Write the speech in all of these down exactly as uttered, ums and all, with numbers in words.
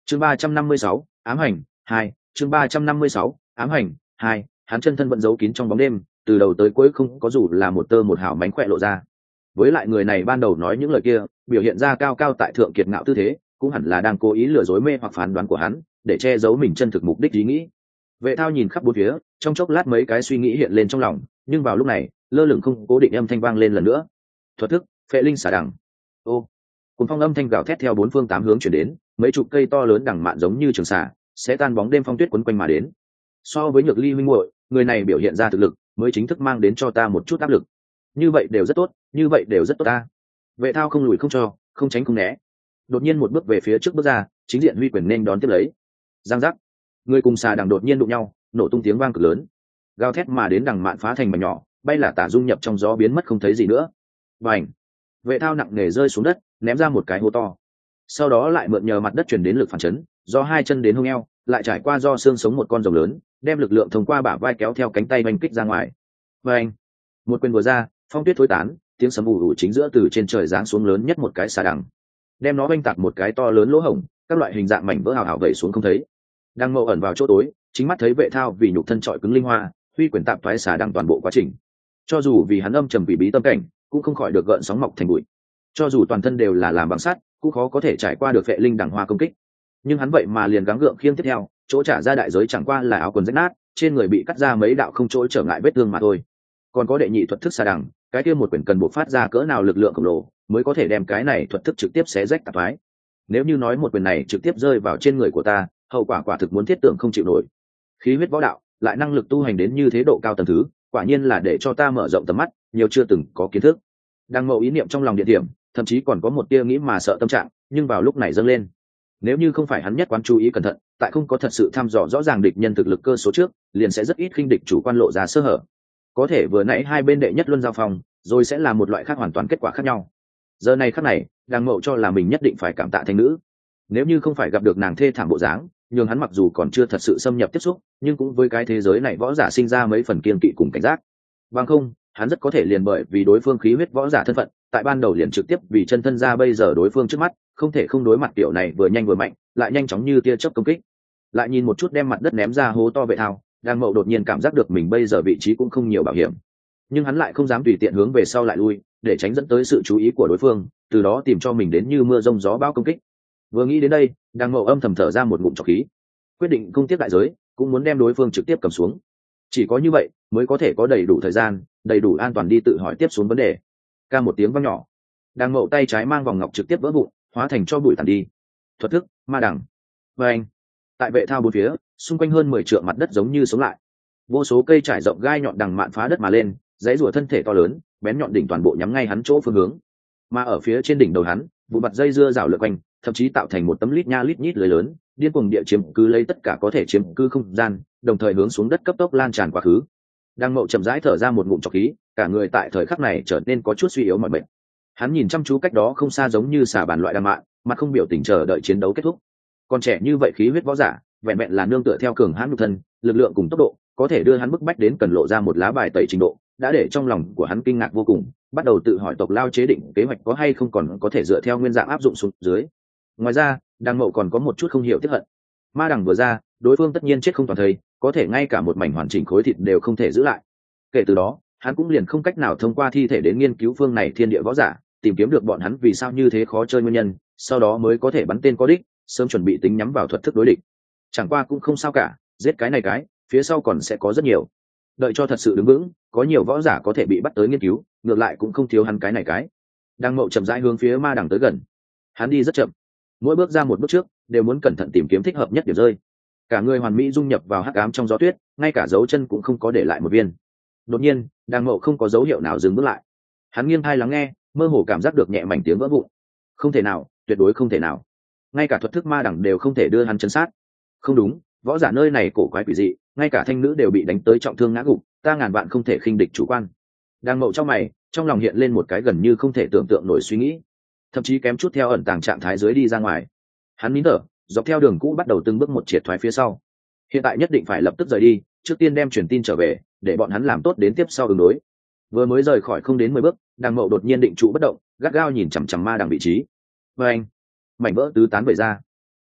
chương ba trăm năm mươi sáu ám hành hai chương ba trăm năm mươi sáu ám hành hai hắn chân thân vẫn giấu kín trong bóng đêm, từ đầu tới cuối không có dù là một tơ một hào mánh khỏe lộ ra. Với lại người này ban đầu nói những lời kia biểu hiện ra cao cao tại thượng kiệt ngạo tư thế, cũng hẳn là đang cố ý lừa dối mê hoặc phán đoán của hắn, để che giấu mình chân thực mục đích ý nghĩ. Vệ Thao nhìn khắp bốn phía, trong chốc lát mấy cái suy nghĩ hiện lên trong lòng, nhưng vào lúc này lơ lửng không cố định âm thanh vang lên lần nữa. Thuật thức phệ linh xả đằng. Ô, cùng phong âm thanh gào thét theo bốn phương tám hướng chuyển đến, mấy chục cây to lớn đằng mạn giống như trường xả sẽ tan bóng đêm phong tuyết quấn quanh mà đến. So với Nhược Ly huynh muội, người này biểu hiện ra thực lực mới chính thức mang đến cho ta một chút áp lực. Như vậy đều rất tốt, như vậy đều rất tốt ta. Vệ Thao không lùi không cho, không tránh không né, đột nhiên một bước về phía trước bước ra, chính diện huy quyền nên đón tiếp lấy. Giang giác, người cùng xà đằng đột nhiên đụng nhau, nổ tung tiếng vang cực lớn, gào thét mà đến đằng mạn phá thành mảnh nhỏ, bay là tả dung nhập trong gió biến mất không thấy gì nữa. Bành, Vệ Thao nặng nề rơi xuống đất, ném ra một cái hố to, sau đó lại mượn nhờ mặt đất truyền đến lực phản chấn, do hai chân đến hông eo, lại trải qua do xương sống một con rồng lớn, đem lực lượng thông qua bả vai kéo theo cánh tay oanh kích ra ngoài. Bành, một quyền vừa ra, phong tuyết thối tán, tiếng sấm ù ù chính giữa từ trên trời giáng xuống lớn nhất một cái xà đằng, đem nó oanh tạc một cái to lớn lỗ hổng, các loại hình dạng mảnh vỡ hào hào vẩy xuống không thấy. Đang Mậu ẩn vào chỗ tối, chính mắt thấy Vệ Thao vì nhục thân trọi cứng linh hoa, huy quyền tạm thoái xà đằng toàn bộ quá trình. Cho dù vì hắn âm trầm vì bí tâm cảnh, cũng không khỏi được gợn sóng mọc thành bụi. Cho dù toàn thân đều là làm bằng sắt, cũng khó có thể trải qua được phệ linh đằng hoa công kích. Nhưng hắn vậy mà liền gắng gượng khiêng tiếp theo, chỗ trả ra đại giới chẳng qua là áo quần rách nát, trên người bị cắt ra mấy đạo không chỗ trở ngại vết thương mà thôi. Còn có đệ nhị thuật thức xà đằng, cái kia một quyền cần buộc phát ra cỡ nào lực lượng khổng lồ mới có thể đem cái này thuật thức trực tiếp xé rách tạp thoái. Nếu như nói một quyền này trực tiếp rơi vào trên người của ta, hậu quả quả thực muốn thiết tưởng không chịu nổi. Khí huyết võ đạo lại năng lực tu hành đến như thế độ cao tầng thứ, quả nhiên là để cho ta mở rộng tầm mắt, nhiều chưa từng có kiến thức. Đang Mậu ý niệm trong lòng địa điểm, thậm chí còn có một tia nghĩ mà sợ tâm trạng, nhưng vào lúc này dâng lên. Nếu như không phải hắn nhất quán chú ý cẩn thận, tại không có thật sự thăm dò rõ ràng địch nhân thực lực cơ số trước, liền sẽ rất ít khinh địch chủ quan lộ ra sơ hở. Có thể vừa nãy hai bên đệ nhất luân giao phòng, rồi sẽ là một loại khác hoàn toàn kết quả khác nhau. Giờ này khắc này, Đang Mậu cho là mình nhất định phải cảm tạ Thanh Nữ. Nếu như không phải gặp được nàng thê thảm bộ dáng, nhưng hắn mặc dù còn chưa thật sự xâm nhập tiếp xúc, nhưng cũng với cái thế giới này võ giả sinh ra mấy phần kiên kỵ cùng cảnh giác. Bằng không, hắn rất có thể liền bởi vì đối phương khí huyết võ giả thân phận, tại ban đầu liền trực tiếp vì chân thân ra bây giờ đối phương trước mắt, không thể không đối mặt kiểu này vừa nhanh vừa mạnh, lại nhanh chóng như tia chớp công kích. Lại nhìn một chút đem mặt đất ném ra hố to Vệ Thao, Đang Mậu đột nhiên cảm giác được mình bây giờ vị trí cũng không nhiều bảo hiểm, nhưng hắn lại không dám tùy tiện hướng về sau lại lui, để tránh dẫn tới sự chú ý của đối phương, từ đó tìm cho mình đến như mưa rông gió bão công kích. Vừa nghĩ đến đây, Đang Mậu âm thầm thở ra một ngụm trọc khí, quyết định không tiếp đại giới, cũng muốn đem đối phương trực tiếp cầm xuống. Chỉ có như vậy mới có thể có đầy đủ thời gian, đầy đủ an toàn đi tự hỏi tiếp xuống vấn đề. Ca một tiếng vang nhỏ, Đang Mậu tay trái mang vòng ngọc trực tiếp vỡ vụn, hóa thành cho bụi tàn đi. Thuật thức ma đằng. Và anh, tại Vệ Thao bốn phía, xung quanh hơn mười trượng mặt đất giống như sống lại, vô số cây trải rộng gai nhọn đằng mạn phá đất mà lên, dãy rùa thân thể to lớn, bén nhọn đỉnh toàn bộ nhắm ngay hắn chỗ phương hướng. Mà ở phía trên đỉnh đầu hắn, vụ mặt dây dưa rào lượn quanh, thậm chí tạo thành một tấm lít nha lít nhít lưới lớn, điên cuồng địa chiếm cứ lấy tất cả có thể chiếm cứ không gian, đồng thời hướng xuống đất cấp tốc lan tràn quá khứ. Đang Mậu chậm rãi thở ra một ngụm trọc khí, cả người tại thời khắc này trở nên có chút suy yếu mỏi mệt. Hắn nhìn chăm chú cách đó không xa giống như xà bàn loại đàm mạn, mặt không biểu tình chờ đợi chiến đấu kết thúc. Còn trẻ như vậy khí huyết võ giả, vẹn vẹn là nương tựa theo cường hãn nhục thân, lực lượng cùng tốc độ, có thể đưa hắn bức bách đến cần lộ ra một lá bài tẩy trình độ, đã để trong lòng của hắn kinh ngạc vô cùng, bắt đầu tự hỏi tộc lao chế định kế hoạch có hay không còn có thể dựa theo nguyên dạng áp dụng xuống dưới. Ngoài ra, Đang Mậu còn có một chút không hiểu tiếp hận. Ma đằng vừa ra, đối phương tất nhiên chết không toàn thây, có thể ngay cả một mảnh hoàn chỉnh khối thịt đều không thể giữ lại. Kể từ đó, hắn cũng liền không cách nào thông qua thi thể đến nghiên cứu phương này thiên địa võ giả, tìm kiếm được bọn hắn vì sao như thế khó chơi nguyên nhân, sau đó mới có thể bắn tên có đích, sớm chuẩn bị tính nhắm vào thuật thức đối địch. Chẳng qua cũng không sao cả, giết cái này cái, phía sau còn sẽ có rất nhiều. Đợi cho thật sự đứng vững, có nhiều võ giả có thể bị bắt tới nghiên cứu, ngược lại cũng không thiếu hắn cái này cái. Đang Mậu chậm rãi hướng phía ma đằng tới gần. Hắn đi rất chậm, mỗi bước ra một bước trước đều muốn cẩn thận tìm kiếm thích hợp nhất điểm rơi. Cả người hoàn mỹ dung nhập vào hắc ám trong gió tuyết, ngay cả dấu chân cũng không có để lại một viên. Đột nhiên, Đang Mậu không có dấu hiệu nào dừng bước lại. Hắn nghiêng tai lắng nghe, mơ hồ cảm giác được nhẹ mảnh tiếng vỡ vụn. Không thể nào, tuyệt đối không thể nào. Ngay cả thuật thức ma đằng đều không thể đưa hắn chấn sát. Không đúng, võ giả nơi này cổ quái quỷ dị, ngay cả thanh nữ đều bị đánh tới trọng thương ngã gục, ta ngàn vạn không thể khinh địch chủ quan. Đang Mậu trong mày, trong lòng hiện lên một cái gần như không thể tưởng tượng nổi suy nghĩ, thậm chí kém chút theo ẩn tàng trạng thái dưới đi ra ngoài. Hắn nín thở, dọc theo đường cũ bắt đầu từng bước một triệt thoái phía sau. Hiện tại nhất định phải lập tức rời đi, trước tiên đem truyền tin trở về, để bọn hắn làm tốt đến tiếp sau ứng đối. Vừa mới rời khỏi không đến mười bước, Đang Mậu đột nhiên định trụ bất động, gắt gao nhìn chằm chằm ma đằng vị trí. Và anh, mảnh vỡ tứ tán vẩy ra,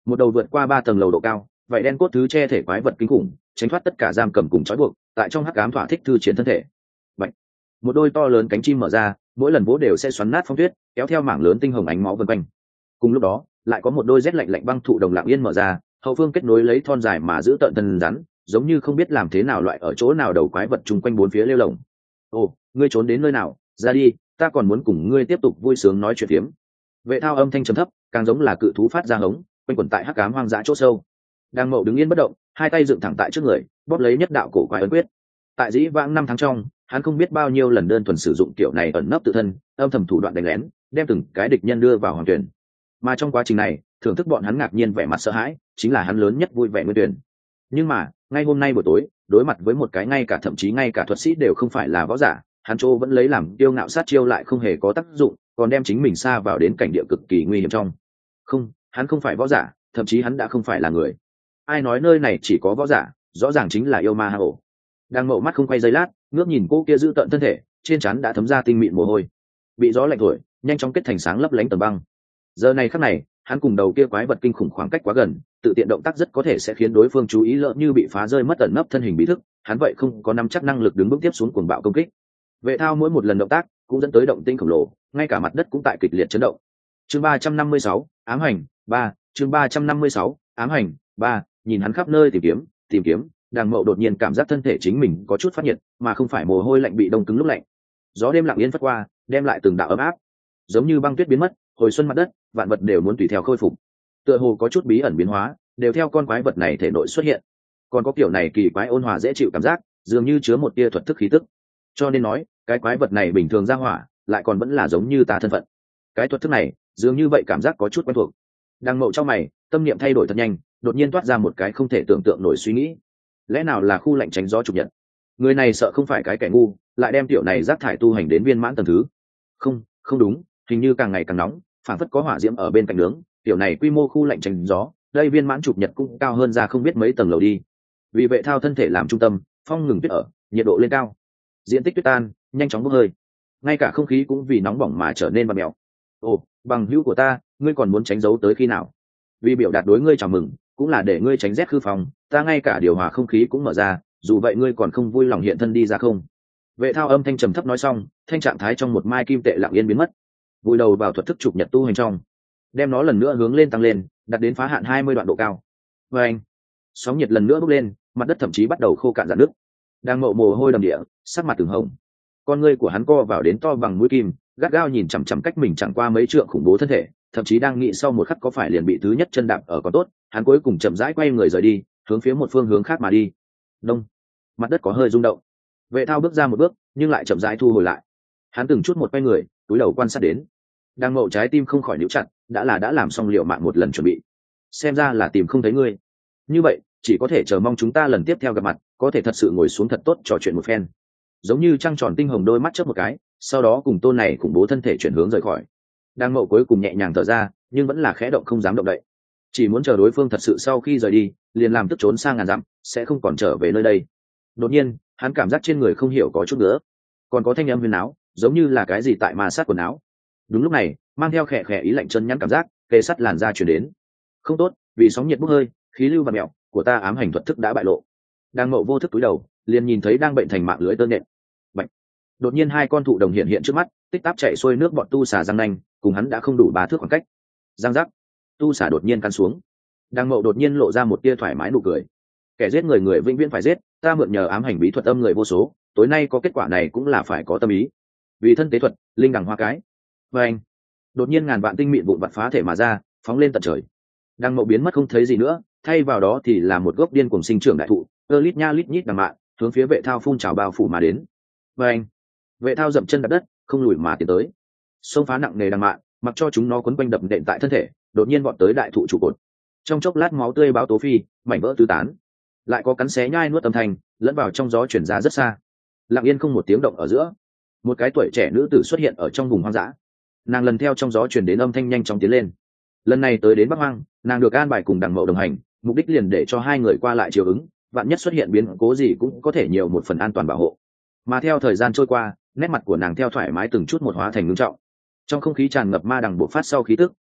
một đầu vượt qua ba tầng lầu độ cao, vậy đen cốt thứ che thể quái vật kinh khủng, tránh thoát tất cả giam cầm cùng trói buộc, tại trong hắc ám thỏa thích thư triển thân thể. Vậy, một đôi to lớn cánh chim mở ra, mỗi lần vỗ đều sẽ xoắn nát phong tuyết, kéo theo mảng lớn tinh hồng ánh máu vần quanh. Cùng lúc đó, lại có một đôi rét lạnh lạnh băng thụ đồng lặng yên mở ra, hậu phương kết nối lấy thon dài mà giữ tợn thân rắn, giống như không biết làm thế nào loại ở chỗ nào đầu quái vật chung quanh bốn phía lêu lồng. Ồ, ngươi trốn đến nơi nào? Ra đi, ta còn muốn cùng ngươi tiếp tục vui sướng nói chuyện phiếm. Vệ thao âm thanh trầm thấp, càng giống là cự thú phát ra hống, quanh quẩn tại hắc ám hoang dã chỗ sâu. Đang Mậu đứng yên bất động, hai tay dựng thẳng tại trước người, bóp lấy nhất đạo cổ quái ấn quyết. Tại dĩ vãng năm tháng trong, hắn không biết bao nhiêu lần đơn thuần sử dụng kiểu này ẩn nấp tự thân, âm thầm thủ đoạn đánh lén, đem từng cái địch nhân đưa vào hoàng tuyển. Mà trong quá trình này, thưởng thức bọn hắn ngạc nhiên vẻ mặt sợ hãi, chính là hắn lớn nhất vui vẻ nguyên tuyển. Nhưng mà, ngay hôm nay buổi tối, đối mặt với một cái ngay cả thậm chí ngay cả thuật sĩ đều không phải là võ giả, hắn Trô vẫn lấy làm tiêu ngạo sát chiêu lại không hề có tác dụng, còn đem chính mình xa vào đến cảnh địa cực kỳ nguy hiểm trong. Không, hắn không phải võ giả, thậm chí hắn đã không phải là người. Ai nói nơi này chỉ có võ giả, rõ ràng chính là yêu ma hang ổ. Đang Mậu mắt không quay giây lát, ngước nhìn cô kia giữ tận thân thể, trên trán đã thấm ra tinh mịn mồ hôi, bị gió lạnh thổi, nhanh chóng kết thành sáng lấp lánh tầng băng. Giờ này khắc này, hắn cùng đầu kia quái vật kinh khủng khoảng cách quá gần, tự tiện động tác rất có thể sẽ khiến đối phương chú ý, lỡ như bị phá rơi mất ẩn nấp thân hình bí thức, hắn vậy không có nắm chắc năng lực đứng bước tiếp xuống cuồng bạo công kích. Vệ thao mỗi một lần động tác cũng dẫn tới động tinh khổng lồ, ngay cả mặt đất cũng tại kịch liệt chấn động. Chương ba trăm năm mươi sáu, ám hành ba, chương ba trăm năm mươi sáu, ám hành ba, nhìn hắn khắp nơi tìm kiếm, tìm kiếm, Đàng Mậu đột nhiên cảm giác thân thể chính mình có chút phát nhiệt, mà không phải mồ hôi lạnh bị đông cứng lúc lạnh. Gió đêm lặng yên phất qua, đem lại từng đạo ấm áp, giống như băng tuyết biến mất, hồi xuân mặt đất, vạn vật đều muốn tùy theo khôi phục. Tựa hồ có chút bí ẩn biến hóa, đều theo con quái vật này thể nội xuất hiện. Còn có kiểu này kỳ quái ôn hòa dễ chịu cảm giác, dường như chứa một tia thuật thức khí tức. Cho nên nói, cái quái vật này bình thường ra hỏa, lại còn vẫn là giống như ta thân phận. Cái thuật thức này, dường như vậy cảm giác có chút quen thuộc. Đàng Mậu trong mày, tâm niệm thay đổi thật nhanh, đột nhiên toát ra một cái không thể tưởng tượng nổi suy nghĩ. Lẽ nào là khu lạnh tránh gió chủ nhận? Người này sợ không phải cái kẻ ngu, lại đem tiểu này rác thải tu hành đến viên mãn tầng thứ. Không, không đúng, hình như càng ngày càng nóng, phản phất có hỏa diễm ở bên cạnh nướng. Tiểu này quy mô khu lạnh tránh gió, đây viên mãn chụp nhật cũng cao hơn ra không biết mấy tầng lầu đi. Vì Vệ thao thân thể làm trung tâm, phong ngừng tuyết ở, nhiệt độ lên cao, diện tích tuyết tan, nhanh chóng bốc hơi, ngay cả không khí cũng vì nóng bỏng mà trở nên bặm mèo. Ồ, bằng hữu của ta, ngươi còn muốn tránh giấu tới khi nào? Vì biểu đạt đối ngươi chào mừng, cũng là để ngươi tránh rét khư phòng, ta ngay cả điều hòa không khí cũng mở ra, dù vậy ngươi còn không vui lòng hiện thân đi ra không? Vệ thao âm thanh trầm thấp nói xong, thanh trạng thái trong một mai kim tệ lặng yên biến mất, vùi đầu vào thuật thức chụp nhật tu hành trong, đem nó lần nữa hướng lên tăng lên, đặt đến phá hạn hai mươi đoạn độ cao. Và anh, sóng nhiệt lần nữa bốc lên, mặt đất thậm chí bắt đầu khô cạn rạn nước. Đang Mậu mồ hôi đầm địa, sắc mặt từng hồng, con ngươi của hắn co vào đến to bằng mũi kim, gắt gao nhìn chằm chằm cách mình chẳng qua mấy trượng khủng bố thân thể, thậm chí đang nghĩ sau một khắc có phải liền bị thứ nhất chân đạp ở còn tốt. Hắn cuối cùng chậm rãi quay người rời đi, hướng phía một phương hướng khác mà đi. Đông, mặt đất có hơi rung động. Vệ thao bước ra một bước, nhưng lại chậm rãi thu hồi lại. Hắn từng chút một quay người, túi đầu quan sát đến. Đang Mậu trái tim không khỏi níu chặt, đã là đã làm xong liệu mạng một lần chuẩn bị, xem ra là tìm không thấy ngươi. Như vậy, chỉ có thể chờ mong chúng ta lần tiếp theo gặp mặt, có thể thật sự ngồi xuống thật tốt trò chuyện một phen. Giống như trăng tròn tinh hồng đôi mắt chớp một cái, sau đó cùng tôn này khủng bố thân thể chuyển hướng rời khỏi. Đang Mậu cuối cùng nhẹ nhàng thở ra, nhưng vẫn là khẽ động không dám động đậy, chỉ muốn chờ đối phương thật sự sau khi rời đi, liền làm tức trốn sang ngàn dặm, sẽ không còn trở về nơi đây. Đột nhiên, hắn cảm giác trên người không hiểu có chút nữa, còn có thanh âm huyền áo, giống như là cái gì tại ma sát quần áo. Đúng lúc này, mang theo khẽ khẽ ý lạnh chân nhắn cảm giác, kề sắt làn da truyền đến. Không tốt, vì sóng nhiệt bốc hơi, khí lưu và mẹo của ta ám hành thuật thức đã bại lộ. Đang Mậu vô thức túi đầu, liền nhìn thấy đang bệnh thành mạng lưới tơ nện. Bạch. Đột nhiên hai con thụ đồng hiện hiện trước mắt, tích tắp chạy xuôi nước bọn tu xà răng nanh, cùng hắn đã không đủ ba thước khoảng cách. Giang giác, tu xà đột nhiên căn xuống. Đang Mậu đột nhiên lộ ra một tia thoải mái nụ cười. Kẻ giết người người vĩnh viễn phải giết, ta mượn nhờ ám hành bí thuật âm người vô số, tối nay có kết quả này cũng là phải có tâm ý. Vì thân tế thuật, linh đằng hoa cái. Và anh, đột nhiên ngàn vạn tinh mịn vụn vặt phá thể mà ra, phóng lên tận trời. Đang Mậu biến mất không thấy gì nữa, thay vào đó thì là một gốc điên cuồng sinh trưởng đại thụ, ơ lít nha lít nhít đằng mạn, hướng phía Vệ thao phun trào bao phủ mà đến. Và anh, Vệ thao dậm chân đặt đất, không lùi mà tiến tới, xông phá nặng nề đằng mạn, mặc cho chúng nó quấn quanh đập nện tại thân thể, đột nhiên vọt tới đại thụ trụ cột. Trong chốc lát máu tươi báo tố phi, mảnh vỡ tứ tán, lại có cắn xé nhai nuốt âm thanh lẫn vào trong gió chuyển ra rất xa. Lặng yên không một tiếng động ở giữa, một cái tuổi trẻ nữ tử xuất hiện ở trong vùng hoang dã. Nàng lần theo trong gió chuyển đến âm thanh nhanh chóng tiến lên. Lần này tới đến Bắc Hoang, nàng được an bài cùng Đằng Mậu đồng hành, mục đích liền để cho hai người qua lại chiều ứng, vạn nhất xuất hiện biến cố gì cũng có thể nhiều một phần an toàn bảo hộ. Mà theo thời gian trôi qua, nét mặt của nàng theo thoải mái từng chút một hóa thành ngưng trọng. Trong không khí tràn ngập ma đằng bộc phát sau khí tức,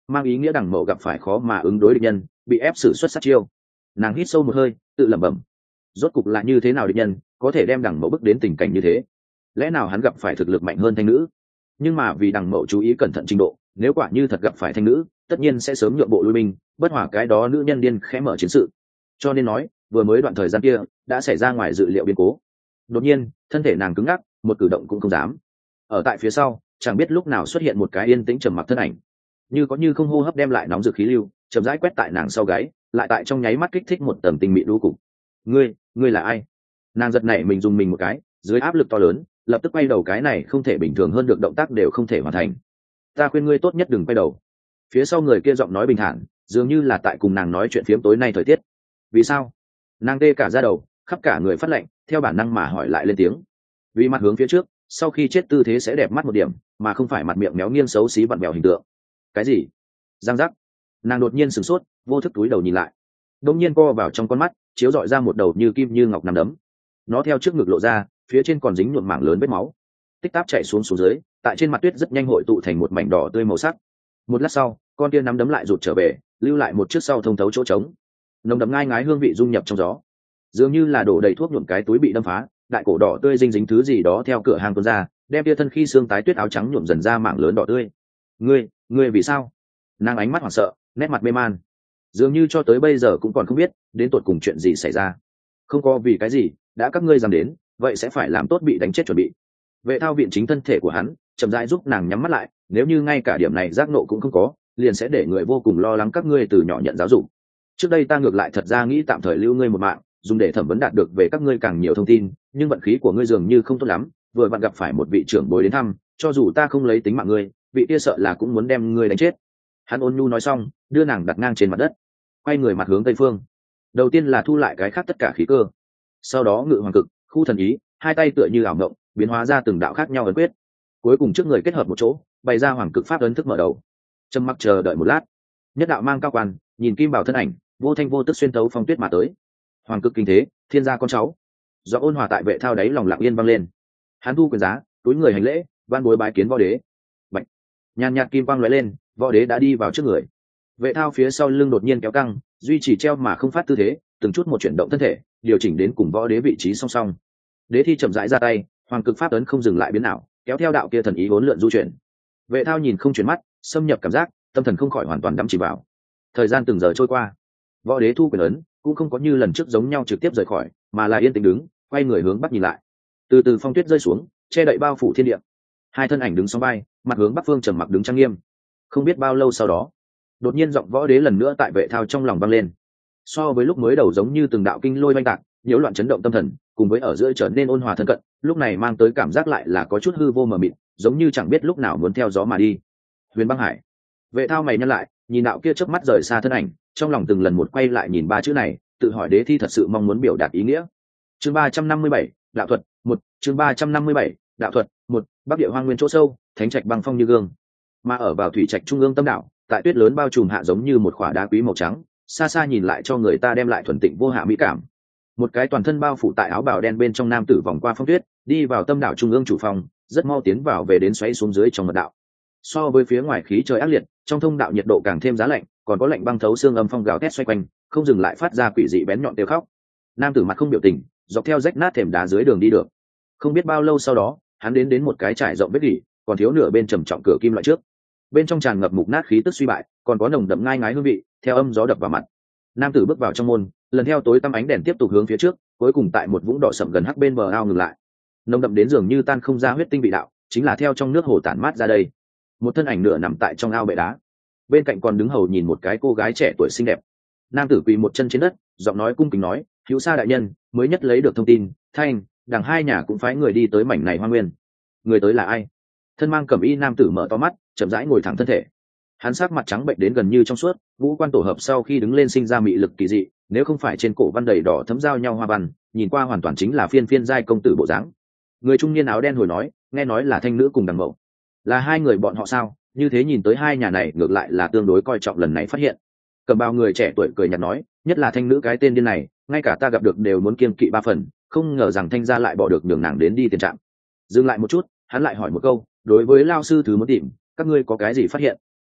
mang ý nghĩa đằng mậu gặp phải khó mà ứng đối địch nhân, bị ép xử xuất sát chiêu. Nàng hít sâu một hơi, tự lẩm bẩm, rốt cục là như thế nào địch nhân có thể đem đằng mậu bước đến tình cảnh như thế? Lẽ nào hắn gặp phải thực lực mạnh hơn thanh nữ? Nhưng mà vì đằng mậu chú ý cẩn thận trình độ, nếu quả như thật gặp phải thanh nữ, tất nhiên sẽ sớm nhượng bộ lui binh, bất hòa cái đó nữ nhân điên khẽ mở chiến sự. Cho nên nói, vừa mới đoạn thời gian kia đã xảy ra ngoài dự liệu biến cố. Đột nhiên, thân thể nàng cứng ngắc, một cử động cũng không dám. Ở tại phía sau, chẳng biết lúc nào xuất hiện một cái yên tĩnh trầm mặc thân ảnh, như có như không hô hấp đem lại nóng dực khí lưu, chậm rãi quét tại nàng sau gáy, lại tại trong nháy mắt kích thích một tầng tinh mị đu cục. Ngươi, ngươi là ai? Nàng giật nảy mình dùng mình một cái, dưới áp lực to lớn, lập tức quay đầu, cái này không thể bình thường hơn được, động tác đều không thể hoàn thành. Ta khuyên ngươi tốt nhất đừng quay đầu. Phía sau người kia giọng nói bình thản, dường như là tại cùng nàng nói chuyện phiếm tối nay thời tiết. Vì sao? Nàng tê cả da đầu, khắp cả người phát lạnh, theo bản năng mà hỏi lại lên tiếng. Vì mặt hướng phía trước, sau khi chết tư thế sẽ đẹp mắt một điểm, mà không phải mặt miệng méo nghiêng xấu xí vặn vẹo hình tượng. Cái gì? Giang giác. Nàng đột nhiên sửng sốt, vô thức túi đầu nhìn lại. Đột nhiên co vào trong con mắt, chiếu rọi ra một đầu như kim như ngọc nằm đấm. Nó theo trước ngực lộ ra, phía trên còn dính nhuộm mảng lớn vết máu, tích táp chảy xuống xuống dưới, tại trên mặt tuyết rất nhanh hội tụ thành một mảnh đỏ tươi màu sắc. Một lát sau, con kia nắm đấm lại rụt trở về, lưu lại một chiếc sau thông thấu chỗ trống. Nồng đậm ngai ngái hương vị dung nhập trong gió, dường như là đổ đầy thuốc nhuộm cái túi bị đâm phá, đại cổ đỏ tươi dinh dính thứ gì đó theo cửa hàng tuôn ra, đem tia thân khi xương tái tuyết áo trắng nhuộm dần ra mảng lớn đỏ tươi. Ngươi, ngươi vì sao? Nàng ánh mắt hoảng sợ, nét mặt mê man, dường như cho tới bây giờ cũng còn không biết đến tột cùng chuyện gì xảy ra. Không có vì cái gì, đã các ngươi dám đến, vậy sẽ phải làm tốt bị đánh chết chuẩn bị. Vệ thao viện chính thân thể của hắn chậm rãi giúp nàng nhắm mắt lại, nếu như ngay cả điểm này giác nộ cũng không có, liền sẽ để người vô cùng lo lắng các ngươi từ nhỏ nhận giáo dục. Trước đây ta ngược lại thật ra nghĩ tạm thời lưu ngươi một mạng, dùng để thẩm vấn đạt được về các ngươi càng nhiều thông tin, nhưng vận khí của ngươi dường như không tốt lắm, vừa vặn gặp phải một vị trưởng bối đến thăm, cho dù ta không lấy tính mạng ngươi, vị kia sợ là cũng muốn đem ngươi đánh chết. Hắn ôn nhu nói xong, đưa nàng đặt ngang trên mặt đất, quay người mặt hướng tây phương. Đầu tiên là thu lại cái khác tất cả khí cơ, sau đó ngự hoàng cực, khu thần ý, hai tay tựa như ảo mộng, biến hóa ra từng đạo khác nhau ấn quyết, cuối cùng trước người kết hợp một chỗ, bày ra hoàng cực pháp ấn thức mở đầu. Trầm mặc chờ đợi một lát, nhất đạo mang cao quan, nhìn kim bảo thân ảnh, vô thanh vô tức xuyên tấu phong tuyết mà tới. Hoàng cực kinh thế, thiên gia con cháu. Do ôn hòa tại vệ thao đáy lòng lặng yên vang lên. Hắn thu quyền giá, túi người hành lễ, van bối bái kiến võ đế. Bạch, nhàn nhạt kim quang lóe lên, võ đế đã đi vào trước người. Vệ thao phía sau lưng đột nhiên kéo căng, duy trì treo mà không phát tư thế, từng chút một chuyển động thân thể, điều chỉnh đến cùng võ đế vị trí song song. Đế thi chậm rãi ra tay, hoàng cực pháp ấn không dừng lại biến nào, kéo theo đạo kia thần ý vốn lượn du chuyển. Vệ thao nhìn không chuyển mắt, xâm nhập cảm giác, tâm thần không khỏi hoàn toàn đắm chìm vào. Thời gian từng giờ trôi qua, võ đế thu quyền ấn cũng không có như lần trước giống nhau trực tiếp rời khỏi, mà là yên tĩnh đứng, quay người hướng bắc nhìn lại. Từ từ phong tuyết rơi xuống, che đậy bao phủ thiên địa. Hai thân ảnh đứng song vai, mặt hướng bắc phương trầm mặc đứng trang nghiêm. Không biết bao lâu sau đó, đột nhiên giọng võ đế lần nữa tại vệ thao trong lòng vang lên. So với lúc mới đầu giống như từng đạo kinh lôi oanh tạc, nhiễu loạn chấn động tâm thần, cùng với ở giữa trở nên ôn hòa thân cận, lúc này mang tới cảm giác lại là có chút hư vô mờ mịt, giống như chẳng biết lúc nào muốn theo gió mà đi. Huyền băng hải. Vệ thao mày nhăn lại, nhìn đạo kia chớp mắt rời xa thân ảnh, trong lòng từng lần một quay lại nhìn ba chữ này, tự hỏi đế thi thật sự mong muốn biểu đạt ý nghĩa. Chương ba trăm năm mươi bảy, đạo thuật một. Chương ba trăm năm mươi bảy, đạo thuật một. Bắc địa hoang nguyên chỗ sâu, thánh trạch băng phong như gương, mà ở vào thủy trạch trung ương tâm đảo, tại tuyết lớn bao trùm hạ giống như một khỏa đá quý màu trắng, xa xa nhìn lại cho người ta đem lại thuần tịnh vô hạ mỹ cảm. Một cái toàn thân bao phủ tại áo bào đen bên trong nam tử vòng qua phong tuyết, đi vào tâm đảo trung ương chủ phòng, rất mau tiến vào về đến xoáy xuống dưới trong mật đạo. So với phía ngoài khí trời ác liệt, trong thông đạo nhiệt độ càng thêm giá lạnh, còn có lạnh băng thấu xương âm phong gào thét xoay quanh, không dừng lại phát ra quỷ dị bén nhọn tiêu khóc. Nam tử mặt không biểu tình, dọc theo rách nát thềm đá dưới đường đi được. Không biết bao lâu sau đó, hắn đến đến một cái trải rộng vết gỉ, còn thiếu nửa bên trầm trọng cửa kim loại trước. Bên trong tràn ngập mục nát khí tức suy bại, còn có nồng đậm ngai ngái hương vị, theo âm gió đập vào mặt. Nam tử bước vào trong môn, lần theo tối tăm ánh đèn tiếp tục hướng phía trước, cuối cùng tại một vũng đỏ sậm gần hắc bên bờ ao ngừng lại. Nồng đậm đến dường như tan không ra huyết tinh vị đạo, chính là theo trong nước hồ tản mát ra đây. Một thân ảnh nửa nằm tại trong ao bệ đá, bên cạnh còn đứng hầu nhìn một cái cô gái trẻ tuổi xinh đẹp. Nam tử quỳ một chân trên đất, giọng nói cung kính nói: hữu sa đại nhân, mới nhất lấy được thông tin, thanh đằng hai nhà cũng phái người đi tới mảnh này hoang nguyên. Người tới là ai? Thân mang cẩm y nam tử mở to mắt, chậm rãi ngồi thẳng thân thể. Hắn sắc mặt trắng bệnh đến gần như trong suốt, ngũ quan tổ hợp sau khi đứng lên sinh ra mị lực kỳ dị, nếu không phải trên cổ văn đầy đỏ thấm giao nhau hoa văn, nhìn qua hoàn toàn chính là phiên phiên giai công tử bộ dáng. Người trung niên áo đen hồi nói: nghe nói là thanh nữ cùng đằng mậu, là hai người bọn họ sao? Như thế nhìn tới hai nhà này ngược lại là tương đối coi trọng lần này phát hiện. Cầm bao người trẻ tuổi cười nhạt nói: nhất là thanh nữ cái tên điên này, ngay cả ta gặp được đều muốn kiêng kỵ ba phần, không ngờ rằng thanh gia lại bỏ được nhường nàng đến đi tiền trạm. Dừng lại một chút, hắn lại hỏi một câu: đối với lao sư thứ muốn tìm, các ngươi có cái gì phát hiện?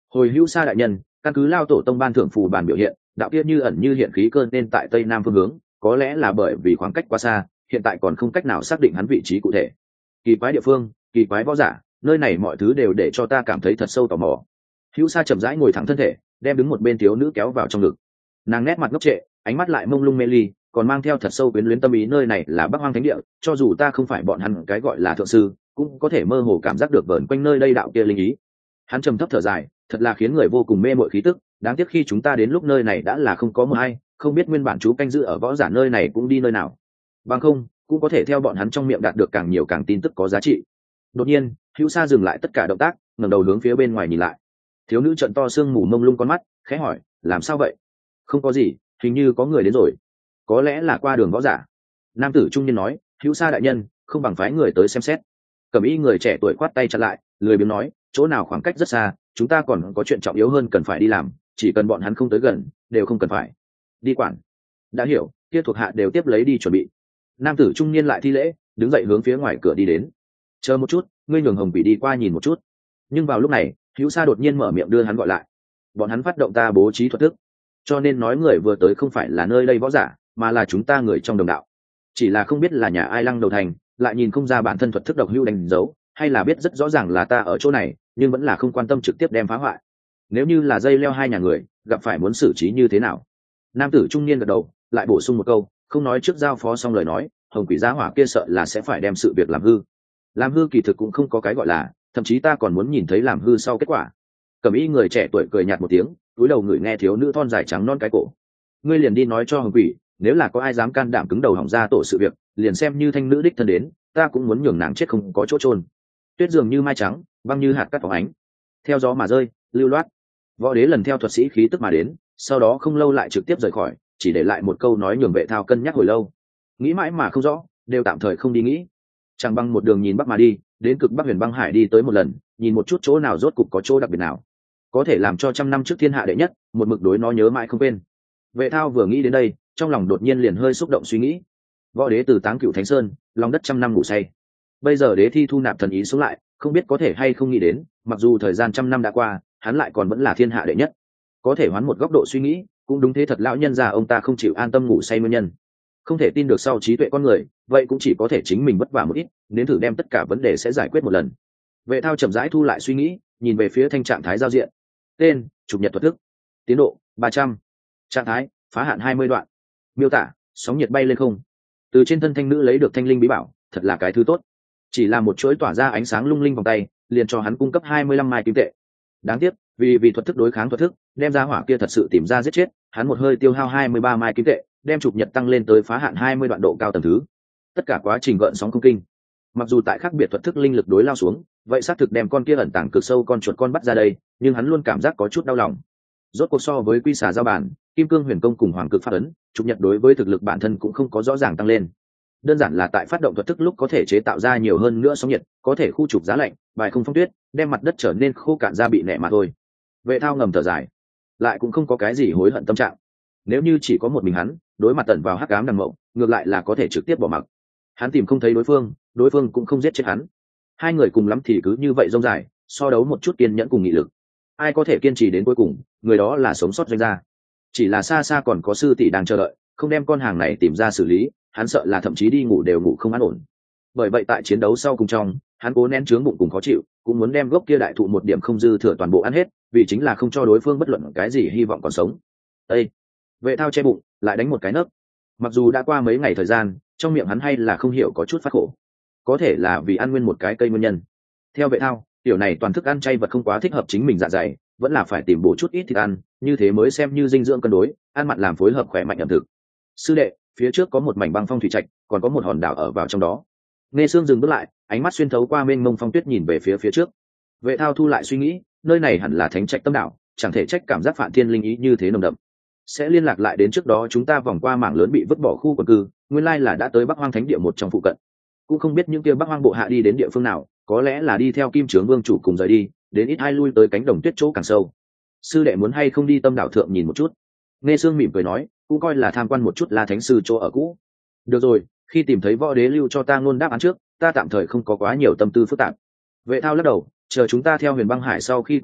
Hồi hữu sa đại nhân, căn cứ lao tổ tông ban thưởng phù bàn biểu hiện, đạo kia như ẩn như hiện khí cơ nên tại tây nam phương hướng, có lẽ là bởi vì khoảng cách quá xa, hiện tại còn không cách nào xác định hắn vị trí cụ thể. Kỳ quái địa phương, kỳ quái võ giả, nơi này mọi thứ đều để cho ta cảm thấy thật sâu tò mò. Hữu sa chậm rãi ngồi thẳng thân thể, đem đứng một bên thiếu nữ kéo vào trong ngực. Nàng nét mặt ngốc trệ, ánh mắt lại mông lung mê ly, còn mang theo thật sâu quyến luyến tâm ý. Nơi này là Bắc Hoang Thánh Địa, cho dù ta không phải bọn hắn cái gọi là thượng sư, cũng có thể mơ hồ cảm giác được vờn quanh nơi đây đạo kia linh ý. Hắn trầm thấp thở dài, thật là khiến người vô cùng mê mội khí tức. Đáng tiếc khi chúng ta đến lúc nơi này đã là không có một ai, không biết nguyên bản chú canh giữ ở võ giả nơi này cũng đi nơi nào. Bằng không, cũng có thể theo bọn hắn trong miệng đạt được càng nhiều càng tin tức có giá trị. Đột nhiên, Hữu Sa dừng lại tất cả động tác, ngẩng đầu hướng phía bên ngoài nhìn lại. Thiếu nữ trợn to sương mù mông lung con mắt, khẽ hỏi, làm sao vậy? Không có gì, hình như có người đến rồi. Có lẽ là qua đường võ giả. Nam tử trung niên nói, Hữu Sa đại nhân, không bằng phái người tới xem xét. Cẩm y người trẻ tuổi khoát tay chặn lại, lười biếng nói, chỗ nào khoảng cách rất xa, chúng ta còn có chuyện trọng yếu hơn cần phải đi làm, chỉ cần bọn hắn không tới gần, đều không cần phải đi quản. Đã hiểu, kia thuộc hạ đều tiếp lấy đi chuẩn bị. Nam tử trung niên lại thi lễ, đứng dậy hướng phía ngoài cửa đi đến. Chờ một chút, ngươi nhường Hồng Bỉ đi qua nhìn một chút. Nhưng vào lúc này, Hữu Sa đột nhiên mở miệng đưa hắn gọi lại. Bọn hắn phát động ta bố trí thuật thức, cho nên nói người vừa tới không phải là nơi đây võ giả, mà là chúng ta người trong đồng đạo. Chỉ là không biết là nhà ai lăng đầu thành, lại nhìn không ra bản thân thuật thức độc hữu đánh dấu, hay là biết rất rõ ràng là ta ở chỗ này, nhưng vẫn là không quan tâm trực tiếp đem phá hoại. Nếu như là dây leo hai nhà người, gặp phải muốn xử trí như thế nào? Nam tử trung niên gật đầu, lại bổ sung một câu, không nói trước giao phó xong lời nói, Hồng Quỷ gia hỏa kia sợ là sẽ phải đem sự việc làm hư. Làm hư kỳ thực cũng không có cái gọi là, thậm chí ta còn muốn nhìn thấy làm hư sau kết quả. Cẩm y người trẻ tuổi cười nhạt một tiếng, cúi đầu người nghe thiếu nữ thon dài trắng non cái cổ. Ngươi liền đi nói cho Hồng Quỷ, nếu là có ai dám can đảm cứng đầu hỏng ra tổ sự việc, liền xem như thanh nữ đích thân đến, ta cũng muốn nhường nàng chết không có chỗ trôn. Tuyết dường như mai trắng, băng như hạt cát phóng ánh, theo gió mà rơi, lưu loát. Võ đế lần theo thuật sĩ khí tức mà đến, sau đó không lâu lại trực tiếp rời khỏi, chỉ để lại một câu nói nhường Vệ Thao cân nhắc hồi lâu. Nghĩ mãi mà không rõ, đều tạm thời không đi nghĩ. Chẳng băng một đường nhìn bắc mà đi, đến cực bắc huyền băng hải đi tới một lần, nhìn một chút chỗ nào rốt cục có chỗ đặc biệt nào, có thể làm cho trăm năm trước thiên hạ đệ nhất, một mực đối nó nhớ mãi không quên. Vệ Thao vừa nghĩ đến đây, trong lòng đột nhiên liền hơi xúc động suy nghĩ. Võ đế từ Táng Cửu Thánh Sơn, lòng đất trăm năm ngủ say. Bây giờ đế thi thu nạp thần ý xuống lại, không biết có thể hay không nghĩ đến, mặc dù thời gian trăm năm đã qua, hắn lại còn vẫn là thiên hạ đệ nhất. Có thể hoán một góc độ suy nghĩ, cũng đúng thế thật, lão nhân già ông ta không chịu an tâm ngủ say nguyên nhân. Không thể tin được sau trí tuệ con người, vậy cũng chỉ có thể chính mình vất vả một ít, đến thử đem tất cả vấn đề sẽ giải quyết một lần. Vệ Thao chậm rãi thu lại suy nghĩ, nhìn về phía thanh trạng thái giao diện. Tên: Chụp nhật thuật thức. Tiến độ: ba trăm. Trạng thái: phá hạn hai mươi đoạn. Miêu tả: sóng nhiệt bay lên không. Từ trên thân thanh nữ lấy được thanh linh bí bảo, thật là cái thứ tốt. Chỉ là một chuỗi tỏa ra ánh sáng lung linh vòng tay, liền cho hắn cung cấp hai mươi lăm mai kim tệ. Đáng tiếc, vì vì thuật thức đối kháng thuật thức, đem ra hỏa kia thật sự tìm ra giết chết, hắn một hơi tiêu hao hai mươi ba mai kim tệ, đem chụp nhật tăng lên tới phá hạn hai mươi đoạn độ cao tầng thứ. Tất cả quá trình gợn sóng không kinh. Mặc dù tại khác biệt thuật thức linh lực đối lao xuống, vậy xác thực đem con kia ẩn tàng cực sâu con chuột con bắt ra đây, nhưng hắn luôn cảm giác có chút đau lòng. Rốt cuộc so với quy xà giao bản, kim cương huyền công cùng hoàng cực pháp ấn, chụp nhật đối với thực lực bản thân cũng không có rõ ràng tăng lên. Đơn giản là tại phát động thuật thức lúc có thể chế tạo ra nhiều hơn nữa sóng nhiệt, có thể khu trục giá lạnh, bài không phong tuyết, đem mặt đất trở nên khô cạn ra bị nẻ mà thôi. Vệ Thao ngầm thở dài, lại cũng không có cái gì hối hận tâm trạng. Nếu như chỉ có một mình hắn, đối mặt tận vào hắc ám đằng mộng, ngược lại là có thể trực tiếp bỏ mặc. Hắn tìm không thấy đối phương, đối phương cũng không giết chết hắn. Hai người cùng lắm thì cứ như vậy rông dài, so đấu một chút kiên nhẫn cùng nghị lực. Ai có thể kiên trì đến cuối cùng, người đó là sống sót doanh gia. Chỉ là xa xa còn có sư tỷ đang chờ đợi, không đem con hàng này tìm ra xử lý, hắn sợ là thậm chí đi ngủ đều ngủ không an ổn. Bởi vậy tại chiến đấu sau cùng trong, hắn cố nén chướng bụng cùng khó chịu, cũng muốn đem gốc kia đại thụ một điểm không dư thừa toàn bộ ăn hết, vì chính là không cho đối phương bất luận cái gì hy vọng còn sống. Ê! Vệ Thao che bụng, lại đánh một cái nấc. Mặc dù đã qua mấy ngày thời gian, trong miệng hắn hay là không hiểu có chút phát khổ. Có thể là vì ăn nguyên một cái cây nguyên nhân. Theo Vệ Thao, tiểu này toàn thức ăn chay vật không quá thích hợp chính mình dạ dày, vẫn là phải tìm bổ chút ít thịt ăn, như thế mới xem như dinh dưỡng cân đối, ăn mặn làm phối hợp khỏe mạnh ẩm thực. Sư đệ, phía trước có một mảnh băng phong thủy trạch, còn có một hòn đảo ở vào trong đó. Nghe Sương dừng bước lại, ánh mắt xuyên thấu qua mênh mông phong tuyết nhìn về phía phía trước. Vệ Thao thu lại suy nghĩ, nơi này hẳn là thánh trạch tâm đảo, chẳng thể trách cảm giác phản thiên linh ý như thế nồng đậm. Sẽ liên lạc lại đến trước đó chúng ta vòng qua mảng lớn bị vứt bỏ khu quần cư, nguyên lai là đã tới Bắc Hoang Thánh Địa một trong phụ cận. Cũng không biết những kia Bắc Hoang bộ hạ đi đến địa phương nào, có lẽ là đi theo Kim Trướng Vương chủ cùng rời đi, đến ít hai lui tới cánh đồng tuyết chỗ càng sâu. Sư đệ muốn hay không đi tâm đảo thượng nhìn một chút? Nghe Sương mỉm cười nói, cũng coi là tham quan một chút La Thánh sư chỗ ở cũ. Được rồi, khi tìm thấy Võ Đế lưu cho ta ngôn đáp án trước, ta tạm thời không có quá nhiều tâm tư phức tạp. Vệ Thao lắc đầu, chờ chúng ta theo Huyền Băng Hải sau khi quay về,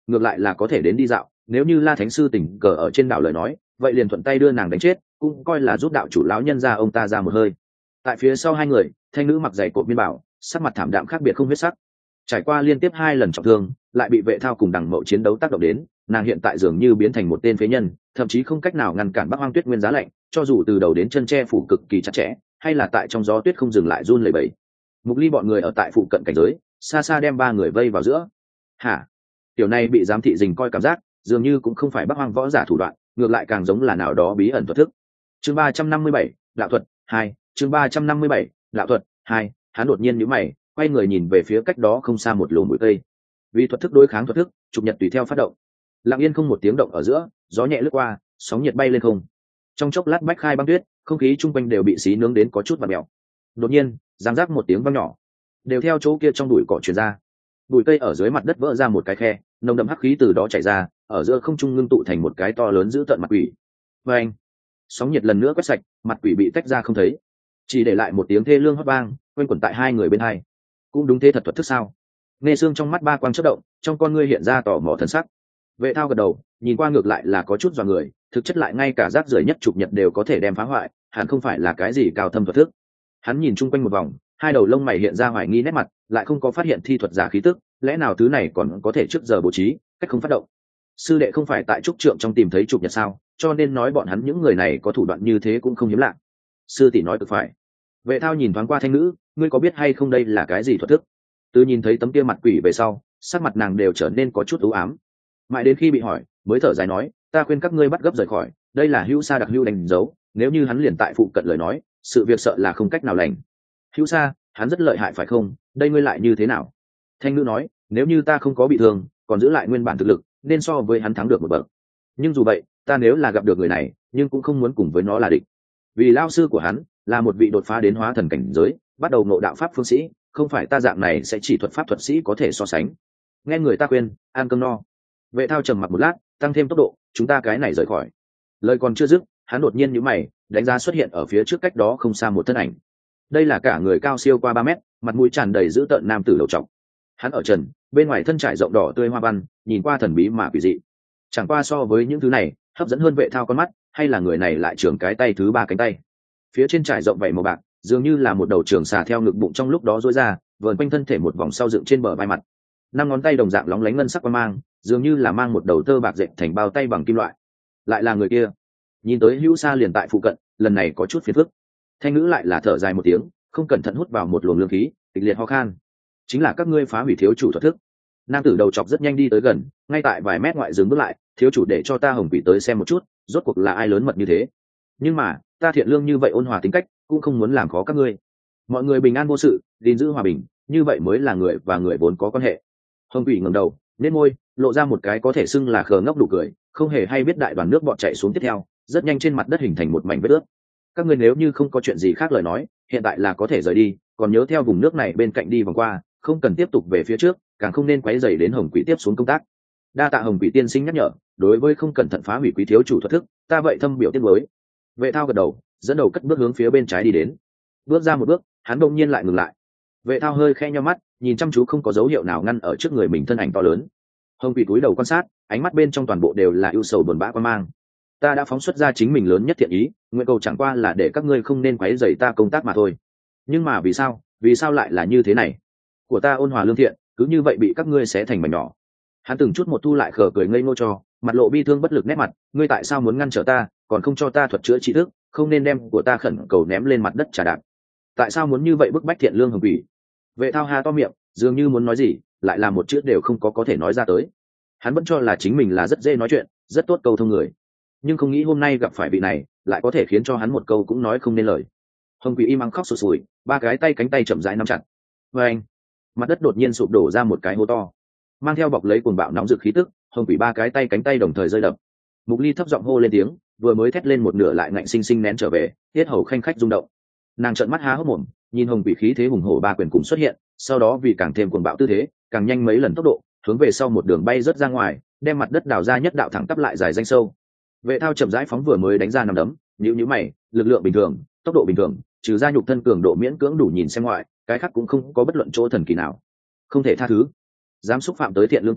ngược lại là có thể đến đi dạo. Nếu như La Thánh sư tình cờ ở trên đảo lời nói, vậy liền thuận tay đưa nàng đánh chết, cũng coi là giúp đạo chủ lão nhân ra ông ta ra một hơi. Tại phía sau hai người, thanh nữ mặc giày cộm biên bảo, sắc mặt thảm đạm khác biệt không huyết sắc. Trải qua liên tiếp hai lần trọng thương, lại bị Vệ Thao cùng Đằng Mậu chiến đấu tác động đến, nàng hiện tại dường như biến thành một tên phế nhân, thậm chí không cách nào ngăn cản Bắc Hoang Tuyết Nguyên giá lạnh, cho dù từ đầu đến chân che phủ cực kỳ chặt chẽ, hay là tại trong gió tuyết không dừng lại run lẩy bẩy. Mục Ly bọn người ở tại phụ cận cảnh giới, xa xa đem ba người vây vào giữa. Hả? Tiểu này bị giám thị dình coi cảm giác, dường như cũng không phải Bắc Hoang võ giả thủ đoạn, ngược lại càng giống là nào đó bí ẩn thuật thức. Chương ba trăm năm mươi bảy, đạo thuật hai, chương ba trăm năm mươi bảy, đạo thuật hai, hắn đột nhiên nhíu mày, quay người nhìn về phía cách đó không xa một lùm bụi cây. Vì thuật thức đối kháng thuật thức, trục nhật tùy theo phát động. Lặng yên không một tiếng động ở giữa, gió nhẹ lướt qua, sóng nhiệt bay lên không. Trong chốc lát bách khai băng tuyết, không khí chung quanh đều bị xí nướng đến có chút vặn mèo. Đột nhiên, giang rác một tiếng vang nhỏ, đều theo chỗ kia trong bụi cỏ truyền ra. Bụi cây ở dưới mặt đất vỡ ra một cái khe, nồng đậm hắc khí từ đó chảy ra, ở giữa không trung ngưng tụ thành một cái to lớn giữ tận mặt quỷ. Và anh, sóng nhiệt lần nữa quét sạch, mặt quỷ bị tách ra không thấy, chỉ để lại một tiếng thê lương hót vang quanh quẩn tại hai người bên hai. Cũng đúng thế, thật thuật thức sao? Nghe xương trong mắt ba quang chớp động, trong con ngươi hiện ra tò mò thần sắc. Vệ Thao gật đầu, nhìn qua ngược lại là có chút dọa người, thực chất lại ngay cả rác rưởi nhất trục nhật đều có thể đem phá hoại, hẳn không phải là cái gì cao thâm thuật thức. Hắn nhìn chung quanh một vòng, hai đầu lông mày hiện ra hoài nghi nét mặt, lại không có phát hiện thi thuật giả khí tức, lẽ nào thứ này còn có thể trước giờ bố trí, cách không phát động. Sư đệ không phải tại trúc trượng trong tìm thấy trục nhật sao, cho nên nói bọn hắn những người này có thủ đoạn như thế cũng không hiếm lạ. Sư tỷ nói cực phải. Vệ Thao nhìn thoáng qua thanh nữ, ngươi có biết hay không đây là cái gì thuật thức? Từ nhìn thấy tấm kia mặt quỷ về sau, sắc mặt nàng đều trở nên có chút u ám. Mãi đến khi bị hỏi, mới thở dài nói, ta khuyên các ngươi bắt gấp rời khỏi, đây là Hữu Sa đặc hữu đánh dấu, nếu như hắn liền tại phụ cận lời nói, sự việc sợ là không cách nào lành. Hữu Sa, hắn rất lợi hại phải không? Đây ngươi lại như thế nào? Thanh nữ nói, nếu như ta không có bị thương, còn giữ lại nguyên bản thực lực, nên so với hắn thắng được một bậc. Nhưng dù vậy, ta nếu là gặp được người này, nhưng cũng không muốn cùng với nó là địch. Vì lao sư của hắn là một vị đột phá đến hóa thần cảnh giới, bắt đầu ngộ đạo pháp phương sĩ, không phải ta dạng này sẽ chỉ thuật pháp thuật sĩ có thể so sánh. Nghe người ta khuyên, ăn cơm no. Vệ Thao trầm mặc một lát, tăng thêm tốc độ, chúng ta cái này rời khỏi. Lời còn chưa dứt, hắn đột nhiên nhíu mày, đánh giá xuất hiện ở phía trước cách đó không xa một thân ảnh. Đây là cả người cao siêu qua ba mét, mặt mũi tràn đầy dữ tợn nam tử đầu trọc. Hắn ở trần, bên ngoài thân trải rộng đỏ tươi hoa văn, nhìn qua thần bí mà quỷ dị. Chẳng qua so với những thứ này, hấp dẫn hơn Vệ Thao con mắt, hay là người này lại trưởng cái tay thứ ba cánh tay. Phía trên trải rộng vảy màu bạc, dường như là một đầu trường xà theo ngực bụng trong lúc đó duỗi ra, vờn quanh thân thể một vòng sau dựng trên bờ vai mặt. Năm ngón tay đồng dạng lóng lánh ngân sắc quang mang, dường như là mang một đầu tơ bạc dệt thành bao tay bằng kim loại. Lại là người kia. Nhìn tới Hữu Sa liền tại phụ cận, lần này có chút phiền phức. Thanh nữ lại là thở dài một tiếng, không cẩn thận hút vào một luồng lương khí, kịch liệt ho khan. Chính là các ngươi phá hủy thiếu chủ thuật thức. Nam tử đầu chọc rất nhanh đi tới gần, ngay tại vài mét ngoại dừng bước lại, thiếu chủ để cho ta Hồng Quỷ tới xem một chút, rốt cuộc là ai lớn mật như thế. Nhưng mà, ta thiện lương như vậy ôn hòa tính cách, cũng không muốn làm khó các ngươi. Mọi người bình an vô sự, gìn giữ hòa bình, như vậy mới là người và người vốn có quan hệ. Hồng Quỷ ngẩng đầu, nhếch môi, lộ ra một cái có thể xưng là khờ ngốc đủ cười, không hề hay biết đại đoàn nước bọt chảy xuống tiếp theo, rất nhanh trên mặt đất hình thành một mảnh vết ướt. Các ngươi nếu như không có chuyện gì khác lời nói, hiện tại là có thể rời đi, còn nhớ theo vùng nước này bên cạnh đi vòng qua, không cần tiếp tục về phía trước, càng không nên quấy rầy đến Hồng Quỷ tiếp xuống công tác. Đa tạ Hồng Quỷ tiên sinh nhắc nhở, đối với không cẩn thận phá hủy quý thiếu chủ thuật thức, ta vậy thâm biểu tiết mới. Vệ Thao gật đầu, dẫn đầu cất bước hướng phía bên trái đi đến. Bước ra một bước, hắn đột nhiên lại ngừng lại. Vệ Thao hơi khẽ nhíu mắt, nhìn chăm chú không có dấu hiệu nào ngăn ở trước người mình thân ảnh to lớn. Hồng Quỷ cúi đầu quan sát, ánh mắt bên trong toàn bộ đều là ưu sầu buồn bã quan mang. Ta đã phóng xuất ra chính mình lớn nhất thiện ý, nguyện cầu chẳng qua là để các ngươi không nên quấy rầy ta công tác mà thôi. Nhưng mà vì sao, vì sao lại là như thế này? Của ta ôn hòa lương thiện, cứ như vậy bị các ngươi xé thành mảnh nhỏ. Hắn từng chút một thu lại khờ cười ngây ngô cho, mặt lộ bi thương bất lực nét mặt, ngươi tại sao muốn ngăn trở ta, còn không cho ta thuật chữa trị thức, không nên đem của ta khẩn cầu ném lên mặt đất trà đạp. Tại sao muốn như vậy bức bách thiện lương Hồng Quỷ? Vệ Thao ha to miệng, dường như muốn nói gì, lại là một chữ đều không có có thể nói ra tới. Hắn vẫn cho là chính mình là rất dễ nói chuyện, rất tốt câu thông người, nhưng không nghĩ hôm nay gặp phải vị này, lại có thể khiến cho hắn một câu cũng nói không nên lời. Hồng Quỷ im ắng khóc sụt sùi, ba cái tay cánh tay chậm rãi nắm chặt. Và anh, mặt đất đột nhiên sụp đổ ra một cái hố to, mang theo bọc lấy cuồng bạo nóng rực khí tức. Hồng Quỷ ba cái tay cánh tay đồng thời rơi đập. Mục Ly thấp giọng hô lên tiếng, vừa mới thét lên một nửa lại ngạnh sinh sinh nén trở về, tiết hầu khanh khách rung động. Nàng trợn mắt há hốc mồm, nhìn Hồng Quỷ khí thế hùng hổ ba quyền cùng xuất hiện, sau đó vì càng thêm cuồng bạo tư thế, càng nhanh mấy lần tốc độ, hướng về sau một đường bay rớt ra ngoài, đem mặt đất đào ra nhất đạo thẳng tắp lại dài danh sâu. Vệ Thao chậm rãi phóng vừa mới đánh ra nằm đấm, nhíu nhíu mày, lực lượng bình thường, tốc độ bình thường, trừ ra nhục thân cường độ miễn cưỡng đủ nhìn xem ngoại, cái khác cũng không có bất luận chỗ thần kỳ nào. Không thể tha thứ. Dám xúc phạm tới thiện lương ta,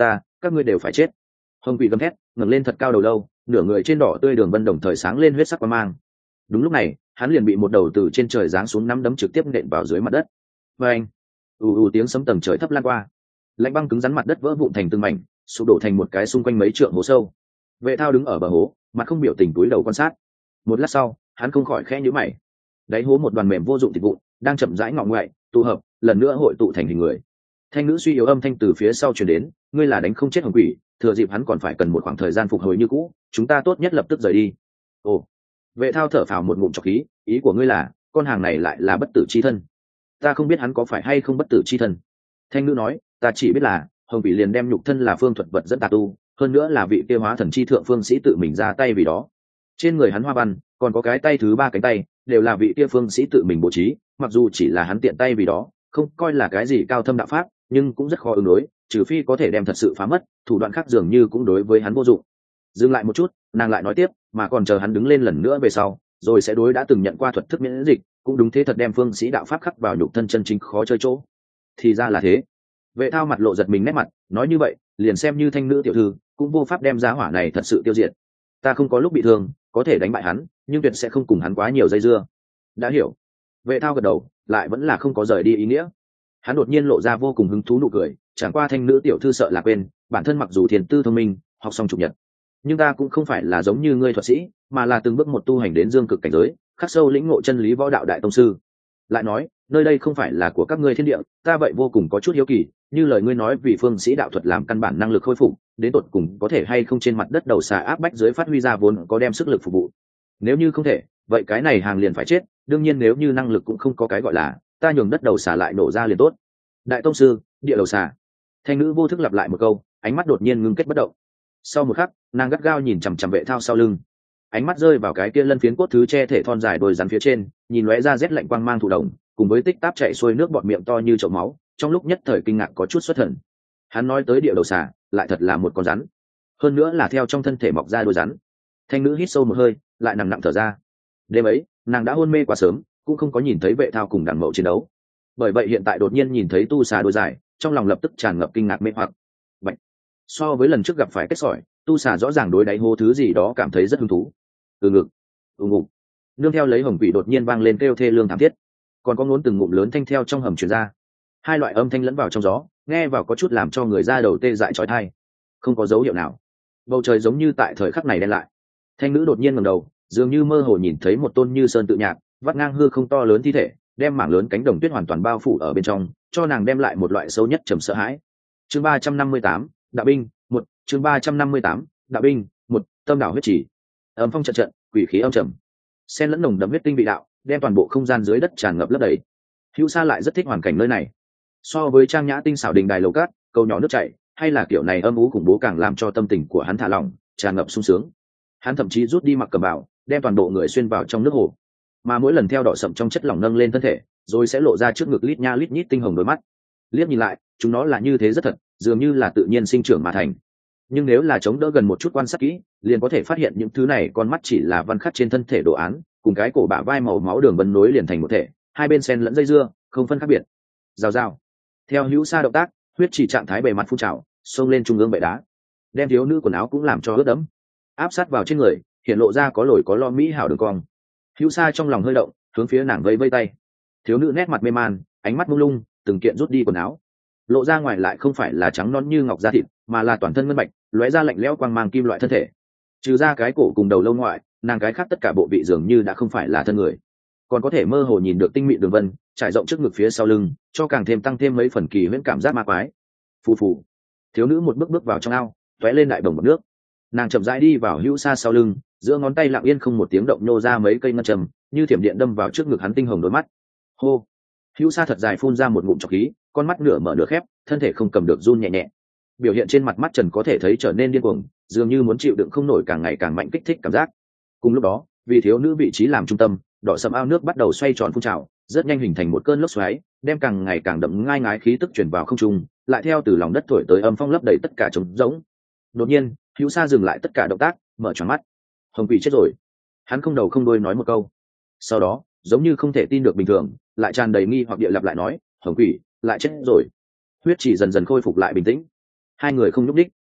các ngươi đều phải chết. Hồng quỷ gầm thét, ngẩng lên thật cao đầu lâu, nửa người trên đỏ tươi đường vân đồng thời sáng lên huyết sắc quang mang. Đúng lúc này, hắn liền bị một đầu từ trên trời giáng xuống nắm đấm trực tiếp nện vào dưới mặt đất. Và anh, ù ù tiếng sấm tầng trời thấp lan qua, lạnh băng cứng rắn mặt đất vỡ vụn thành từng mảnh, sụp đổ thành một cái xung quanh mấy trượng hố sâu. Vệ Thao đứng ở bờ hố, mặt không biểu tình túi đầu quan sát. Một lát sau, hắn không khỏi khẽ nhíu mày. Đáy hố một đoàn mềm vô dụng thịt vụn đang chậm rãi ngọ ngoại tụ hợp, lần nữa hội tụ thành hình người. Thanh nữ suy yếu âm thanh từ phía sau truyền đến, ngươi là đánh không chết hồng quỷ, thừa dịp hắn còn phải cần một khoảng thời gian phục hồi như cũ, chúng ta tốt nhất lập tức rời đi. Ồ. Vệ Thao thở phào một ngụm trọc khí, ý của ngươi là con hàng này lại là bất tử chi thân? Ta không biết hắn có phải hay không bất tử chi thân. Thanh nữ nói, ta chỉ biết là hồng quỷ liền đem nhục thân là phương thuật vật dẫn tà tu, hơn nữa là vị tiêu hóa thần chi thượng phương sĩ tự mình ra tay vì đó. Trên người hắn hoa văn, còn có cái tay thứ ba cánh tay, đều là vị kia phương sĩ tự mình bố trí, mặc dù chỉ là hắn tiện tay vì đó, không coi là cái gì cao thâm đạo pháp, nhưng cũng rất khó ứng đối, trừ phi có thể đem thật sự phá mất, thủ đoạn khác dường như cũng đối với hắn vô dụng. Dừng lại một chút, nàng lại nói tiếp, mà còn chờ hắn đứng lên lần nữa về sau, rồi sẽ đối đã từng nhận qua thuật thức miễn dịch, cũng đúng thế thật đem phương sĩ đạo pháp khắc vào nhục thân chân chính khó chơi chỗ. Thì ra là thế. Vệ Thao mặt lộ giật mình nét mặt, nói như vậy, liền xem như thanh nữ tiểu thư, cũng vô pháp đem giá hỏa này thật sự tiêu diệt. Ta không có lúc bị thương, có thể đánh bại hắn, nhưng tuyệt sẽ không cùng hắn quá nhiều dây dưa. Đã hiểu. Vệ Thao gật đầu, lại vẫn là không có rời đi ý nghĩa. Hắn đột nhiên lộ ra vô cùng hứng thú nụ cười, chẳng qua thanh nữ tiểu thư sợ là quên, bản thân mặc dù thiền tư thông minh, học xong chủ nhật, nhưng ta cũng không phải là giống như ngươi thuật sĩ, mà là từng bước một tu hành đến dương cực cảnh giới, khắc sâu lĩnh ngộ chân lý võ đạo đại tông sư. Lại nói, nơi đây không phải là của các ngươi thiên địa, ta vậy vô cùng có chút hiếu kỳ, như lời ngươi nói vì phương sĩ đạo thuật làm căn bản năng lực khôi phục, đến tột cùng có thể hay không trên mặt đất đầu xà áp bách dưới phát huy ra vốn có đem sức lực phục vụ. Nếu như không thể, vậy cái này hàng liền phải chết, đương nhiên nếu như năng lực cũng không có cái gọi là, ta nhường đất đầu xà lại nổ ra liền tốt. Đại tông sư, địa đầu xà. Thanh nữ vô thức lặp lại một câu, ánh mắt đột nhiên ngưng kết bất động. Sau một khắc, nàng gắt gao nhìn chằm chằm Vệ Thao sau lưng, ánh mắt rơi vào cái kia lân phiến cốt thứ che thể thon dài đôi rắn phía trên, nhìn lóe ra rét lạnh quang mang thụ động, cùng với tích táp chạy xuôi nước bọt miệng to như chậu máu, trong lúc nhất thời kinh ngạc có chút xuất thần. Hắn nói tới địa đầu xà, lại thật là một con rắn, hơn nữa là theo trong thân thể mọc ra đôi rắn. Thanh nữ hít sâu một hơi, lại nặng nặng thở ra. Đêm ấy, nàng đã hôn mê quá sớm, cũng không có nhìn thấy Vệ Thao cùng đàn mậu chiến đấu. Bởi vậy hiện tại đột nhiên nhìn thấy tu xà đôi dài, trong lòng lập tức tràn ngập kinh ngạc mê hoặc. Vậy, so với lần trước gặp phải kết sỏi, tu xà rõ ràng đối đáy hô thứ gì đó cảm thấy rất hứng thú. Từ ngực, ù ngục, nương theo lấy hồng quỷ đột nhiên vang lên kêu thê lương thảm thiết, còn có ngốn từng ngụm lớn thanh theo trong hầm truyền ra. Hai loại âm thanh lẫn vào trong gió, nghe vào có chút làm cho người da đầu tê dại chói tai. Không có dấu hiệu nào, bầu trời giống như tại thời khắc này đen lại. Thanh nữ đột nhiên ngẩng đầu, dường như mơ hồ nhìn thấy một tôn như sơn tự nhạc, vắt ngang hư không to lớn thi thể, đem mảng lớn cánh đồng tuyết hoàn toàn bao phủ ở bên trong, cho nàng đem lại một loại sâu nhất trầm sợ hãi. Chương ba trăm năm mươi tám, đạo binh, một, chương ba trăm năm mươi tám, đạo binh, một, tâm đảo huyết chỉ. Âm phong trận trận, quỷ khí âm trầm, xen lẫn nồng đậm huyết tinh vị đạo, đem toàn bộ không gian dưới đất tràn ngập lấp đầy. Hữu Sa lại rất thích hoàn cảnh nơi này. So với trang nhã tinh xảo đình đài lầu cát, cầu nhỏ nước chảy, hay là kiểu này âm u khủng bố càng làm cho tâm tình của hắn thả lỏng, tràn ngập sung sướng. Hắn thậm chí rút đi mặc cẩm bào, đem toàn bộ người xuyên vào trong nước hồ, mà mỗi lần theo đỏ sậm trong chất lỏng nâng lên thân thể, rồi sẽ lộ ra trước ngực lít nha lít nhít tinh hồng đôi mắt. Liếc nhìn lại, chúng nó là như thế rất thật, dường như là tự nhiên sinh trưởng mà thành. Nhưng nếu là chống đỡ gần một chút quan sát kỹ, liền có thể phát hiện những thứ này con mắt chỉ là văn khắc trên thân thể đồ án, cùng cái cổ bả vai màu máu đường vân nối liền thành một thể, hai bên xen lẫn dây dưa, không phân khác biệt. Rào rào. Theo Hữu Sa động tác, huyết chỉ trạng thái bề mặt phun trào, xông lên trung ương bệ đá, đem thiếu nữ quần áo cũng làm cho ướt đẫm, áp sát vào trên người, hiện lộ ra có lồi có lo mỹ hảo đường cong. Hữu Sa trong lòng hơi động, hướng phía nàng vẫy vẫy tay. Thiếu nữ nét mặt mê man, ánh mắt mông lung, từng kiện rút đi quần áo, lộ ra ngoài lại không phải là trắng nõn như ngọc da thịt, mà là toàn thân ngân bạch, lóe ra lạnh lẽo quang mang kim loại thân thể. Trừ ra cái cổ cùng đầu lâu ngoại, nàng cái khác tất cả bộ vị dường như đã không phải là thân người, còn có thể mơ hồ nhìn được tinh mịn đường vân trải rộng trước ngực phía sau lưng, cho càng thêm tăng thêm mấy phần kỳ huyễn cảm giác ma quái. Phù phù. Thiếu nữ một bước bước vào trong ao, tóe lên đại bồng bọt nước. Nàng chậm rãi đi vào Hữu Sa sau lưng, giữa ngón tay lặng yên không một tiếng động nhô ra mấy cây ngân trầm, như thiểm điện đâm vào trước ngực hắn tinh hồng đôi mắt. Hô. Hữu Sa thật dài phun ra một ngụm trọc khí, con mắt nửa mở nửa khép, thân thể không cầm được run nhẹ nhẹ. Biểu hiện trên mặt mắt trần có thể thấy trở nên điên cuồng, dường như muốn chịu đựng không nổi càng ngày càng mạnh kích thích cảm giác. Cùng lúc đó, vì thiếu nữ vị trí làm trung tâm, đỏ sẫm ao nước bắt đầu xoay tròn phun trào, rất nhanh hình thành một cơn lốc xoáy, đem càng ngày càng đậm ngai ngái khí tức truyền vào không trung, lại theo từ lòng đất thổi tới âm phong lấp đầy tất cả trống rỗng. Đột nhiên, Hữu Sa dừng lại tất cả động tác, mở tròn mắt. Hồng quỷ chết rồi. Hắn không đầu không đuôi nói một câu. Sau đó, giống như không thể tin được bình thường, lại tràn đầy nghi hoặc địa lặp lại nói, Hồng quỷ lại chết rồi. Huyết chỉ dần dần khôi phục lại bình tĩnh. Hai người không nhúc đích.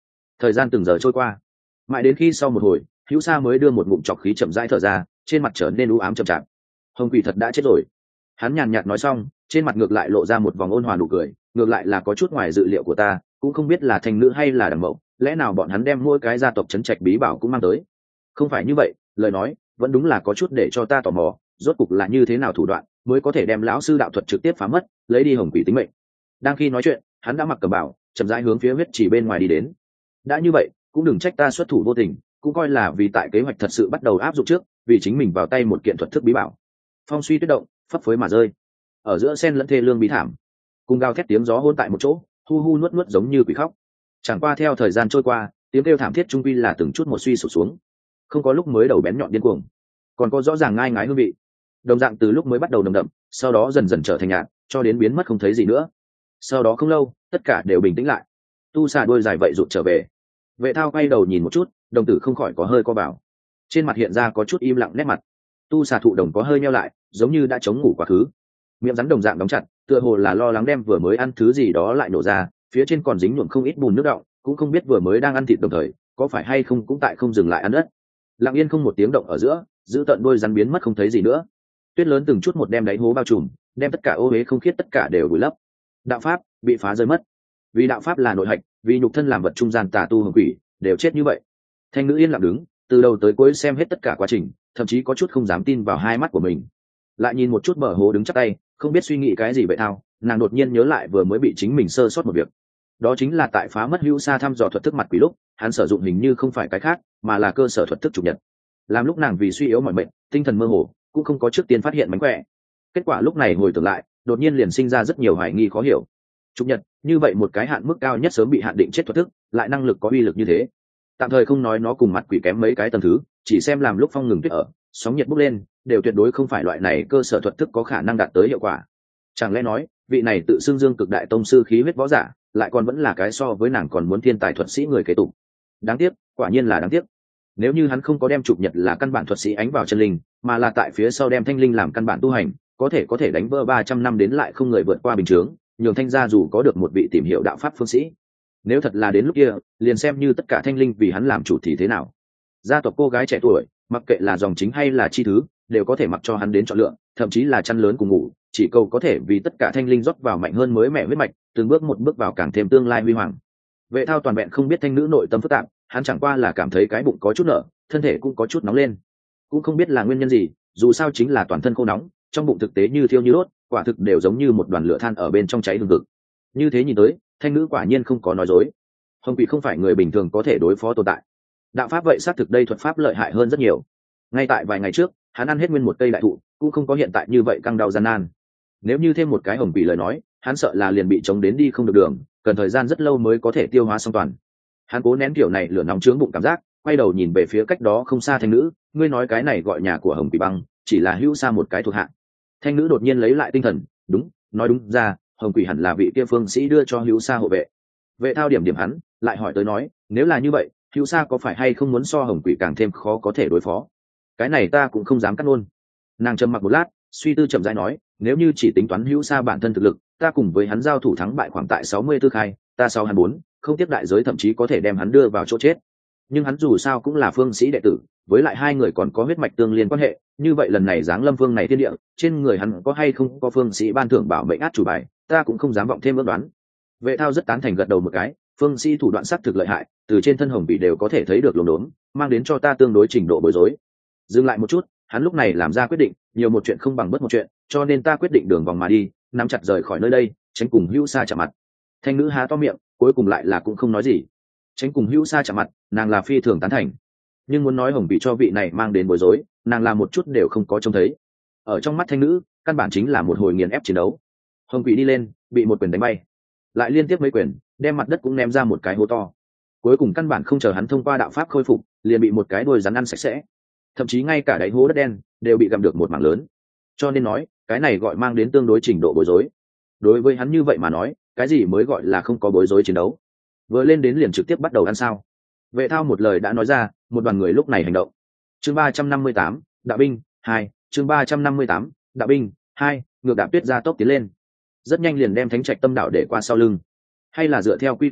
Thời gian từng giờ trôi qua, mãi đến khi sau một hồi hữu sa mới đưa một ngụm trọc khí chậm rãi thở ra, trên mặt trở nên u ám chậm chạp. Hồng quỷ thật đã chết rồi. Hắn nhàn nhạt nói xong, trên mặt ngược lại lộ ra một vòng ôn hòa nụ cười, ngược lại là có chút ngoài dự liệu của ta, cũng không biết là thanh nữ hay là đằng mậu, lẽ nào bọn hắn đem mỗi cái gia tộc trấn trạch bí bảo cũng mang tới. Không phải như vậy, lời nói vẫn đúng là có chút để cho ta tò mò, rốt cục là như thế nào thủ đoạn mới có thể đem lão sư đạo thuật trực tiếp phá mất, lấy đi hồng quỷ tính mệnh. Đang khi nói chuyện, hắn đã mặc cẩm bào, chậm rãi hướng phía huyết chỉ bên ngoài đi đến. Đã như vậy, cũng đừng trách ta xuất thủ vô tình, cũng coi là vì tại kế hoạch thật sự bắt đầu áp dụng trước, vì chính mình vào tay một kiện thuật thức bí bảo. Phong suy tuyết động, phấp phới mà rơi, ở giữa sen lẫn thê lương bí thảm, cùng gào thét tiếng gió hôn tại một chỗ, hu hu nuốt nuốt giống như quỷ khóc. Chẳng qua theo thời gian trôi qua, tiếng kêu thảm thiết trung quy là từng chút một suy sụp xuống, không có lúc mới đầu bén nhọn điên cuồng, còn có rõ ràng ngai ngái hương vị. Đồng dạng từ lúc mới bắt đầu nồng đậm, sau đó dần dần trở thành nhạt, cho đến biến mất không thấy gì nữa. Sau đó không lâu, tất cả đều bình tĩnh lại. Tu xà đôi dài vậy rụt trở về. Vệ thao quay đầu nhìn một chút, đồng tử không khỏi có hơi co vào, trên mặt hiện ra có chút im lặng nét mặt. Tu xà thụ đồng có hơi nheo lại, giống như đã chống ngủ quá khứ, miệng rắn đồng dạng đóng chặt, tựa hồ là lo lắng đem vừa mới ăn thứ gì đó lại nổ ra, phía trên còn dính nhuộm không ít bùn nước đọng, cũng không biết vừa mới đang ăn thịt đồng thời có phải hay không cũng tại không dừng lại ăn đất. Lặng yên không một tiếng động ở giữa, giữ tận đôi rắn biến mất không thấy gì nữa. Tuyết lớn từng chút một đem đáy hố bao trùm, đem tất cả ô uế không khiết tất cả đều vùi lấp. Đạo pháp bị phá rơi mất, vì đạo pháp là nội hạch, vì nhục thân làm vật trung gian tà tu hưởng quỷ đều chết như vậy. Thanh nữ yên lặng đứng, từ đầu tới cuối xem hết tất cả quá trình, thậm chí có chút không dám tin vào hai mắt của mình. Lại nhìn một chút bờ hố đứng chắc tay, không biết suy nghĩ cái gì vậy thao, nàng đột nhiên nhớ lại vừa mới bị chính mình sơ sót một việc. Đó chính là tại phá mất hữu sa thăm dò thuật thức mặt quỷ lúc, hắn sử dụng hình như không phải cái khác, mà là cơ sở thuật thức chủ nhật. Làm lúc nàng vì suy yếu mọi mệnh, tinh thần mơ hồ, cũng không có trước tiên phát hiện mánh khỏe. Kết quả lúc này hồi tưởng lại, đột nhiên liền sinh ra rất nhiều hoài nghi khó hiểu. Chủ nhật, như vậy một cái hạn mức cao nhất sớm bị hạn định chết thuật thức, lại năng lực có uy lực như thế. Tạm thời không nói nó cùng mặt quỷ kém mấy cái tầng thứ, chỉ xem làm lúc phong ngừng tuyết ở, sóng nhiệt bốc lên, đều tuyệt đối không phải loại này cơ sở thuật thức có khả năng đạt tới hiệu quả. Chẳng lẽ nói, vị này tự xưng dương cực đại tông sư khí huyết võ giả, lại còn vẫn là cái so với nàng còn muốn thiên tài thuật sĩ người kế tục. Đáng tiếc, quả nhiên là đáng tiếc. Nếu như hắn không có đem trục nhật là căn bản thuật sĩ ánh vào chân linh, mà là tại phía sau đem thanh linh làm căn bản tu hành, có thể có thể đánh vỡ ba trăm năm đến lại không người vượt qua bình chướng, nhường thanh gia dù có được một vị tìm hiểu đạo pháp phương sĩ. Nếu thật là đến lúc kia, liền xem như tất cả thanh linh vì hắn làm chủ thì thế nào? Gia tộc cô gái trẻ tuổi, mặc kệ là dòng chính hay là chi thứ, đều có thể mặc cho hắn đến chọn lựa, thậm chí là chăn lớn cùng ngủ, chỉ cầu có thể vì tất cả thanh linh rót vào mạnh hơn mới mẹ huyết mạch, từng bước một bước vào càng thêm tương lai huy hoàng. Vệ thao toàn vẹn không biết thanh nữ nội tâm phức tạp, hắn chẳng qua là cảm thấy cái bụng có chút nở, thân thể cũng có chút nóng lên, cũng không biết là nguyên nhân gì, dù sao chính là toàn thân khô nóng, trong bụng thực tế như thiêu như đốt, quả thực đều giống như một đoàn lửa than ở bên trong cháy hừng hực. Như thế nhìn tới, thanh nữ quả nhiên không có nói dối, hồng quỷ không phải người bình thường có thể đối phó tồn tại. Đạo pháp vậy xác thực đây thuật pháp lợi hại hơn rất nhiều. Ngay tại vài ngày trước, hắn ăn hết nguyên một cây đại thụ, cũng không có hiện tại như vậy căng đau gian nan. Nếu như thêm một cái hồng quỷ lời nói, hắn sợ là liền bị chống đến đi không được đường, cần thời gian rất lâu mới có thể tiêu hóa xong toàn. Hắn cố nén kiểu này lửa nóng trướng bụng cảm giác, quay đầu nhìn về phía cách đó không xa thanh nữ, ngươi nói cái này gọi nhà của hồng quỷ băng, chỉ là hữu xa một cái thuộc hạ. Thanh nữ đột nhiên lấy lại tinh thần, đúng, nói đúng ra, hồng quỷ hẳn là vị kia phương sĩ đưa cho hữu xa hộ vệ. Vệ thao điểm điểm hắn, lại hỏi tới nói, nếu là như vậy, hữu xa có phải hay không muốn so hồng quỷ càng thêm khó có thể đối phó? Cái này ta cũng không dám cắt luôn. Nàng trầm mặc một lát, suy tư chậm rãi nói, nếu như chỉ tính toán hữu xa bản thân thực lực, ta cùng với hắn giao thủ thắng bại khoảng tại sáu mươi tư khai, ta sau hắn bốn, không tiếp đại giới thậm chí có thể đem hắn đưa vào chỗ chết. Nhưng hắn dù sao cũng là phương sĩ đệ tử, với lại hai người còn có huyết mạch tương liên quan hệ, như vậy lần này giáng lâm phương này thiên địa, trên người hắn có hay không có phương sĩ ban thưởng bảo mệnh át chủ bài, ta cũng không dám vọng thêm ước đoán. Vệ thao rất tán thành gật đầu một cái, phương sĩ thủ đoạn sắc thực lợi hại, từ trên thân hồng bị đều có thể thấy được lồn đốn, mang đến cho ta tương đối trình độ bối rối. Dừng lại một chút, hắn lúc này làm ra quyết định, nhiều một chuyện không bằng bất một chuyện, cho nên ta quyết định đường vòng mà đi, nắm chặt rời khỏi nơi đây, tránh cùng hữu xa chạm mặt. Thanh nữ há to miệng, cuối cùng lại là cũng không nói gì. Tránh cùng hữu xa chạm mặt, nàng là phi thường tán thành, nhưng muốn nói hồng bị cho vị này mang đến bối rối, nàng làm một chút đều không có trông thấy. Ở trong mắt thanh nữ, căn bản chính là một hồi nghiền ép chiến đấu. Hồng quỷ đi lên, bị một quyền đánh bay, lại liên tiếp mấy quyền, đem mặt đất cũng ném ra một cái hố to. Cuối cùng căn bản không chờ hắn thông qua đạo pháp khôi phục, liền bị một cái đuôi rắn ăn sạch sẽ, thậm chí ngay cả đáy hố đất đen đều bị gặm được một mảng lớn. Cho nên nói, cái này gọi mang đến tương đối trình độ bối rối. Đối với hắn như vậy mà nói, cái gì mới gọi là không có bối rối chiến đấu? Vừa lên đến liền trực tiếp bắt đầu ăn sao? Vệ thao một lời đã nói ra, một đoàn người lúc này hành động. Chương ba trăm năm mươi tám, đạo binh hai, chương ba trăm năm mươi tám, đạo binh hai, ngược đạp tuyết ra tốc tiến lên. Rất nhanh liền đem thánh trạch tâm đạo để qua sau lưng. Hay là dựa theo quy củ cũ,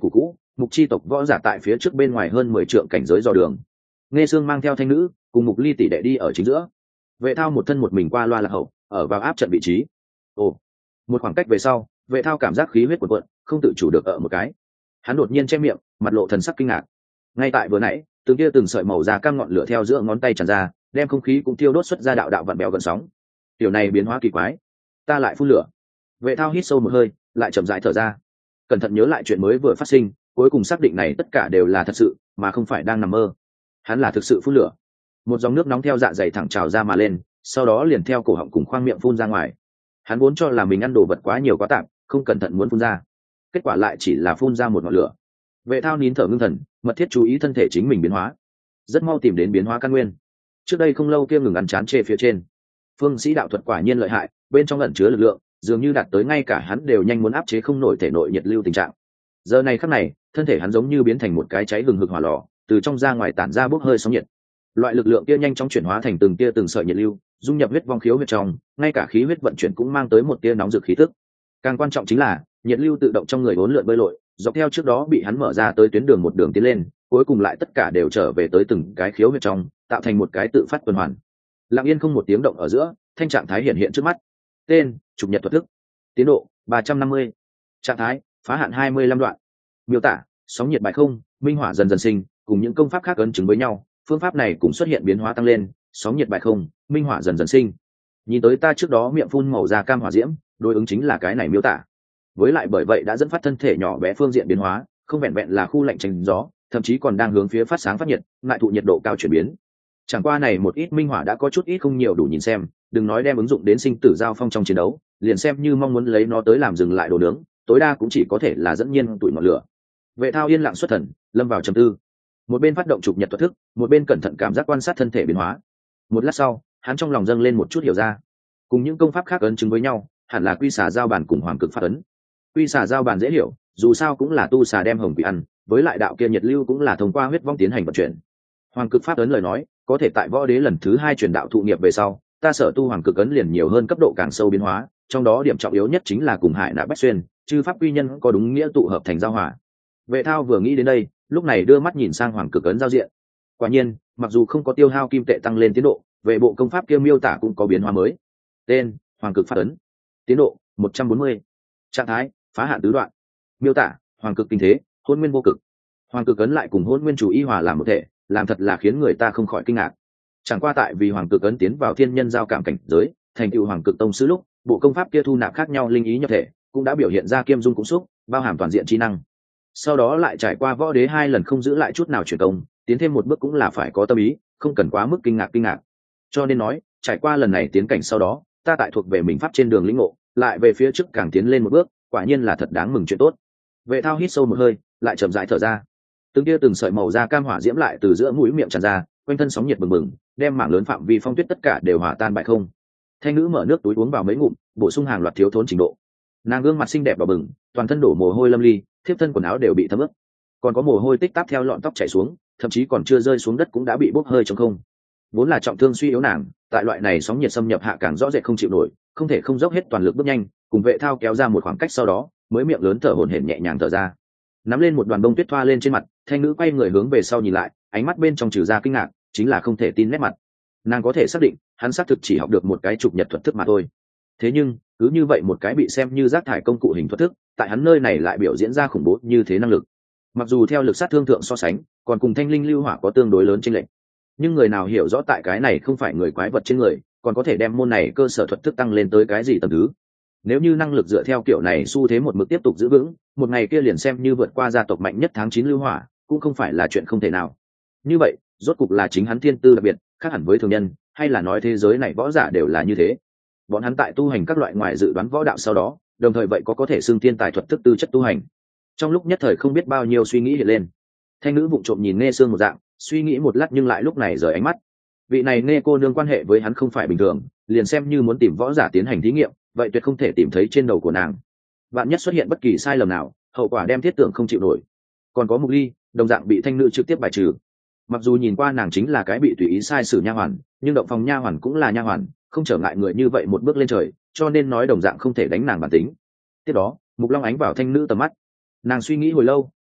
Mục chi tộc võ giả tại phía trước bên ngoài hơn mười trượng cảnh giới dò đường. Nghe Sương mang theo thanh nữ cùng Mục Ly tỷ đệ đi ở chính giữa. Vệ Thao một thân một mình qua loa lạc hậu, ở vào áp trận vị trí. Ồ, một khoảng cách về sau, Vệ Thao cảm giác khí huyết cuộn cuộn, không tự chủ được ở một cái. Hắn đột nhiên che miệng, mặt lộ thần sắc kinh ngạc. Ngay tại vừa nãy, từng kia từng sợi màu da cam ngọn lửa theo giữa ngón tay tràn ra, đem không khí cũng thiêu đốt xuất ra đạo đạo vặn bèo gần sóng. Điều này biến hóa kỳ quái. Ta lại phun lửa. Vệ Thao hít sâu một hơi, lại chậm rãi thở ra. Cẩn thận nhớ lại chuyện mới vừa phát sinh, cuối cùng xác định này tất cả đều là thật sự, mà không phải đang nằm mơ. Hắn là thực sự phun lửa. Một dòng nước nóng theo dạ dày thẳng trào ra mà lên, sau đó liền theo cổ họng cùng khoang miệng phun ra ngoài. Hắn vốn cho là mình ăn đồ vật quá nhiều quá tạm, không cẩn thận muốn phun ra, kết quả lại chỉ là phun ra một ngọn lửa. Vệ Thao nín thở ngưng thần, mật thiết chú ý thân thể chính mình biến hóa, rất mau tìm đến biến hóa căn nguyên. Trước đây không lâu kia ngừng ăn chán chê phía trên, phương sĩ đạo thuật quả nhiên lợi hại, bên trong ẩn chứa lực lượng dường như đạt tới ngay cả hắn đều nhanh muốn áp chế không nổi thể nội nhiệt lưu tình trạng. Giờ này khắc này, thân thể hắn giống như biến thành một cái cháy hừng hực hỏa lò, từ trong ra ngoài tản ra bốc hơi sóng nhiệt. Loại lực lượng kia nhanh chóng chuyển hóa thành từng tia từng sợi nhiệt lưu, dung nhập huyết vong khiếu huyết trong, ngay cả khí huyết vận chuyển cũng mang tới một tia nóng rực khí tức. Càng quan trọng chính là, nhiệt lưu tự động trong người uốn lượn bơi lội, dọc theo trước đó bị hắn mở ra tới tuyến đường một đường tiến lên, cuối cùng lại tất cả đều trở về tới từng cái khiếu huyết trong, tạo thành một cái tự phát tuần hoàn. Lặng yên không một tiếng động ở giữa, thanh trạng thái hiện hiện trước mắt. Tên: Trục Nhật thuật thức. Tiến độ: ba trăm năm mươi. Trạng thái: phá hạn hai mươi lăm đoạn. Miêu tả: sóng nhiệt bại không, minh hỏa dần dần sinh, cùng những công pháp khác ấn chứng với nhau, phương pháp này cũng xuất hiện biến hóa tăng lên, sóng nhiệt bại không, minh hỏa dần dần sinh. Nhìn tới ta trước đó miệng phun màu da cam hỏa diễm, đối ứng chính là cái này miêu tả. Với lại bởi vậy đã dẫn phát thân thể nhỏ bé phương diện biến hóa, không vẹn vẹn là khu lạnh tránh gió, thậm chí còn đang hướng phía phát sáng phát nhiệt, ngại thụ nhiệt độ cao chuyển biến. Chẳng qua này một ít minh hỏa đã có chút ít không nhiều đủ nhìn xem, đừng nói đem ứng dụng đến sinh tử giao phong trong chiến đấu, liền xem như mong muốn lấy nó tới làm dừng lại đồ nướng, tối đa cũng chỉ có thể là dẫn nhiên tụi ngọn lửa. Vệ Thao yên lặng xuất thần, lâm vào trầm tư. Một bên phát động trục nhật thuật thức, một bên cẩn thận cảm giác quan sát thân thể biến hóa. Một lát sau, hắn trong lòng dâng lên một chút hiểu ra. Cùng những công pháp khác ấn chứng với nhau, hẳn là quy xà giao bản cùng hoàng cực pháp ấn. Quy xà giao bản dễ hiểu, dù sao cũng là tu xà đem hồng quỷ ăn, với lại đạo kia nhiệt lưu cũng là thông qua huyết vong tiến hành vận chuyển. Hoàng cực pháp ấn lời nói, có thể tại võ đế lần thứ hai truyền đạo thụ nghiệp về sau, ta sở tu hoàng cực ấn liền nhiều hơn cấp độ càng sâu biến hóa, trong đó điểm trọng yếu nhất chính là cùng Hải Nạp Bách Xuyên, chư pháp quy nhân có đúng nghĩa tụ hợp thành giao hòa. Vệ Thao vừa nghĩ đến đây, lúc này đưa mắt nhìn sang hoàng cực ấn giao diện. Quả nhiên, mặc dù không có tiêu hao kim tệ tăng lên tiến độ, về bộ công pháp kia miêu tả cũng có biến hóa mới. Tên: Hoàng cực pháp ấn. Tiến độ: một trăm bốn mươi. Trạng thái: phá hạn tứ đoạn. Miêu tả: hoàng cực kinh thế, hôn nguyên vô cực. Hoàng cực ấn lại cùng hôn nguyên chủ y hòa làm một thể, làm thật là khiến người ta không khỏi kinh ngạc. Chẳng qua tại vì hoàng cực ấn tiến vào thiên nhân giao cảm cảnh giới, thành tựu hoàng cực tông sư lúc, bộ công pháp kia thu nạp khác nhau linh ý nhập thể, cũng đã biểu hiện ra kiêm dung cũng xúc, bao hàm toàn diện trí năng. Sau đó lại trải qua võ đế hai lần không giữ lại chút nào truyền công, tiến thêm một bước cũng là phải có tâm ý, không cần quá mức kinh ngạc kinh ngạc. Cho nên nói, trải qua lần này tiến cảnh sau đó, ta tại thuộc về mình pháp trên đường lĩnh ngộ, lại về phía trước càng tiến lên một bước, quả nhiên là thật đáng mừng chuyện tốt. Vệ Thao hít sâu một hơi, lại chậm rãi thở ra. Từng kia từng sợi màu da cam hỏa diễm lại từ giữa mũi miệng tràn ra, quanh thân sóng nhiệt bừng bừng, đem mảng lớn phạm vi phong tuyết tất cả đều hòa tan bại không. Thanh nữ mở nước túi uống vào mấy ngụm, bổ sung hàng loạt thiếu thốn trình độ. Nàng gương mặt xinh đẹp đỏ bừng, toàn thân đổ mồ hôi lâm ly, thiếp thân quần áo đều bị thấm ướt, còn có mồ hôi tích tắc theo lọn tóc chảy xuống, thậm chí còn chưa rơi xuống đất cũng đã bị bốc hơi trong không. Vốn là trọng thương suy yếu nàng, tại loại này sóng nhiệt xâm nhập hạ càng rõ rệt không chịu nổi, không thể không dốc hết toàn lực bước nhanh, cùng Vệ Thao kéo ra một khoảng cách sau đó, mới miệng lớn thở hổn hển nhẹ nhàng thở ra. Nắm lên một đoàn bông tuyết thoa lên trên mặt, thanh nữ quay người hướng về sau nhìn lại, ánh mắt bên trong trừ ra kinh ngạc, chính là không thể tin nét mặt. Nàng có thể xác định, hắn xác thực chỉ học được một cái trục nhật thuật thức mà thôi. Thế nhưng, cứ như vậy một cái bị xem như rác thải công cụ hình thuật thức, tại hắn nơi này lại biểu diễn ra khủng bố như thế năng lực. Mặc dù theo lực sát thương thượng so sánh, còn cùng thanh linh lưu hỏa có tương đối lớn chênh lệch, nhưng người nào hiểu rõ tại cái này không phải người quái vật trên người, còn có thể đem môn này cơ sở thuật thức tăng lên tới cái gì tầng thứ. Nếu như năng lực dựa theo kiểu này xu thế một mực tiếp tục giữ vững, một ngày kia liền xem như vượt qua gia tộc mạnh nhất tháng chín lưu hỏa, cũng không phải là chuyện không thể nào. Như vậy, rốt cục là chính hắn thiên tư đặc biệt, khác hẳn với thường nhân, hay là nói thế giới này võ giả đều là như thế. Bọn hắn tại tu hành các loại ngoài dự đoán võ đạo sau đó, đồng thời vậy có có thể xưng thiên tài thuật thức tư chất tu hành. Trong lúc nhất thời không biết bao nhiêu suy nghĩ hiện lên. Thanh nữ vụng trộm nhìn Nghe Sương một dạng, suy nghĩ một lát nhưng lại lúc này rời ánh mắt. Vị này Nghe cô nương quan hệ với hắn không phải bình thường, liền xem như muốn tìm võ giả tiến hành thí nghiệm, vậy tuyệt không thể tìm thấy trên đầu của nàng. Vạn nhất xuất hiện bất kỳ sai lầm nào, hậu quả đem thiết tưởng không chịu nổi. Còn có Mục Ly, đồng dạng bị thanh nữ trực tiếp bài trừ. Mặc dù nhìn qua nàng chính là cái bị tùy ý sai sử nha hoàn, nhưng động phòng nha hoàn cũng là nha hoàn, không trở ngại người như vậy một bước lên trời, cho nên nói đồng dạng không thể đánh nàng bản tính. Tiếp đó, Mục Long ánh vào thanh nữ tầm mắt. Nàng suy nghĩ hồi lâu,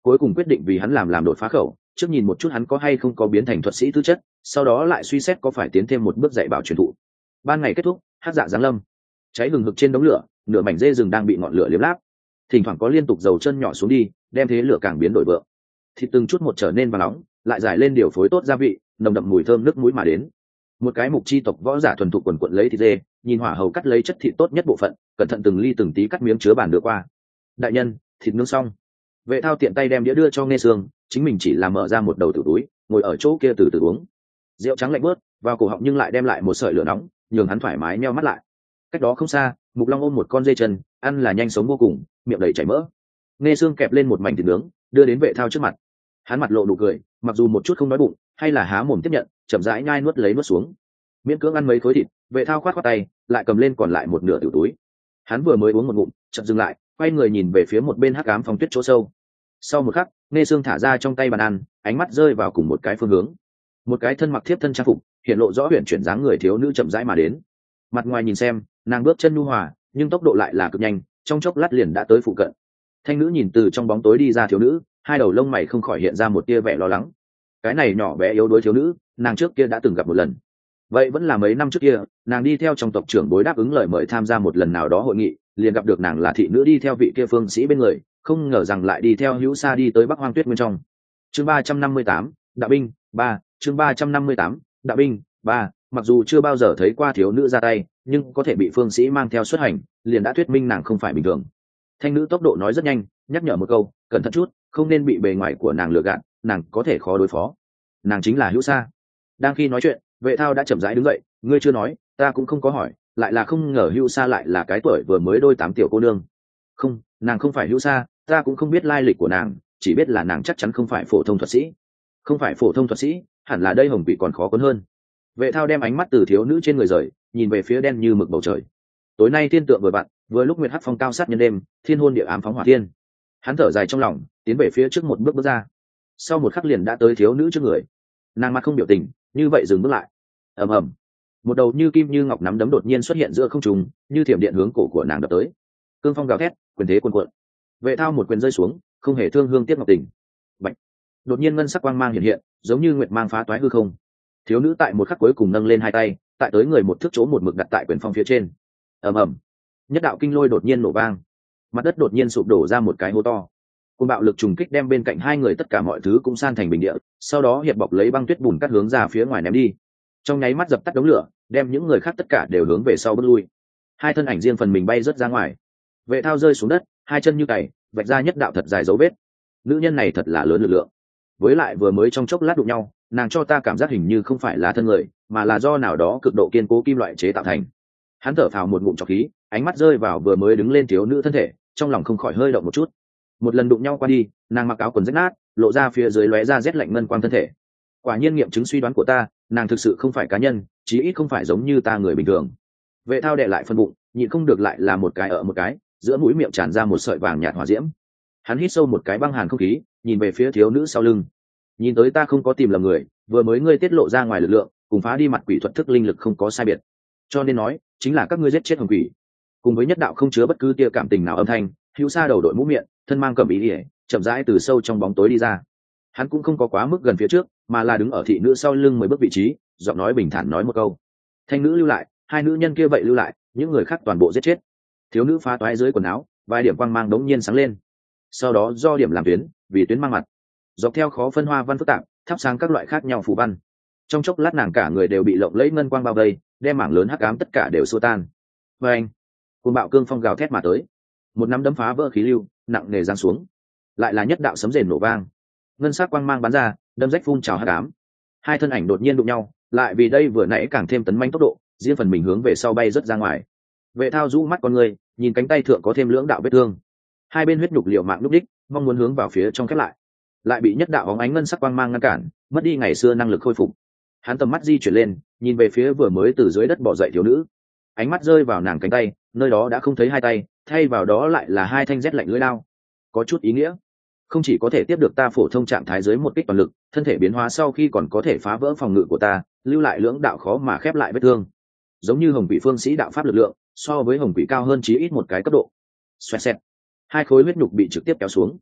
cuối cùng quyết định vì hắn làm làm đột phá khẩu, trước nhìn một chút hắn có hay không có biến thành thuật sĩ tư chất, sau đó lại suy xét có phải tiến thêm một bước dạy bảo truyền thụ. Ban ngày kết thúc, hắc dạ giáng lâm, cháy hừng hực trên đống lửa, nửa mảnh dê rừng đang bị ngọn lửa liếm láp, thỉnh thoảng có liên tục dầu chân nhỏ xuống đi, đem thế lửa càng biến đổi vượng. Thịt từng chút một trở nên vàng nóng, lại giải lên điều phối tốt gia vị, nồng đậm mùi thơm nước mũi mà đến. Một cái mục chi tộc võ giả thuần thục quần quận lấy thịt dê, nhìn hỏa hầu cắt lấy chất thịt tốt nhất bộ phận, cẩn thận từng ly từng tí cắt miếng chứa bàn đưa qua. Đại nhân, thịt nướng xong. Vệ thao tiện tay đem đĩa đưa cho Nghe Sương, chính mình chỉ làm mở ra một đầu tử túi, ngồi ở chỗ kia từ từ uống. Rượu trắng lạnh bớt vào cổ họng nhưng lại đem lại một sợi lửa nóng, nhường hắn thoải mái nheo mắt lại. Cách đó không xa, Mục Long ôm một con dê chân, ăn là nhanh sống vô cùng, miệng đầy chảy mỡ. Nghe Sương kẹp lên một mảnh thịt nướng, đưa đến Vệ thao trước mặt. Hắn mặt lộ nụ cười, mặc dù một chút không đói bụng, hay là há mồm tiếp nhận, chậm rãi nhai nuốt lấy nuốt xuống. Miễn cưỡng ăn mấy khối thịt, Vệ thao khoát khoát tay, lại cầm lên còn lại một nửa tiểu túi. Hắn vừa mới uống một ngụm, chợt dừng lại, quay người nhìn về phía một bên hắc ám phong tuyết chỗ sâu. Sau một khắc, Nghe Sương thả ra trong tay bàn ăn, ánh mắt rơi vào cùng một cái phương hướng. Một cái thân mặc thiếp thân trang phục, hiện lộ rõ huyền chuyển dáng người thiếu nữ chậm rãi mà đến. Mặt ngoài nhìn xem, nàng bước chân nhu hòa, nhưng tốc độ lại là cực nhanh, trong chốc lát liền đã tới phụ cận. Thanh nữ nhìn từ trong bóng tối đi ra thiếu nữ, hai đầu lông mày không khỏi hiện ra một tia vẻ lo lắng. Cái này nhỏ bé yếu đuối thiếu nữ, nàng trước kia đã từng gặp một lần. Vậy vẫn là mấy năm trước kia, nàng đi theo trong tộc trưởng bối đáp ứng lời mời tham gia một lần nào đó hội nghị, liền gặp được nàng là thị nữ đi theo vị kia phương sĩ bên người, không ngờ rằng lại đi theo hữu xa đi tới Bắc Hoang Tuyết Nguyên trong. Chương ba trăm năm mươi tám, đạo binh ba. Chương ba trăm năm mươi tám, đạo binh ba. Mặc dù chưa bao giờ thấy qua thiếu nữ ra tay, nhưng có thể bị phương sĩ mang theo xuất hành, liền đã thuyết minh nàng không phải bình thường. Thanh nữ tốc độ nói rất nhanh, nhắc nhở một câu, cẩn thận chút, không nên bị bề ngoài của nàng lừa gạt, nàng có thể khó đối phó. Nàng chính là hữu sa. Đang khi nói chuyện, Vệ thao đã chậm rãi đứng dậy, ngươi chưa nói, ta cũng không có hỏi, lại là không ngờ hữu sa lại là cái tuổi vừa mới đôi tám tiểu cô nương. Không, nàng không phải hữu sa, ta cũng không biết lai lịch của nàng, chỉ biết là nàng chắc chắn không phải phổ thông thuật sĩ. Không phải phổ thông thuật sĩ, hẳn là đây hồng quỷ còn khó cuốn hơn. Vệ thao đem ánh mắt từ thiếu nữ trên người rời, nhìn về phía đen như mực bầu trời. Tối nay thiên tượng vừa vặn, vừa lúc nguyệt hắc phong cao sát nhân đêm, thiên hôn địa ám phóng hỏa thiên. Hắn thở dài trong lòng, tiến về phía trước một bước bước ra. Sau một khắc liền đã tới thiếu nữ trước người. Nàng mặt không biểu tình, như vậy dừng bước lại. Ầm ầm, một đầu như kim như ngọc nắm đấm đột nhiên xuất hiện giữa không trung, như thiểm điện hướng cổ của nàng đập tới. Cương phong gào thét, quyền thế cuồn cuộn. Vệ thao một quyền rơi xuống, không hề thương hương tiếc ngọc tình. Bạch, đột nhiên ngân sắc quang mang hiện hiện, giống như nguyệt mang phá toái hư không. Thiếu nữ tại một khắc cuối cùng nâng lên hai tay, tại tới người một thước chỗ một mực đặt tại quyền phong phía trên. Ầm ầm, nhất đạo kinh lôi đột nhiên nổ vang, mặt đất đột nhiên sụp đổ ra một cái hố to. Cơn bạo lực trùng kích đem bên cạnh hai người tất cả mọi thứ cũng san thành bình địa, sau đó hiệp bọc lấy băng tuyết bùn cắt hướng ra phía ngoài ném đi. Trong nháy mắt dập tắt đống lửa, đem những người khác tất cả đều hướng về sau bước lui. Hai thân ảnh riêng phần mình bay rớt ra ngoài. Vệ thao rơi xuống đất, hai chân như cày, vạch ra nhất đạo thật dài dấu vết. Nữ nhân này thật là lớn lực lượng. Với lại vừa mới trong chốc lát đụng nhau, nàng cho ta cảm giác hình như không phải là thân người, mà là do nào đó cực độ kiên cố kim loại chế tạo thành. Hắn thở phào một ngụm trọc khí, ánh mắt rơi vào vừa mới đứng lên thiếu nữ thân thể, trong lòng không khỏi hơi động một chút. Một lần đụng nhau qua đi, nàng mặc áo quần rách nát, lộ ra phía dưới lóe ra rét lạnh ngân quang thân thể. Quả nhiên nghiệm chứng suy đoán của ta, nàng thực sự không phải cá nhân, chí ít không phải giống như ta người bình thường. Vệ thao đệ lại phân bụng, nhịn không được lại là một cái ở một cái, giữa mũi miệng tràn ra một sợi vàng nhạt hỏa diễm. Hắn hít sâu một cái băng hàn không khí, nhìn về phía thiếu nữ sau lưng. Nhìn tới ta không có tìm lầm người, vừa mới ngươi tiết lộ ra ngoài lực lượng, cùng phá đi mặt quỷ thuật thức linh lực không có sai biệt. Cho nên nói, chính là các ngươi giết chết hồng quỷ. Cùng với nhất đạo không chứa bất cứ tia cảm tình nào âm thanh, hữu sa đầu đội mũ miệng, thân mang cẩm ý ỉa, chậm rãi từ sâu trong bóng tối đi ra. Hắn cũng không có quá mức gần phía trước, mà là đứng ở thị nữ sau lưng mười bước vị trí, giọng nói bình thản nói một câu. Thanh nữ lưu lại, hai nữ nhân kia vậy lưu lại, những người khác toàn bộ giết chết. Thiếu nữ phá toái dưới quần áo, vài điểm quang mang đống nhiên sáng lên. Sau đó do điểm làm tuyến, vì tuyến mang mặt, dọc theo khó phân hoa văn phức tạp, thắp sáng các loại khác nhau phù văn. Trong chốc lát nàng cả người đều bị lộng lẫy ngân quang bao vây, đem mảng lớn hắc ám tất cả đều xua tan. Và anh, cuồng bạo cương phong gào thét mà tới, một nắm đấm phá vỡ khí lưu, nặng nề giáng xuống. Lại là nhất đạo sấm rền nổ vang, ngân sắc quang mang bắn ra, đâm rách phun trào hắc ám. Hai thân ảnh đột nhiên đụng nhau, lại vì đây vừa nãy càng thêm tấn manh tốc độ, riêng phần mình hướng về sau bay rất ra ngoài. Vệ thao rũ mắt con người, nhìn cánh tay thượng có thêm lưỡng đạo vết thương, hai bên huyết nhục liều mạng lúc đích, mong muốn hướng vào phía trong khép lại, lại bị nhất đạo bóng ánh ngân sắc quang mang ngăn cản, mất đi ngày xưa năng lực khôi phục. Hắn tầm mắt di chuyển lên, nhìn về phía vừa mới từ dưới đất bò dậy thiếu nữ, ánh mắt rơi vào nàng cánh tay, nơi đó đã không thấy hai tay, thay vào đó lại là hai thanh rét lạnh lưỡi lao. Có chút ý nghĩa, không chỉ có thể tiếp được ta phổ thông trạng thái dưới một kích toàn lực, thân thể biến hóa sau khi còn có thể phá vỡ phòng ngự của ta, lưu lại lưỡng đạo khó mà khép lại vết thương, giống như hồng quỷ phương sĩ đạo pháp lực lượng, so với hồng quỷ cao hơn chí ít một cái cấp độ. Xoẹt xẹt, hai khối huyết nhục bị trực tiếp kéo xuống.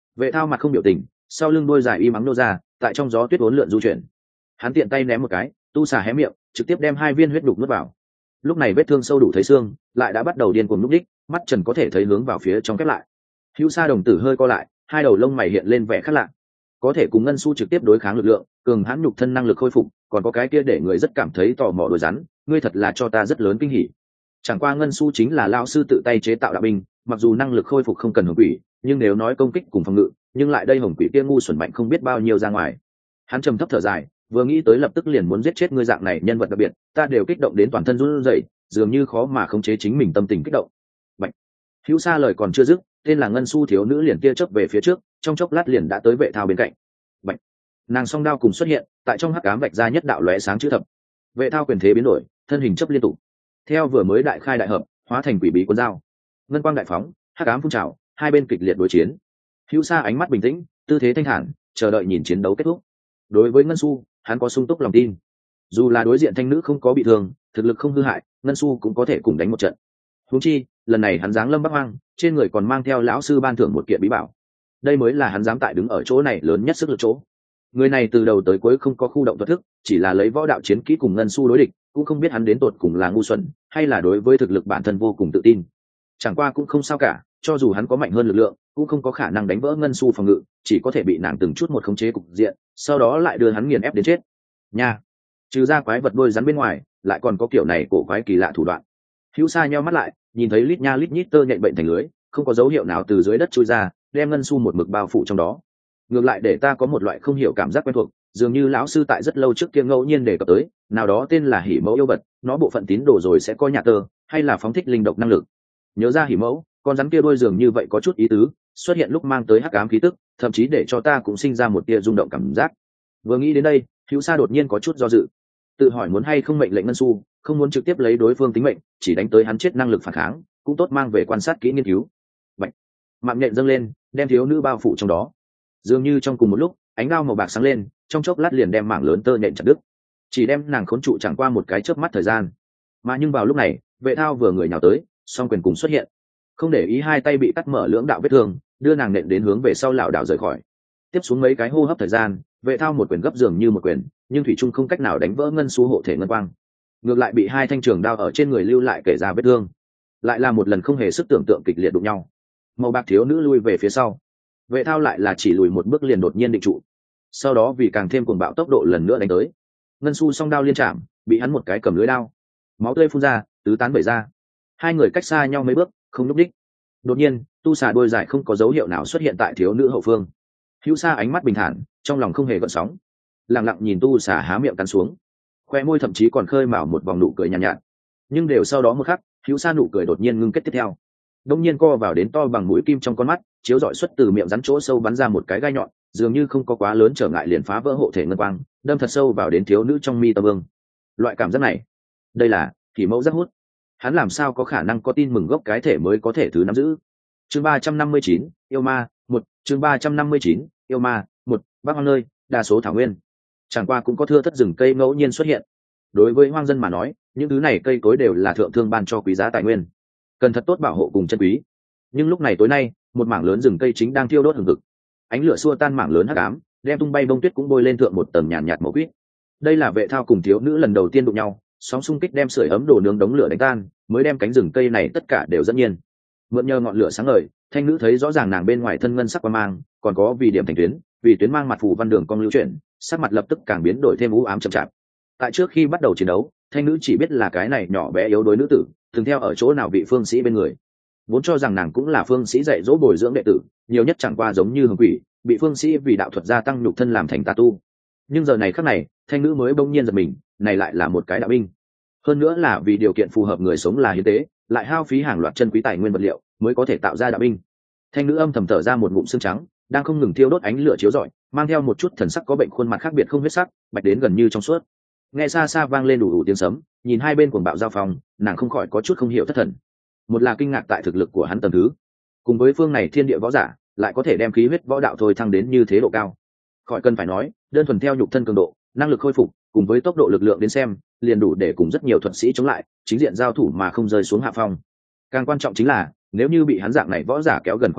Vệ thao mặt không biểu tình, sau lưng đôi dài y mắng nô ra, tại trong gió tuyết uốn lượn du chuyển. Hắn tiện tay ném một cái, tu xà hé miệng, trực tiếp đem hai viên huyết đục nuốt vào. Lúc này vết thương sâu đủ thấy xương, lại đã bắt đầu điên cuồng núp đích, mắt trần có thể thấy hướng vào phía trong khép lại. Hữu Sa đồng tử hơi co lại, hai đầu lông mày hiện lên vẻ khác lạ. Có thể cùng ngân su trực tiếp đối kháng lực lượng, cường hãn nhục thân năng lực khôi phục, còn có cái kia để người rất cảm thấy tò mò đôi rắn, ngươi thật là cho ta rất lớn kinh hỉ. Chẳng qua ngân su chính là lão sư tự tay chế tạo đạo binh, mặc dù năng lực khôi phục không cần hồng quỷ, nhưng nếu nói công kích cùng phòng ngự, nhưng lại đây hồng quỷ kia ngu xuẩn mạnh không biết bao nhiêu ra ngoài. Hắn trầm thấp thở dài, vừa nghĩ tới lập tức liền muốn giết chết ngươi dạng này nhân vật đặc biệt, ta đều kích động đến toàn thân run rẩy, dường như khó mà khống chế chính mình tâm tình kích động. Bạch. Hữu Sa lời còn chưa dứt, tên là ngân su thiếu nữ liền tia chớp về phía trước, trong chốc lát liền đã tới Vệ Thao bên cạnh. Bạch. Nàng song đao cùng xuất hiện, tại trong hắc ám vạch ra nhất đạo lóe sáng chữ thập. Vệ Thao quyền thế biến đổi, thân hình chấp liên tục. Theo vừa mới đại khai đại hợp, hóa thành quỷ bí cuốn dao. Ngân quang đại phóng, hắc ám phun trào, hai bên kịch liệt đối chiến. Hữu Sa ánh mắt bình tĩnh, tư thế thanh thản, chờ đợi nhìn chiến đấu kết thúc. Đối với ngân su, hắn có sung túc lòng tin. Dù là đối diện thanh nữ không có bị thương, thực lực không hư hại, ngân su cũng có thể cùng đánh một trận. Huống chi, lần này hắn giáng lâm Bắc Hoang, trên người còn mang theo lão sư ban thưởng một kiện bí bảo. Đây mới là hắn dám tại đứng ở chỗ này lớn nhất sức lực chỗ. Người này từ đầu tới cuối không có khu động thuật thức, chỉ là lấy võ đạo chiến kỹ cùng ngân su đối địch, cũng không biết hắn đến tột cùng là ngu xuẩn, hay là đối với thực lực bản thân vô cùng tự tin. Chẳng qua cũng không sao cả, cho dù hắn có mạnh hơn lực lượng, cũng không có khả năng đánh vỡ ngân su phòng ngự, chỉ có thể bị nàng từng chút một khống chế cục diện, sau đó lại đưa hắn nghiền ép đến chết. Nha, trừ ra quái vật đôi rắn bên ngoài, lại còn có kiểu này cổ quái kỳ lạ thủ đoạn. Hữu Sa nheo mắt lại, nhìn thấy lít nha lít nhít tơ nhện bệnh thành lưới, không có dấu hiệu nào từ dưới đất chui ra, đem ngân su một mực bao phủ trong đó. Ngược lại để ta có một loại không hiểu cảm giác quen thuộc, dường như lão sư tại rất lâu trước kia ngẫu nhiên đề cập tới, nào đó tên là hỉ mẫu yêu vật, nó bộ phận tín đồ rồi sẽ có nhà tơ, hay là phóng thích linh độc năng lực. Nhớ ra hỉ mẫu, con rắn kia đôi dường như vậy có chút ý tứ, xuất hiện lúc mang tới hắc ám khí tức, thậm chí để cho ta cũng sinh ra một tia rung động cảm giác. Vừa nghĩ đến đây, Hữu Sa đột nhiên có chút do dự, tự hỏi muốn hay không mệnh lệnh ngân su, không muốn trực tiếp lấy đối phương tính mệnh, chỉ đánh tới hắn chết năng lực phản kháng, cũng tốt mang về quan sát kỹ nghiên cứu. Bạch. Mạng nhện dâng lên, đem thiếu nữ bao phủ trong đó. Dường như trong cùng một lúc, ánh đao màu bạc sáng lên, trong chốc lát liền đem mảng lớn tơ nhện chặt đứt, chỉ đem nàng khốn trụ chẳng qua một cái chớp mắt thời gian. Mà nhưng vào lúc này, Vệ Thao vừa người nhào tới, song quyền cùng xuất hiện, không để ý hai tay bị cắt mở lưỡng đạo vết thương, đưa nàng nện đến hướng về sau lảo đảo rời khỏi. Tiếp xuống mấy cái hô hấp thời gian, Vệ Thao một quyền gấp dường như một quyền, nhưng thủy trung không cách nào đánh vỡ ngân su hộ thể ngân quang, ngược lại bị hai thanh trường đao ở trên người lưu lại kể ra vết thương. Lại là một lần không hề sức tưởng tượng kịch liệt đụng nhau. Màu bạc thiếu nữ lui về phía sau, Vệ Thao lại là chỉ lùi một bước liền đột nhiên định trụ, sau đó vì càng thêm cuồng bạo tốc độ lần nữa đánh tới. Ngân su song đao liên chạm, bị hắn một cái cầm lưới đao, máu tươi phun ra, tứ tán bể ra. Hai người cách xa nhau mấy bước, không lúc đích. Đột nhiên, tu xà đôi dài không có dấu hiệu nào xuất hiện tại thiếu nữ hậu phương. Hữu Sa ánh mắt bình thản, trong lòng không hề gợn sóng, lặng lặng nhìn tu xà há miệng cắn xuống, khoe môi thậm chí còn khơi mào một vòng nụ cười nhàn nhạt, nhạt. Nhưng đều sau đó một khắc, Hữu Sa nụ cười đột nhiên ngưng kết tiếp theo, đông nhiên co vào đến to bằng mũi kim trong con mắt, chiếu rọi xuất từ miệng rắn chỗ sâu bắn ra một cái gai nhọn, dường như không có quá lớn trở ngại liền phá vỡ hộ thể ngân quang, đâm thật sâu vào đến thiếu nữ trong mi tâm vương. Loại cảm giác này, đây là thì mẫu giác hút. Hắn làm sao có khả năng có tin mừng gốc cái thể mới có thể thứ nắm giữ. Chương ba trăm năm mươi chín, yêu ma một. Chương ba trăm năm mươi chín, yêu ma một. Bắc Hoang nơi, đa số thảo nguyên, chẳng qua cũng có thưa thất rừng cây ngẫu nhiên xuất hiện. Đối với hoang dân mà nói, những thứ này cây cối đều là thượng thương ban cho quý giá tài nguyên, cần thật tốt bảo hộ cùng chân quý. Nhưng lúc này tối nay, một mảng lớn rừng cây chính đang thiêu đốt hừng hực, ánh lửa xua tan mảng lớn hắc ám, đem tung bay bông tuyết cũng bôi lên thượng một tầng nhàn nhạt màu quýt. Đây là Vệ Thao cùng thiếu nữ lần đầu tiên đụng nhau, sóng xung kích đem sưởi ấm đồ nướng đống lửa đánh tan, mới đem cánh rừng cây này tất cả đều dẫn nhiên. Mượn nhờ ngọn lửa sáng ngời, thanh nữ thấy rõ ràng nàng bên ngoài thân ngân sắc qua mang, còn có vì điểm thành tuyến, vì tuyến mang mặt phủ văn đường cong lưu chuyển, sắc mặt lập tức càng biến đổi thêm u ám chậm chạp. Tại trước khi bắt đầu chiến đấu, thanh nữ chỉ biết là cái này nhỏ bé yếu đuối nữ tử, thường theo ở chỗ nào vị phương sĩ bên người, vốn cho rằng nàng cũng là phương sĩ dạy dỗ bồi dưỡng đệ tử, nhiều nhất chẳng qua giống như hồng quỷ, bị phương sĩ vì đạo thuật gia tăng nhục thân làm thành tà tu. Nhưng giờ này khắc này, thanh nữ mới bỗng nhiên giật mình, này lại là một cái đạo binh, hơn nữa là vì điều kiện phù hợp người sống là hiến tế, lại hao phí hàng loạt chân quý tài nguyên vật liệu mới có thể tạo ra đạo binh. Thanh nữ âm thầm thở ra một ngụm xương trắng, đang không ngừng thiêu đốt ánh lửa chiếu rọi, mang theo một chút thần sắc có bệnh khuôn mặt khác biệt không huyết sắc, bạch đến gần như trong suốt. Nghe xa xa vang lên đủ đủ tiếng sấm, nhìn hai bên cuồng bạo giao phong, nàng không khỏi có chút không hiểu thất thần. Một là kinh ngạc tại thực lực của hắn tầm thứ, cùng với phương này thiên địa võ giả lại có thể đem khí huyết võ đạo thôi thăng đến như thế độ cao. Khỏi cần phải nói, đơn thuần theo nhục thân cường độ, năng lực khôi phục, cùng với tốc độ lực lượng đến xem, liền đủ để cùng rất nhiều thuật sĩ chống lại, chính diện giao thủ mà không rơi xuống hạ phong. Càng quan trọng chính là, nếu như bị hắn dạng này võ giả kéo gần khoảng cách,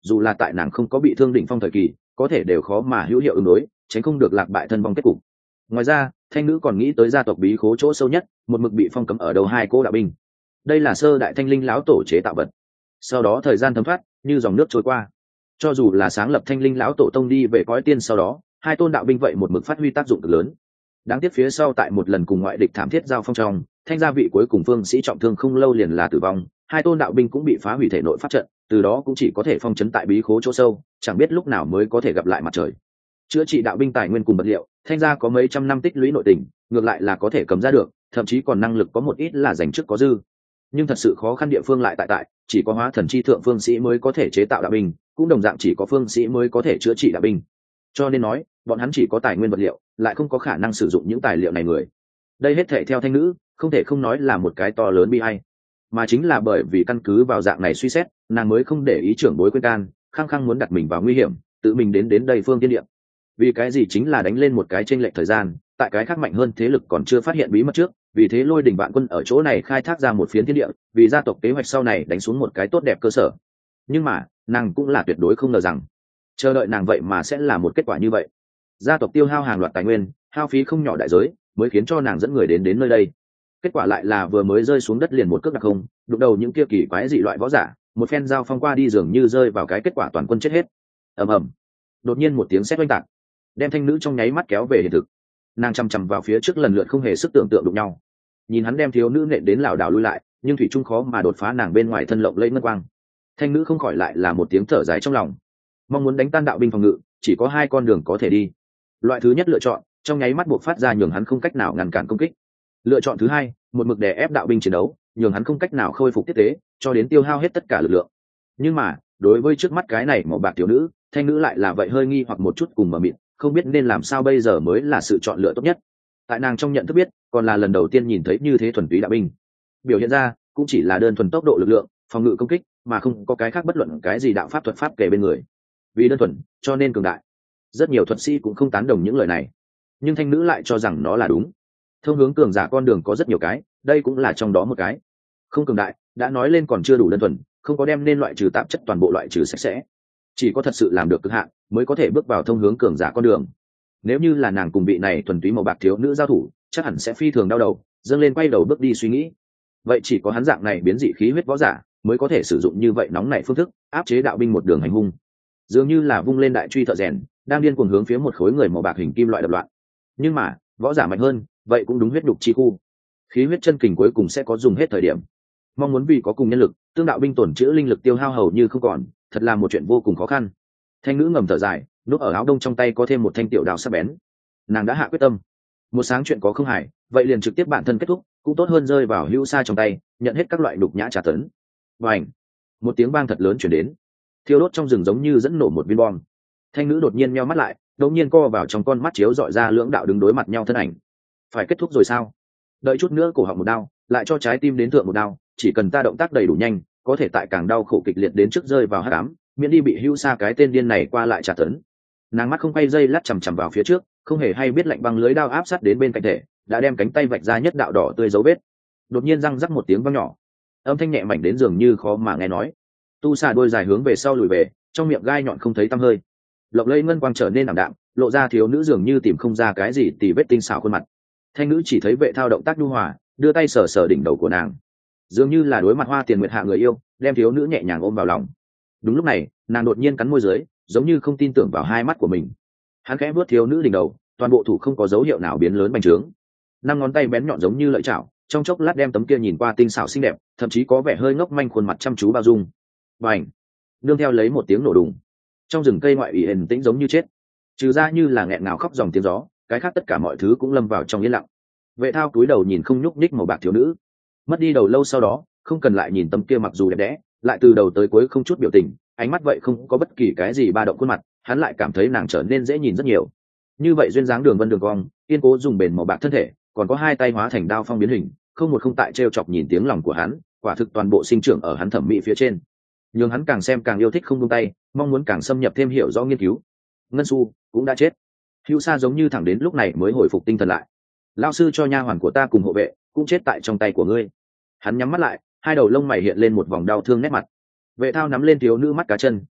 dù là tại nàng không có bị thương đỉnh phong thời kỳ có thể đều khó mà hữu hiệu ứng đối, tránh không được lạc bại thân vong kết cục. Ngoài ra thanh nữ còn nghĩ tới gia tộc bí khố chỗ sâu nhất một mực bị phong cấm ở đầu hai cô đạo binh. Đây là sơ đại thanh linh lão tổ chế tạo vật, sau đó thời gian thấm thoát như dòng nước trôi qua, cho dù là sáng lập thanh linh lão tổ tông đi về cõi tiên sau đó hai tôn đạo binh vậy một mực phát huy tác dụng cực lớn. Đáng tiếc phía sau tại một lần cùng ngoại địch thảm thiết giao phong trong, thanh gia vị cuối cùng phương sĩ trọng thương không lâu liền là tử vong, hai tôn đạo binh cũng bị phá hủy thể nội pháp trận, từ đó cũng chỉ có thể phong trấn tại bí khố chỗ sâu, chẳng biết lúc nào mới có thể gặp lại mặt trời. Chữa trị đạo binh tài nguyên cùng vật liệu, thanh gia có mấy trăm năm tích lũy nội tình, ngược lại là có thể cầm ra được, thậm chí còn năng lực có một ít là dành trước có dư. Nhưng thật sự khó khăn địa phương lại tại tại, chỉ có hóa thần chi thượng phương sĩ mới có thể chế tạo đạo binh, cũng đồng dạng chỉ có phương sĩ mới có thể chữa trị đạo binh. Cho nên nói, bọn hắn chỉ có tài nguyên vật liệu, lại không có khả năng sử dụng những tài liệu này người. Đây hết thảy theo thanh nữ, không thể không nói là một cái to lớn bi ai. Mà chính là bởi vì căn cứ vào dạng này suy xét, nàng mới không để ý trưởng bối quên can, khăng khăng muốn đặt mình vào nguy hiểm, tự mình đến đến đây phương tiên địa. Vì cái gì chính là đánh lên một cái chênh lệch thời gian, tại cái khác mạnh hơn thế lực còn chưa phát hiện bí mật trước, vì thế lôi đỉnh vạn quân ở chỗ này khai thác ra một phiến thiên địa, vì gia tộc kế hoạch sau này đánh xuống một cái tốt đẹp cơ sở. Nhưng mà nàng cũng là tuyệt đối không ngờ rằng chờ đợi nàng vậy mà sẽ là một kết quả như vậy. Gia tộc tiêu hao hàng loạt tài nguyên, hao phí không nhỏ đại giới mới khiến cho nàng dẫn người đến đến nơi đây, kết quả lại là vừa mới rơi xuống đất liền một cước đặc không đụng đầu những kia kỳ quái dị loại võ giả, một phen giao phong qua đi dường như rơi vào cái kết quả toàn quân chết hết. Ầm ầm, đột nhiên một tiếng sét oanh tạc đem thanh nữ trong nháy mắt kéo về hiện thực. Nàng chằm chằm vào phía trước lần lượt không hề sức tưởng tượng đụng nhau, nhìn hắn đem thiếu nữ nện đến lảo đảo lui lại, nhưng thủy trung khó mà đột phá nàng bên ngoài thân lộng lẫy ngân quang. Thanh nữ không khỏi lại là một tiếng thở dài trong lòng, mong muốn đánh tan đạo binh phòng ngự chỉ có hai con đường có thể đi. Loại thứ nhất lựa chọn trong nháy mắt buộc phát ra nhường hắn không cách nào ngăn cản công kích. Lựa chọn thứ hai, một mực đè ép đạo binh chiến đấu, nhường hắn không cách nào khôi phục tiếp tế, cho đến tiêu hao hết tất cả lực lượng. Nhưng mà đối với trước mắt cái này màu bạc thiếu nữ, thanh nữ lại là vậy hơi nghi hoặc một chút cùng mờ mịt, không biết nên làm sao bây giờ mới là sự chọn lựa tốt nhất. Tại nàng trong nhận thức biết, còn là lần đầu tiên nhìn thấy như thế thuần túy đạo binh, biểu hiện ra cũng chỉ là đơn thuần tốc độ lực lượng, phòng ngự công kích, mà không có cái khác bất luận cái gì đạo pháp thuật pháp kề bên người. Vì đơn thuần cho nên cường đại. Rất nhiều thuật sĩ cũng không tán đồng những lời này, nhưng thanh nữ lại cho rằng nó là đúng. Thông hướng cường giả con đường có rất nhiều cái, đây cũng là trong đó một cái. Không cường đại đã nói lên còn chưa đủ đơn thuần, không có đem nên loại trừ tạp chất toàn bộ loại trừ sạch sẽ, chỉ có thật sự làm được cực hạn mới có thể bước vào thông hướng cường giả con đường. Nếu như là nàng cùng vị này thuần túy màu bạc thiếu nữ giao thủ, chắc hẳn sẽ phi thường đau đầu, dâng lên quay đầu bước đi suy nghĩ. Vậy chỉ có hắn dạng này biến dị khí huyết võ giả mới có thể sử dụng như vậy nóng nảy phương thức áp chế đạo binh một đường hành hung, dường như là vung lên đại truy thợ rèn đang điên cuồng hướng phía một khối người màu bạc hình kim loại đập loạn. Nhưng mà võ giả mạnh hơn vậy cũng đúng huyết đục chi khu, khí huyết chân kình cuối cùng sẽ có dùng hết thời điểm. Mong muốn vì có cùng nhân lực tương đạo binh tổn chữa linh lực tiêu hao hầu như không còn, thật là một chuyện vô cùng khó khăn. Thanh nữ ngầm thở dài, núp ở áo đông trong tay có thêm một thanh tiểu đao sắc bén. Nàng đã hạ quyết tâm, một sáng chuyện có không hại, vậy liền trực tiếp bản thân kết thúc, cũng tốt hơn rơi vào hữu xa trong tay nhận hết các loại đục nhã trả tấn. Và ảnh, một tiếng vang thật lớn chuyển đến, thiêu đốt trong rừng giống như dẫn nổ một viên bom. Thanh nữ đột nhiên meo mắt lại, đột nhiên co vào trong con mắt chiếu dọi ra lưỡng đạo đứng đối mặt nhau thân ảnh. Phải kết thúc rồi sao? Đợi chút nữa cổ họng một đao, lại cho trái tim đến thượng một đao, chỉ cần ta động tác đầy đủ nhanh, có thể tại càng đau khổ kịch liệt đến trước rơi vào hắc ám, miễn đi bị hưu xa cái tên điên này qua lại trả tấn. Nàng mắt không quay dây lát chằm chằm vào phía trước, không hề hay biết lạnh băng lưới đao áp sát đến bên cạnh thể, đã đem cánh tay vạch ra nhất đạo đỏ tươi dấu vết. Đột nhiên răng rắc một tiếng vang nhỏ, âm thanh nhẹ mảnh đến dường như khó mà nghe nói. Tu xà đôi dài hướng về sau lùi về, trong miệng gai nhọn không thấy tăm hơi. Lộng lẫy ngân quang trở nên ảm đạm, lộ ra thiếu nữ dường như tìm không ra cái gì tì vết tinh xảo khuôn mặt. Thanh nữ chỉ thấy vệ thao động tác nhu hòa, đưa tay sờ sờ đỉnh đầu của nàng, dường như là đối mặt hoa tiền nguyệt hạ người yêu, đem thiếu nữ nhẹ nhàng ôm vào lòng. Đúng lúc này nàng đột nhiên cắn môi dưới, giống như không tin tưởng vào hai mắt của mình. Hắn khẽ vuốt thiếu nữ đỉnh đầu, toàn bộ thủ không có dấu hiệu nào biến lớn bành trướng, năm ngón tay bén nhọn giống như lợi chảo, trong chốc lát đem tấm kia nhìn qua tinh xảo xinh đẹp, thậm chí có vẻ hơi ngốc manh khuôn mặt chăm chú bao dung. Bành, nương theo lấy một tiếng nổ đùng, trong rừng cây ngoại ủy ẩn tĩnh giống như chết, trừ ra như là nghẹn ngào khóc dòng tiếng gió, cái khác tất cả mọi thứ cũng lâm vào trong yên lặng. Vệ thao cúi đầu nhìn không nhúc nhích màu bạc thiếu nữ, mất đi đầu lâu sau đó không cần lại nhìn tấm kia mặc dù đẹp đẽ, lại từ đầu tới cuối không chút biểu tình, ánh mắt vậy không có bất kỳ cái gì ba động khuôn mặt, hắn lại cảm thấy nàng trở nên dễ nhìn rất nhiều. Như vậy duyên dáng đường vân đường cong, kiên cố dùng bền màu bạc thân thể, còn có hai tay hóa thành đao phong biến hình, không một không tại trêu chọc nhìn tiếng lòng của hắn, quả thực toàn bộ sinh trưởng ở hắn thẩm mỹ phía trên, nhưng hắn càng xem càng yêu thích không buông tay, mong muốn càng xâm nhập thêm hiểu rõ nghiên cứu. Ngân Xu cũng đã chết. Hữu Sa giống như thẳng đến lúc này mới hồi phục tinh thần lại. Lão sư cho nha hoàn của ta cùng hộ vệ cũng chết tại trong tay của ngươi. Hắn nhắm mắt lại, hai đầu lông mày hiện lên một vòng đau thương nét mặt. Vệ thao nắm lên thiếu nữ mắt cá chân,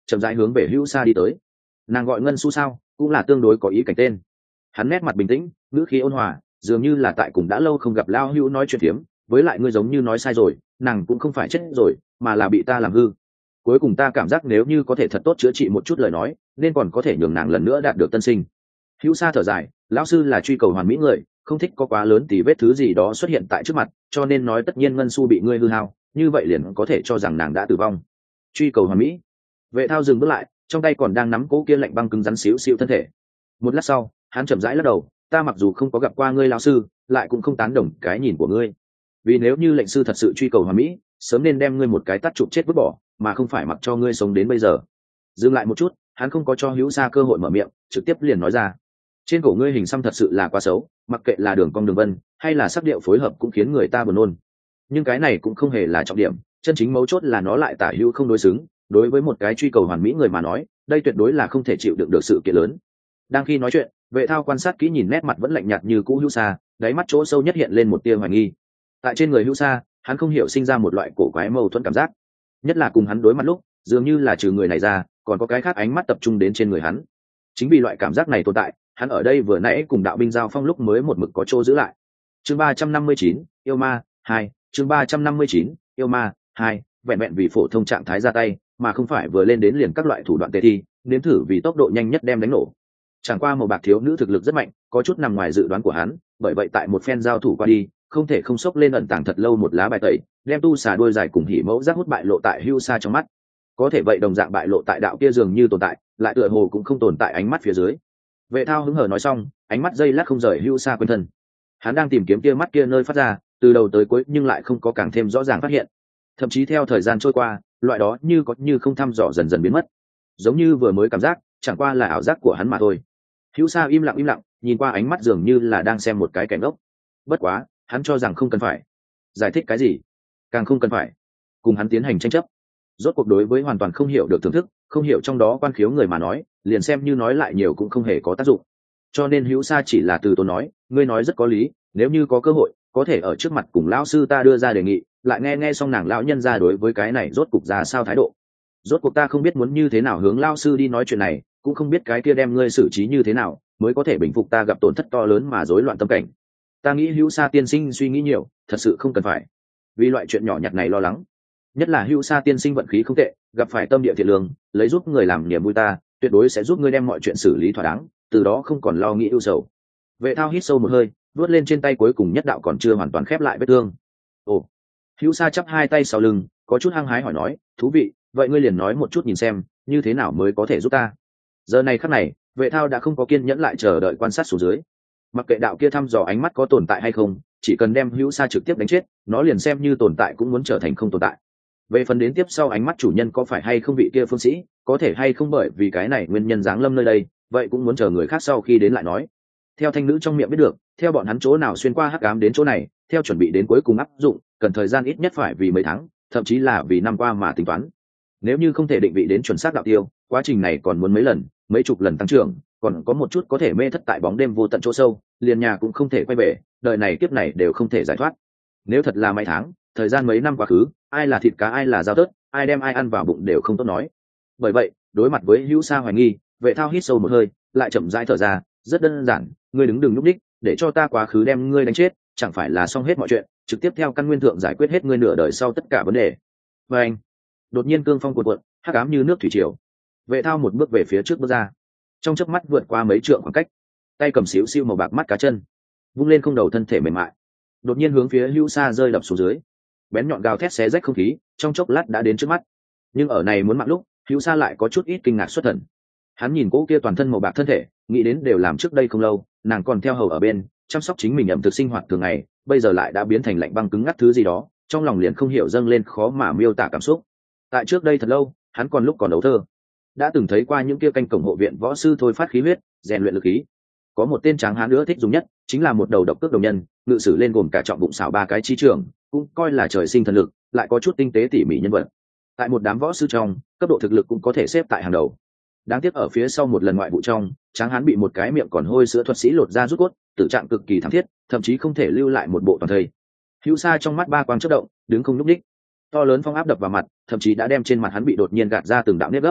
chậm rãi hướng về hữu sa đi tới. Nàng gọi Ngân Su sao, cũng là tương đối có ý cảnh tên. Hắn nét mặt bình tĩnh, ngữ khí ôn hòa, dường như là tại cùng đã lâu không gặp lao hữu nói chuyện phiếm. Với lại ngươi giống như nói sai rồi, nàng cũng không phải chết rồi, mà là bị ta làm hư. Cuối cùng ta cảm giác nếu như có thể thật tốt chữa trị một chút lời nói, nên còn có thể nhường nàng lần nữa đạt được tân sinh. Hữu Sa thở dài, lão sư là truy cầu hoàn mỹ người, không thích có quá lớn tí vết thứ gì đó xuất hiện tại trước mặt, cho nên nói tất nhiên Ngân Su bị ngươi hư hao, như vậy liền có thể cho rằng nàng đã tử vong. Truy cầu hoàn mỹ. Vệ Thao dừng bước lại, trong tay còn đang nắm cố kia lạnh băng cứng rắn xíu xíu thân thể. Một lát sau, hắn chậm rãi lắc đầu, ta mặc dù không có gặp qua ngươi lão sư, lại cũng không tán đồng cái nhìn của ngươi. Vì nếu như lệnh sư thật sự truy cầu hoàn mỹ, sớm nên đem ngươi một cái tát chụp chết vứt bỏ, mà không phải mặc cho ngươi sống đến bây giờ. Dừng lại một chút, hắn không có cho Hữu Sa cơ hội mở miệng, trực tiếp liền nói ra, trên cổ ngươi hình xăm thật sự là quá xấu, mặc kệ là đường cong đường vân hay là sắc điệu phối hợp cũng khiến người ta buồn nôn. Nhưng cái này cũng không hề là trọng điểm, chân chính mấu chốt là nó lại tả hữu không đối xứng. Đối với một cái truy cầu hoàn mỹ người mà nói, đây tuyệt đối là không thể chịu đựng được sự kiện lớn. Đang khi nói chuyện, Vệ Thao quan sát kỹ nhìn nét mặt vẫn lạnh nhạt như cũ Hữu Sa, đáy mắt chỗ sâu nhất hiện lên một tia hoài nghi. Tại trên người Hữu Sa, hắn không hiểu sinh ra một loại cổ quái mâu thuẫn cảm giác, nhất là cùng hắn đối mặt lúc, dường như là trừ người này ra, còn có cái khác ánh mắt tập trung đến trên người hắn. Chính vì loại cảm giác này tồn tại, hắn ở đây vừa nãy cùng đạo binh giao phong lúc mới một mực có chỗ giữ lại. Chương ba trăm năm mươi chín, yêu ma hai, chương ba trăm năm mươi chín, yêu ma hai, vẹn vẹn vì phổ thông trạng thái ra tay, mà không phải vừa lên đến liền các loại thủ đoạn tề thi, nếm thử vì tốc độ nhanh nhất đem đánh nổ. Chẳng qua màu bạc thiếu nữ thực lực rất mạnh, có chút nằm ngoài dự đoán của hắn, bởi vậy tại một phen giao thủ qua đi, không thể không sốc lên ẩn tàng thật lâu một lá bài tẩy, đem tu xà đuôi dài cùng hỉ mẫu giác hút bại lộ tại Hữu Sa trong mắt. Có thể vậy đồng dạng bại lộ tại đạo kia dường như tồn tại, lại tựa hồ cũng không tồn tại ánh mắt phía dưới. Vệ Thao hứng hờ nói xong, ánh mắt dây lát không rời Hữu Sa quanh thân. Hắn đang tìm kiếm kia mắt kia nơi phát ra, từ đầu tới cuối nhưng lại không có càng thêm rõ ràng phát hiện. Thậm chí theo thời gian trôi qua, loại đó như có như không thăm dò dần dần biến mất, giống như vừa mới cảm giác, chẳng qua là ảo giác của hắn mà thôi. Hữu Sa im lặng im lặng, nhìn qua ánh mắt dường như là đang xem một cái cảnh ốc. Bất quá, hắn cho rằng không cần phải giải thích cái gì, càng không cần phải cùng hắn tiến hành tranh chấp. Rốt cuộc đối với hoàn toàn không hiểu được thưởng thức, không hiểu trong đó quan khiếu người mà nói, liền xem như nói lại nhiều cũng không hề có tác dụng. Cho nên Hữu Sa chỉ là từ tốn nói, ngươi nói rất có lý, nếu như có cơ hội, có thể ở trước mặt cùng lão sư ta đưa ra đề nghị, lại nghe nghe xong nàng lão nhân ra đối với cái này rốt cục ra sao thái độ. Rốt cuộc ta không biết muốn như thế nào hướng lão sư đi nói chuyện này, cũng không biết cái kia đem ngươi xử trí như thế nào mới có thể bình phục ta gặp tổn thất to lớn mà rối loạn tâm cảnh. Ta nghĩ Hữu Sa tiên sinh suy nghĩ nhiều, thật sự không cần phải vì loại chuyện nhỏ nhặt này lo lắng. Nhất là Hữu Sa tiên sinh vận khí không tệ, gặp phải tâm địa thiện lương, lấy giúp người làm niềm vui ta, tuyệt đối sẽ giúp ngươi đem mọi chuyện xử lý thỏa đáng, từ đó không còn lo nghĩ ưu sầu. Vệ Thao hít sâu một hơi, vuốt lên trên tay cuối cùng nhất đạo còn chưa hoàn toàn khép lại vết thương. Ồ. Hữu Sa chắp hai tay sau lưng, có chút hăng hái hỏi nói, thú vị, vậy ngươi liền nói một chút nhìn xem, như thế nào mới có thể giúp ta. Giờ này khắc này, Vệ Thao đã không có kiên nhẫn lại chờ đợi quan sát xuống dưới. Mặc kệ đạo kia thăm dò ánh mắt có tồn tại hay không, chỉ cần đem Hữu Sa trực tiếp đánh chết, nó liền xem như tồn tại cũng muốn trở thành không tồn tại. Về phần đến tiếp sau ánh mắt chủ nhân có phải hay không vị kia phương sĩ, có thể hay không bởi vì cái này nguyên nhân giáng lâm nơi đây, vậy cũng muốn chờ người khác sau khi đến lại nói. Theo thanh nữ trong miệng biết được, theo bọn hắn chỗ nào xuyên qua hắc ám đến chỗ này, theo chuẩn bị đến cuối cùng áp dụng, cần thời gian ít nhất phải vì mấy tháng, thậm chí là vì năm qua mà tính toán. Nếu như không thể định vị đến chuẩn xác đạo tiêu, quá trình này còn muốn mấy lần, mấy chục lần tăng trưởng, còn có một chút có thể mê thất tại bóng đêm vô tận chỗ sâu, liền nhà cũng không thể quay về, đời này kiếp này đều không thể giải thoát. Nếu thật là mấy tháng, thời gian mấy năm quá khứ, ai là thịt cá ai là dao tớt, ai đem ai ăn vào bụng đều không tốt nói. Bởi vậy, đối mặt với Hữu Sa hoài nghi, Vệ Thao hít sâu một hơi, lại chậm rãi thở ra, rất đơn giản, ngươi đứng đừng nhúc nhích, để cho ta quá khứ đem ngươi đánh chết, chẳng phải là xong hết mọi chuyện, trực tiếp theo căn nguyên thượng giải quyết hết ngươi nửa đời sau tất cả vấn đề. Và anh, đột nhiên cương phong cuộn cuộn, hắc ám như nước thủy triều. Vệ Thao một bước về phía trước bước ra, trong chớp mắt vượt qua mấy trượng khoảng cách, tay cầm xíu xiu màu bạc mắt cá chân, vung lên không đầu thân thể mềm mại, đột nhiên hướng phía Hữu Sa rơi đập xuống dưới. Bén nhọn gào thét xé rách không khí, trong chốc lát đã đến trước mắt. Nhưng ở này muốn mạng lúc, Hữu Sa lại có chút ít kinh ngạc xuất thần. Hắn nhìn cô kia toàn thân màu bạc thân thể, nghĩ đến đều làm trước đây không lâu, nàng còn theo hầu ở bên, chăm sóc chính mình ẩm thực sinh hoạt thường ngày, bây giờ lại đã biến thành lạnh băng cứng ngắc thứ gì đó, trong lòng liền không hiểu dâng lên khó mà miêu tả cảm xúc. Tại trước đây thật lâu, hắn còn lúc còn đấu thơ, đã từng thấy qua những kia canh cổng hộ viện võ sư thôi phát khí huyết, rèn luyện lực khí. Có một tên tráng hán nữa thích dùng nhất, chính là một đầu độc cước đồng nhân, ngự sử lên gồm cả trọng bụng xảo ba cái chi trường, cũng coi là trời sinh thần lực, lại có chút tinh tế tỉ mỉ nhân vật. Tại một đám võ sư trong, cấp độ thực lực cũng có thể xếp tại hàng đầu. Đáng tiếc ở phía sau một lần ngoại vụ trong, tráng hán bị một cái miệng còn hôi sữa thuật sĩ lột ra rút cốt, tử trạng cực kỳ thảm thiết, thậm chí không thể lưu lại một bộ toàn thây. Hữu Sa trong mắt ba quang chớp động, đứng không nhúc nhích. To lớn phong áp đập vào mặt, thậm chí đã đem trên mặt hắn bị đột nhiên gạt ra từng đạo nếp gấp.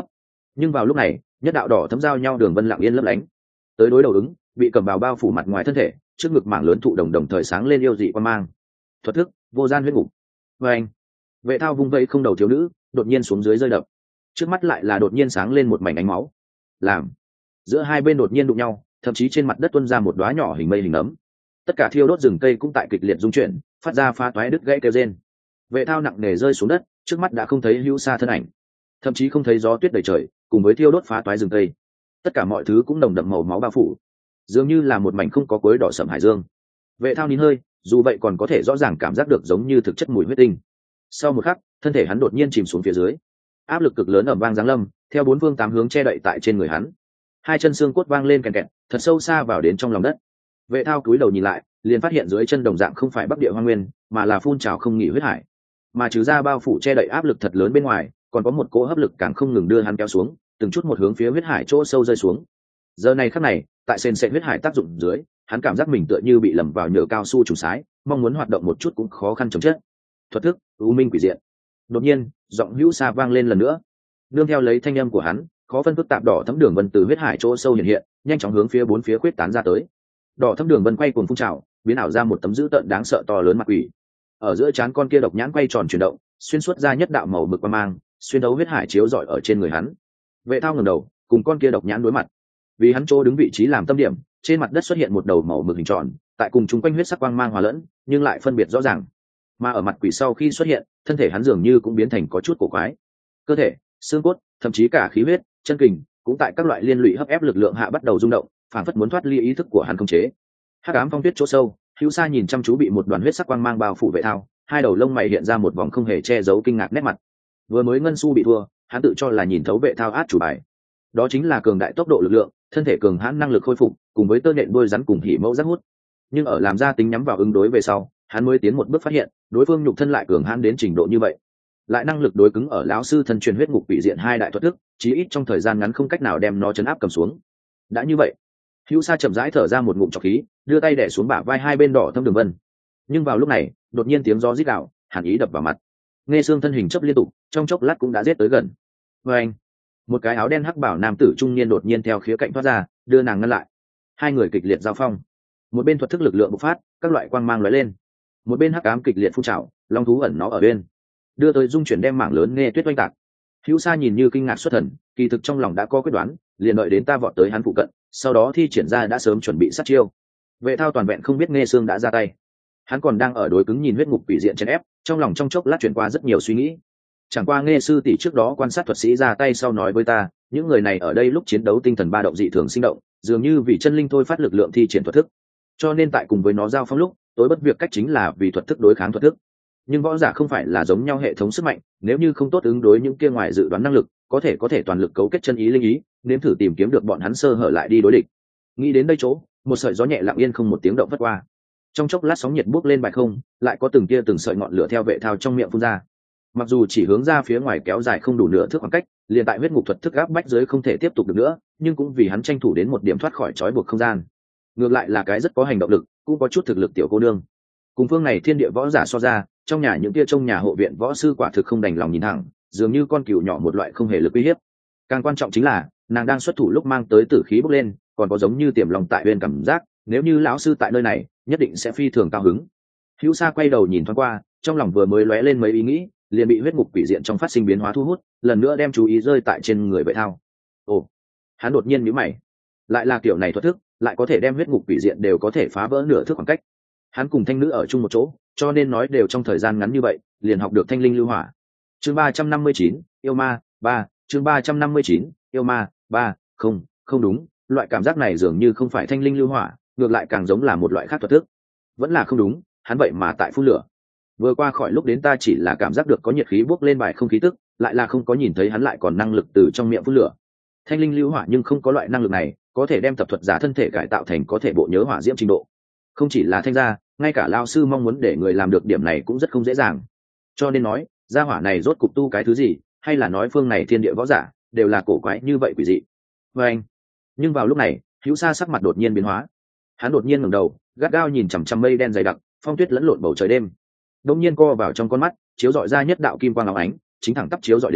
Nhưng vào lúc này nhất đạo đỏ thấm giao nhau đường vân lặng yên lấp lánh tới đối đầu ứng, bị cầm bào bao phủ mặt ngoài thân thể, trước ngực mảng lớn thụ đồng đồng thời sáng lên yêu dị quan mang. Thuật thức vô gian huyết ngục. Và anh vệ thao vung vẫy không đầu thiếu nữ đột nhiên xuống dưới rơi đập, trước mắt lại là đột nhiên sáng lên một mảnh ánh máu, làm giữa hai bên đột nhiên đụng nhau, thậm chí trên mặt đất tuôn ra một đóa nhỏ hình mây hình ấm. Tất cả thiêu đốt rừng cây cũng tại kịch liệt rung chuyển, phát ra pha toái đứt gãy kêu rên. Vệ thao nặng nề rơi xuống đất, trước mắt đã không thấy hữu xa thân ảnh, thậm chí không thấy gió tuyết đầy trời cùng với thiêu đốt phá toái rừng cây, tất cả mọi thứ cũng nồng đậm màu máu bao phủ, dường như là một mảnh không có cuối đỏ sẫm hải dương. Vệ thao nín hơi, dù vậy còn có thể rõ ràng cảm giác được giống như thực chất mùi huyết tinh. Sau một khắc, thân thể hắn đột nhiên chìm xuống phía dưới, áp lực cực lớn ầm vang giáng lâm, theo bốn phương tám hướng che đậy tại trên người hắn. Hai chân xương cốt vang lên kèn kẹt, thật sâu xa vào đến trong lòng đất. Vệ thao cúi đầu nhìn lại, liền phát hiện dưới chân đồng dạng không phải bắc địa hoang nguyên, mà là phun trào không nghỉ huyết hải. Mà trừ ra bao phủ che đậy áp lực thật lớn bên ngoài, còn có một cỗ hấp lực càng không ngừng đưa hắn kéo xuống, từng chút một hướng phía huyết hải chỗ sâu rơi xuống. Giờ này khắc này, tại sền sệt huyết hải tác dụng dưới, hắn cảm giác mình tựa như bị lầm vào nhựa cao su trùng sái, mong muốn hoạt động một chút cũng khó khăn chống chết. Thuật thức u minh quỷ diện. Đột nhiên, giọng hữu xa vang lên lần nữa, nương theo lấy thanh âm của hắn, khó phân phức tạp đỏ thấm đường vân từ huyết hải chỗ sâu hiện hiện, nhanh chóng hướng phía bốn phía khuyết tán ra tới. Đỏ thấm đường vân quay cuồng phun trào, biến ảo ra một tấm dữ tợn đáng sợ to lớn mặt quỷ. Ở giữa trán con kia độc nhãn quay tròn chuyển động, xuyên suốt ra nhất đạo màu bực qua mang, xuyên đấu huyết hải chiếu rọi ở trên người hắn. Vệ thao ngẩng đầu, cùng con kia độc nhãn đối mặt. Vì hắn chỗ đứng vị trí làm tâm điểm, trên mặt đất xuất hiện một đầu màu mực hình tròn, tại cùng chúng quanh huyết sắc quang mang hòa lẫn, nhưng lại phân biệt rõ ràng. Mà ở mặt quỷ sau khi xuất hiện, thân thể hắn dường như cũng biến thành có chút cổ quái. Cơ thể, xương cốt, thậm chí cả khí huyết, chân kình, cũng tại các loại liên lụy hấp ép lực lượng hạ bắt đầu rung động, phản phất muốn thoát ly ý thức của hắn không chế. Hắc ám phong tuyết chỗ sâu, hữu sa nhìn chăm chú bị một đoàn huyết sắc quang mang bao phủ vệ thao, hai đầu lông mày hiện ra một vòng không hề che giấu kinh ngạc nét mặt. Vừa mới ngân su bị thua, hắn tự cho là nhìn thấu vệ thao át chủ bài, đó chính là cường đại tốc độ lực lượng, thân thể cường hãn năng lực khôi phục, cùng với tơ nhện đôi rắn cùng hỉ mẫu giác hút. Nhưng ở làm ra tính nhắm vào ứng đối về sau, hắn mới tiến một bước phát hiện, đối phương nhục thân lại cường hãn đến trình độ như vậy, lại năng lực đối cứng ở lão sư thân truyền huyết ngục bị diện hai đại thuật thức, chí ít trong thời gian ngắn không cách nào đem nó chấn áp cầm xuống. Đã như vậy, hữu sa chậm rãi thở ra một ngụm trọc khí, đưa tay đè xuống bả vai hai bên đỏ thâm đường vân. Nhưng vào lúc này, đột nhiên tiếng gió rít gào, hàn ý đập vào mặt. Nghe xương thân hình chấp liên tục, trong chốc lát cũng đã giết tới gần. Và anh, một cái áo đen hắc bảo nam tử trung niên đột nhiên theo khía cạnh thoát ra, đưa nàng ngăn lại. Hai người kịch liệt giao phong, một bên thuật thức lực lượng bộc phát, các loại quang mang lóe lên, một bên hắc ám kịch liệt phun trào, long thú ẩn nó ở bên, đưa tới dung chuyển đem mảng lớn nghe tuyết oanh tạc. Hữu sa nhìn như kinh ngạc xuất thần, kỳ thực trong lòng đã có quyết đoán, liền đợi đến ta vọt tới hắn phụ cận, sau đó thi triển ra đã sớm chuẩn bị sát chiêu. Vệ thao toàn vẹn không biết nghe xương đã ra tay, hắn còn đang ở đối cứng nhìn huyết ngục quỷ diện chèn ép, trong lòng trong chốc lát chuyển qua rất nhiều suy nghĩ. Chẳng qua nghe sư tỷ trước đó quan sát thuật sĩ ra tay sau nói với ta, những người này ở đây lúc chiến đấu tinh thần ba động dị thường sinh động, dường như vì chân linh thôi phát lực lượng thi triển thuật thức, cho nên tại cùng với nó giao phong lúc, tối bất việc cách chính là vì thuật thức đối kháng thuật thức. Nhưng võ giả không phải là giống nhau hệ thống sức mạnh, nếu như không tốt ứng đối những kia ngoài dự đoán năng lực, có thể có thể toàn lực cấu kết chân ý linh ý, nếm thử tìm kiếm được bọn hắn sơ hở lại đi đối địch. Nghĩ đến đây chỗ, một sợi gió nhẹ lặng yên không một tiếng động vất qua, trong chốc lát sóng nhiệt bốc lên bạch không, lại có từng tia từng sợi ngọn lửa theo vệ thao trong miệng phun ra. Mặc dù chỉ hướng ra phía ngoài kéo dài không đủ nửa thước khoảng cách, liền tại huyết ngục thuật thức áp bách dưới không thể tiếp tục được nữa, nhưng cũng vì hắn tranh thủ đến một điểm thoát khỏi trói buộc không gian. Ngược lại là cái rất có hành động lực, cũng có chút thực lực tiểu cô nương. Cùng phương này thiên địa võ giả so ra, trong nhà những tia trong nhà hộ viện võ sư quả thực không đành lòng nhìn thẳng, dường như con cừu nhỏ một loại không hề lực uy hiếp. Càng quan trọng chính là, nàng đang xuất thủ lúc mang tới tử khí bốc lên, còn có giống như tiềm lòng tại bên cảm giác, nếu như lão sư tại nơi này, nhất định sẽ phi thường cao hứng. Hữu Sa quay đầu nhìn thoáng qua, trong lòng vừa mới lóe lên mấy ý nghĩ, liền bị huyết ngục quỷ diện trong phát sinh biến hóa thu hút, lần nữa đem chú ý rơi tại trên người vệ thao. Ồ, hắn đột nhiên nhíu mày, lại là kiểu này thuật thức, lại có thể đem huyết ngục quỷ diện đều có thể phá vỡ nửa thước khoảng cách. Hắn cùng thanh nữ ở chung một chỗ, cho nên nói đều trong thời gian ngắn như vậy, liền học được thanh linh lưu hỏa. Chương ba trăm năm mươi chín, yêu ma ba, chương ba trăm năm mươi chín, yêu ma ba, không, không đúng, loại cảm giác này dường như không phải thanh linh lưu hỏa, ngược lại càng giống là một loại khác thuật thức. Vẫn là không đúng, hắn vậy mà tại phun lửa. Vừa qua khỏi lúc đến ta chỉ là cảm giác được có nhiệt khí bốc lên bài không khí tức, lại là không có nhìn thấy hắn lại còn năng lực từ trong miệng phun lửa. Thanh linh lưu hỏa nhưng không có loại năng lực này, có thể đem tập thuật giả thân thể cải tạo thành có thể bộ nhớ hỏa diễm trình độ. Không chỉ là thanh gia, ngay cả lao sư mong muốn để người làm được điểm này cũng rất không dễ dàng. Cho nên nói, gia hỏa này rốt cục tu cái thứ gì, hay là nói phương này thiên địa võ giả đều là cổ quái như vậy quỷ dị. Và anh, nhưng vào lúc này, Hữu Sa sắc mặt đột nhiên biến hóa. Hắn đột nhiên ngẩng đầu, gắt gao nhìn chằm chằm mây đen dày đặc, phong tuyết lẫn lộn bầu trời đêm. Đột nhiên co vào trong con mắt, chiếu rọi ra nhất đạo kim quang óng ánh, chính thẳng tắp chiếu rọi đến,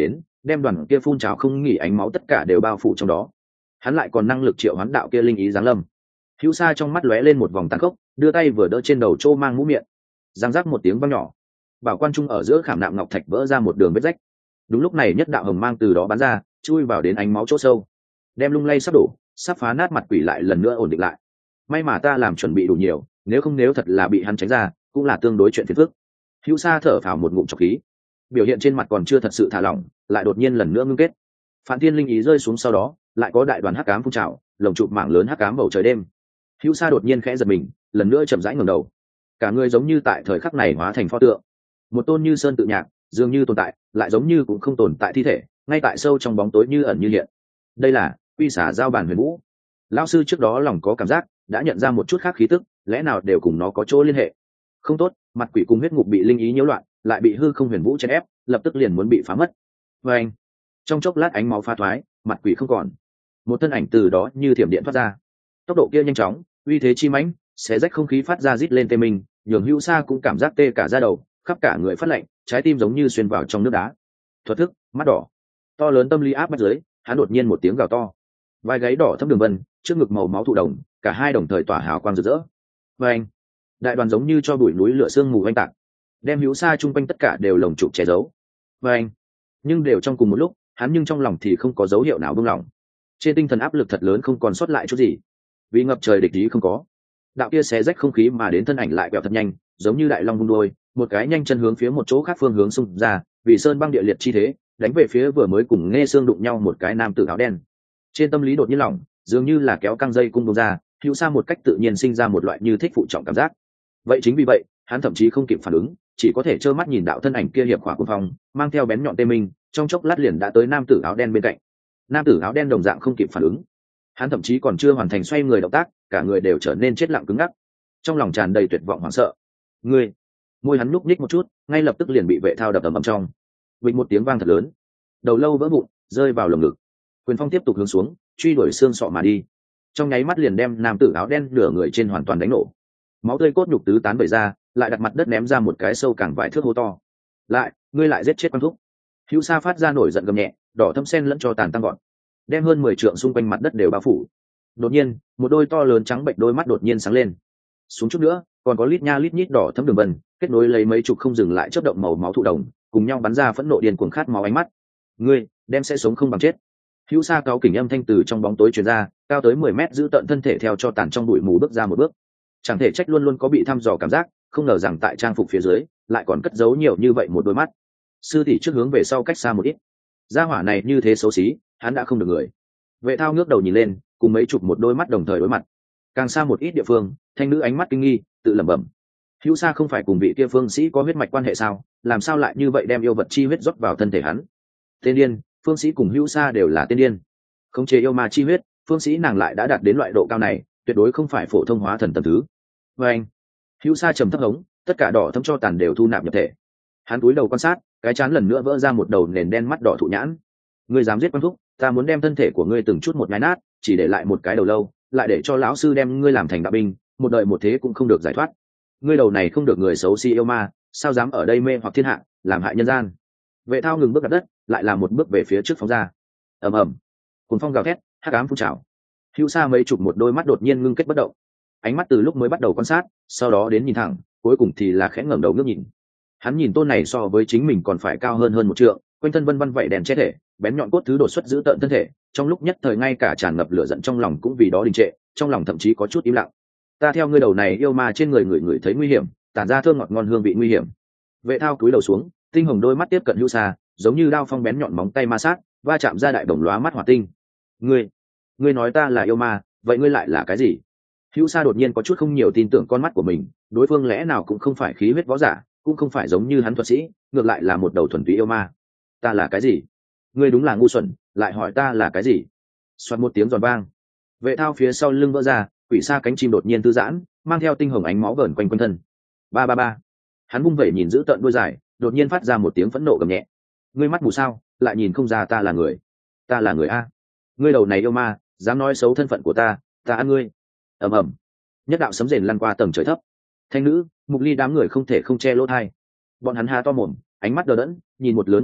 đem đoàn kia phun trào không nghỉ ánh máu tất cả đều bao phủ trong đó. Hắn lại còn năng lực triệu hoán đạo kia linh ý giáng lâm. Hữu Sa trong mắt lóe lên một vòng tàn khốc, đưa tay vừa đỡ trên đầu trô mang mũ miệng, giang rác một tiếng vang nhỏ, bảo quan trung ở giữa khảm nạm ngọc thạch vỡ ra một đường vết rách. Đúng lúc này nhất đạo hồng mang từ đó bắn ra, chui vào đến ánh máu chỗ sâu, đem lung lay sắp đổ, sắp phá nát mặt quỷ lại lần nữa ổn định lại. May mà ta làm chuẩn bị đủ nhiều, nếu không nếu thật là bị hắn tránh ra, cũng là tương đối chuyện phiền phức. Hữu Sa thở phào một ngụm trọc khí, biểu hiện trên mặt còn chưa thật sự thả lỏng, lại đột nhiên lần nữa ngưng kết. Phản thiên linh ý rơi xuống sau đó, lại có đại đoàn hắc ám phun trào, lồng chụp mảng lớn hắc ám bầu trời đêm. Hữu Sa đột nhiên khẽ giật mình, lần nữa chậm rãi ngẩng đầu, cả người giống như tại thời khắc này hóa thành pho tượng, một tôn như sơn tự nhạc, dường như tồn tại, lại giống như cũng không tồn tại thi thể, ngay tại sâu trong bóng tối như ẩn như hiện. Đây là Quy Xả Giao Bản Huyền Vũ. Lão sư trước đó lòng có cảm giác, đã nhận ra một chút khác khí tức, lẽ nào đều cùng nó có chỗ liên hệ. Không tốt, mặt quỷ cùng huyết ngục bị linh ý nhiễu loạn, lại bị hư không huyền vũ chèn ép, lập tức liền muốn bị phá mất. Và anh, trong chốc lát ánh máu pha thoái, mặt quỷ không còn, một thân ảnh từ đó như thiểm điện thoát ra, tốc độ kia nhanh chóng, uy thế chi mãnh, xé rách không khí phát ra rít lên tê mình, nhường Hữu Sa cũng cảm giác tê cả da đầu, khắp cả người phát lạnh, trái tim giống như xuyên vào trong nước đá. Thuật thức, mắt đỏ, to lớn tâm lý áp bắt dưới, hắn đột nhiên một tiếng gào to, vai gáy đỏ thâm đường vân, trước ngực màu máu thụ đồng, cả hai đồng thời tỏa hào quang rực rỡ. Và anh, đại đoàn giống như cho bụi núi lửa sương mù oanh tạc, đem Hữu Sa chung quanh tất cả đều lồng chụp che giấu. Và anh, nhưng đều trong cùng một lúc, hắn nhưng trong lòng thì không có dấu hiệu nào buông lỏng, trên tinh thần áp lực thật lớn không còn sót lại chút gì, vì ngập trời địch ý không có. Đạo kia xé rách không khí mà đến thân ảnh lại bẹo thật nhanh, giống như đại long vung đuôi, một cái nhanh chân hướng phía một chỗ khác phương hướng xung ra, vì sơn băng địa liệt chi thế, đánh về phía vừa mới cùng Nghe Xương đụng nhau một cái nam tử áo đen. Trên tâm lý đột nhiên lỏng, dường như là kéo căng dây cung bung ra, Hữu Sa một cách tự nhiên sinh ra một loại như thích phụ trọng cảm giác. Vậy chính vì vậy, hắn thậm chí không kịp phản ứng, chỉ có thể trơ mắt nhìn đạo thân ảnh kia hiệp hỏa cuồng phong, mang theo bén nhọn tê minh, trong chốc lát liền đã tới nam tử áo đen bên cạnh. Nam tử áo đen đồng dạng không kịp phản ứng, hắn thậm chí còn chưa hoàn thành xoay người động tác, cả người đều trở nên chết lặng cứng ngắc, trong lòng tràn đầy tuyệt vọng hoảng sợ. Ngươi, môi hắn núp nhích một chút, ngay lập tức liền bị vệ thao đập ầm ầm trong. Vịnh một tiếng vang thật lớn, đầu lâu vỡ vụn, rơi vào lồng ngực. Quyền phong tiếp tục hướng xuống, truy đuổi xương sọ mà đi, trong nháy mắt liền đem nam tử áo đen nửa người trên hoàn toàn đánh nổ, máu tươi cốt nhục tứ tán bể ra, lại đặt mặt đất ném ra một cái sâu càng vài thước hố to. Lại, ngươi lại giết chết Quan Thúc. Hữu Sa phát ra nổi giận gầm nhẹ, đỏ thâm sen lẫn cho tàn tăng gọn, đem hơn mười trượng xung quanh mặt đất đều bao phủ. Đột nhiên, một đôi to lớn trắng bệnh đôi mắt đột nhiên sáng lên. Xuống chút nữa, còn có lít nha lít nhít đỏ thấm đường vân, kết nối lấy mấy chục không dừng lại chớp động màu máu thụ đồng, cùng nhau bắn ra phẫn nộ điên cuồng khát máu ánh mắt. Ngươi, đem sẽ sống không bằng chết. Hữu Sa cáo kỉnh âm thanh từ trong bóng tối truyền ra, cao tới mười mét giữ tận thân thể theo cho tàn trong bụi mù bước ra một bước. Chẳng thể trách luôn luôn có bị thăm dò cảm giác, không ngờ rằng tại trang phục phía dưới lại còn cất giấu nhiều như vậy một đôi mắt. Sư tỷ trước hướng về sau cách xa một ít. Gia hỏa này như thế xấu xí, hắn đã không được người. Vệ thao ngước đầu nhìn lên, cùng mấy chục một đôi mắt đồng thời đối mặt. Càng xa một ít địa phương, thanh nữ ánh mắt kinh nghi, tự lẩm bẩm. Hữu Sa không phải cùng vị kia phương sĩ có huyết mạch quan hệ sao? Làm sao lại như vậy đem yêu vật chi huyết rót vào thân thể hắn? Tên điên, phương sĩ cùng Hữu Sa đều là tên điên. Không chế yêu ma chi huyết, phương sĩ nàng lại đã đạt đến loại độ cao này, tuyệt đối không phải phổ thông hóa thần tầm thứ. Và anh, Hữu Sa trầm thấp hống, tất cả đỏ thâm cho tàn đều thu nạp nhập thể. Hắn cúi đầu quan sát, cái chán lần nữa vỡ ra một đầu nền đen mắt đỏ thụ nhãn. Ngươi dám giết Quan Thúc, ta muốn đem thân thể của ngươi từng chút một nhái nát, chỉ để lại một cái đầu lâu, lại để cho lão sư đem ngươi làm thành đạo binh, một đời một thế cũng không được giải thoát. Ngươi đầu này không được người xấu xí yêu ma, sao dám ở đây mê hoặc thiên hạ, làm hại nhân gian. Vệ thao ngừng bước đặt đất, lại làm một bước về phía trước phóng ra. Ầm ầm, cuồng phong gào thét, hắc ám phun trào. Hữu Sa mấy chục một đôi mắt đột nhiên ngưng kết bất động, ánh mắt từ lúc mới bắt đầu quan sát, sau đó đến nhìn thẳng, cuối cùng thì là khẽ ngẩng đầu ngước nhìn. Hắn nhìn tôn này so với chính mình còn phải cao hơn hơn một trượng, quanh thân vân vân vậy đèn che thể, bén nhọn cốt thứ đột xuất giữ tợn thân thể, trong lúc nhất thời ngay cả tràn ngập lửa giận trong lòng cũng vì đó đình trệ, trong lòng thậm chí có chút im lặng. Ta theo ngươi đầu này yêu ma trên người người người thấy nguy hiểm, tản ra thơm ngọt ngon hương vị nguy hiểm. Vệ thao cúi đầu xuống, tinh hồng đôi mắt tiếp cận Hữu Sa, giống như đao phong bén nhọn móng tay ma sát, va chạm ra đại đồng lóa mắt hỏa tinh. Ngươi, ngươi nói ta là yêu ma, vậy ngươi lại là cái gì? Hữu Sa đột nhiên có chút không nhiều tin tưởng con mắt của mình, đối phương lẽ nào cũng không phải khí huyết võ giả, cũng không phải giống như hắn thuật sĩ, ngược lại là một đầu thuần túy yêu ma. Ta là cái gì? Ngươi đúng là ngu xuẩn, lại hỏi ta là cái gì? Xoát một tiếng giòn vang, vệ thao phía sau lưng vỡ ra, quỷ sa cánh chim đột nhiên thư giãn, mang theo tinh hồng ánh máu vờn quanh quanh thân. Ba ba ba. Hắn vung vẩy nhìn giữ tận đuôi dài, đột nhiên phát ra một tiếng phẫn nộ gầm nhẹ. Ngươi mắt mù sao, lại nhìn không ra ta là người? Ta là người a. Ngươi đầu này yêu ma, dám nói xấu thân phận của ta, ta ăn ngươi. Ầm ầm. Nhất đạo sấm rền lăn qua tầng trời thấp. Thanh nữ, Mục Ly đám người không thể không che lỗ tai. Bọn hắn há to mồm, ánh mắt đờ đẫn, nhìn một lớn một nhỏ,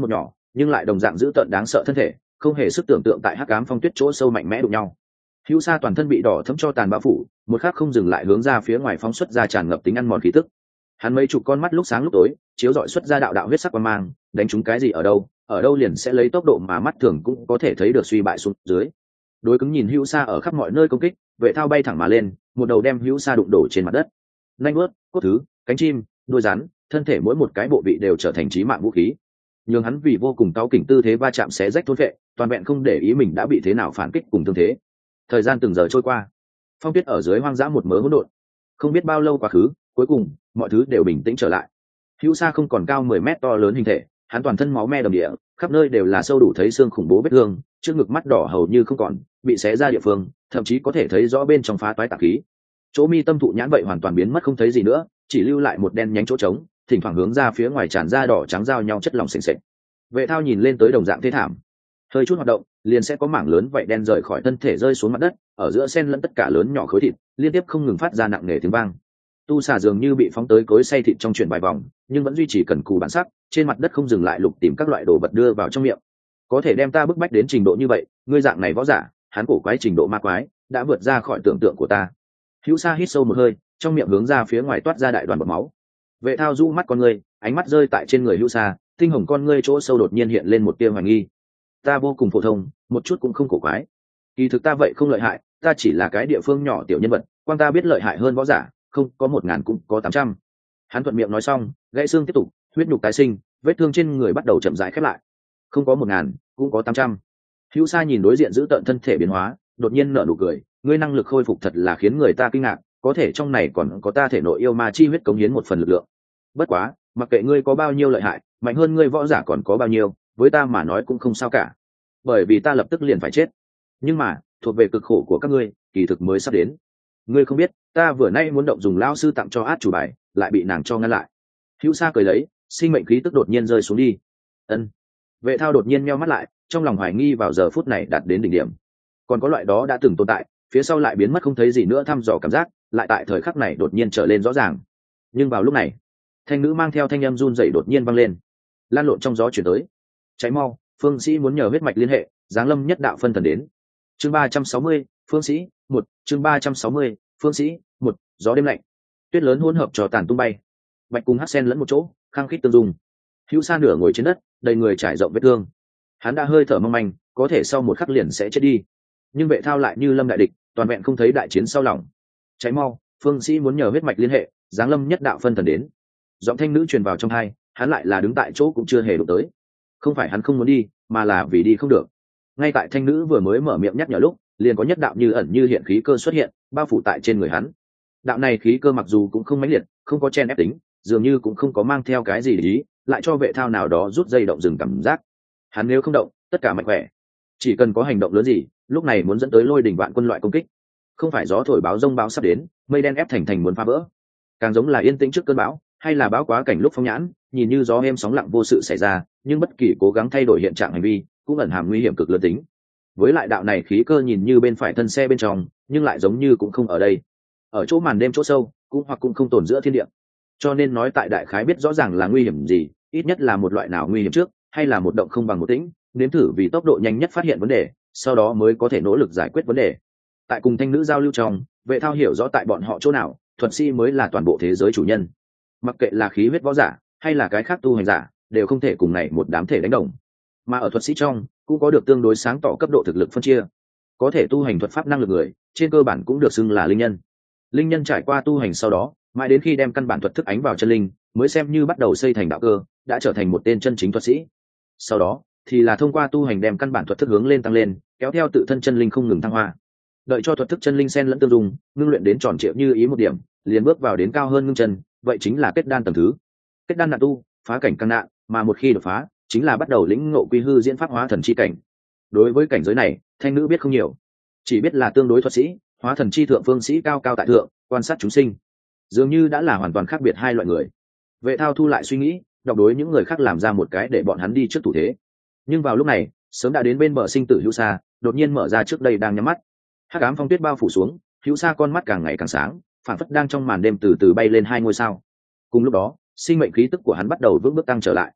nhưng lại đồng dạng dữ tợn đáng sợ thân thể, không hề sức tưởng tượng tại hắc ám phong tuyết chỗ sâu mạnh mẽ đụng nhau. Hữu Sa toàn thân bị đỏ thẫm cho tàn bao phủ, một khắc không dừng lại hướng ra phía ngoài phóng xuất ra tràn ngập tính ăn mòn khí tức. Hắn mấy chục con mắt lúc sáng lúc tối, chiếu rọi xuất ra đạo đạo huyết sắc quang mang, đánh trúng cái gì ở đâu, ở đâu liền sẽ lấy tốc độ mà mắt thường cũng có thể thấy được suy bại xuống dưới. Đối cứng nhìn Hữu Sa ở khắp mọi nơi công kích, Vệ Thao bay thẳng mà lên, một đầu đem Hữu Sa đụng đổ trên mặt đất. Nanh vuốt, cốt thứ, cánh chim, đuôi rắn, thân thể mỗi một cái bộ vị đều trở thành chí mạng vũ khí. Nhưng hắn vì vô cùng cáu kỉnh tư thế va chạm xé rách thôn vệ, toàn vẹn không để ý mình đã bị thế nào phản kích cùng thương thế. Thời gian từng giờ trôi qua, phong tuyết ở dưới hoang dã một mớ hỗn độn. Không biết bao lâu quá khứ, cuối cùng mọi thứ đều bình tĩnh trở lại. Hữu Sa không còn cao mười mét to lớn hình thể, hắn toàn thân máu me đầm địa, khắp nơi đều là sâu đủ thấy xương khủng bố vết thương, trước ngực mắt đỏ hầu như không còn, bị xé ra địa phương, thậm chí có thể thấy rõ bên trong phá toái tạc khí. Chỗ mi tâm thụ nhãn vậy hoàn toàn biến mất không thấy gì nữa, chỉ lưu lại một đen nhánh chỗ trống, thỉnh thoảng hướng ra phía ngoài tràn ra đỏ trắng giao nhau chất lỏng sền sệt. Vệ Thao nhìn lên tới đồng dạng thế thảm, hơi chút hoạt động liền sẽ có mảng lớn vậy đen rời khỏi thân thể rơi xuống mặt đất, ở giữa xen lẫn tất cả lớn nhỏ khối thịt, liên tiếp không ngừng phát ra nặng nề tiếng vang. Tu xà dường như bị phóng tới cối xay thịt trong chuyển vài vòng, nhưng vẫn duy trì cần cù bản sắc, trên mặt đất không dừng lại lục tìm các loại đồ vật đưa vào trong miệng. Có thể đem ta bức bách đến trình độ như vậy, ngươi dạng này võ giả, hắn cổ quái trình độ ma quái đã vượt ra khỏi tưởng tượng của ta. Hữu Sa hít sâu một hơi, trong miệng hướng ra phía ngoài toát ra đại đoàn bọt máu. Vệ Thao du mắt con ngươi, ánh mắt rơi tại trên người Hữu Sa, tinh hồng con ngươi chỗ sâu đột nhiên hiện lên một tia hoài nghi. Ta vô cùng phổ thông, một chút cũng không cổ quái. Kỳ thực ta vậy không lợi hại, ta chỉ là cái địa phương nhỏ tiểu nhân vật, quan ta biết lợi hại hơn võ giả, không có một ngàn cũng có tám trăm. Hắn thuận miệng nói xong, gãy xương tiếp tục, huyết nhục tái sinh, vết thương trên người bắt đầu chậm rãi khép lại. Không có một ngàn, cũng có tám trăm. Hữu Sa nhìn đối diện giữ tợn thân thể biến hóa, đột nhiên nở nụ cười, ngươi năng lực khôi phục thật là khiến người ta kinh ngạc, có thể trong này còn có ta thể nội yêu ma chi huyết cống hiến một phần lực lượng. Bất quá, mặc kệ ngươi có bao nhiêu lợi hại, mạnh hơn ngươi võ giả còn có bao nhiêu, với ta mà nói cũng không sao cả, bởi vì ta lập tức liền phải chết. Nhưng mà thuộc về cực khổ của các ngươi kỳ thực mới sắp đến. Ngươi không biết, ta vừa nay muốn động dùng lao sư tặng cho át chủ bài, lại bị nàng cho ngăn lại. Hữu Sa cười lấy, sinh mệnh khí tức đột nhiên rơi xuống đi. Ân. Vệ Thao đột nhiên meo mắt lại, trong lòng hoài nghi vào giờ phút này đạt đến đỉnh điểm. Còn có loại đó đã từng tồn tại, phía sau lại biến mất không thấy gì nữa thăm dò cảm giác, lại tại thời khắc này đột nhiên trở lên rõ ràng. Nhưng vào lúc này, thanh nữ mang theo thanh âm run rẩy đột nhiên vang lên, lan lộn trong gió chuyển tới. Cháy mau, phương sĩ muốn nhờ huyết mạch liên hệ, giáng lâm nhất đạo phân thần đến. Chương ba trăm sáu mươi, phương sĩ một. Chương ba trăm sáu mươi, phương sĩ một. Gió đêm lạnh, tuyết lớn hỗn hợp trò tàn tung bay, bạch cùng hắc sen lẫn một chỗ, khăng khít tương dung. Hữu Sa nửa ngồi trên đất, đầy người trải rộng vết thương, hắn đã hơi thở mong manh, có thể sau một khắc liền sẽ chết đi. Nhưng Vệ Thao lại như lâm đại địch, toàn vẹn không thấy đại chiến sau lòng. Cháy mau, phương sĩ muốn nhờ huyết mạch liên hệ, giáng lâm nhất đạo phân thần đến. Giọng thanh nữ truyền vào trong tai, hắn lại là đứng tại chỗ cũng chưa hề đụng tới. Không phải hắn không muốn đi, mà là vì đi không được. Ngay tại thanh nữ vừa mới mở miệng nhắc nhở lúc, liền có nhất đạo như ẩn như hiện khí cơ xuất hiện, bao phủ tại trên người hắn. Đạo này khí cơ mặc dù cũng không mãnh liệt, không có chen ép tính, dường như cũng không có mang theo cái gì để ý, lại cho Vệ Thao nào đó rút dây động dừng cảm giác. Hắn nếu không động, tất cả mạnh khỏe. Chỉ cần có hành động lớn gì, lúc này muốn dẫn tới lôi đỉnh vạn quân loại công kích. Không phải gió thổi báo rông báo sắp đến, mây đen ép thành thành muốn phá vỡ. Càng giống là yên tĩnh trước cơn bão, hay là bão quá cảnh lúc phong nhãn, nhìn như gió êm sóng lặng vô sự xảy ra, nhưng bất kỳ cố gắng thay đổi hiện trạng hành vi cũng ẩn hàm nguy hiểm cực lớn tính. Với lại đạo này khí cơ nhìn như bên phải thân xe bên trong, nhưng lại giống như cũng không ở đây, ở chỗ màn đêm chỗ sâu, cũng hoặc cũng không tồn giữa thiên địa. Cho nên nói tại đại khái biết rõ ràng là nguy hiểm gì, ít nhất là một loại nào nguy hiểm trước, hay là một động không bằng một tĩnh, nếm thử vì tốc độ nhanh nhất phát hiện vấn đề, sau đó mới có thể nỗ lực giải quyết vấn đề. Tại cùng thanh nữ giao lưu trong, Vệ Thao hiểu rõ tại bọn họ chỗ nào, thuật sĩ mới là toàn bộ thế giới chủ nhân. Mặc kệ là khí huyết võ giả hay là cái khác tu hành giả, đều không thể cùng này một đám thể đánh đồng. Mà ở thuật sĩ trong, cũng có được tương đối sáng tỏ cấp độ thực lực phân chia. Có thể tu hành thuật pháp năng lực người, trên cơ bản cũng được xưng là linh nhân. Linh nhân trải qua tu hành sau đó, mãi đến khi đem căn bản thuật thức ánh vào chân linh, mới xem như bắt đầu xây thành đạo cơ, đã trở thành một tên chân chính thuật sĩ. Sau đó, thì là thông qua tu hành đem căn bản thuật thức hướng lên tăng lên, kéo theo tự thân chân linh không ngừng thăng hoa. Đợi cho thuật thức chân linh xen lẫn tương dung, ngưng luyện đến tròn trịa như ý một điểm, liền bước vào đến cao hơn ngưng chân, vậy chính là kết đan tầng thứ. Kết đan nạn tu, phá cảnh căn nạn, mà một khi đột phá, chính là bắt đầu lĩnh ngộ quy hư diễn pháp hóa thần chi cảnh. Đối với cảnh giới này, thanh nữ biết không nhiều, chỉ biết là tương đối thuật sĩ, hóa thần chi thượng phương sĩ cao cao tại thượng, quan sát chúng sinh, dường như đã là hoàn toàn khác biệt hai loại người. Vệ Thao thu lại suy nghĩ, đọc đối những người khác làm ra một cái để bọn hắn đi trước thủ thế. Nhưng vào lúc này, sớm đã đến bên bờ sinh tử Hữu Sa, đột nhiên mở ra trước đây đang nhắm mắt. Hắc ám phong tuyết bao phủ xuống, Hữu Sa con mắt càng ngày càng sáng, phản phất đang trong màn đêm từ từ bay lên hai ngôi sao. Cùng lúc đó, sinh mệnh khí tức của hắn bắt đầu vững bước tăng trở lại.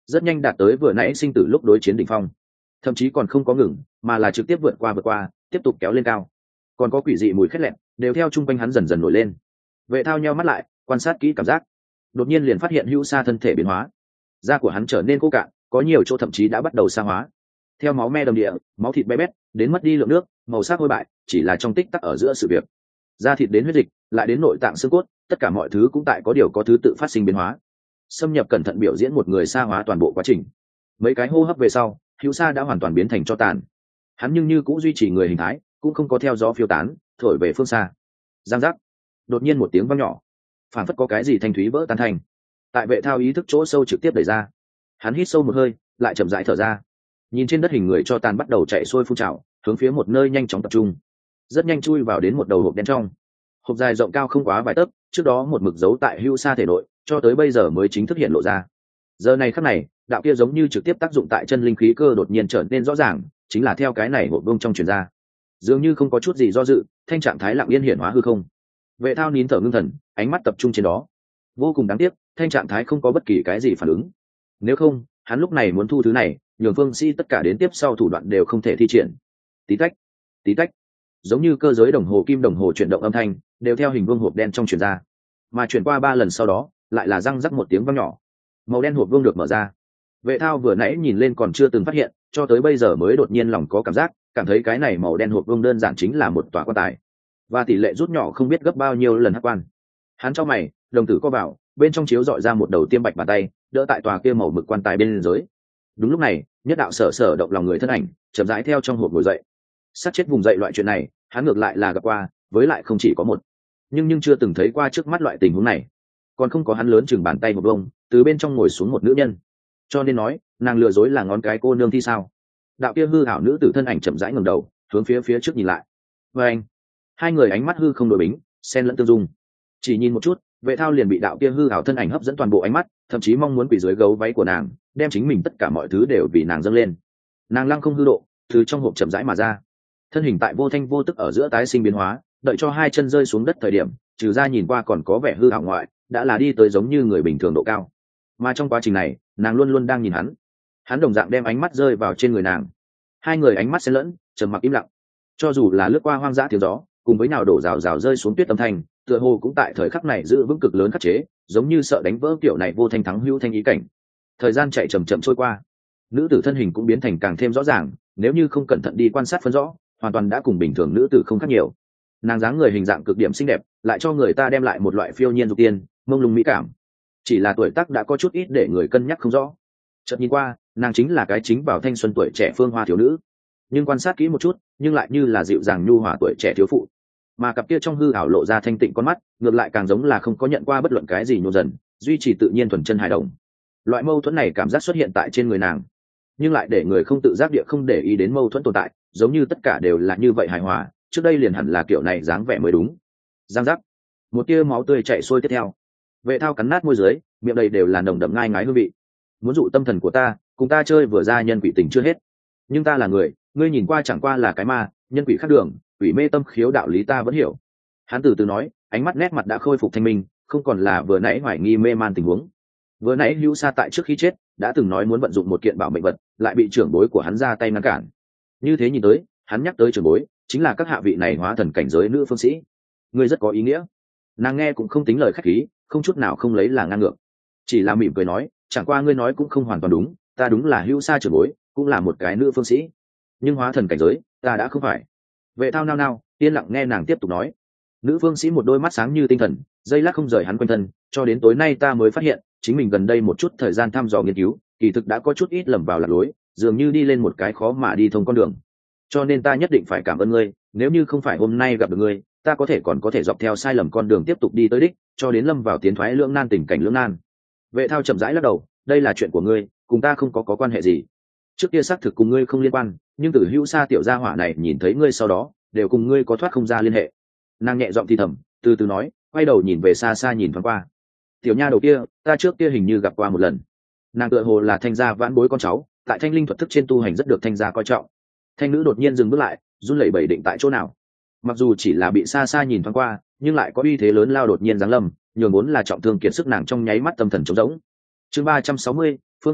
rất nhanh đạt tới vừa nãy sinh tử lúc đối chiến đỉnh phong, thậm chí còn không có ngừng mà là trực tiếp vượt qua vượt qua tiếp tục kéo lên cao, còn có quỷ dị mùi khét lẹn đều theo chung quanh hắn dần dần nổi lên. Vệ thao nheo mắt lại quan sát kỹ cảm giác, đột nhiên liền phát hiện hữu sa thân thể biến hóa, da của hắn trở nên khô cạn, có nhiều chỗ thậm chí đã bắt đầu sa hóa, theo máu me đầm địa, máu thịt bé bét đến mất đi lượng nước, màu sắc hôi bại, chỉ là trong tích tắc ở giữa sự việc. Da thịt đến huyết dịch, lại đến nội tạng xương cốt, tất cả mọi thứ cũng tại có điều có thứ tự phát sinh biến hóa, xâm nhập cẩn thận biểu diễn một người sa hóa toàn bộ quá trình. Mấy cái hô hấp về sau, hữu sa đã hoàn toàn biến thành tro tàn, hắn nhưng như cũng duy trì người hình thái, cũng không có theo gió phiêu tán thổi về phương xa. Giang giác, đột nhiên một tiếng vang nhỏ, phản phất có cái gì thanh thúy vỡ tan thành, tại Vệ thao ý thức chỗ sâu trực tiếp đẩy ra. Hắn hít sâu một hơi, lại chậm rãi thở ra, nhìn trên đất hình người cho tàn bắt đầu chạy xuôi phun trào, hướng phía một nơi nhanh chóng tập trung, rất nhanh chui vào đến một đầu hộp đen trong. Hộp dài rộng cao không quá vài tấc, trước đó một mực giấu tại hưu sa thể nội, cho tới bây giờ mới chính thức hiện lộ ra. Giờ này khắc này, đạo kia giống như trực tiếp tác dụng tại chân linh khí cơ đột nhiên trở nên rõ ràng, chính là theo cái này hộp bông trong truyền ra. Dường như không có chút gì do dự, thanh trạng thái lặng yên hiển hóa hư không. Vệ thao nín thở ngưng thần, ánh mắt tập trung trên đó. Vô cùng đáng tiếc, thanh trạng thái không có bất kỳ cái gì phản ứng. Nếu không, hắn lúc này muốn thu thứ này, nhường Phương Sĩ tất cả đến tiếp sau thủ đoạn đều không thể thi triển. Tí tách, tí tách, giống như cơ giới đồng hồ kim đồng hồ chuyển động âm thanh, đều theo hình vuông hộp đen trong truyền ra. Mà chuyển qua ba lần sau đó, lại là răng rắc một tiếng vang nhỏ. Màu đen hộp vuông được mở ra. Vệ thao vừa nãy nhìn lên còn chưa từng phát hiện, cho tới bây giờ mới đột nhiên lòng có cảm giác, cảm thấy cái này màu đen hộp vuông đơn giản chính là một tòa quan tài, và tỷ lệ rút nhỏ không biết gấp bao nhiêu lần hắc quan. Hắn cho mày, đồng tử co vào, bên trong chiếu dọi ra một đầu tiêm bạch bàn tay, đỡ tại tòa kia màu mực quan tài bên dưới. Đúng lúc này, nhất đạo sở sở động lòng người thân ảnh, chậm rãi theo trong hộp ngồi dậy. Sát chết vùng dậy loại chuyện này, hắn ngược lại là gặp qua, với lại không chỉ có một, nhưng nhưng chưa từng thấy qua trước mắt loại tình huống này. Còn không có hắn lớn chừng bàn tay một bông, từ bên trong ngồi xuống một nữ nhân. Cho nên nói, nàng lừa dối là ngón cái cô nương thi sao? Đạo kia hư hảo nữ tử thân ảnh chậm rãi ngẩng đầu, hướng phía phía trước nhìn lại. Và anh, hai người ánh mắt hư không đối bính, xen lẫn tương dung. Chỉ nhìn một chút, Vệ thao liền bị đạo kia hư hảo thân ảnh hấp dẫn toàn bộ ánh mắt, thậm chí mong muốn quỳ dưới gấu váy của nàng, đem chính mình tất cả mọi thứ đều vì nàng dâng lên. Nàng lăng không hư độ, từ trong hộp chậm rãi mà ra, thân hình tại vô thanh vô tức ở giữa tái sinh biến hóa, đợi cho hai chân rơi xuống đất thời điểm, trừ ra nhìn qua còn có vẻ hư hảo ngoại, đã là đi tới giống như người bình thường độ cao. Mà trong quá trình này, nàng luôn luôn đang nhìn hắn, hắn đồng dạng đem ánh mắt rơi vào trên người nàng. Hai người ánh mắt xen lẫn, trầm mặc im lặng, cho dù là lướt qua hoang dã tiếng gió, cùng với nào đổ rào rào rơi xuống tuyết âm thanh, tựa hồ cũng tại thời khắc này giữ vững cực lớn khắc chế, giống như sợ đánh vỡ kiểu này vô thanh thắng hữu thanh ý cảnh. Thời gian chạy chậm chậm trôi qua, nữ tử thân hình cũng biến thành càng thêm rõ ràng, nếu như không cẩn thận đi quan sát phân rõ, hoàn toàn đã cùng bình thường nữ tử không khác nhiều. Nàng dáng người hình dạng cực điểm xinh đẹp, lại cho người ta đem lại một loại phiêu nhiên dục tiên, mông lung mỹ cảm. Chỉ là tuổi tác đã có chút ít để người cân nhắc không rõ. Chợt nhìn qua, nàng chính là cái chính vào thanh xuân tuổi trẻ phương hoa thiếu nữ, nhưng quan sát kỹ một chút, nhưng lại như là dịu dàng nhu hòa tuổi trẻ thiếu phụ. Mà cặp kia trong hư ảo lộ ra thanh tịnh con mắt, ngược lại càng giống là không có nhận qua bất luận cái gì nhô dần, duy trì tự nhiên thuần chân hài đồng. Loại mâu thuẫn này cảm giác xuất hiện tại trên người nàng, nhưng lại để người không tự giác địa không để ý đến mâu thuẫn tồn tại, giống như tất cả đều là như vậy hài hòa, trước đây liền hẳn là kiểu này dáng vẻ mới đúng. Giang giác, một tia máu tươi chảy xuôi tiếp theo. Vệ thao cắn nát môi dưới, miệng đầy đều là nồng đậm ngai ngái hương vị. Muốn dụ tâm thần của ta, cùng ta chơi vừa ra nhân quỷ tình chưa hết, nhưng ta là người, ngươi nhìn qua chẳng qua là cái ma, nhân quỷ khác đường, quỷ mê tâm khiếu đạo lý ta vẫn hiểu. Hắn từ từ nói, ánh mắt nét mặt đã khôi phục thanh minh, không còn là vừa nãy hoài nghi mê man tình huống. Vừa nãy hữu sa tại trước khi chết đã từng nói muốn vận dụng một kiện bảo mệnh vật, lại bị trưởng bối của hắn ra tay ngăn cản. Như thế nhìn tới, hắn nhắc tới trưởng bối chính là các hạ vị này hóa thần cảnh giới nữ phương sĩ. Ngươi rất có ý nghĩa. Nàng nghe cũng không tính lời khách khí, không chút nào không lấy là ngang ngược, chỉ là mỉm cười nói, chẳng qua ngươi nói cũng không hoàn toàn đúng, ta đúng là hữu sa trưởng bối, cũng là một cái nữ phương sĩ, nhưng hóa thần cảnh giới ta đã không phải. Vệ thao nao nao, yên lặng nghe nàng tiếp tục nói. Nữ phương sĩ một đôi mắt sáng như tinh thần, dây lát không rời hắn quanh thân, cho đến tối nay ta mới phát hiện chính mình gần đây một chút thời gian thăm dò nghiên cứu, kỳ thực đã có chút ít lầm vào lạc lối, dường như đi lên một cái khó mà đi thông con đường. Cho nên ta nhất định phải cảm ơn ngươi, nếu như không phải hôm nay gặp được ngươi, ta có thể còn có thể dọc theo sai lầm con đường tiếp tục đi tới đích, cho đến lâm vào tiến thoái lưỡng nan tình cảnh lưỡng nan. Vệ thao chậm rãi lắc đầu, đây là chuyện của ngươi, cùng ta không có có quan hệ gì. Trước kia xác thực cùng ngươi không liên quan, nhưng từ hữu sa tiểu gia hỏa này nhìn thấy ngươi sau đó, đều cùng ngươi có thoát không ra liên hệ. Nàng nhẹ giọng thì thầm, từ từ nói, quay đầu nhìn về xa xa nhìn thoáng qua. Tiểu nha đầu kia, ta trước kia hình như gặp qua một lần. Nàng tựa hồ là thanh gia vãn bối con cháu, tại thanh linh thuật thức trên tu hành rất được thanh gia coi trọng. Thanh nữ đột nhiên dừng bước lại, run lẩy bẩy định tại chỗ nào. Mặc dù chỉ là bị xa xa nhìn thoáng qua, nhưng lại có uy thế lớn lao đột nhiên giáng lâm, nhường vốn là trọng thương kiệt sức nàng trong nháy mắt tâm thần trống rỗng. Chương ba trăm sáu mươi, phương sĩ,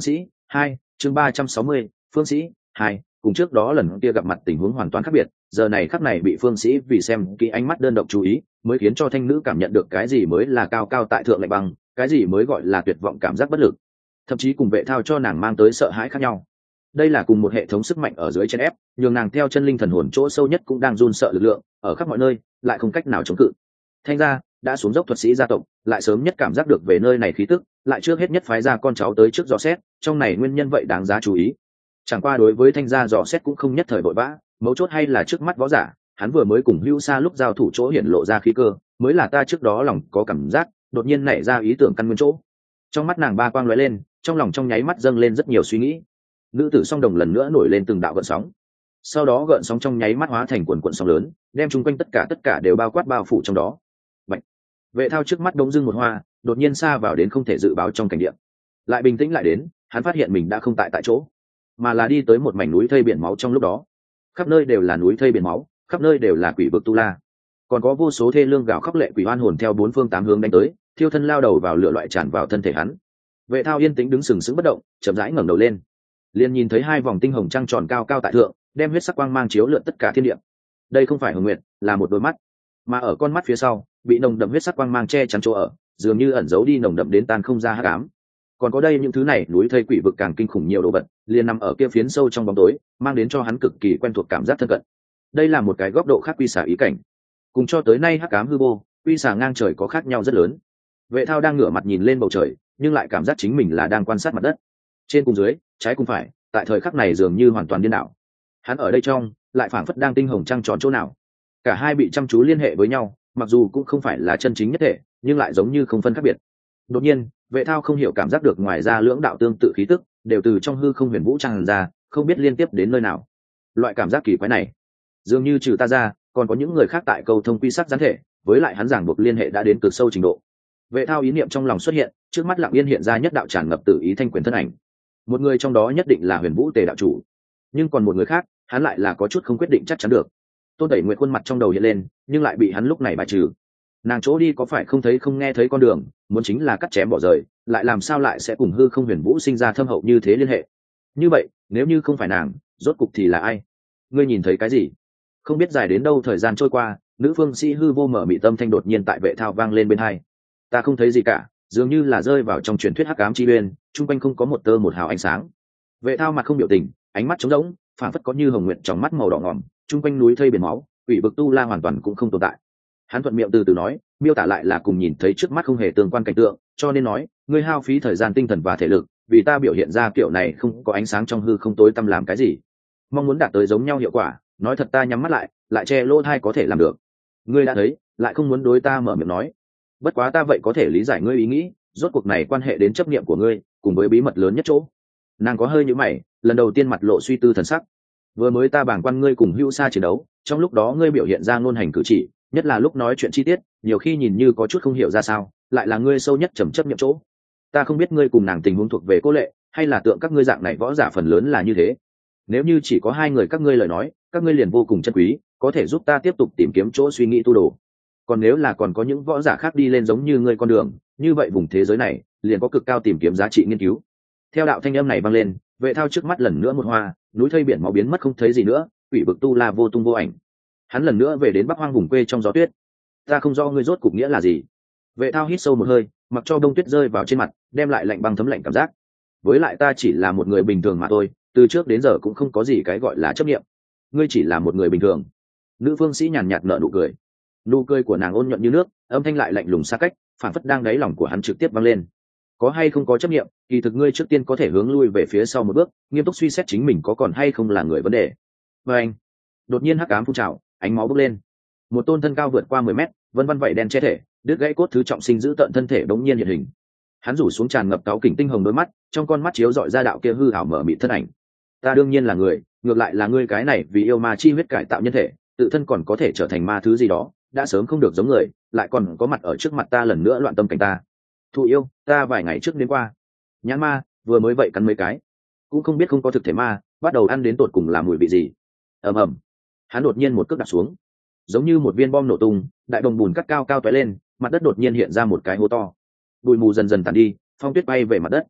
hai chương ba trăm sáu mươi phương sĩ hai. Cùng trước đó lần kia gặp mặt tình huống hoàn toàn khác biệt, giờ này khắc này bị phương sĩ vì xem kỹ ánh mắt đơn độc chú ý, mới khiến cho thanh nữ cảm nhận được cái gì mới là cao cao tại thượng lạnh băng, cái gì mới gọi là tuyệt vọng cảm giác bất lực, thậm chí cùng vệ thao cho nàng mang tới sợ hãi khác nhau. Đây là cùng một hệ thống sức mạnh ở dưới chân ép, nhường nàng theo chân linh thần hồn chỗ sâu nhất cũng đang run sợ lực lượng, ở khắp mọi nơi lại không cách nào chống cự. Thanh gia đã xuống dốc thuật sĩ gia tộc, lại sớm nhất cảm giác được về nơi này khí tức, lại trước hết nhất phái ra con cháu tới trước dò xét, trong này nguyên nhân vậy đáng giá chú ý. Chẳng qua đối với thanh gia dò xét cũng không nhất thời vội vã, mấu chốt hay là trước mắt võ giả, hắn vừa mới cùng Hưu Sa lúc giao thủ chỗ hiện lộ ra khí cơ, mới là ta trước đó lòng có cảm giác, đột nhiên nảy ra ý tưởng căn nguyên chỗ. Trong mắt nàng ba quang lóe lên, trong lòng trong nháy mắt dâng lên rất nhiều suy nghĩ. Nữ tử song đồng lần nữa nổi lên từng đạo gợn sóng, sau đó gợn sóng trong nháy mắt hóa thành quần quần sóng lớn, đem chung quanh tất cả tất cả đều bao quát bao phủ trong đó. Bạch. Vệ thao trước mắt đống dưng một hoa, đột nhiên xa vào đến không thể dự báo trong cảnh địa. Lại bình tĩnh lại đến, hắn phát hiện mình đã không tại tại chỗ, mà là đi tới một mảnh núi thây biển máu. Trong lúc đó khắp nơi đều là núi thây biển máu, khắp nơi đều là quỷ vực tu la, còn có vô số thê lương gào khóc lệ quỷ oan hồn theo bốn phương tám hướng đánh tới, thiêu thân lao đầu vào lửa loại tràn vào thân thể hắn. Vệ thao yên tĩnh đứng sừng sững bất động, chậm rãi ngẩng đầu lên, liền nhìn thấy hai vòng tinh hồng trăng tròn cao cao tại thượng, đem huyết sắc quang mang chiếu lượn tất cả thiên địa. Đây không phải hồng nguyệt, là một đôi mắt, mà ở con mắt phía sau bị nồng đậm huyết sắc quang mang che chắn chỗ ở, dường như ẩn giấu đi nồng đậm đến tan không ra hắc ám. Còn có đây những thứ này núi thây quỷ vực càng kinh khủng nhiều đồ vật, liền nằm ở kia phiến sâu trong bóng tối, mang đến cho hắn cực kỳ quen thuộc cảm giác thân cận. Đây là một cái góc độ khác quy xả ý cảnh, cùng cho tới nay hắc ám hư vô quy xả ngang trời có khác nhau rất lớn. Vệ thao đang ngửa mặt nhìn lên bầu trời, nhưng lại cảm giác chính mình là đang quan sát mặt đất, trên cùng dưới, trái cùng phải, tại thời khắc này dường như hoàn toàn điên đảo. Hắn ở đây trong, lại phảng phất đang tinh hồng trăng tròn chỗ nào. Cả hai bị chăm chú liên hệ với nhau, mặc dù cũng không phải là chân chính nhất thể, nhưng lại giống như không phân khác biệt. Đột nhiên, vệ thao không hiểu cảm giác được ngoài ra lưỡng đạo tương tự khí tức đều từ trong hư không huyền vũ tràn ra, không biết liên tiếp đến nơi nào. Loại cảm giác kỳ quái này, dường như trừ ta ra, còn có những người khác tại cầu thông quy sắc gián thể, với lại hắn giảng buộc liên hệ đã đến cực sâu trình độ. Vệ thao ý niệm trong lòng xuất hiện, trước mắt lặng yên hiện ra nhất đạo tràn ngập tự ý thanh quyền thân ảnh. Một người trong đó nhất định là huyền vũ tề đạo chủ, nhưng còn một người khác, hắn lại là có chút không quyết định chắc chắn được. Tôn Đẩy Nguyệt khuôn mặt trong đầu hiện lên, nhưng lại bị hắn lúc này bài trừ. Nàng chỗ đi có phải không thấy không nghe thấy con đường, muốn chính là cắt chém bỏ rời, lại làm sao lại sẽ cùng hư không huyền vũ sinh ra thâm hậu như thế liên hệ? Như vậy, nếu như không phải nàng, rốt cục thì là ai? Ngươi nhìn thấy cái gì? Không biết dài đến đâu thời gian trôi qua, nữ phương sĩ hư vô mở mị tâm thanh đột nhiên tại vệ thao vang lên bên hai. Ta không thấy gì cả, dường như là rơi vào trong truyền thuyết hắc ám chi uyên, chung quanh không có một tơ một hào ánh sáng. Vệ thao mặt không biểu tình, ánh mắt trống rỗng, phản phất có như hồng nguyện trong mắt màu đỏ ngòm, chung quanh núi thây biển máu, quỷ vực tu la hoàn toàn cũng không tồn tại. Hắn thuận miệng từ từ nói, miêu tả lại là cùng nhìn thấy trước mắt không hề tương quan cảnh tượng, cho nên nói, ngươi hao phí thời gian tinh thần và thể lực, vì ta biểu hiện ra kiểu này không có ánh sáng trong hư không tối tăm làm cái gì? Mong muốn đạt tới giống nhau hiệu quả, nói thật ta nhắm mắt lại, lại che lỗ tai có thể làm được. Ngươi đã thấy, lại không muốn đối ta mở miệng nói. Bất quá ta vậy có thể lý giải ngươi ý nghĩ, rốt cuộc này quan hệ đến chấp niệm của ngươi, cùng với bí mật lớn nhất chỗ. Nàng có hơi nhíu mày, lần đầu tiên mặt lộ suy tư thần sắc. Vừa mới ta bàng quan ngươi cùng Hưu Sa chiến đấu, trong lúc đó ngươi biểu hiện ra ngôn hành cử chỉ, nhất là lúc nói chuyện chi tiết, nhiều khi nhìn như có chút không hiểu ra sao, lại là ngươi sâu nhất trầm chấp niệm chỗ. Ta không biết ngươi cùng nàng tình huống thuộc về cô lệ, hay là tượng các ngươi dạng này võ giả phần lớn là như thế. Nếu như chỉ có hai người các ngươi lời nói, các ngươi liền vô cùng chân quý, có thể giúp ta tiếp tục tìm kiếm chỗ suy nghĩ tu đồ. Còn nếu là còn có những võ giả khác đi lên giống như ngươi con đường, như vậy vùng thế giới này liền có cực cao tìm kiếm giá trị nghiên cứu. Theo đạo thanh âm này vang lên, vệ thao trước mắt lần nữa một hoa, núi thây biển máu biến mất không thấy gì nữa, quỷ vực tu la vô tung vô ảnh. Hắn lần nữa về đến bắc hoang vùng quê trong gió tuyết. Ta không do ngươi rốt cục nghĩa là gì? Vệ thao hít sâu một hơi, mặc cho bông tuyết rơi vào trên mặt, đem lại lạnh băng thấm lạnh cảm giác. Với lại ta chỉ là một người bình thường mà thôi, từ trước đến giờ cũng không có gì cái gọi là chấp niệm. Ngươi chỉ là một người bình thường. Nữ phương sĩ nhàn nhạt nở nụ cười. Nụ cười của nàng ôn nhuận như nước, âm thanh lại lạnh lùng xa cách, phản phất đang đáy lòng của hắn trực tiếp vang lên. Có hay không có chấp niệm, kỳ thực ngươi trước tiên có thể hướng lui về phía sau một bước, nghiêm túc suy xét chính mình có còn hay không là người vấn đề. Và anh, đột nhiên hắc ám phun trào, ánh máu bốc lên. Một tôn thân cao vượt qua mười mét, vân vân vậy đen che thể, đứt gãy cốt thứ trọng sinh giữ tận thân thể đống nhiên hiện hình. Hắn rủ xuống tràn ngập cáu kỉnh tinh hồng đôi mắt, trong con mắt chiếu dọi ra đạo kia hư ảo mở mịt thân ảnh. Ta đương nhiên là người, ngược lại là ngươi cái này vì yêu ma chi huyết cải tạo nhân thể, tự thân còn có thể trở thành ma thứ gì đó, đã sớm không được giống người, lại còn có mặt ở trước mặt ta lần nữa loạn tâm cảnh ta. Thụ yêu, ta vài ngày trước đến qua. Nhãn ma, vừa mới vậy cắn mấy cái, cũng không biết không có thực thể ma, bắt đầu ăn đến tột cùng là mùi vị gì. Ầm ầm, hắn đột nhiên một cước đặt xuống, giống như một viên bom nổ tung, đại đồng bùn cắt cao cao tóe lên, mặt đất đột nhiên hiện ra một cái hố to. Bụi mù dần dần tàn đi, phong tuyết bay về mặt đất.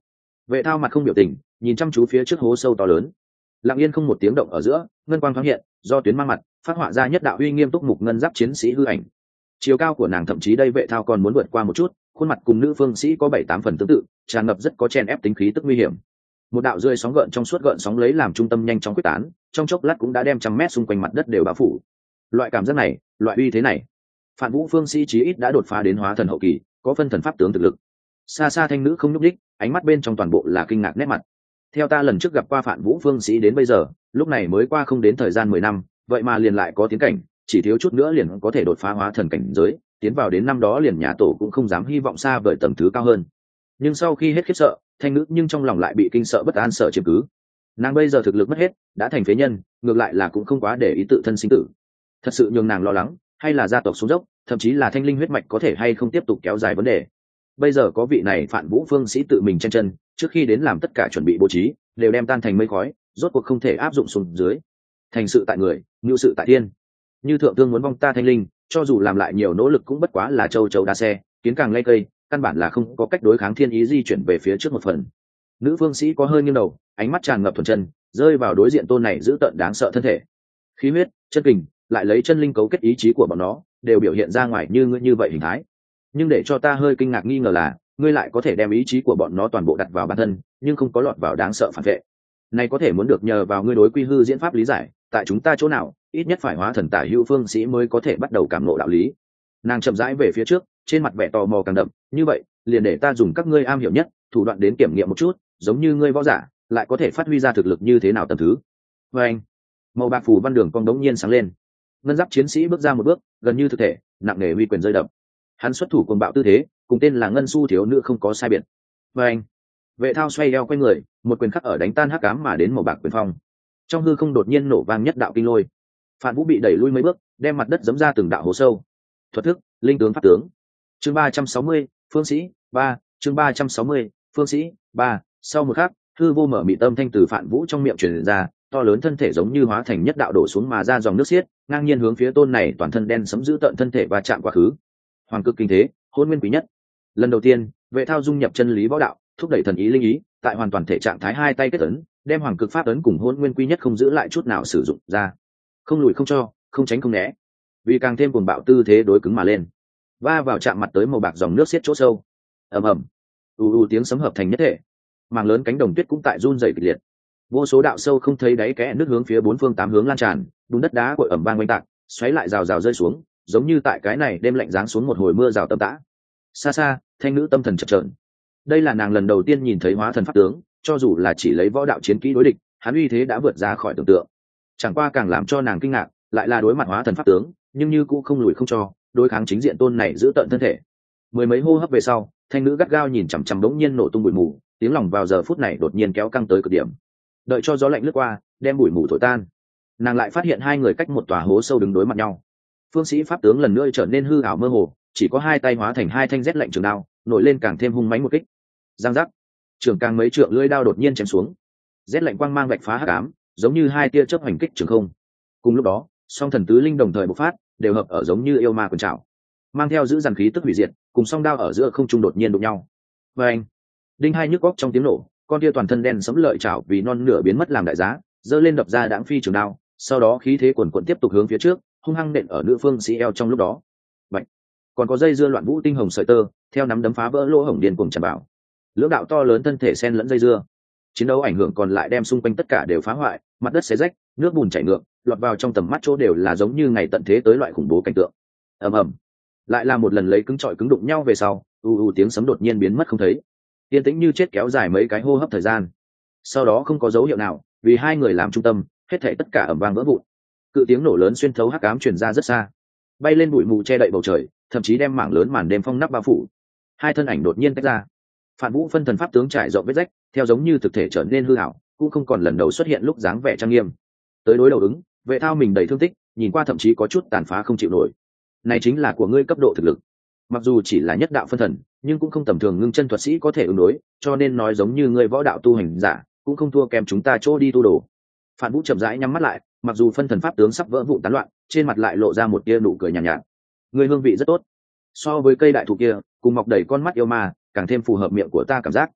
Vệ thao mặt không biểu tình, nhìn chăm chú phía trước hố sâu to lớn. Lặng yên không một tiếng động ở giữa, ngân quang thoáng hiện, do tuyến mang mặt phát họa ra nhất đạo uy nghiêm túc mục ngân giáp chiến sĩ hư ảnh. Chiều cao của nàng thậm chí đây Vệ thao còn muốn vượt qua một chút, khuôn mặt cùng nữ phương sĩ có bảy tám phần tương tự, tràn ngập rất có chèn ép tính khí tức nguy hiểm. Một đạo rơi sóng gợn trong suốt gợn sóng lấy làm trung tâm nhanh chóng quyết tán, trong chốc lát cũng đã đem trăm mét xung quanh mặt đất đều bao phủ. Loại cảm giác này, loại uy thế này, Phản Vũ phương sĩ chí ít đã đột phá đến hóa thần hậu kỳ, có phân thần pháp tướng thực lực. Xa xa thanh nữ không nhúc đích, ánh mắt bên trong toàn bộ là kinh ngạc nét mặt. Theo ta lần trước gặp qua Phản Vũ phương sĩ đến bây giờ, lúc này mới qua không đến thời gian mười năm, vậy mà liền lại có tiến cảnh, chỉ thiếu chút nữa liền có thể đột phá hóa thần cảnh giới, tiến vào đến năm đó liền nhà tổ cũng không dám hy vọng xa vời tầng thứ cao hơn. Nhưng sau khi hết khiếp sợ, thanh nữ nhưng trong lòng lại bị kinh sợ bất an sợ chiếm cứ. Nàng bây giờ thực lực mất hết, đã thành phế nhân, ngược lại là cũng không quá để ý tự thân sinh tử. Thật sự nhường nàng lo lắng, hay là gia tộc xuống dốc, thậm chí là thanh linh huyết mạch có thể hay không tiếp tục kéo dài vấn đề. Bây giờ có vị này Phản Vũ phương sĩ tự mình chen chân, trước khi đến làm tất cả chuẩn bị bố trí, đều đem tan thành mây khói, rốt cuộc không thể áp dụng xuống dưới. Thành sự tại người, ngưu sự tại thiên. Như thượng tương muốn vong ta thanh linh, cho dù làm lại nhiều nỗ lực cũng bất quá là châu châu đa xe, kiến càng lay cây, căn bản là không có cách đối kháng thiên ý di chuyển về phía trước một phần. Nữ phương sĩ có hơi nghiêng đầu, ánh mắt tràn ngập thuần chân, rơi vào đối diện tôn này giữ tợn đáng sợ thân thể. Khí huyết, chân kình, lại lấy chân linh cấu kết ý chí của bọn nó, đều biểu hiện ra ngoài như ngươi như vậy hình thái. Nhưng để cho ta hơi kinh ngạc nghi ngờ là, ngươi lại có thể đem ý chí của bọn nó toàn bộ đặt vào bản thân, nhưng không có lọt vào đáng sợ phản vệ. Này có thể muốn được nhờ vào ngươi đối quy hư diễn pháp lý giải, tại chúng ta chỗ nào, ít nhất phải hóa thần tả hữu phương sĩ mới có thể bắt đầu cảm ngộ đạo lý. Nàng chậm rãi về phía trước, trên mặt vẻ tò mò càng đậm, như vậy, liền để ta dùng các ngươi am hiểu nhất thủ đoạn đến kiểm nghiệm một chút, giống như ngươi võ giả, lại có thể phát huy ra thực lực như thế nào tầm thứ. Và anh, màu bạc phù văn đường cong đống nhiên sáng lên. Ngân giáp chiến sĩ bước ra một bước, gần như thực thể, nặng nề uy quyền rơi đập. Hắn xuất thủ cuồng bạo tư thế, cùng tên là Ngân Su thiếu nữ không có sai biệt. Và anh, Vệ thao xoay eo quay người, một quyền khắc ở đánh tan hắc ám mà đến màu bạc quyền phong. Trong hư không đột nhiên nổ vang nhất đạo kinh lôi. Phản Vũ bị đẩy lui mấy bước, đem mặt đất giẫm ra từng đạo hố sâu. Thuật thức, linh tướng pháp tướng. Chương ba trăm sáu mươi, phương sĩ ba, chương ba trăm sáu mươi, phương sĩ ba. Sau một khắc, hư vô mở mịt âm thanh từ Phản Vũ trong miệng truyền ra, to lớn thân thể giống như hóa thành nhất đạo đổ xuống mà ra dòng nước xiết, ngang nhiên hướng phía tôn này toàn thân đen sẫm giữ tận thân thể và chạm quá khứ. Hoàng cực kinh thế, hôn nguyên quý nhất. Lần đầu tiên, Vệ thao dung nhập chân lý võ đạo, thúc đẩy thần ý linh ý, tại hoàn toàn thể trạng thái hai tay kết ấn, đem hoàng cực pháp ấn cùng hôn nguyên quý nhất không giữ lại chút nào sử dụng ra, không lùi không cho, không tránh không né, vì càng thêm cuồng bạo tư thế đối cứng mà lên, va vào chạm mặt tới màu bạc dòng nước xiết chỗ sâu. Ầm ầm, u u tiếng sấm hợp thành nhất thể, mảng lớn cánh đồng tuyết cũng tại run rẩy kịch liệt, vô số đạo sâu không thấy đáy kẽ nước hướng phía bốn phương tám hướng lan tràn, bùn đất đá cội ẩm vang oanh tạc, xoáy lại rào rào rơi xuống, giống như tại cái này đêm lạnh giáng xuống một hồi mưa rào tầm tã. Xa xa, thanh nữ tâm thần chập chờn. Đây là nàng lần đầu tiên nhìn thấy hóa thần pháp tướng, cho dù là chỉ lấy võ đạo chiến kỹ đối địch, hắn uy thế đã vượt ra khỏi tưởng tượng. Chẳng qua càng làm cho nàng kinh ngạc, lại là đối mặt hóa thần pháp tướng, nhưng như cũng không lùi không cho, đối kháng chính diện tôn này giữ tận thân thể. Mười mấy hô hấp về sau, thanh nữ gắt gao nhìn chằm chằm đống nhiên nổ tung bụi mù, tiếng lòng vào giờ phút này đột nhiên kéo căng tới cực điểm. Đợi cho gió lạnh lướt qua, đem bụi mù thổi tan, nàng lại phát hiện hai người cách một tòa hố sâu đứng đối mặt nhau. Phương sĩ pháp tướng lần nữa trở nên hư ảo mơ hồ, chỉ có hai tay hóa thành hai thanh rét lạnh trường đao, nổi lên càng thêm hung mãnh một kích. Giang giác, trường càng mấy trượng lưỡi đao đột nhiên chém xuống, rét lạnh quang mang vạch phá hắc ám, giống như hai tia chớp hành kích trường không. Cùng lúc đó, song thần tứ linh đồng thời bộc phát, đều hợp ở giống như yêu ma quần trảo, mang theo giữ dàn khí tức hủy diệt, cùng song đao ở giữa không trung đột nhiên đụng nhau. Và anh, đinh hai nhức góc trong tiếng nổ, con tia toàn thân đen sẫm lợi chảo vì non nửa biến mất làm đại giá, giơ lên đập ra đãng phi trường đao, sau đó khí thế quần quần tiếp tục hướng phía trước, hung hăng nện ở nữ phương sĩ eo trong lúc đó. Bạch, còn có dây dưa loạn vũ tinh hồng sợi tơ, theo nắm đấm phá vỡ lỗ hổng điên cuồng tràn vào. Lưỡng đạo to lớn thân thể xen lẫn dây dưa, chiến đấu ảnh hưởng còn lại đem xung quanh tất cả đều phá hoại, mặt đất xé rách, nước bùn chảy ngược, lọt vào trong tầm mắt chỗ đều là giống như ngày tận thế tới loại khủng bố cảnh tượng. Ầm ầm, lại là một lần lấy cứng trọi cứng đụng nhau về sau, u u tiếng sấm đột nhiên biến mất không thấy, yên tĩnh như chết kéo dài mấy cái hô hấp thời gian. Sau đó không có dấu hiệu nào, vì hai người làm trung tâm, hết thảy tất cả ầm vang vỡ vụn. Cự tiếng nổ lớn xuyên thấu hắc ám truyền ra rất xa, bay lên bụi mù che đậy bầu trời, thậm chí đem mảng lớn màn đêm phong nắp bao phủ. Hai thân ảnh đột nhiên tách ra, Phản Vũ phân thần pháp tướng trải rộng vết rách, theo giống như thực thể trở nên hư ảo, cũng không còn lần đầu xuất hiện lúc dáng vẻ trang nghiêm. Tới đối đầu ứng, Vệ thao mình đầy thương tích, nhìn qua thậm chí có chút tàn phá không chịu nổi. Này chính là của ngươi cấp độ thực lực. Mặc dù chỉ là nhất đạo phân thần, nhưng cũng không tầm thường ngưng chân thuật sĩ có thể ứng đối, cho nên nói giống như ngươi võ đạo tu hành giả, cũng không thua kém chúng ta chỗ đi tu đồ. Phản Vũ chậm rãi nhắm mắt lại, mặc dù phân thần pháp tướng sắp vỡ vụn tán loạn, trên mặt lại lộ ra một tia nụ cười nhàn nhạt, nhạt. Ngươi hương vị rất tốt, so với cây đại thụ kia, cùng mọc đầy con mắt yêu ma, càng thêm phù hợp miệng của ta cảm giác.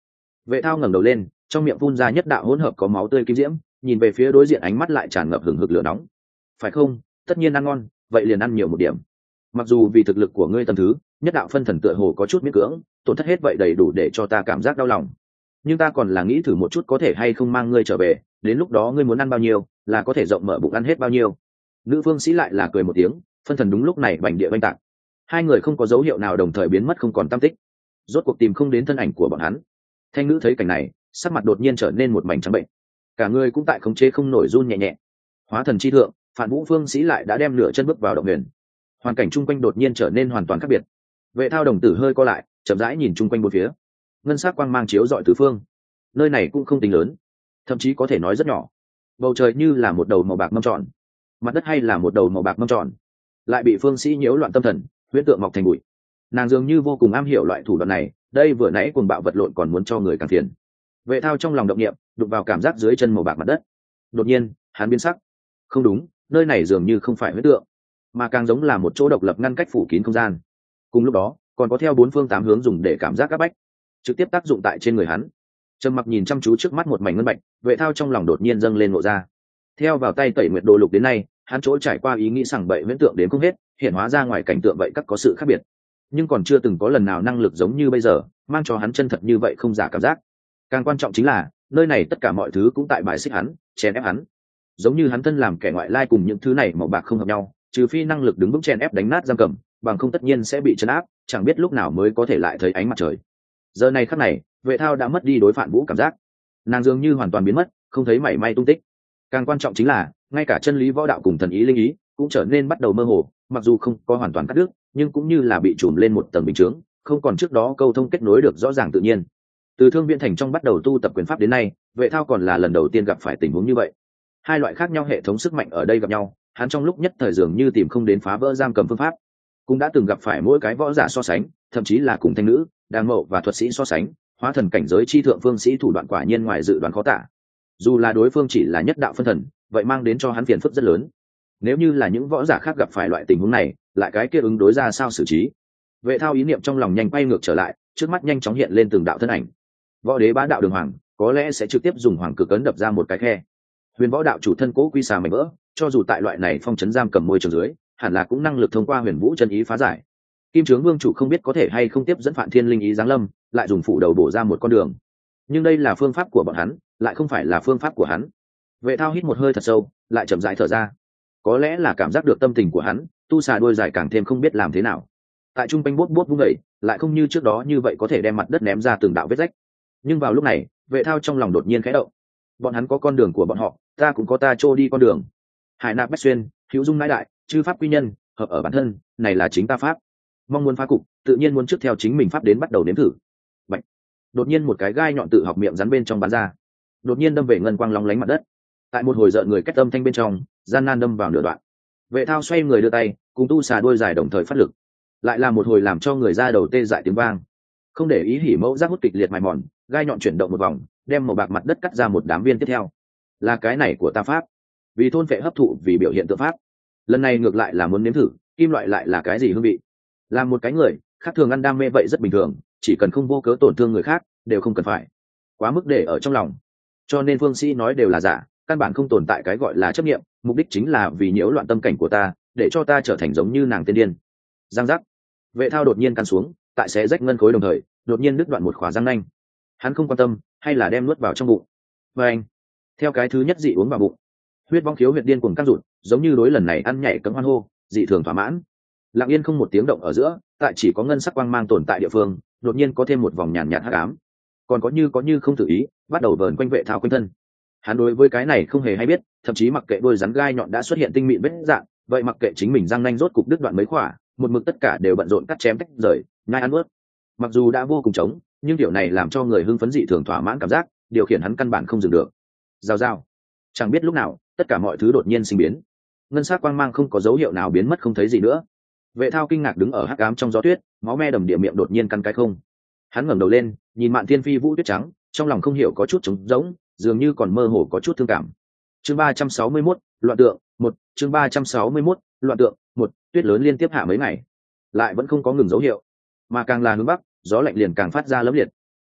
Vệ thao ngẩng đầu lên, trong miệng phun ra nhất đạo hỗn hợp có máu tươi kim diễm, nhìn về phía đối diện ánh mắt lại tràn ngập hừng hực lửa nóng. Phải không? Tất nhiên ăn ngon, vậy liền ăn nhiều một điểm. Mặc dù vì thực lực của ngươi tầm thứ, nhất đạo phân thần tựa hồ có chút miễn cưỡng, tổn thất hết vậy đầy đủ để cho ta cảm giác đau lòng. Nhưng ta còn là nghĩ thử một chút có thể hay không mang ngươi trở về, đến lúc đó ngươi muốn ăn bao nhiêu, là có thể rộng mở bụng ăn hết bao nhiêu. Nữ phương sĩ lại là cười một tiếng, phân thần đúng lúc này bành địa banh tạc. Hai người không có dấu hiệu nào đồng thời biến mất không còn tăm tích, rốt cuộc tìm không đến thân ảnh của bọn hắn. Thanh nữ thấy cảnh này, sắc mặt đột nhiên trở nên một mảnh trắng bệnh, cả người cũng tại khống chế không nổi run nhẹ nhẹ. Hóa thần chi thượng, Phản Vũ phương sĩ lại đã đem nửa chân bước vào động huyền. Hoàn cảnh chung quanh đột nhiên trở nên hoàn toàn khác biệt. Vệ thao đồng tử hơi co lại, chậm rãi nhìn chung quanh bốn phía. Ngân sắc quang mang chiếu rọi tứ phương. Nơi này cũng không tính lớn, thậm chí có thể nói rất nhỏ. Bầu trời như là một đầu màu bạc mâm tròn, mặt đất hay là một đầu màu bạc mâm tròn, lại bị phương sĩ nhiễu loạn tâm thần, huyễn tượng mọc thành bụi. Nàng dường như vô cùng am hiểu loại thủ đoạn này, đây vừa nãy cuồng bạo vật lộn còn muốn cho người càng phiền. Vệ thao trong lòng động niệm, đụng vào cảm giác dưới chân màu bạc mặt đất. Đột nhiên, hắn biến sắc. Không đúng, nơi này dường như không phải huyễn tượng, mà càng giống là một chỗ độc lập ngăn cách phủ kín không gian. Cùng lúc đó, còn có theo bốn phương tám hướng dùng để cảm giác các bách, trực tiếp tác dụng tại trên người hắn. Trầm mặc nhìn chăm chú trước mắt một mảnh ngân bạch, vệ thao trong lòng đột nhiên dâng lên ngộ ra. Theo vào tay tẩy nguyệt đồ lục đến nay, hắn chỗ trải qua ý nghĩ sằng bậy huyễn tượng đến không hết, hiện hóa ra ngoài cảnh tượng vậy các có sự khác biệt, nhưng còn chưa từng có lần nào năng lực giống như bây giờ, mang cho hắn chân thật như vậy không giả cảm giác. Càng quan trọng chính là nơi này tất cả mọi thứ cũng tại bài xích hắn, chèn ép hắn, giống như hắn thân làm kẻ ngoại lai cùng những thứ này màu bạc không hợp nhau, trừ phi năng lực đứng vững chèn ép đánh nát giam cầm, bằng không tất nhiên sẽ bị chấn áp, chẳng biết lúc nào mới có thể lại thấy ánh mặt trời. Giờ này khắc này, vệ thao đã mất đi đối Phản Vũ cảm giác, nàng dường như hoàn toàn biến mất, không thấy mảy may tung tích. Càng quan trọng chính là ngay cả chân lý võ đạo cùng thần ý linh ý cũng trở nên bắt đầu mơ hồ, mặc dù không có hoàn toàn cắt đứt, nhưng cũng như là bị trùm lên một tầng bình chướng, không còn trước đó câu thông kết nối được rõ ràng tự nhiên. Từ Thương Viễn Thành trong bắt đầu tu tập quyền pháp đến nay, vệ thao còn là lần đầu tiên gặp phải tình huống như vậy. Hai loại khác nhau hệ thống sức mạnh ở đây gặp nhau, hắn trong lúc nhất thời dường như tìm không đến phá vỡ giam cầm phương pháp. Cũng đã từng gặp phải mỗi cái võ giả so sánh, thậm chí là cùng thanh nữ, đàng mậu và thuật sĩ so sánh, hóa thần cảnh giới chi thượng phương sĩ thủ đoạn quả nhiên ngoài dự đoán khó tả. Dù là đối phương chỉ là nhất đạo phân thần, vậy mang đến cho hắn phiền phức rất lớn. Nếu như là những võ giả khác gặp phải loại tình huống này, lại cái kia ứng đối ra sao xử trí? Vệ thao ý niệm trong lòng nhanh quay ngược trở lại, trước mắt nhanh chóng hiện lên từng đạo thân ảnh. Võ đế bá đạo đường hoàng, có lẽ sẽ trực tiếp dùng hoàng cực ấn đập ra một cái khe. Huyền võ đạo chủ thân cố quy xà mảnh vỡ, cho dù tại loại này phong trấn giam cầm môi trường dưới, hẳn là cũng năng lực thông qua huyền vũ chân ý phá giải. Kim Trướng Vương chủ không biết có thể hay không tiếp dẫn Phạn Thiên linh ý giáng lâm, lại dùng phủ đầu bổ ra một con đường. Nhưng đây là phương pháp của bọn hắn, lại không phải là phương pháp của hắn. Vệ thao hít một hơi thật sâu, lại chậm rãi thở ra. Có lẽ là cảm giác được tâm tình của hắn, tu xà đuôi dài càng thêm không biết làm thế nào. Tại trung quanh bốt bốt vung dậy, lại không như trước đó như vậy có thể đem mặt đất ném ra từng đạo vết rách. Nhưng vào lúc này, vệ thao trong lòng đột nhiên khẽ động. Bọn hắn có con đường của bọn họ, ta cũng có ta trô đi con đường. Hải nạp bách xuyên, hữu dung nãi đại, chư pháp quy nhân, hợp ở bản thân, này là chính ta pháp. Mong muốn phá cục, tự nhiên muốn trước theo chính mình pháp đến bắt đầu nếm thử. Bạch. Đột nhiên một cái gai nhọn tự học miệng rắn bên trong bắn ra, đột nhiên đâm về ngân quang long lánh mặt đất. Tại một hồi rợn người cách âm thanh bên trong, gian nan đâm vào nửa đoạn. Vệ thao xoay người đưa tay, cùng tu xà đuôi dài đồng thời phát lực, lại là một hồi làm cho người ra đầu tê dại tiếng vang. Không để ý hỉ mẫu giác hút kịch liệt mài mòn, gai nhọn chuyển động một vòng, đem màu bạc mặt đất cắt ra một đám viên tiếp theo. Là cái này của ta pháp, vì thôn phệ hấp thụ, vì biểu hiện tự pháp. Lần này ngược lại là muốn nếm thử, kim loại lại là cái gì hương vị. Làm một cái người khác thường ăn đam mê vậy rất bình thường, chỉ cần không vô cớ tổn thương người khác, đều không cần phải quá mức để ở trong lòng. Cho nên phương sĩ nói đều là giả, căn bản không tồn tại cái gọi là chấp niệm, mục đích chính là vì nhiễu loạn tâm cảnh của ta, để cho ta trở thành giống như nàng tiên điên. Giang giác. Vệ thao đột nhiên căn xuống, tại xé rách ngân khối đồng thời, đột nhiên đứt đoạn một khóa răng nanh. Hắn không quan tâm, hay là đem nuốt vào trong bụng. Và anh, theo cái thứ nhất dị uống vào bụng, huyết vong khiếu huyệt điên cuồng căng rụt, giống như đối lần này ăn nhảy cấm hoan hô, dị thường thỏa mãn. Lặng yên không một tiếng động ở giữa, tại chỉ có ngân sắc quang mang tồn tại địa phương, đột nhiên có thêm một vòng nhàn nhạt hắc ám. Còn có như có như không tự ý, bắt đầu vờn quanh vệ thao quanh thân. Hắn đối với cái này không hề hay biết, thậm chí mặc kệ đôi rắn gai nhọn đã xuất hiện tinh mịn vết dạng, vậy mặc kệ chính mình răng nanh rốt cục đứt đoạn mấy khỏa, một mực tất cả đều bận rộn cắt chém tách rời, nhai ăn ướt. Mặc dù đã vô cùng trống, nhưng điều này làm cho người hưng phấn dị thường thỏa mãn cảm giác, điều khiển hắn căn bản không dừng được. Rào rào. Chẳng biết lúc nào, tất cả mọi thứ đột nhiên sinh biến. Ngân sắc quang mang không có dấu hiệu nào biến mất không thấy gì nữa. Vệ thao kinh ngạc đứng ở hắc ám trong gió tuyết, máu me đầm địa miệng đột nhiên căn cái không. Hắn ngẩng đầu lên, nhìn Mạn Thiên Phi Vũ tuyết trắng, trong lòng không hiểu có chút trống rỗng, dường như còn mơ hồ có chút thương cảm. Chương ba trăm sáu mươi mốt, loạn tượng, một, chương ba trăm sáu mươi mốt, loạn tượng, một, tuyết lớn liên tiếp hạ mấy ngày, lại vẫn không có ngừng dấu hiệu, mà càng là hướng bắc, gió lạnh liền càng phát ra lấm liệt.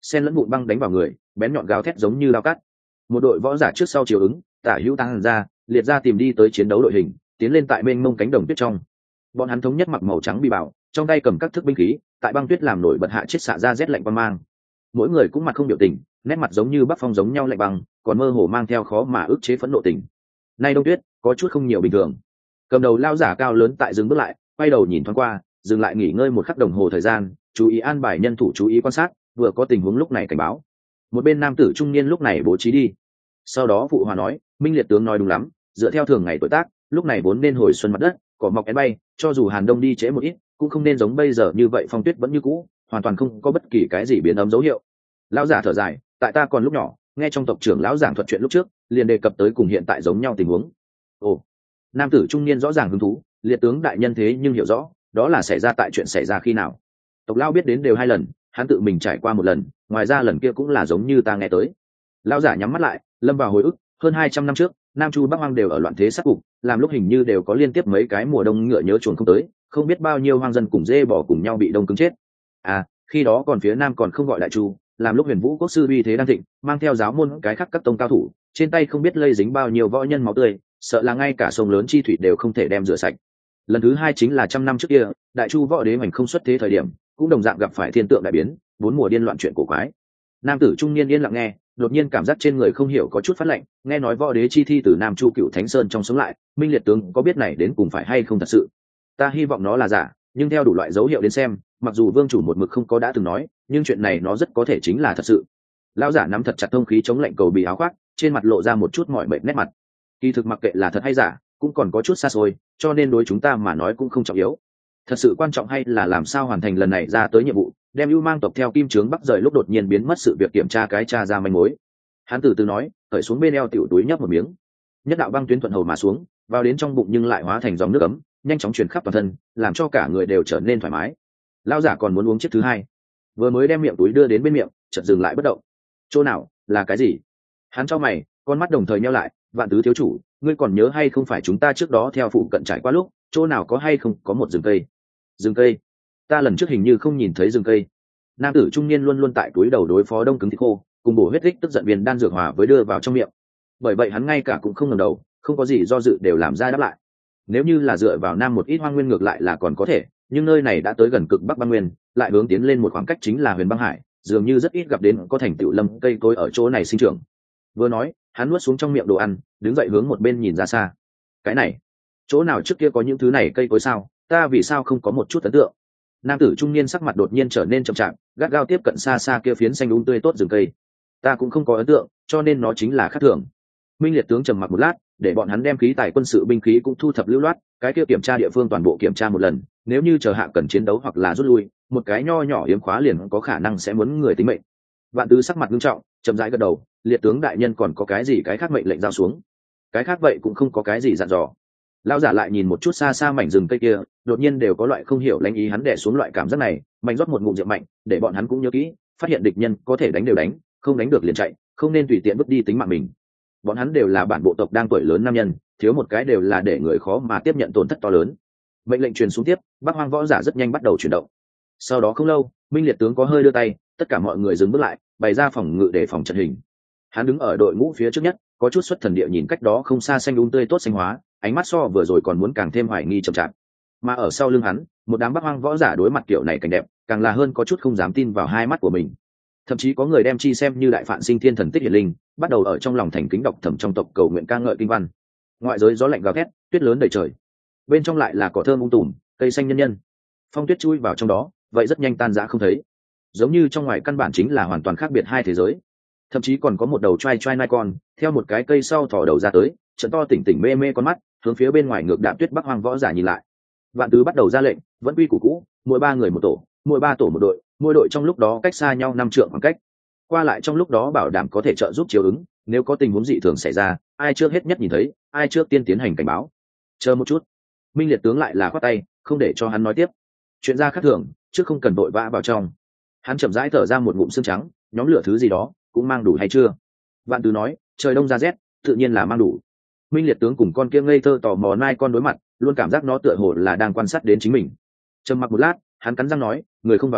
sen lẫn vụn băng đánh vào người, bén nhọn gào thét giống như lao cắt. Một đội võ giả trước sau chiều ứng, tả hữu tăng ra, liệt ra tìm đi tới chiến đấu đội hình, tiến lên tại mênh mông cánh đồng tuyết trong. Bọn hắn thống nhất mặc màu trắng bị bảo, trong tay cầm các thức binh khí, tại băng tuyết làm nổi bật hạ chiết xạ ra rét lạnh băng mang. Mỗi người cũng mặt không biểu tình, nét mặt giống như bắc phong giống nhau lạnh băng, còn mơ hồ mang theo khó mà ức chế phẫn nộ tình. Nay đông tuyết có chút không nhiều bình thường. Cầm đầu lao giả cao lớn tại dừng bước lại, quay đầu nhìn thoáng qua, dừng lại nghỉ ngơi một khắc đồng hồ thời gian, chú ý an bài nhân thủ, chú ý quan sát, vừa có tình huống lúc này cảnh báo. Một bên nam tử trung niên lúc này bố trí đi. Sau đó phụ hòa nói, Minh Liệt tướng nói đúng lắm, dựa theo thường ngày tuổi tác, lúc này vốn nên hồi xuân mặt đất, cỏ mọc én bay, cho dù Hàn Đông đi trễ một ít, cũng không nên giống bây giờ như vậy phong tuyết vẫn như cũ, hoàn toàn không có bất kỳ cái gì biến ấm dấu hiệu. Lão giả thở dài, tại ta còn lúc nhỏ, nghe trong tộc trưởng lão giảng thuật chuyện lúc trước, liền đề cập tới cùng hiện tại giống nhau tình huống. Ồ, nam tử trung niên rõ ràng hứng thú, Liệt tướng đại nhân thế nhưng hiểu rõ, đó là xảy ra tại chuyện xảy ra khi nào? Tộc lão biết đến đều hai lần, hắn tự mình trải qua một lần, ngoài ra lần kia cũng là giống như ta nghe tới. Lão giả nhắm mắt lại, lâm vào hồi ức, hơn hai trăm năm trước, Nam Chu Bắc Hoang đều ở loạn thế sát cục, làm lúc hình như đều có liên tiếp mấy cái mùa đông ngựa nhớ chuồn không tới, không biết bao nhiêu hoang dân cùng dê bò cùng nhau bị đông cứng chết. À, khi đó còn phía Nam còn không gọi Đại Chu, làm lúc Huyền Vũ quốc sư uy thế đang thịnh, mang theo giáo môn cái khác các tông cao thủ, trên tay không biết lây dính bao nhiêu võ nhân máu tươi, sợ là ngay cả sông lớn chi thủy đều không thể đem rửa sạch. Lần thứ hai chính là trăm năm trước kia, Đại Chu võ đế hoành không xuất thế thời điểm, cũng đồng dạng gặp phải thiên tượng đại biến, bốn mùa điên loạn chuyện cổ quái. Nam tử trung niên yên lặng nghe, đột nhiên cảm giác trên người không hiểu có chút phát lạnh, nghe nói võ đế chi thi từ Nam Chu Cựu Thánh Sơn trong sống lại, Minh Liệt tướng có biết này đến cùng phải hay không thật sự? Ta hy vọng nó là giả, nhưng theo đủ loại dấu hiệu đến xem, mặc dù vương chủ một mực không có đã từng nói, nhưng chuyện này nó rất có thể chính là thật sự. Lão giả nắm thật chặt thông khí chống lạnh cầu bị áo khoác, trên mặt lộ ra một chút mỏi mệt nét mặt. Kỳ thực mặc kệ là thật hay giả, cũng còn có chút xa xôi, cho nên đối chúng ta mà nói cũng không trọng yếu. Thật sự quan trọng hay là làm sao hoàn thành lần này ra tới nhiệm vụ, đem ưu mang tộc theo kim trướng bắc rời lúc đột nhiên biến mất sự việc kiểm tra cái tra ra manh mối. Hắn từ từ nói, khởi xuống bên eo tiểu túi nhấp một miếng, nhất đạo băng tuyến thuận hầu mà xuống, vào đến trong bụng nhưng lại hóa thành dòng nước ấm, nhanh chóng truyền khắp toàn thân, làm cho cả người đều trở nên thoải mái. Lão giả còn muốn uống chiếc thứ hai, vừa mới đem miệng túi đưa đến bên miệng, chợt dừng lại bất động. Chỗ nào, là cái gì? Hắn chau mày, con mắt đồng thời nheo lại, Vạn tứ thiếu chủ, ngươi còn nhớ hay không phải chúng ta trước đó theo phụ cận trải qua lúc, chỗ nào có hay không có một rừng cây? Rừng cây? Ta lần trước hình như không nhìn thấy rừng cây. Nam tử trung niên luôn luôn tại túi đầu đối phó đông cứng thịt khô, cùng bổ huyết tích tức giận viên đan dược hòa với đưa vào trong miệng. Bởi vậy hắn ngay cả cũng không ngẩng đầu, không có gì do dự đều làm ra đáp lại. Nếu như là dựa vào nam một ít hoang nguyên ngược lại là còn có thể, nhưng nơi này đã tới gần cực bắc băng nguyên, lại hướng tiến lên một khoảng cách chính là huyền băng hải, dường như rất ít gặp đến có thành tựu lâm cây cối ở chỗ này sinh trưởng. Vừa nói, hắn nuốt xuống trong miệng đồ ăn, đứng dậy hướng một bên nhìn ra xa. Cái này, chỗ nào trước kia có những thứ này cây cối sao? Ta vì sao không có một chút ấn tượng? Nam tử trung niên sắc mặt đột nhiên trở nên chậm chạp, gắt gao tiếp cận xa xa kia phiến xanh um tươi tốt rừng cây. Ta cũng không có ấn tượng, cho nên nó chính là khác thường. Minh Liệt tướng trầm mặc một lát, để bọn hắn đem khí tài quân sự binh khí cũng thu thập lưu loát, cái kia kiểm tra địa phương toàn bộ kiểm tra một lần, nếu như chờ hạ cần chiến đấu hoặc là rút lui, một cái nho nhỏ yếm khóa liền có khả năng sẽ muốn người tính mệnh. Vạn tứ sắc mặt nghiêm trọng, chậm rãi gật đầu, Liệt tướng đại nhân còn có cái gì cái khác mệnh lệnh giao xuống? Cái khác vậy cũng không có cái gì dặn dò. Lão giả lại nhìn một chút xa xa mảnh rừng cây kia, đột nhiên đều có loại không hiểu lãnh ý, hắn đè xuống loại cảm giác này, mạnh rót một ngụm rượu mạnh, để bọn hắn cũng nhớ kỹ, phát hiện địch nhân có thể đánh đều đánh, không đánh được liền chạy, không nên tùy tiện vứt đi tính mạng mình. Bọn hắn đều là bản bộ tộc đang tuổi lớn nam nhân, thiếu một cái đều là để người khó mà tiếp nhận tổn thất to lớn. Mệnh lệnh truyền xuống tiếp, Bắc Hoang võ giả rất nhanh bắt đầu chuyển động. Sau đó không lâu, Minh Liệt tướng có hơi đưa tay, tất cả mọi người dừng bước lại, bày ra phòng ngự để phòng trận hình. Hắn đứng ở đội ngũ phía trước nhất, có chút xuất thần địa nhìn cách đó không xa xanh um tươi tốt xanh hóa, ánh mắt so vừa rồi còn muốn càng thêm hoài nghi chậm chạp. Mà ở sau lưng hắn, một đám Bắc Hoang võ giả đối mặt kiểu này cảnh đẹp, càng là hơn có chút không dám tin vào hai mắt của mình. Thậm chí có người đem chi xem như đại phạn sinh thiên thần tích hiển linh, bắt đầu ở trong lòng thành kính đọc thầm trong tộc cầu nguyện ca ngợi kinh văn. Ngoại giới gió lạnh gào thét, tuyết lớn đầy trời, bên trong lại là cỏ thơm um tùm, cây xanh nhân nhân, phong tuyết chui vào trong đó, vậy rất nhanh tan rã không thấy, giống như trong ngoài căn bản chính là hoàn toàn khác biệt hai thế giới. Thậm chí còn có một đầu trai trai nai con theo một cái cây sau thò đầu ra tới, trận to tỉnh tỉnh mê mê con mắt hướng phía bên ngoài ngược đạm tuyết Bắc Hoang võ giả nhìn lại. Vạn tứ bắt đầu ra lệnh, vẫn quy củ cũ, mỗi ba người một tổ, mỗi ba tổ một đội, mỗi đội trong lúc đó cách xa nhau năm trượng khoảng cách, qua lại trong lúc đó bảo đảm có thể trợ giúp chiếu ứng, nếu có tình huống dị thường xảy ra, ai trước hết nhất nhìn thấy, ai trước tiên tiến hành cảnh báo. Chờ một chút, Minh Liệt tướng lại là khoát tay, không để cho hắn nói tiếp. Chuyện ra khác thường, trước không cần vội vã vào trong. Hắn chậm rãi thở ra một ngụm xương trắng, nhóm lửa thứ gì đó, cũng mang đủ hay chưa? Vạn tứ nói, trời đông ra rét, tự nhiên là mang đủ. Minh Liệt tướng cùng con kia ngây thơ tò mò nai con đối mặt, luôn cảm giác nó tựa hồ là đang quan sát đến chính mình. Trầm mặc một lát, hắn cắn răng nói, người không vào đi,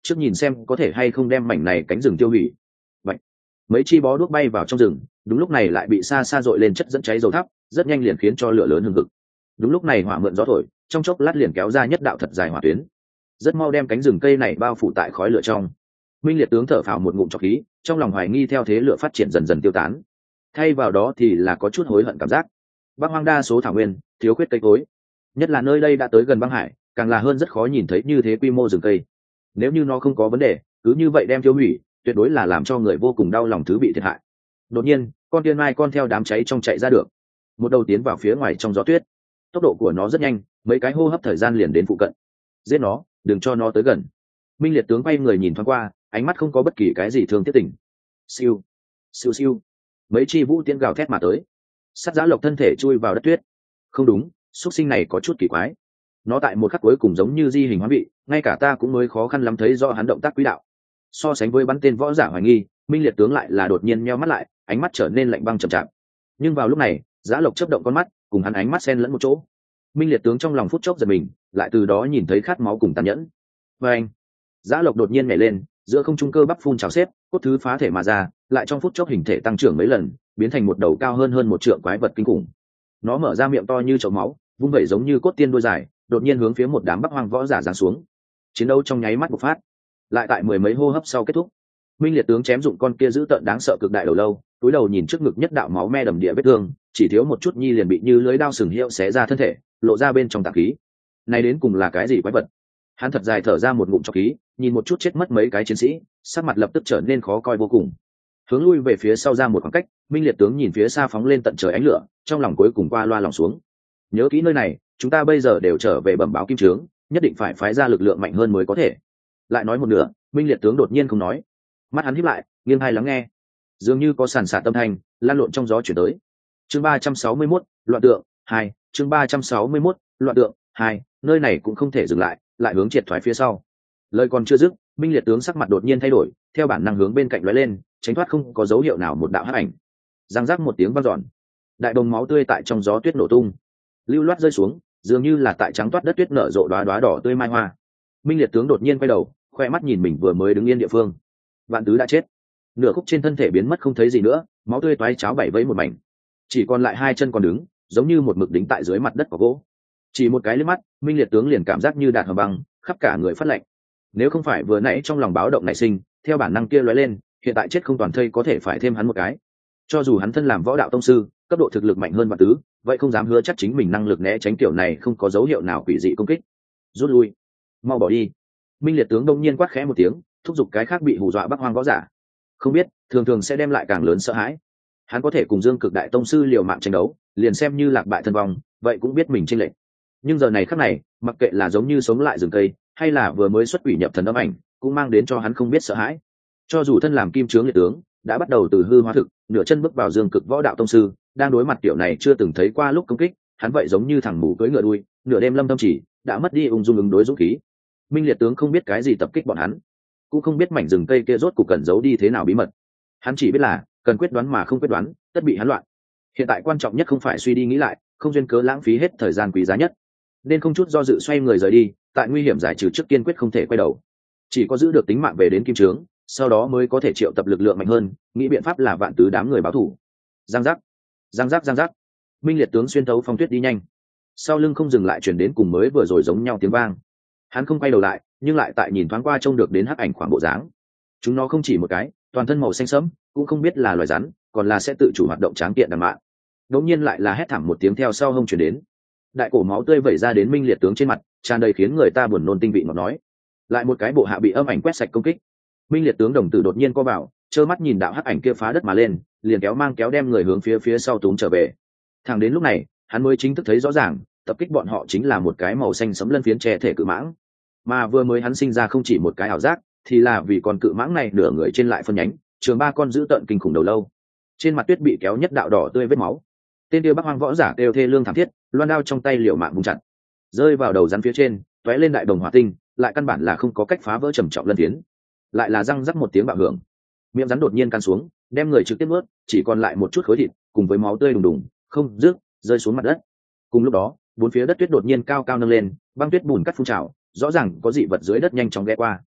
trước nhìn xem có thể hay không đem mảnh này cánh rừng tiêu hủy. Vậy mấy chi bó đuốc bay vào trong rừng, đúng lúc này lại bị xa xa dội lên chất dẫn cháy dầu thắp, rất nhanh liền khiến cho lửa lớn hừng hực. Đúng lúc này hỏa mượn gió thổi, trong chốc lát liền kéo ra nhất đạo thật dài hỏa tuyến, rất mau đem cánh rừng cây này bao phủ tại khói lửa trong. Minh Liệt tướng thở phào một ngụm trọc khí, trong lòng hoài nghi theo thế lửa phát triển dần dần tiêu tán, thay vào đó thì là có chút hối hận cảm giác. Bắc hoang đa số thảo nguyên thiếu khuyết cây cối, nhất là nơi đây đã tới gần băng hải, càng là hơn rất khó nhìn thấy như thế quy mô rừng cây. Nếu như nó không có vấn đề, cứ như vậy đem tiêu hủy, tuyệt đối là làm cho người vô cùng đau lòng thứ bị thiệt hại. Đột nhiên, con tiên mai con theo đám cháy trong chạy ra được, một đầu tiến vào phía ngoài trong gió tuyết. Tốc độ của nó rất nhanh, mấy cái hô hấp thời gian liền đến phụ cận. Giết nó, đừng cho nó tới gần. Minh Liệt tướng quay người nhìn thoáng qua, ánh mắt không có bất kỳ cái gì thương tiếc tình. Siêu, siêu siêu, mấy chi vũ tiễn gào thét mà tới. Sắt giã lộc thân thể chui vào đất tuyết. Không đúng, xuất sinh này có chút kỳ quái. Nó tại một khắc cuối cùng giống như di hình hóa vị, ngay cả ta cũng mới khó khăn lắm thấy rõ hắn động tác quỹ đạo. So sánh với bắn tên võ giả hoài nghi, Minh Liệt tướng lại là đột nhiên nheo mắt lại, ánh mắt trở nên lạnh băng chậm chạp. Nhưng vào lúc này, giã lộc chớp động con mắt, cùng hắn ánh mắt xen lẫn một chỗ. Minh Liệt tướng trong lòng phút chốc giật mình, lại từ đó nhìn thấy khát máu cùng tàn nhẫn. Và anh, giã lộc đột nhiên nhảy lên, giữa không trung cơ bắp phun trào xếp, cốt thứ phá thể mà ra, lại trong phút chốc hình thể tăng trưởng mấy lần, biến thành một đầu cao hơn hơn một trượng quái vật kinh khủng. Nó mở ra miệng to như chậu máu, vung vẩy giống như cốt tiên đuôi dài, đột nhiên hướng phía một đám bắc hoang võ giả giáng xuống. Chiến đấu trong nháy mắt bộc phát, lại tại mười mấy hô hấp sau kết thúc. Minh Liệt tướng chém dụng con kia giữ tợn đáng sợ cực đại đầu lâu, cúi đầu nhìn trước ngực nhất đạo máu me đầm địa vết thương, chỉ thiếu một chút nhi liền bị như lưới đao sừng hiệu xé ra thân thể, lộ ra bên trong tạng khí. Này đến cùng là cái gì quái vật? Hắn thật dài thở ra một ngụm trọc khí, nhìn một chút chết mất mấy cái chiến sĩ, sắc mặt lập tức trở nên khó coi vô cùng. Hướng lui về phía sau ra một khoảng cách, Minh Liệt tướng nhìn phía xa phóng lên tận trời ánh lửa, trong lòng cuối cùng qua loa lòng xuống. Nhớ kỹ nơi này, chúng ta bây giờ đều trở về bẩm báo kim trướng, nhất định phải phái ra lực lượng mạnh hơn mới có thể. Lại nói một nửa, Minh Liệt tướng đột nhiên không nói, mắt hắn híp lại, nghiêng tai lắng nghe, dường như có sàn sạt tâm thanh lan lộn trong gió chuyển tới. Chương ba trăm sáu mươi mốt, loạn tượng hai. Chương ba trăm sáu mươi mốt, loạn tượng hai. Nơi này cũng không thể dừng lại, lại hướng triệt thoái phía sau. Lời còn chưa dứt, Minh Liệt tướng sắc mặt đột nhiên thay đổi, theo bản năng hướng bên cạnh lóe lên, tránh thoát không có dấu hiệu nào một đạo hắc ảnh. Giang giác một tiếng vang dọn, đại đồng máu tươi tại trong gió tuyết nổ tung, lưu loát rơi xuống, dường như là tại trắng toát đất tuyết nở rộ đóa đóa đỏ tươi mai hoa. Minh Liệt tướng đột nhiên quay đầu, khoe mắt nhìn mình vừa mới đứng yên địa phương. Vạn Tứ đã chết, nửa khúc trên thân thể biến mất không thấy gì nữa, máu tươi toái cháo bảy vẫy một mảnh, chỉ còn lại hai chân còn đứng, giống như một mực đính tại dưới mặt đất của gỗ. Chỉ một cái liếc mắt, Minh Liệt tướng liền cảm giác như đạn hầm băng, khắp cả người phát lạnh. Nếu không phải vừa nãy trong lòng báo động nảy sinh, theo bản năng kia lóe lên, hiện tại chết không toàn thây có thể phải thêm hắn một cái. Cho dù hắn thân làm võ đạo tông sư, cấp độ thực lực mạnh hơn Vạn Tứ, vậy không dám hứa chắc chính mình năng lực né tránh kiểu này không có dấu hiệu nào quỷ dị công kích. Rút lui, mau bỏ đi. Minh Liệt tướng đông nhiên quát khẽ một tiếng, thúc giục cái khác bị hù dọa bắc hoang võ giả. Không biết, thường thường sẽ đem lại càng lớn sợ hãi. Hắn có thể cùng Dương Cực đại tông sư liều mạng tranh đấu, liền xem như lạc bại thân vong, vậy cũng biết mình chênh lệch. Nhưng giờ này khắc này, mặc kệ là giống như sống lại rừng cây, hay là vừa mới xuất quỷ nhập thần âm ảnh, cũng mang đến cho hắn không biết sợ hãi. Cho dù thân làm kim trướng liệt tướng, đã bắt đầu từ hư hóa thực, nửa chân bước vào Dương Cực võ đạo tông sư, đang đối mặt kiểu này chưa từng thấy qua lúc công kích, hắn vậy giống như thằng mù cưỡi ngựa đuôi, nửa đêm lâm tâm chỉ, đã mất đi ung dung ứng đối dũng khí. Minh Liệt tướng không biết cái gì tập kích bọn hắn, cũng không biết mảnh rừng cây kia rốt cuộc cần giấu đi thế nào bí mật. Hắn chỉ biết là cần quyết đoán mà không quyết đoán, tất bị hắn loạn. Hiện tại quan trọng nhất không phải suy đi nghĩ lại, không duyên cớ lãng phí hết thời gian quý giá nhất, nên không chút do dự xoay người rời đi, tại nguy hiểm giải trừ trước kiên quyết không thể quay đầu. Chỉ có giữ được tính mạng về đến kim trướng, sau đó mới có thể triệu tập lực lượng mạnh hơn, nghĩ biện pháp là Vạn Tứ đám người báo thù. Giang giác, giang giác, giang giác. Minh Liệt tướng xuyên thấu phong tuyết đi nhanh, sau lưng không dừng lại truyền đến cùng mới vừa rồi giống nhau tiếng vang. Hắn không quay đầu lại, nhưng lại tại nhìn thoáng qua trông được đến hắc ảnh khoảng bộ dáng. Chúng nó không chỉ một cái, toàn thân màu xanh sẫm, cũng không biết là loài rắn, còn là sẽ tự chủ hoạt động tráng kiện đàn mạn. Đột nhiên lại là hét thảm một tiếng theo sau hông truyền đến. Đại cổ máu tươi vẩy ra đến Minh Liệt tướng trên mặt, tràn đầy khiến người ta buồn nôn tinh vị ngọt nói. Lại một cái bộ hạ bị âm ảnh quét sạch công kích. Minh Liệt tướng đồng tử đột nhiên co vào, trơ mắt nhìn đạo hắc ảnh kia phá đất mà lên, liền kéo mang kéo đem người hướng phía phía sau túm trở về. Thẳng đến lúc này, hắn mới chính thức thấy rõ ràng, tập kích bọn họ chính là một cái màu xanh sẫm lân phiến che thể cự mãng. Mà vừa mới hắn sinh ra không chỉ một cái ảo giác, thì là vì con cự mãng này nửa người trên lại phân nhánh, trường ba con giữ tợn kinh khủng đầu lâu. Trên mặt tuyết bị kéo nhất đạo đỏ tươi vết máu. Tên kia bắc hoang võ giả kêu thê lương thảm thiết, loan đao trong tay liều mạng vùng chặt, rơi vào đầu rắn phía trên, tóe lên đại đồng hỏa tinh, lại căn bản là không có cách phá vỡ trầm trọng lân phiến. Lại là răng rắc một tiếng bạo hưởng, miệng rắn đột nhiên căn xuống, đem người trực tiếp nuốt, chỉ còn lại một chút khối thịt cùng với máu tươi đùng đùng không rước rơi xuống mặt đất. Cùng lúc đó, bốn phía đất tuyết đột nhiên cao cao nâng lên, băng tuyết bùn cắt phun trào, rõ ràng có dị vật dưới đất nhanh chóng ghé qua.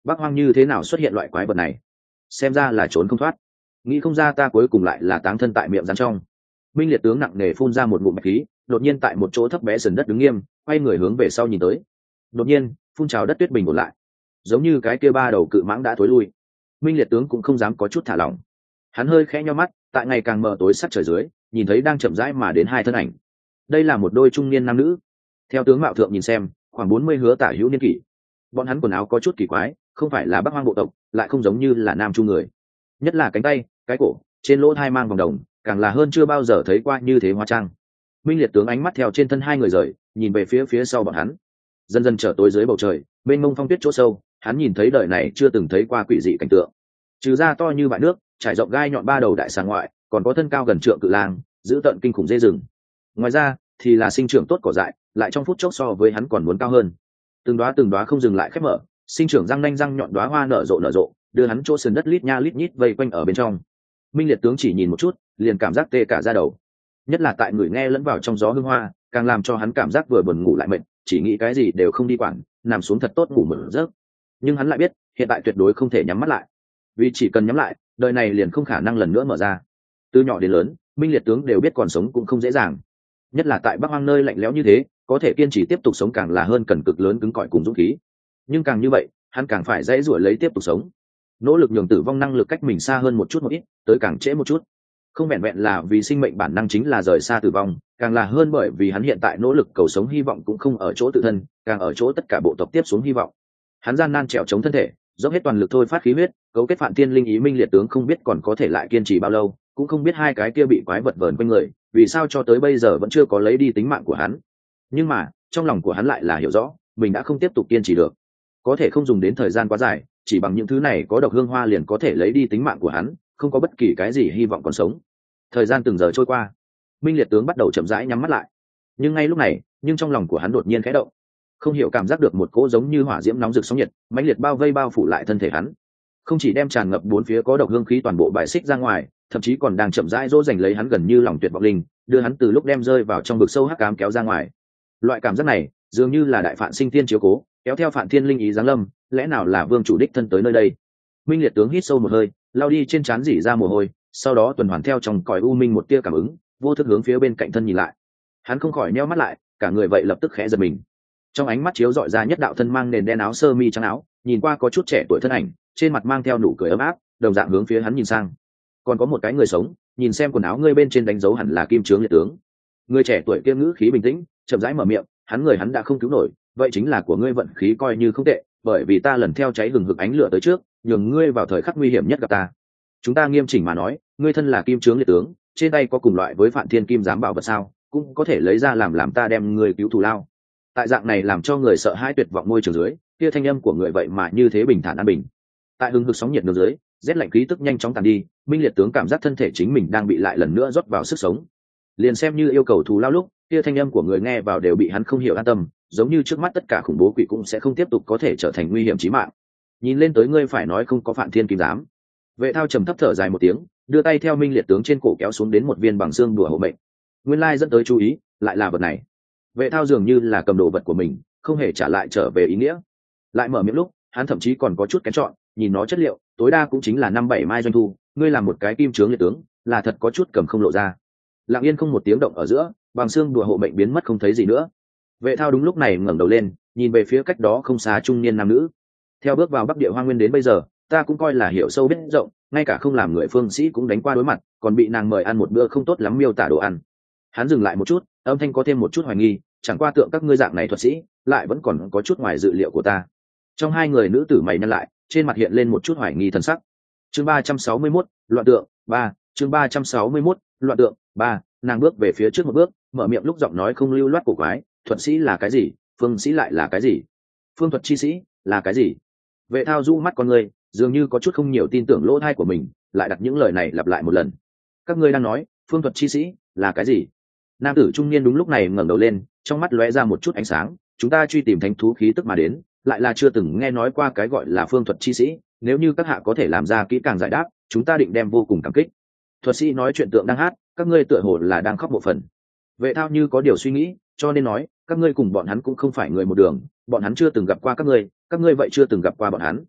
Bắc Hoang như thế nào xuất hiện loại quái vật này? Xem ra là trốn không thoát. Nghĩ không ra ta cuối cùng lại là táng thân tại miệng rắn trong. Minh Liệt tướng nặng nề phun ra một ngụm bạch khí, đột nhiên tại một chỗ thấp bé sườn đất đứng nghiêm, quay người hướng về sau nhìn tới. Đột nhiên, phun trào đất tuyết bình ổn lại, giống như cái kia ba đầu cự mãng đã thối lui. Minh Liệt tướng cũng không dám có chút thả lỏng. Hắn hơi khẽ nhíu mắt, tại ngày càng mờ tối sắc trời dưới, nhìn thấy đang chậm rãi mà đến hai thân ảnh. Đây là một đôi trung niên nam nữ. Theo tướng mạo thượng nhìn xem, khoảng bốn mươi hứa tả hữu niên kỷ. Bọn hắn quần áo có chút kỳ quái, không phải là Bắc Hoang bộ tộc, lại không giống như là Nam Chu người. Nhất là cánh tay, cái cổ, trên lỗ tai mang vòng đồng, càng là hơn chưa bao giờ thấy qua như thế hóa trang. Minh Liệt tướng ánh mắt theo trên thân hai người rời, nhìn về phía phía sau bọn hắn. Dần dần trở tối dưới bầu trời, bên mông phong tuyết chỗ sâu, hắn nhìn thấy đời này chưa từng thấy qua quỷ dị cảnh tượng. Trừ ra to như vại nước, trải rộng gai nhọn ba đầu đại sàng ngoại, còn có thân cao gần trượng cự lang, giữ tận kinh khủng dê rừng. Ngoài ra, thì là sinh trưởng tốt cỏ dại, lại trong phút chốc so với hắn còn muốn cao hơn. Từng đóa từng đóa không dừng lại khép mở, sinh trưởng răng nanh răng nhọn đóa hoa nở rộ nở rộ, đưa hắn chỗ sườn đất lít nha lít nhít vây quanh ở bên trong. Minh Liệt tướng chỉ nhìn một chút, liền cảm giác tê cả da đầu. Nhất là tại người nghe lẫn vào trong gió hương hoa, càng làm cho hắn cảm giác vừa buồn ngủ lại mệt, chỉ nghĩ cái gì đều không đi quản, nằm xuống thật tốt ngủ một giấc. Nhưng hắn lại biết, hiện tại tuyệt đối không thể nhắm mắt lại, vì chỉ cần nhắm lại, đời này liền không khả năng lần nữa mở ra. Từ nhỏ đến lớn, Minh Liệt tướng đều biết còn sống cũng không dễ dàng, nhất là tại Bắc Hoang nơi lạnh lẽo như thế, có thể kiên trì tiếp tục sống càng là hơn cần cực lớn cứng cỏi cùng dũng khí. Nhưng càng như vậy, hắn càng phải dãy rủa lấy tiếp tục sống, nỗ lực nhường tử vong năng lực cách mình xa hơn một chút một ít, tới càng trễ một chút. Không vẹn vẹn là vì sinh mệnh bản năng chính là rời xa tử vong, càng là hơn bởi vì hắn hiện tại nỗ lực cầu sống hy vọng cũng không ở chỗ tự thân, càng ở chỗ tất cả bộ tộc tiếp xuống hy vọng. Hắn gian nan trèo chống thân thể, dốc hết toàn lực thôi phát khí huyết, cấu kết Phạn Tiên Linh ý. Minh Liệt tướng không biết còn có thể lại kiên trì bao lâu, cũng không biết hai cái kia bị quái vật vờn quanh người, vì sao cho tới bây giờ vẫn chưa có lấy đi tính mạng của hắn. Nhưng mà, trong lòng của hắn lại là hiểu rõ, mình đã không tiếp tục kiên trì được. Có thể không dùng đến thời gian quá dài, chỉ bằng những thứ này có độc hương hoa liền có thể lấy đi tính mạng của hắn, không có bất kỳ cái gì hy vọng còn sống. Thời gian từng giờ trôi qua, Minh Liệt tướng bắt đầu chậm rãi nhắm mắt lại. Nhưng ngay lúc này, nhưng trong lòng của hắn đột nhiên khẽ động, không hiểu cảm giác được một cỗ giống như hỏa diễm nóng rực sóng nhiệt, mãnh liệt bao vây bao phủ lại thân thể hắn, không chỉ đem tràn ngập bốn phía có độc hương khí toàn bộ bài xích ra ngoài, thậm chí còn đang chậm rãi dỗ dành lấy hắn gần như lòng tuyệt vọng linh, đưa hắn từ lúc đem rơi vào trong vực sâu hắc ám kéo ra ngoài. Loại cảm giác này, dường như là đại Phạn Sinh Thiên chiếu cố, kéo theo Phạn Thiên Linh ý giáng lâm, lẽ nào là vương chủ đích thân tới nơi đây? Minh Liệt tướng hít sâu một hơi, lao đi trên trán rỉ ra mồ hôi, sau đó tuần hoàn theo trong cõi u minh một tia cảm ứng, vô thức hướng phía bên cạnh thân nhìn lại. Hắn không khỏi nheo mắt lại, cả người vậy lập tức khẽ giật mình. Trong ánh mắt chiếu dọi ra nhất đạo thân mang nền đen áo sơ mi trắng áo, nhìn qua có chút trẻ tuổi thân ảnh, trên mặt mang theo nụ cười ấm áp, đồng dạng hướng phía hắn nhìn sang. Còn có một cái người sống, nhìn xem quần áo ngươi bên trên đánh dấu hẳn là Kim Trướng Liệt tướng. Người trẻ tuổi kia ngữ khí bình tĩnh, chậm rãi mở miệng, hắn người hắn đã không cứu nổi, vậy chính là của ngươi vận khí coi như không tệ, bởi vì ta lần theo cháy hừng hực ánh lửa tới trước, nhường ngươi vào thời khắc nguy hiểm nhất gặp ta. Chúng ta nghiêm chỉnh mà nói, ngươi thân là Kim Trướng Liệt tướng, trên tay có cùng loại với Phạn Thiên Kim giám bảo vật sao, cũng có thể lấy ra làm làm ta đem ngươi cứu thù lao. Tại dạng này làm cho người sợ hãi tuyệt vọng môi trường dưới, kia thanh âm của người vậy mà như thế bình thản an bình. Tại hừng hực sóng nhiệt nương dưới, rét lạnh khí tức nhanh chóng tàn đi, Minh Liệt tướng cảm giác thân thể chính mình đang bị lại lần nữa rót vào sức sống. Liền xem như yêu cầu thù lao lúc, kia thanh âm của người nghe vào đều bị hắn không hiểu an tâm, giống như trước mắt tất cả khủng bố quỷ cũng sẽ không tiếp tục có thể trở thành nguy hiểm chí mạng. Nhìn lên tới ngươi phải nói không có Phạn Thiên Kim giám. Vệ Thao trầm thấp thở dài một tiếng, đưa tay theo Minh Liệt tướng trên cổ kéo xuống đến một viên bằng xương đùa hộ mệnh. Nguyên lai dẫn tới chú ý, lại là vật này. Vệ Thao dường như là cầm đồ vật của mình, không hề trả lại trở về ý nghĩa. Lại mở miệng lúc, hắn thậm chí còn có chút kén chọn, nhìn nó chất liệu, tối đa cũng chính là năm bảy mai doanh thu, ngươi làm một cái Kim Trướng Liệt tướng, là thật có chút cầm không lộ ra. Lặng yên không một tiếng động ở giữa, bằng xương đùa hộ mệnh biến mất không thấy gì nữa. Vệ Thao đúng lúc này ngẩng đầu lên, nhìn về phía cách đó không xa trung niên nam nữ. Theo bước vào Bắc Địa Hoang Nguyên đến bây giờ, ta cũng coi là hiểu sâu biết rộng, ngay cả không làm người phương sĩ cũng đánh qua đối mặt, còn bị nàng mời ăn một bữa không tốt lắm miêu tả đồ ăn. Hắn dừng lại một chút, âm thanh có thêm một chút hoài nghi, chẳng qua tượng các ngươi dạng này thuật sĩ, lại vẫn còn có chút ngoài dự liệu của ta. Trong hai người nữ tử mày nhăn lại, trên mặt hiện lên một chút hoài nghi thần sắc. Chương ba trăm sáu mươi mốt, loạn tượng, ba, chương ba trăm sáu mươi mốt, loạn tượng, ba, nàng bước về phía trước một bước, mở miệng lúc giọng nói không lưu loát cổ quái, thuật sĩ là cái gì, phương sĩ lại là cái gì? Phương thuật chi sĩ là cái gì? Vệ Thao du mắt con người, dường như có chút không nhiều tin tưởng lỗ tai của mình, lại đặt những lời này lặp lại một lần. Các ngươi đang nói, phương thuật chi sĩ là cái gì? Nam tử trung niên đúng lúc này ngẩng đầu lên, trong mắt lóe ra một chút ánh sáng, chúng ta truy tìm thánh thú khí tức mà đến, lại là chưa từng nghe nói qua cái gọi là phương thuật chi sĩ, nếu như các hạ có thể làm ra kỹ càng giải đáp, chúng ta định đem vô cùng cảm kích. Thuật sĩ nói chuyện tượng đang hát, các ngươi tựa hồ là đang khóc một phần. Vệ Thao như có điều suy nghĩ, cho nên nói, các ngươi cùng bọn hắn cũng không phải người một đường, bọn hắn chưa từng gặp qua các ngươi, các ngươi vậy chưa từng gặp qua bọn hắn.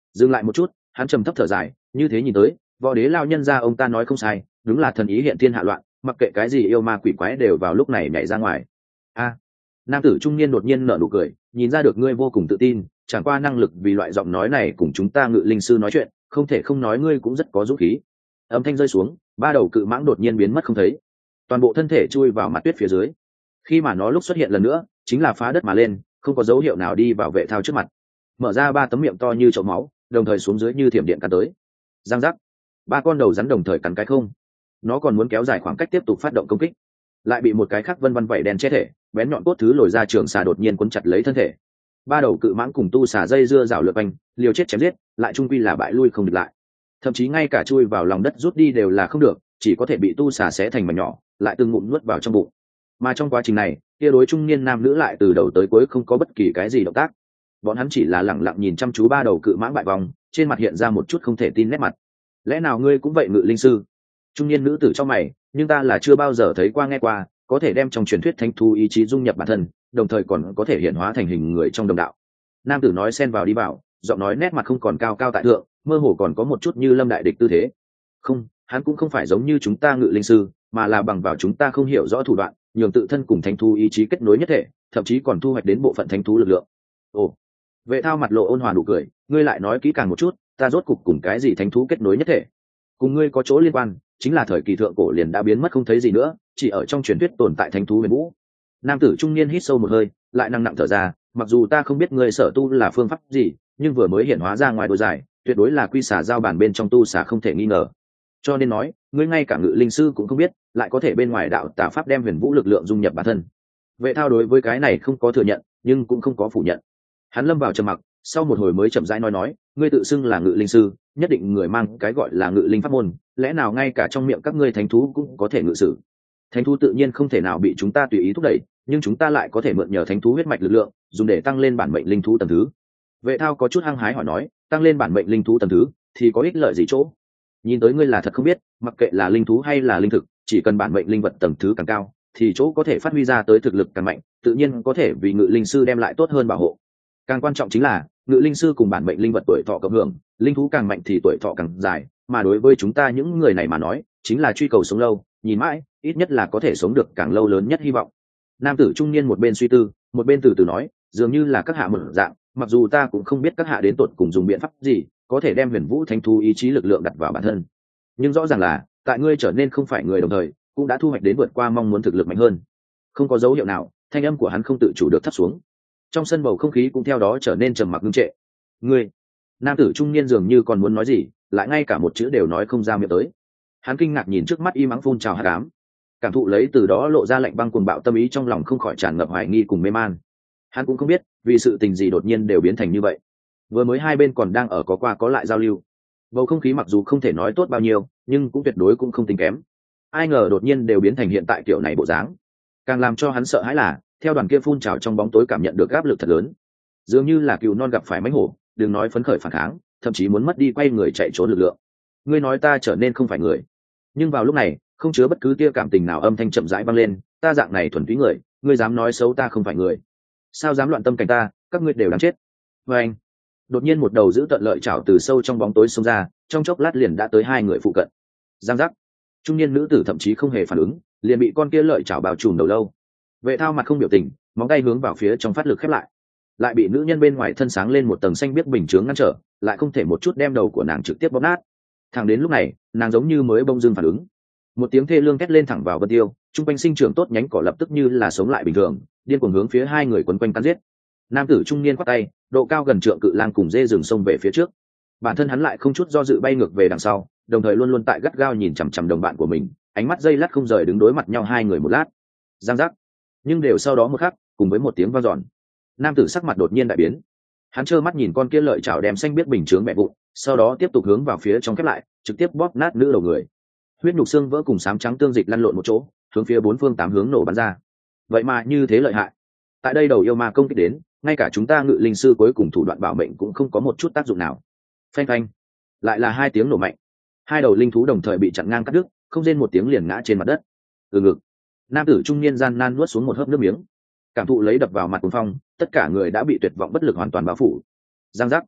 Dừng lại một chút, hắn trầm thấp thở dài, như thế nhìn tới, võ đế lao nhân ra ông ta nói không sai, đúng là thần ý hiện thiên hạ loạn, mặc kệ cái gì yêu ma quỷ quái đều vào lúc này nhảy ra ngoài. A, nam tử trung niên đột nhiên nở nụ cười, nhìn ra được ngươi vô cùng tự tin, chẳng qua năng lực vì loại giọng nói này cùng chúng ta ngự linh sư nói chuyện, không thể không nói ngươi cũng rất có dũng khí. Âm thanh rơi xuống, ba đầu cự mãng đột nhiên biến mất không thấy, toàn bộ thân thể chui vào mặt tuyết phía dưới. Khi mà nó lúc xuất hiện lần nữa, chính là phá đất mà lên, không có dấu hiệu nào đi vào Vệ Thao trước mặt, mở ra ba tấm miệng to như chậu máu, đồng thời xuống dưới như thiểm điện cắn tới. Giang giác, ba con đầu rắn đồng thời cắn cái không. Nó còn muốn kéo dài khoảng cách tiếp tục phát động công kích, lại bị một cái khác vân vân vẩy đen che thể, bén nhọn cốt thứ lồi ra trường xà đột nhiên cuốn chặt lấy thân thể. Ba đầu cự mãng cùng tu xà dây dưa rào lượt quanh, liều chết chém giết, lại trung quy là bại lui không địch lại. Thậm chí ngay cả chui vào lòng đất rút đi đều là không được, chỉ có thể bị tu xà xé thành mảnh nhỏ, lại từng ngụm nuốt vào trong bụng. Mà trong quá trình này, kia đối trung niên nam nữ lại từ đầu tới cuối không có bất kỳ cái gì động tác. Bọn hắn chỉ là lẳng lặng nhìn chăm chú ba đầu cự mãng bại vòng, trên mặt hiện ra một chút không thể tin nét mặt. Lẽ nào ngươi cũng vậy ngự linh sư? Trung niên nữ tử trong mày, nhưng ta là chưa bao giờ thấy qua nghe qua, có thể đem trong truyền thuyết thánh thú ý chí dung nhập bản thân, đồng thời còn có thể hiện hóa thành hình người trong đồng đạo. Nam tử nói xen vào đi vào, giọng nói nét mặt không còn cao cao tại thượng, mơ hồ còn có một chút như lâm đại địch tư thế. Không, hắn cũng không phải giống như chúng ta ngự linh sư, mà là bằng vào chúng ta không hiểu rõ thủ đoạn, nhường tự thân cùng thánh thú ý chí kết nối nhất thể, thậm chí còn thu hoạch đến bộ phận thánh thú lực lượng. Ồ, Vệ Thao mặt lộ ôn hòa nụ cười, ngươi lại nói kỹ càng một chút, ta rốt cục cùng cái gì thánh thú kết nối nhất thể? Cùng ngươi có chỗ liên quan, chính là thời kỳ thượng cổ liền đã biến mất không thấy gì nữa, chỉ ở trong truyền thuyết tồn tại thánh thú huyền vũ. Nam tử trung niên hít sâu một hơi, lại nặng nặng thở ra, mặc dù ta không biết ngươi sở tu là phương pháp gì, nhưng vừa mới hiện hóa ra ngoài đôi dài, tuyệt đối là quy xả giao bản bên trong tu xả không thể nghi ngờ. Cho nên nói, ngươi ngay cả ngự linh sư cũng không biết, lại có thể bên ngoài đạo tà pháp đem huyền vũ lực lượng dung nhập bản thân. Vệ Thao đối với cái này không có thừa nhận, nhưng cũng không có phủ nhận. Hắn lâm vào trầm mặc, sau một hồi mới chậm rãi nói nói, ngươi tự xưng là ngự linh sư, nhất định người mang cái gọi là ngự linh pháp môn, lẽ nào ngay cả trong miệng các ngươi thánh thú cũng có thể ngự sử? Thánh thú tự nhiên không thể nào bị chúng ta tùy ý thúc đẩy, nhưng chúng ta lại có thể mượn nhờ thánh thú huyết mạch lực lượng, dùng để tăng lên bản mệnh linh thú tầng thứ. Vệ Thao có chút hăng hái hỏi nói, tăng lên bản mệnh linh thú tầng thứ thì có ích lợi gì chỗ? Nhìn tới ngươi là thật không biết, mặc kệ là linh thú hay là linh thực, chỉ cần bản mệnh linh vật tầng thứ càng cao, thì chỗ có thể phát huy ra tới thực lực càng mạnh, tự nhiên có thể vì ngự linh sư đem lại tốt hơn bảo hộ. Càng quan trọng chính là, ngự linh sư cùng bản mệnh linh vật tuổi thọ cộng hưởng, linh thú càng mạnh thì tuổi thọ càng dài, mà đối với chúng ta những người này mà nói, chính là truy cầu sống lâu, nhìn mãi, ít nhất là có thể sống được càng lâu lớn nhất hy vọng. Nam tử trung niên một bên suy tư, một bên từ từ nói, dường như là các hạ mở dạng, mặc dù ta cũng không biết các hạ đến tột cùng dùng biện pháp gì, có thể đem huyền vũ thánh thú ý chí lực lượng đặt vào bản thân, nhưng rõ ràng là, tại ngươi trở nên không phải người đồng thời, cũng đã thu hoạch đến vượt qua mong muốn thực lực mạnh hơn. Không có dấu hiệu nào, thanh âm của hắn không tự chủ được thấp xuống. Trong sân bầu không khí cũng theo đó trở nên trầm mặc ngưng trệ. Ngươi, nam tử trung niên dường như còn muốn nói gì, lại ngay cả một chữ đều nói không ra miệng tới. Hắn kinh ngạc nhìn trước mắt y mắng phun trào hắc ám, cảm thụ lấy từ đó lộ ra lạnh băng cuồng bạo tâm ý, trong lòng không khỏi tràn ngập hoài nghi cùng mê man. Hắn cũng không biết vì sự tình gì đột nhiên đều biến thành như vậy. Vừa mới hai bên còn đang ở có qua có lại giao lưu, bầu không khí mặc dù không thể nói tốt bao nhiêu, nhưng cũng tuyệt đối cũng không tính kém. Ai ngờ đột nhiên đều biến thành hiện tại kiểu này bộ dáng. Càng làm cho hắn sợ hãi là, theo đoàn kia phun trào trong bóng tối cảm nhận được áp lực thật lớn, dường như là cừu non gặp phải mãnh hổ, đừng nói phấn khởi phản kháng, thậm chí muốn mất đi quay người chạy trốn lực lượng. Ngươi nói ta trở nên không phải người, nhưng vào lúc này không chứa bất cứ tia cảm tình nào âm thanh chậm rãi vang lên, ta dạng này thuần túy người, ngươi dám nói xấu ta không phải người, sao dám loạn tâm cảnh ta, các ngươi đều đáng chết. Và anh, đột nhiên một đầu giữ tận lợi chảo từ sâu trong bóng tối xông ra, trong chốc lát liền đã tới hai người phụ cận. Giang giác, trung niên nữ tử thậm chí không hề phản ứng, liền bị con kia lợi chảo bao trùm đầu lâu. Vệ Thao mặt không biểu tình, móng tay hướng vào phía trong phát lực khép lại, lại bị nữ nhân bên ngoài thân sáng lên một tầng xanh biếc bình chướng ngăn trở, lại không thể một chút đem đầu của nàng trực tiếp bóp nát. Thẳng đến lúc này, nàng giống như mới bông dưng phản ứng, một tiếng thê lương thét lên thẳng vào vân tiêu, trung quanh sinh trưởng tốt nhánh cỏ lập tức như là sống lại bình thường, điên cuồng hướng phía hai người quấn quanh cắn giết. Nam tử trung niên quát tay, độ cao gần trượng cự lang cùng dê rừng xông về phía trước, bản thân hắn lại không chút do dự bay ngược về đằng sau, đồng thời luôn luôn tại gắt gao nhìn chằm chằm đồng bạn của mình, ánh mắt dây lát không rời đứng đối mặt nhau hai người một lát. Giang giác, nhưng đều sau đó một khắc, cùng với một tiếng vang dọn, nam tử sắc mặt đột nhiên đại biến, hắn trơ mắt nhìn con kia lợi chảo đem xanh biết bình chướng mẹ vụn, sau đó tiếp tục hướng vào phía trong khép lại, trực tiếp bóp nát nữ đầu người, huyết nhục xương vỡ cùng sám trắng tương dịch lăn lộn một chỗ, hướng phía bốn phương tám hướng nổ bắn ra. Vậy mà như thế lợi hại, tại đây đầu yêu ma công kích đến, ngay cả chúng ta ngự linh sư cuối cùng thủ đoạn bảo mệnh cũng không có một chút tác dụng nào. Phanh phanh, lại là hai tiếng nổ mạnh, hai đầu linh thú đồng thời bị chặn ngang cắt đứt, không rên một tiếng liền ngã trên mặt đất. Từ ngực, nam tử trung niên gian nan nuốt xuống một hớp nước miếng, cảm thụ lấy đập vào mặt cuồng phong, tất cả người đã bị tuyệt vọng bất lực hoàn toàn bao phủ. Giang giác,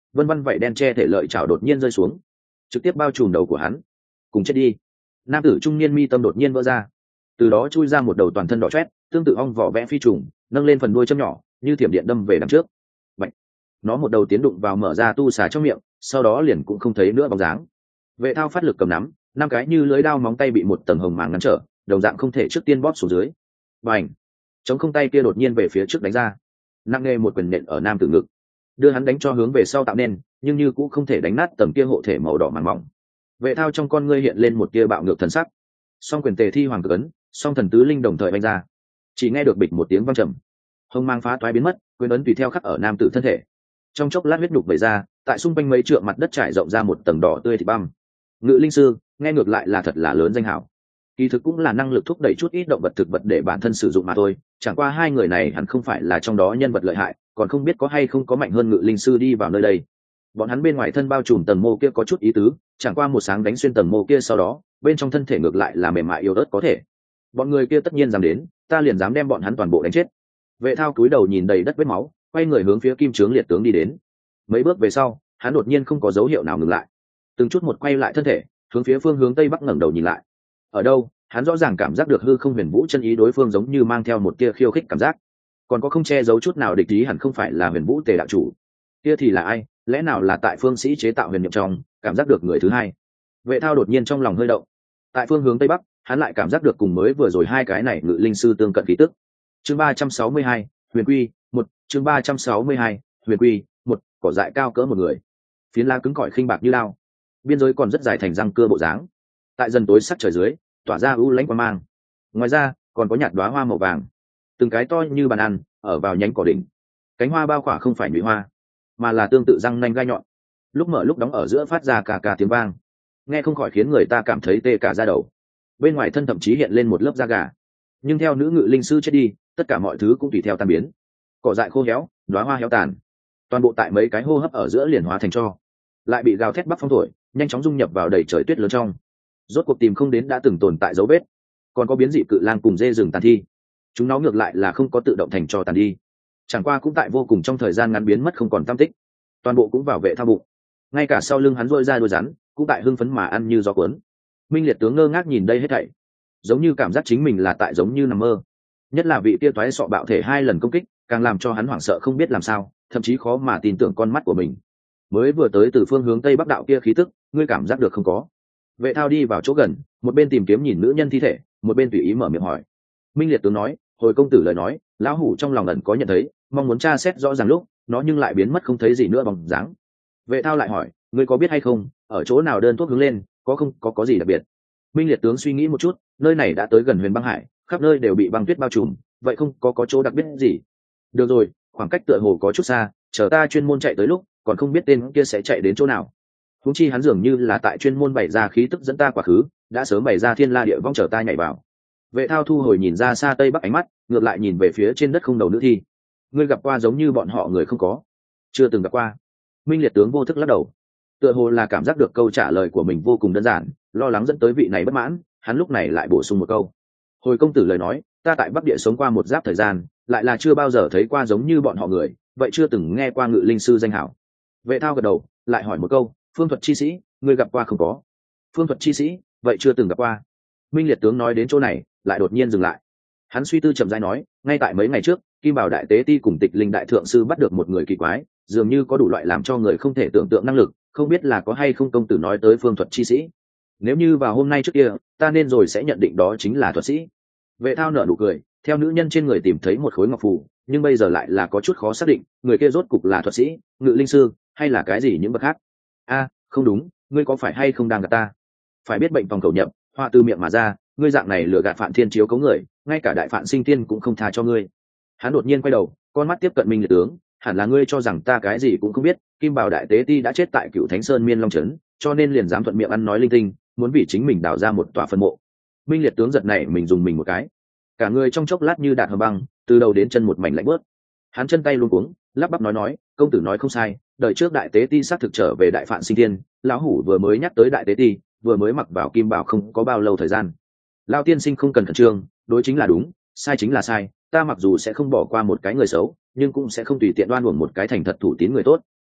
vân vân vảy đen che thể lợi chảo đột nhiên rơi xuống, trực tiếp bao trùm đầu của hắn. Cùng chết đi. Nam tử trung niên mi tâm đột nhiên vỡ ra, từ đó chui ra một đầu toàn thân đỏ chét, tương tự ong vỏ vẽ phi trùng, nâng lên phần đuôi châm nhỏ, như thiểm điện đâm về đằng trước. Bạch. Nó một đầu tiến đụng vào mở ra tu xà trong miệng, sau đó liền cũng không thấy nữa bóng dáng. Vệ thao phát lực cầm nắm, năm cái như lưới đao móng tay bị một tầng hồng màng ngăn trở, đồng dạng không thể trước tiên bóp xuống dưới. Bành. Chống không tay kia đột nhiên về phía trước đánh ra, nặng nề một quyền nện ở nam tử ngực, đưa hắn đánh cho hướng về sau tạo nên, nhưng như cũng không thể đánh nát tầng kia hộ thể màu đỏ màng mỏng. Vệ thao trong con ngươi hiện lên một tia bạo ngược thần sắc, song quyền tề thi hoàng cực ấn, song thần tứ linh đồng thời vung ra, chỉ nghe được bịch một tiếng vang trầm, hồng mang phá toái biến mất, quyền ấn tùy theo khắc ở nam tử thân thể. Trong chốc lát huyết nhục bày ra, tại xung quanh mấy trượng mặt đất trải rộng ra một tầng đỏ tươi thịt băm. Ngự linh sư, nghe ngược lại là thật là lớn danh hảo, kỳ thực cũng là năng lực thúc đẩy chút ít động vật thực vật để bản thân sử dụng mà thôi. Chẳng qua hai người này hẳn không phải là trong đó nhân vật lợi hại, còn không biết có hay không có mạnh hơn ngự linh sư đi vào nơi đây. Bọn hắn bên ngoài thân bao trùm tầng mô kia có chút ý tứ, chẳng qua một sáng đánh xuyên tầng mô kia, sau đó bên trong thân thể ngược lại là mềm mại yếu ớt có thể. Bọn người kia tất nhiên dám đến, ta liền dám đem bọn hắn toàn bộ đánh chết. Vệ thao cúi đầu nhìn đầy đất vết máu, quay người hướng phía kim trướng liệt tướng đi đến. Mấy bước về sau, hắn đột nhiên không có dấu hiệu nào ngừng lại, từng chút một quay lại thân thể, hướng phía phương hướng tây bắc ngẩng đầu nhìn lại. Ở đâu, hắn rõ ràng cảm giác được hư không huyền vũ chân ý đối phương giống như mang theo một tia khiêu khích cảm giác, còn có không che giấu chút nào địch ý, hẳn không phải là huyền vũ tề đạo chủ. Kia thì là ai? Lẽ nào là tại phương sĩ chế tạo huyền niệm trong cảm giác được người thứ hai? Vệ thao đột nhiên trong lòng hơi động, tại phương hướng tây bắc, hắn lại cảm giác được cùng mới vừa rồi hai cái này ngự linh sư tương cận khí tức. Chương ba trăm sáu mươi hai, huyền quy một. Chương ba trăm sáu mươi hai, huyền quy một. Cỏ dại cao cỡ một người, phiến lá cứng cỏi khinh bạc như lao, biên giới còn rất dài thành răng cưa bộ dáng, tại dần tối sắc trời dưới tỏa ra u lãnh quang mang. Ngoài ra còn có nhạt đóa hoa màu vàng, từng cái to như bàn ăn, ở vào nhánh cỏ đỉnh. Cánh hoa bao khỏa không phải nhụy hoa, mà là tương tự răng nanh gai nhọn, lúc mở lúc đóng ở giữa phát ra cà cà tiếng vang, nghe không khỏi khiến người ta cảm thấy tê cả da đầu. Bên ngoài thân thậm chí hiện lên một lớp da gà, nhưng theo nữ ngự linh sư chết đi, tất cả mọi thứ cũng tùy theo tan biến. Cỏ dại khô héo, đóa hoa héo tàn, toàn bộ tại mấy cái hô hấp ở giữa liền hóa thành tro, lại bị gào thét bắc phong thổi, nhanh chóng dung nhập vào đầy trời tuyết lớn trong. Rốt cuộc tìm không đến đã từng tồn tại dấu vết, còn có biến dị cự lang cùng dê rừng tàn thi, chúng nó ngược lại là không có tự động thành tro tàn đi, chẳng qua cũng tại vô cùng trong thời gian ngắn biến mất không còn tăm tích. Toàn bộ cũng vào vệ thao bụng, ngay cả sau lưng hắn rôi ra đôi rắn cũng tại hưng phấn mà ăn như gió cuốn. Minh liệt tướng ngơ ngác nhìn đây hết thảy, giống như cảm giác chính mình là tại giống như nằm mơ. Nhất là vị tia toái sọ bạo thể hai lần công kích, càng làm cho hắn hoảng sợ không biết làm sao, thậm chí khó mà tin tưởng con mắt của mình. Mới vừa tới từ phương hướng tây bắc đạo kia khí tức, ngươi cảm giác được không có? Vệ thao đi vào chỗ gần, một bên tìm kiếm nhìn nữ nhân thi thể, một bên tùy ý mở miệng hỏi. Minh liệt tướng nói, hồi công tử lời nói, lão hủ trong lòng ẩn có nhận thấy, mong muốn tra xét rõ ràng lúc nó nhưng lại biến mất không thấy gì nữa bóng dáng. Vệ thao lại hỏi, ngươi có biết hay không, ở chỗ nào đơn thuốc hướng lên, có không có có gì đặc biệt? Minh liệt tướng suy nghĩ một chút, nơi này đã tới gần huyền băng hải, khắp nơi đều bị băng tuyết bao trùm, vậy không có có chỗ đặc biệt gì. Được rồi, khoảng cách tựa hồ có chút xa, chờ ta chuyên môn chạy tới lúc, còn không biết tên kia sẽ chạy đến chỗ nào. Huống chi hắn dường như là tại chuyên môn bày ra khí tức dẫn ta quá khứ, đã sớm bày ra thiên la địa vong chờ ta nhảy vào. Vệ thao thu hồi nhìn ra xa tây bắc ánh mắt, ngược lại nhìn về phía trên đất không đầu nữ thi. Ngươi gặp qua giống như bọn họ người không có? Chưa từng gặp qua. Minh liệt tướng vô thức lắc đầu, tựa hồ là cảm giác được câu trả lời của mình vô cùng đơn giản, lo lắng dẫn tới vị này bất mãn, hắn lúc này lại bổ sung một câu. Hồi công tử lời nói, ta tại bắc địa sống qua một giáp thời gian, lại là chưa bao giờ thấy qua giống như bọn họ người, vậy chưa từng nghe qua ngự linh sư danh hảo. Vệ thao gật đầu, lại hỏi một câu, phương thuật chi sĩ, ngươi gặp qua không có? Phương thuật chi sĩ, vậy chưa từng gặp qua. Minh liệt tướng nói đến chỗ này, lại đột nhiên dừng lại. Hắn suy tư chậm rãi nói, ngay tại mấy ngày trước, Kim Bảo đại tế ti cùng Tịch Linh đại thượng sư bắt được một người kỳ quái, dường như có đủ loại làm cho người không thể tưởng tượng năng lực, không biết là có hay không công tử nói tới phương thuật chi sĩ. Nếu như vào hôm nay trước kia, ta nên rồi sẽ nhận định đó chính là thuật sĩ. Vệ thao nở nụ cười, theo nữ nhân trên người tìm thấy một khối ngọc phù, nhưng bây giờ lại là có chút khó xác định, người kia rốt cục là thuật sĩ, ngự linh sư, hay là cái gì những bậc khác. A, không đúng, ngươi có phải hay không đang gạt ta? Phải biết bệnh phòng cầu nhập, hoa từ miệng mà ra, ngươi dạng này lừa gạt Phạn Thiên chiếu cấu người, ngay cả đại Phạn Sinh Tiên cũng không tha cho ngươi. Hắn đột nhiên quay đầu, con mắt tiếp cận Minh liệt tướng, hẳn là ngươi cho rằng ta cái gì cũng không biết, Kim Bảo đại tế ti đã chết tại Cựu Thánh Sơn Miên Long trấn, cho nên liền dám thuận miệng ăn nói linh tinh, muốn vì chính mình đào ra một tòa phân mộ. Minh liệt tướng giật này mình dùng mình một cái, cả người trong chốc lát như đạn hầm băng, từ đầu đến chân một mảnh lạnh bớt. Hắn chân tay luống cuống, lắp bắp nói nói, công tử nói không sai, đời trước đại tế ti xác thực trở về đại Phạn Sinh Tiên, lão hủ vừa mới nhắc tới đại tế ti, vừa mới mặc vào kim bảo không có bao lâu thời gian. Lão tiên sinh không cần khẩn trương, đối chính là đúng, sai chính là sai, ta mặc dù sẽ không bỏ qua một cái người xấu, nhưng cũng sẽ không tùy tiện đoan uổng một cái thành thật thủ tín người tốt.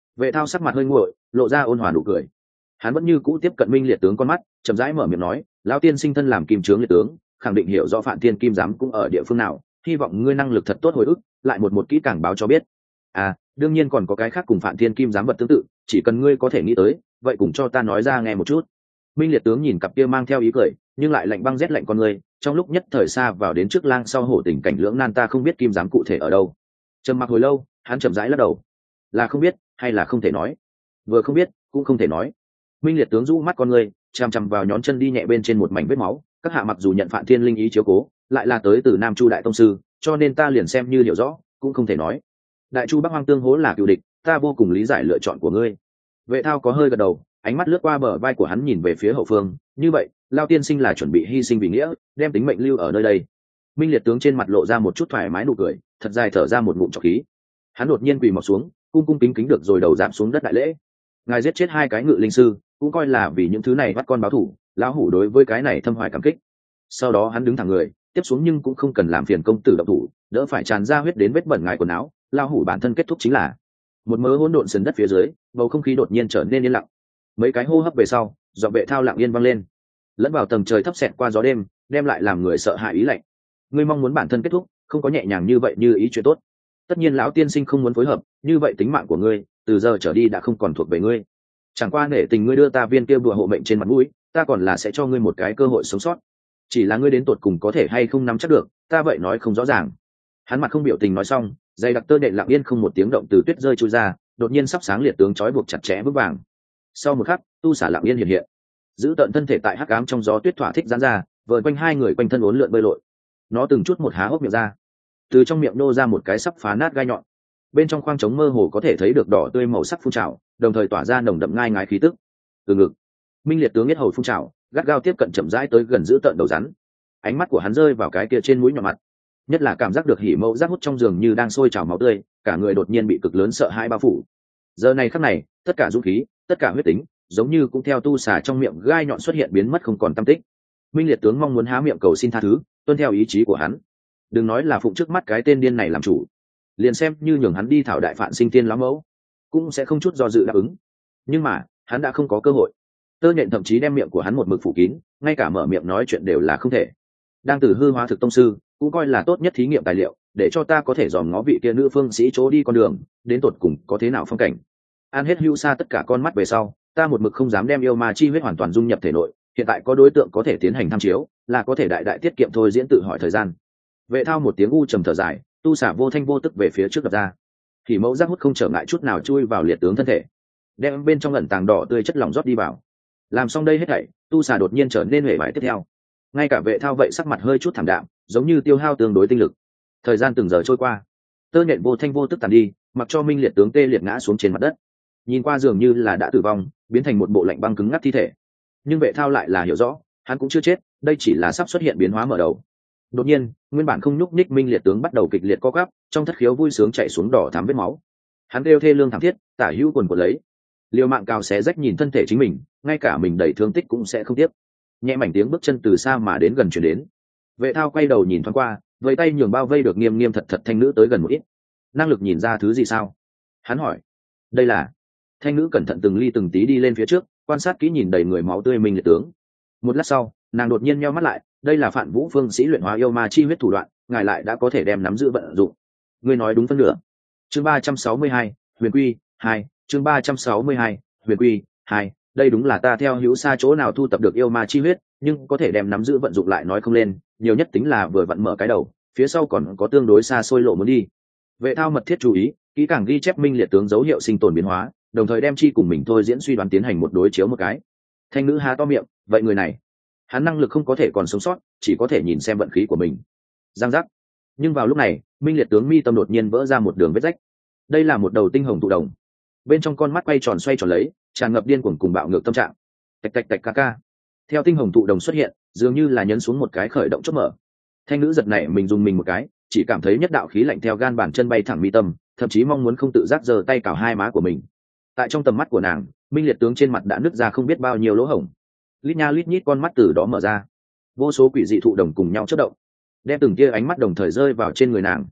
Vệ thao sắc mặt hơi nguội, lộ ra ôn hòa nụ cười. Hắn vẫn như cũ tiếp cận Minh Liệt tướng con mắt, chậm rãi mở miệng nói, lão tiên sinh thân làm kim trướng liệt tướng, khẳng định hiểu rõ Phạm Thiên Kim giám cũng ở địa phương nào, hy vọng ngươi năng lực thật tốt hồi ức, lại một một kỹ càng báo cho biết. À, đương nhiên còn có cái khác cùng Phạm Thiên Kim giám vật tương tự, chỉ cần ngươi có thể nghĩ tới, vậy cùng cho ta nói ra nghe một chút. Minh Liệt tướng nhìn cặp kia mang theo ý cười, nhưng lại lạnh băng rét lạnh con người, trong lúc nhất thời xa vào đến trước lang sau hổ tình cảnh lưỡng nan, ta không biết Kim giám cụ thể ở đâu. Trầm mặc hồi lâu, hắn chậm rãi lắc đầu, là không biết hay là không thể nói? Vừa không biết cũng không thể nói. Minh Liệt tướng rũ mắt con người, chằm chằm vào nhón chân đi nhẹ bên trên một mảnh vết máu, các hạ mặc dù nhận Phạm Thiên linh ý chiếu cố, lại là tới từ Nam Chu đại tông sư, cho nên ta liền xem như hiểu rõ, cũng không thể nói. Đại Chu Bắc Hoang tương hỗ là cựu địch, ta vô cùng lý giải lựa chọn của ngươi. Vệ thao có hơi gật đầu, ánh mắt lướt qua bờ vai của hắn nhìn về phía hậu phương, như vậy Lao tiên sinh là chuẩn bị hy sinh vì nghĩa, đem tính mệnh lưu ở nơi đây. Minh Liệt tướng trên mặt lộ ra một chút thoải mái nụ cười, thật dài thở ra một ngụm trọc khí. Hắn đột nhiên quỳ mọc xuống, cung cung kính kính được rồi đầu giảm xuống đất đại lễ. Ngài giết chết hai cái ngự linh sư, cũng coi là vì những thứ này bắt con báo thủ, lão hủ đối với cái này thâm hoài cảm kích. Sau đó hắn đứng thẳng người, tiếp xuống nhưng cũng không cần làm phiền công tử động thủ, đỡ phải tràn ra huyết đến vết bẩn ngài quần áo, lão hủ bản thân kết thúc chính là. Một mớ hỗn độn sườn đất phía dưới, bầu không khí đột nhiên trở nên yên lặng. Mấy cái hô hấp về sau, giọng vệ thao lặng yên vang lên, lẫn vào tầng trời thấp xẹt qua gió đêm, đem lại làm người sợ hãi ý lạnh. Ngươi mong muốn bản thân kết thúc, không có nhẹ nhàng như vậy như ý chuyện tốt. Tất nhiên lão tiên sinh không muốn phối hợp, như vậy tính mạng của ngươi từ giờ trở đi đã không còn thuộc về ngươi. Chẳng qua nể tình ngươi đưa ta viên kia bùa hộ mệnh trên mặt mũi, ta còn là sẽ cho ngươi một cái cơ hội sống sót. Chỉ là ngươi đến tột cùng có thể hay không nắm chắc được, ta vậy nói không rõ ràng. Hắn mặt không biểu tình nói xong, dây đặc tơ đệm lặng yên không một tiếng động từ tuyết rơi trôi ra, đột nhiên sắp sáng liệt tướng trói buộc chặt chẽ vững vàng. Sau một khắc, tu xả lặng yên hiện hiện, giữ tận thân thể tại hắc ám trong gió tuyết thỏa thích giãn ra, vờn quanh hai người quanh thân uốn lượn bơi lội. Nó từng chút một há hốc miệng ra, từ trong miệng nô ra một cái sắp phá nát gai nhọn, bên trong khoang trống mơ hồ có thể thấy được đỏ tươi màu sắc phun trào, đồng thời tỏa ra nồng đậm ngai ngái khí tức. Từ ngực, Minh Liệt tướng nhất hầu phun trào, gắt gao tiếp cận chậm rãi tới gần giữ tận đầu rắn. Ánh mắt của hắn rơi vào cái kia trên mũi nhọn mặt, nhất là cảm giác được hỉ mẫu giác hút trong giường như đang sôi trào máu tươi, cả người đột nhiên bị cực lớn sợ hãi bao phủ. Giờ này khắc này, tất cả dũng khí, tất cả huyết tính, giống như cũng theo tu xả trong miệng gai nhọn xuất hiện biến mất không còn tăm tích. Minh Liệt tướng mong muốn há miệng cầu xin tha thứ, tuân theo ý chí của hắn. Đừng nói là phụng trước mắt cái tên điên này làm chủ, liền xem như nhường hắn đi thảo đại phạn sinh tiên lão mẫu, cũng sẽ không chút do dự đáp ứng. Nhưng mà hắn đã không có cơ hội. Tơ nhện thậm chí đem miệng của hắn một mực phủ kín, ngay cả mở miệng nói chuyện đều là không thể. Đang từ hư hóa thực tông sư, cũng coi là tốt nhất thí nghiệm tài liệu, để cho ta có thể dòm ngó vị kia nữ phương sĩ chỗ đi con đường, đến tột cùng có thế nào phong cảnh. An hết hưu xa tất cả con mắt về sau, ta một mực không dám đem yêu ma chi huyết hoàn toàn dung nhập thể nội, hiện tại có đối tượng có thể tiến hành tham chiếu, là có thể đại đại tiết kiệm thôi diễn tự hỏi thời gian. Vệ thao một tiếng u trầm thở dài, tu xả vô thanh vô tức về phía trước đập ra, thì mẫu giác hút không trở ngại chút nào chui vào liệt tướng thân thể, đem bên trong ẩn tàng đỏ tươi chất lỏng rót đi vào. Làm xong đây hết thảy, tu xả đột nhiên trở nên huệ vải tiếp theo. Ngay cả vệ thao vậy sắc mặt hơi chút thảm đạm, giống như tiêu hao tương đối tinh lực. Thời gian từng giờ trôi qua, tơ nhện vô thanh vô tức tàn đi, mặc cho Minh Liệt tướng tê liệt ngã xuống trên mặt đất, nhìn qua dường như là đã tử vong, biến thành một bộ lạnh băng cứng ngắc thi thể. Nhưng vệ thao lại là hiểu rõ, hắn cũng chưa chết, đây chỉ là sắp xuất hiện biến hóa mở đầu. Đột nhiên, nguyên bản không nhúc nhích Minh Liệt tướng bắt đầu kịch liệt co quắp, trong thất khiếu vui sướng chạy xuống đỏ thắm vết máu. Hắn kêu thê lương thảm thiết, tả hữu quần của lấy, liều mạng cào xé rách nhìn thân thể chính mình, ngay cả mình đầy thương tích cũng sẽ không tiếp. Nhẹ mảnh tiếng bước chân từ xa mà đến gần chuyển đến. Vệ thao quay đầu nhìn thoáng qua, vẫy tay nhường bao vây được nghiêm nghiêm thật thật thanh nữ tới gần một ít. Năng lực nhìn ra thứ gì sao? Hắn hỏi. Đây là. Thanh nữ cẩn thận từng ly từng tí đi lên phía trước, quan sát kỹ nhìn đầy người máu tươi Minh Liệt tướng. Một lát sau, nàng đột nhiên nheo mắt lại, đây là Phản Vũ phương sĩ luyện hóa yêu ma chi huyết thủ đoạn, ngài lại đã có thể đem nắm giữ vận dụng. Ngươi nói đúng phân nửa. Chương ba trăm sáu mươi hai, Huyền Quy hai, chương ba trăm sáu mươi hai, Huyền Quy hai, đây đúng là ta theo hữu xa chỗ nào thu tập được yêu ma chi huyết, nhưng có thể đem nắm giữ vận dụng lại nói không lên, nhiều nhất tính là vừa vặn mở cái đầu, phía sau còn có tương đối xa xôi lộ muốn đi. Vệ thao mật thiết chú ý, kỹ càng ghi chép Minh Liệt tướng dấu hiệu sinh tồn biến hóa, đồng thời đem chi cùng mình thôi diễn suy đoán tiến hành một đối chiếu một cái. Thanh nữ há to miệng, vậy người này, hắn năng lực không có thể còn sống sót, chỉ có thể nhìn xem vận khí của mình. Giang giác. Nhưng vào lúc này, Minh Liệt tướng mi tâm đột nhiên vỡ ra một đường vết rách. Đây là một đầu tinh hồng thụ đồng, bên trong con mắt quay tròn xoay tròn lấy, tràn ngập điên cuồng cùng bạo ngược tâm trạng. Tạch tạch tạch ca ca. Theo tinh hồng thụ đồng xuất hiện, dường như là nhấn xuống một cái khởi động chốt mở. Thanh nữ giật nảy mình dùng mình một cái, chỉ cảm thấy nhất đạo khí lạnh theo gan bàn chân bay thẳng mi tâm, thậm chí mong muốn không tự giác giơ tay cào hai má của mình. Tại trong tầm mắt của nàng, Minh Liệt tướng trên mặt đã nứt ra không biết bao nhiêu lỗ hổng, lít nha lít nhít con mắt từ đó mở ra, vô số quỷ dị thụ đồng cùng nhau chớp động, đem từng tia ánh mắt đồng thời rơi vào trên người nàng.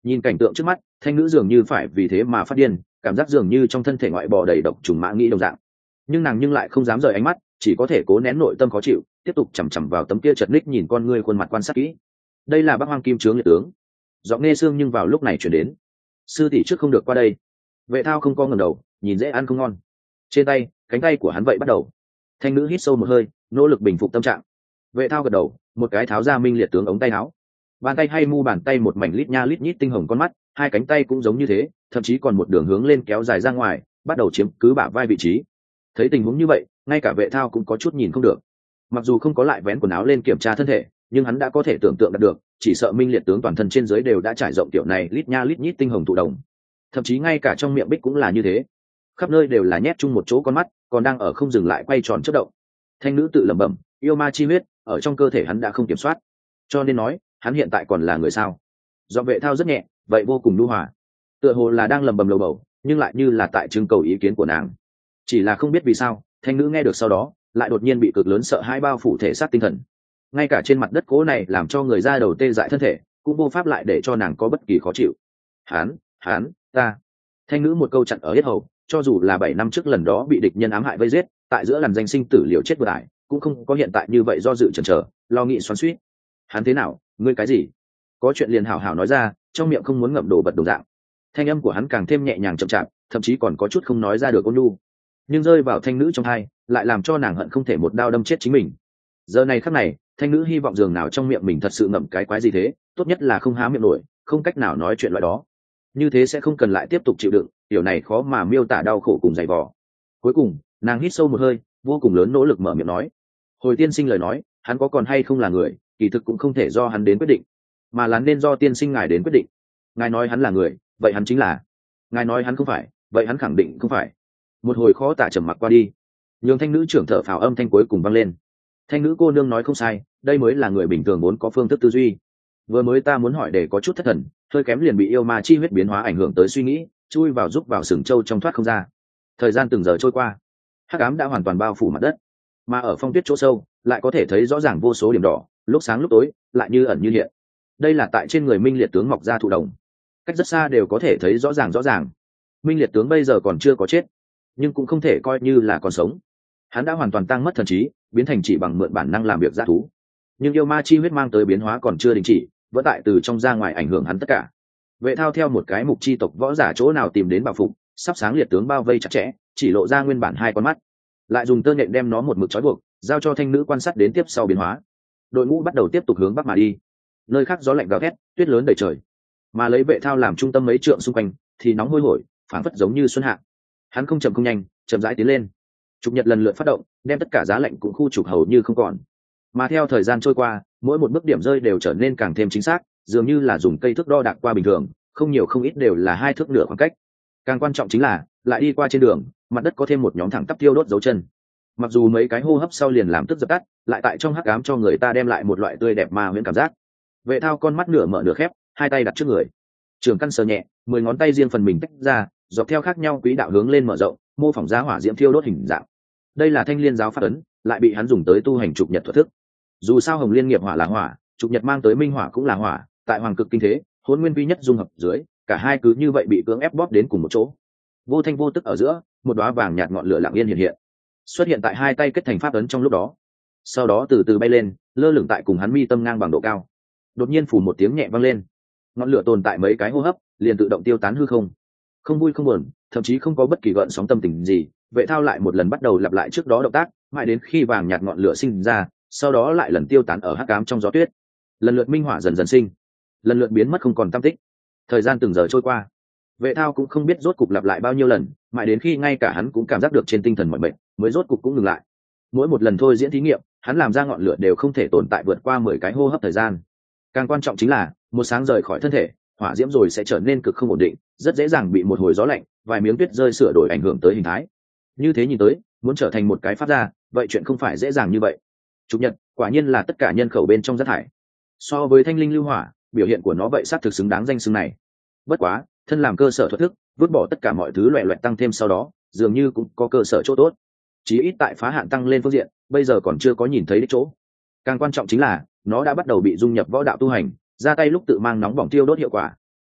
Nhìn cảnh tượng trước mắt, thanh nữ dường như phải vì thế mà phát điên, cảm giác dường như trong thân thể ngoại bò đầy độc trùng mã nghĩ đồng dạng. Nhưng nàng nhưng lại không dám rời ánh mắt, chỉ có thể cố nén nội tâm khó chịu, tiếp tục chằm chằm vào tấm kia chật ních nhìn con ngươi khuôn mặt quan sát kỹ. Đây là Bắc Hoang Kim Trướng liệt tướng. Giọng nghe xương nhưng vào lúc này chuyển đến. Sư tỷ trước không được qua đây. Vệ Thao không có ngẩng đầu, nhìn dễ ăn không ngon. Trên tay, cánh tay của hắn vậy bắt đầu. Thanh nữ hít sâu một hơi, nỗ lực bình phục tâm trạng. Vệ Thao gật đầu, một cái tháo ra minh liệt tướng ống tay áo. Bàn tay hay mu bàn tay một mảnh lít nha lít nhít tinh hồng con mắt, hai cánh tay cũng giống như thế, thậm chí còn một đường hướng lên kéo dài ra ngoài, bắt đầu chiếm cứ bả vai vị trí. Thấy tình huống như vậy, ngay cả Vệ Thao cũng có chút nhìn không được. Mặc dù không có lại vén quần áo lên kiểm tra thân thể, nhưng hắn đã có thể tưởng tượng được, chỉ sợ minh liệt tướng toàn thân trên dưới đều đã trải rộng tiểu này lít nha lít nhít tinh hồng tụ đồng. Thậm chí ngay cả trong miệng bích cũng là như thế, khắp nơi đều là nhét chung một chỗ con mắt, còn đang ở không dừng lại quay tròn chớp động. Thanh nữ tự lẩm bẩm, yêu ma chi huyết ở trong cơ thể hắn đã không kiểm soát, cho nên nói hắn hiện tại còn là người sao? Do Vệ Thao rất nhẹ, vậy vô cùng nhu hòa, tựa hồ là đang lẩm bẩm lầu bầu, nhưng lại như là tại trưng cầu ý kiến của nàng. Chỉ là không biết vì sao, thanh nữ nghe được sau đó, lại đột nhiên bị cực lớn sợ hãi bao phủ thể xác tinh thần. Ngay cả trên mặt đất cố này làm cho người ra đầu tê dại thân thể, cũng vô pháp lại để cho nàng có bất kỳ khó chịu. Hán, hán, ta. Thanh nữ một câu chặn ở hết hầu, cho dù là bảy năm trước lần đó bị địch nhân ám hại vây giết, tại giữa làn danh sinh tử liều chết vừa ải, cũng không có hiện tại như vậy do dự chần chờ, lo nghĩ xoắn xuýt. Hắn thế nào, ngươi cái gì? Có chuyện liền hảo hảo nói ra, trong miệng không muốn ngậm đồ vật đồng dạng. Thanh âm của hắn càng thêm nhẹ nhàng chậm chạp, thậm chí còn có chút không nói ra được ôn nhu. Nhưng rơi vào thanh nữ trong hai, lại làm cho nàng hận không thể một đao đâm chết chính mình. Giờ này khắc này, thanh nữ hy vọng giường nào trong miệng mình thật sự ngậm cái quái gì thế, tốt nhất là không há miệng nổi, không cách nào nói chuyện loại đó. Như thế sẽ không cần lại tiếp tục chịu đựng, điều này khó mà miêu tả đau khổ cùng dày vò. Cuối cùng, nàng hít sâu một hơi, vô cùng lớn nỗ lực mở miệng nói. Hồi tiên sinh lời nói, hắn có còn hay không là người, kỳ thực cũng không thể do hắn đến quyết định, mà là nên do tiên sinh ngài đến quyết định. Ngài nói hắn là người, vậy hắn chính là. Ngài nói hắn không phải, vậy hắn khẳng định không phải. Một hồi khó tả trầm mặc qua đi, nhường thanh nữ trưởng thở phào âm thanh cuối cùng vang lên. Thanh nữ cô nương nói không sai, đây mới là người bình thường muốn có phương thức tư duy. Vừa mới ta muốn hỏi để có chút thất thần, hơi kém liền bị yêu ma chi huyết biến hóa ảnh hưởng tới suy nghĩ, chui vào giúp vào sừng châu trong thoát không ra. Thời gian từng giờ trôi qua, hắc ám đã hoàn toàn bao phủ mặt đất, mà ở phong tuyết chỗ sâu lại có thể thấy rõ ràng vô số điểm đỏ, lúc sáng lúc tối lại như ẩn như hiện. Đây là tại trên người minh liệt tướng mọc ra thụ đồng, cách rất xa đều có thể thấy rõ ràng rõ ràng. Minh liệt tướng bây giờ còn chưa có chết, nhưng cũng không thể coi như là còn sống. Hắn đã hoàn toàn tăng mất thần trí, biến thành chỉ bằng mượn bản năng làm việc dã thú. Nhưng yêu ma chi huyết mang tới biến hóa còn chưa đình chỉ, vẫn tại từ trong ra ngoài ảnh hưởng hắn tất cả. Vệ Thao theo một cái mục chi tộc võ giả chỗ nào tìm đến bảo phục, sắp sáng liệt tướng bao vây chặt chẽ, chỉ lộ ra nguyên bản hai con mắt, lại dùng tơ nhện đem nó một mực trói buộc, giao cho thanh nữ quan sát đến tiếp sau biến hóa. Đội ngũ bắt đầu tiếp tục hướng bắc mà đi. Nơi khác gió lạnh gào thét, tuyết lớn đầy trời, mà lấy Vệ Thao làm trung tâm mấy trượng xung quanh thì nóng hôi hổi, phảng phất giống như xuân hạ. Hắn không chậm không nhanh, chậm rãi tiến lên. Trục nhật lần lượt phát động, đem tất cả giá lạnh cũng khu trục hầu như không còn. Mà theo thời gian trôi qua, mỗi một bước điểm rơi đều trở nên càng thêm chính xác, dường như là dùng cây thước đo đạc qua bình thường, không nhiều không ít đều là hai thước nửa khoảng cách. Càng quan trọng chính là, lại đi qua trên đường, mặt đất có thêm một nhóm thẳng tắp tiêu đốt dấu chân. Mặc dù mấy cái hô hấp sau liền làm tức dập tắt, lại tại trong hắc ám cho người ta đem lại một loại tươi đẹp ma huyễn cảm giác. Vệ Thao con mắt nửa mở nửa khép, hai tay đặt trước người, trường căn sờ nhẹ, mười ngón tay riêng phần mình tách ra, dọc theo khác nhau quỹ đạo hướng lên mở rộng, mô phỏng ra hỏa diễm thiêu đốt hình dạng. Đây là thanh liên giáo pháp ấn, lại bị hắn dùng tới tu hành trục nhật thuật thức. Dù sao hồng liên nghiệp hỏa là hỏa, trục nhật mang tới minh hỏa cũng là hỏa, tại hoàng cực kinh thế, hỗn nguyên vi nhất dung hợp dưới, cả hai cứ như vậy bị cưỡng ép bóp đến cùng một chỗ. Vô thanh vô tức ở giữa, một đóa vàng nhạt ngọn lửa lặng yên hiện hiện, xuất hiện tại hai tay kết thành pháp ấn trong lúc đó. Sau đó từ từ bay lên, lơ lửng tại cùng hắn mi tâm ngang bằng độ cao. Đột nhiên phủ một tiếng nhẹ vang lên, ngọn lửa tồn tại mấy cái hô hấp, liền tự động tiêu tán hư không. Không vui không buồn, thậm chí không có bất kỳ gợn sóng tâm tình gì, Vệ Thao lại một lần bắt đầu lặp lại trước đó động tác, mãi đến khi vàng nhạt ngọn lửa sinh ra, sau đó lại lần tiêu tán ở hắc ám trong gió tuyết. Lần lượt minh hỏa dần dần sinh, lần lượt biến mất không còn tăm tích. Thời gian từng giờ trôi qua, Vệ Thao cũng không biết rốt cục lặp lại bao nhiêu lần, mãi đến khi ngay cả hắn cũng cảm giác được trên tinh thần mọi mệt, mới rốt cục cũng ngừng lại. Mỗi một lần thôi diễn thí nghiệm, hắn làm ra ngọn lửa đều không thể tồn tại vượt qua mười cái hô hấp thời gian. Càng quan trọng chính là, một sáng rời khỏi thân thể, hỏa diễm rồi sẽ trở nên cực không ổn định, rất dễ dàng bị một hồi gió lạnh, vài miếng tuyết rơi sửa đổi ảnh hưởng tới hình thái. Như thế nhìn tới, muốn trở thành một cái pháp gia, vậy chuyện không phải dễ dàng như vậy. Trục nhật, quả nhiên là tất cả nhân khẩu bên trong rác thải. So với thanh linh lưu hỏa, biểu hiện của nó vậy xác thực xứng đáng danh xưng này. Bất quá, thân làm cơ sở thuật thức, vứt bỏ tất cả mọi thứ loẹt loẹt tăng thêm sau đó, dường như cũng có cơ sở chỗ tốt. Chí ít tại phá hạn tăng lên phương diện, bây giờ còn chưa có nhìn thấy đích chỗ. Càng quan trọng chính là, nó đã bắt đầu bị dung nhập võ đạo tu hành, ra tay lúc tự mang nóng bỏng tiêu đốt hiệu quả.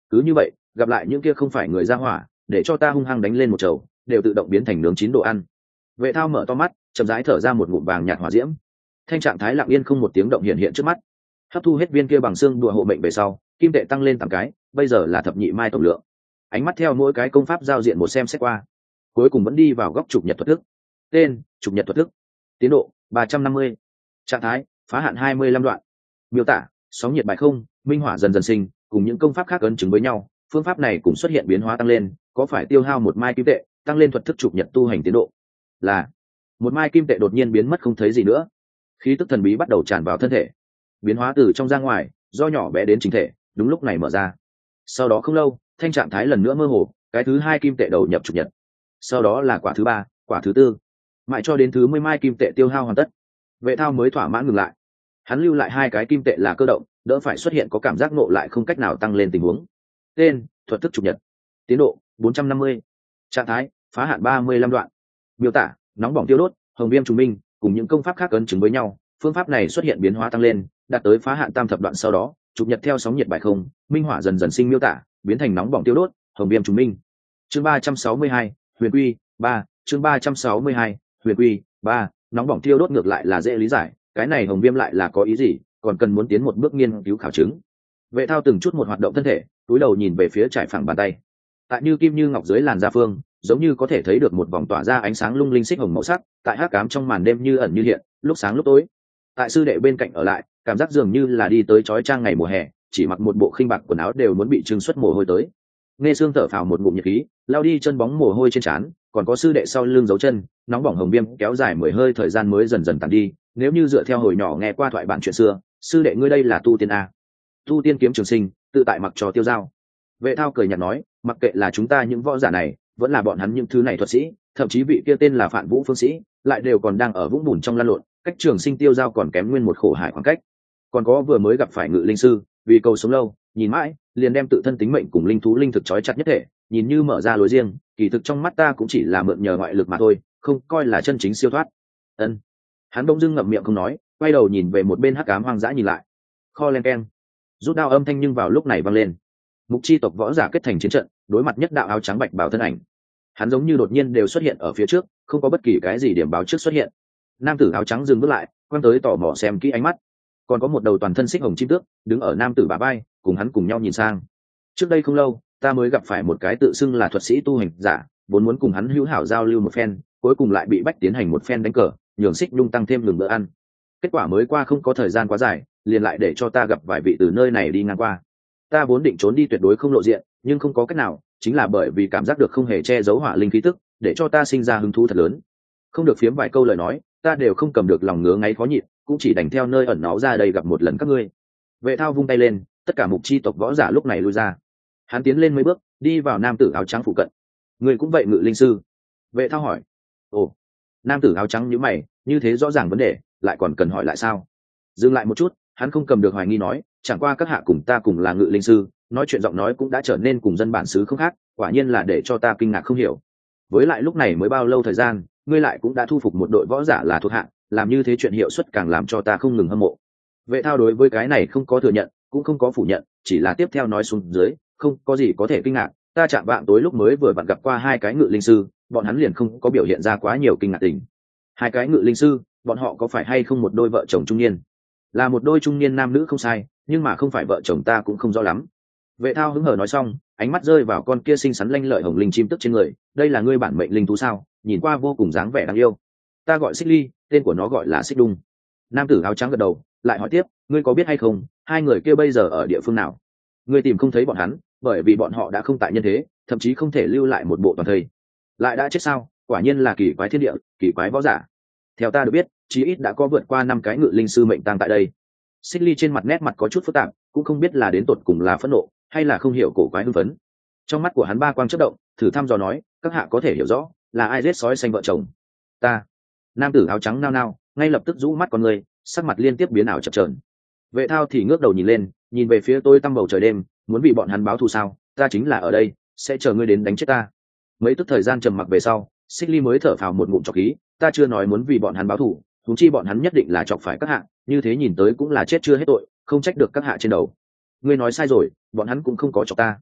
cứ như vậy gặp lại những kia không phải người ra hỏa để cho ta hung hăng đánh lên một chầu đều tự động biến thành nướng chín đồ ăn. Vệ thao mở to mắt chậm rãi thở ra một ngụm vàng nhạt hỏa diễm. Thanh trạng thái lặng yên không một tiếng động hiện hiện trước mắt. Hấp thu hết viên kia bằng xương đùa hộ mệnh về sau, kim tệ tăng lên tám cái, bây giờ là thập nhị mai tổng lượng. Ánh mắt theo mỗi cái công pháp giao diện một xem xét qua, cuối cùng vẫn đi vào góc trục nhật thuật thức. Tên: trục nhật thuật thức. Tiến độ: ba trăm năm mươi. Trạng thái: phá hạn hai mươi lăm đoạn. Miêu tả: sóng nhiệt bài không, minh hỏa dần dần sinh, cùng những công pháp khác ấn chứng với nhau, phương pháp này cũng xuất hiện biến hóa tăng lên, có phải tiêu hao một mai kim tệ, tăng lên thuật thức trục nhật tu hành tiến độ. Là một mai kim tệ đột nhiên biến mất không thấy gì nữa, khí tức thần bí bắt đầu tràn vào thân thể, biến hóa từ trong ra ngoài, do nhỏ bé đến chính thể, đúng lúc này mở ra. Sau đó không lâu, thanh trạng thái lần nữa mơ hồ, cái thứ hai kim tệ đầu nhập trục nhật, sau đó là quả thứ ba, quả thứ tư, mãi cho đến thứ mười mai kim tệ tiêu hao hoàn tất, Vệ thao mới thỏa mãn ngừng lại. Hắn lưu lại hai cái kim tệ là cơ động, đỡ phải xuất hiện có cảm giác nộ lại không cách nào tăng lên tình huống. Tên: thuật thức trục nhật. Tiến độ: bốn trăm năm mươi. Trạng thái: phá hạn ba mươi lăm đoạn. Miêu tả: nóng bỏng tiêu đốt, hồng viêm trùng minh, cùng những công pháp khác ấn chứng với nhau, phương pháp này xuất hiện biến hóa tăng lên, đạt tới phá hạn tam thập đoạn sau đó, trục nhật theo sóng nhiệt bài không, minh hỏa dần dần sinh miêu tả, biến thành nóng bỏng tiêu đốt, hồng viêm trùng minh. Chương ba trăm sáu mươi hai, Huyền Quy ba, chương ba trăm sáu mươi hai, Huyền Quy ba, nóng bỏng tiêu đốt ngược lại là dễ lý giải, cái này hồng viêm lại là có ý gì, còn cần muốn tiến một bước nghiên cứu khảo chứng. Vệ thao từng chút một hoạt động thân thể, túi đầu nhìn về phía trải phẳng bàn tay. Tại như kim như ngọc dưới làn da phương, giống như có thể thấy được một vòng tỏa ra ánh sáng lung linh xích hồng màu sắc, tại hắc ám trong màn đêm như ẩn như hiện, lúc sáng lúc tối. Tại sư đệ bên cạnh ở lại, cảm giác dường như là đi tới chói chang ngày mùa hè, chỉ mặc một bộ khinh bạc quần áo đều muốn bị trưng xuất mồ hôi tới. Nghe xương thở phào một ngụm nhiệt khí, lao đi chân bóng mồ hôi trên trán, còn có sư đệ sau lưng dấu chân, nóng bỏng hồng viêm kéo dài mười hơi thời gian mới dần dần tàn đi. Nếu như dựa theo hồi nhỏ nghe qua thoại bản chuyện xưa, sư đệ ngươi đây là tu tiên a? Tu tiên kiếm trường sinh, tự tại mặc trò tiêu dao. Vệ thao cười nhạt nói, mặc kệ là chúng ta những võ giả này, vẫn là bọn hắn những thứ này thuật sĩ, thậm chí vị kia tên là Phạn Vũ phương sĩ, lại đều còn đang ở vũng bùn trong lăn lộn, cách trường sinh tiêu dao còn kém nguyên một khổ hải khoảng cách. Còn có vừa mới gặp phải ngự linh sư, vì cầu sống lâu, nhìn mãi liền đem tự thân tính mệnh cùng linh thú linh thực trói chặt nhất thể, nhìn như mở ra lối riêng, kỳ thực trong mắt ta cũng chỉ là mượn nhờ ngoại lực mà thôi, không coi là chân chính siêu thoát. Ân. Hắn bỗng dưng ngậm miệng không nói, quay đầu nhìn về một bên hắc ám hoang dã nhìn lại. Kho len keng, rút đao âm thanh nhưng vào lúc này vang lên. Mục chi tộc võ giả kết thành chiến trận, đối mặt nhất đạo áo trắng bạch bảo thân ảnh. Hắn giống như đột nhiên đều xuất hiện ở phía trước, không có bất kỳ cái gì điểm báo trước xuất hiện. Nam tử áo trắng dừng bước lại, quan tới tò mò xem kỹ ánh mắt. Còn có một đầu toàn thân xích hồng chim tước đứng ở nam tử bả vai, cùng hắn cùng nhau nhìn sang. Trước đây không lâu, ta mới gặp phải một cái tự xưng là thuật sĩ tu hành giả, vốn muốn cùng hắn hữu hảo giao lưu một phen, cuối cùng lại bị bách tiến hành một phen đánh cờ, nhường xích nhung tăng thêm lừng bữa ăn. Kết quả mới qua không có thời gian quá dài, liền lại để cho ta gặp vài vị từ nơi này đi ngang qua. Ta vốn định trốn đi tuyệt đối không lộ diện, nhưng không có cách nào, chính là bởi vì cảm giác được không hề che giấu hỏa linh khí tức, để cho ta sinh ra hứng thú thật lớn. Không được phiếm vài câu lời nói, ta đều không cầm được lòng ngứa ngáy khó nhịn, cũng chỉ đành theo nơi ẩn náu ra đây gặp một lần các ngươi. Vệ thao vung tay lên, tất cả mục chi tộc võ giả lúc này lui ra. Hắn tiến lên mấy bước, đi vào nam tử áo trắng phụ cận. Người cũng vậy ngự linh sư? Vệ thao hỏi. Ồ. Nam tử áo trắng nhíu mày, như thế rõ ràng vấn đề, lại còn cần hỏi lại sao? Dừng lại một chút, hắn không cầm được hoài nghi nói, chẳng qua các hạ cùng ta cùng là ngự linh sư, nói chuyện giọng nói cũng đã trở nên cùng dân bản xứ không khác, quả nhiên là để cho ta kinh ngạc không hiểu. Với lại lúc này mới bao lâu thời gian, ngươi lại cũng đã thu phục một đội võ giả là thuộc hạ, làm như thế chuyện hiệu suất càng làm cho ta không ngừng hâm mộ. Vệ thao đối với cái này không có thừa nhận, cũng không có phủ nhận, chỉ là tiếp theo nói xuống dưới, không có gì có thể kinh ngạc, ta chạm vạng tối lúc mới vừa vặn gặp qua hai cái ngự linh sư, bọn hắn liền không có biểu hiện ra quá nhiều kinh ngạc tình. Hai cái ngự linh sư, bọn họ có phải hay không một đôi vợ chồng trung niên? Là một đôi trung niên nam nữ không sai, nhưng mà không phải vợ chồng ta cũng không rõ lắm. Vệ thao hứng hờ nói xong, ánh mắt rơi vào con kia xinh xắn lanh lợi hồng linh chim tức trên người, đây là ngươi bản mệnh linh thú sao? Nhìn qua vô cùng dáng vẻ đáng yêu. Ta gọi xích ly, tên của nó gọi là xích đung. Nam tử áo trắng gật đầu, lại hỏi tiếp, ngươi có biết hay không, hai người kia bây giờ ở địa phương nào? Ngươi tìm không thấy bọn hắn, bởi vì bọn họ đã không tại nhân thế, thậm chí không thể lưu lại một bộ toàn thây. Lại đã chết sao? Quả nhiên là kỳ quái thiên địa, kỳ quái võ giả. Theo ta được biết, chí ít đã có vượt qua năm cái ngự linh sư mệnh tang tại đây. Xích ly trên mặt nét mặt có chút phức tạp, cũng không biết là đến tột cùng là phẫn nộ hay là không hiểu cổ quái hưng phấn. Trong mắt của hắn ba quang chớp động, thử thăm dò nói, các hạ có thể hiểu rõ là ai giết sói xanh vợ chồng? Ta. Nam tử áo trắng nao nao, ngay lập tức rũ mắt con người, sắc mặt liên tiếp biến ảo chập chờn. Vệ thao thì ngước đầu nhìn lên, nhìn về phía tôi tăm bầu trời đêm, muốn bị bọn hắn báo thù sao? Ta chính là ở đây, sẽ chờ ngươi đến đánh chết ta. Mấy tức thời gian trầm mặc về sau, Xích ly mới thở phào một ngụm trọc khí, ta chưa nói muốn vì bọn hắn báo thù, huống chi bọn hắn nhất định là chọc phải các hạ, như thế nhìn tới cũng là chết chưa hết tội, không trách được các hạ trên đầu. Ngươi nói sai rồi, bọn hắn cũng không có chọc ta.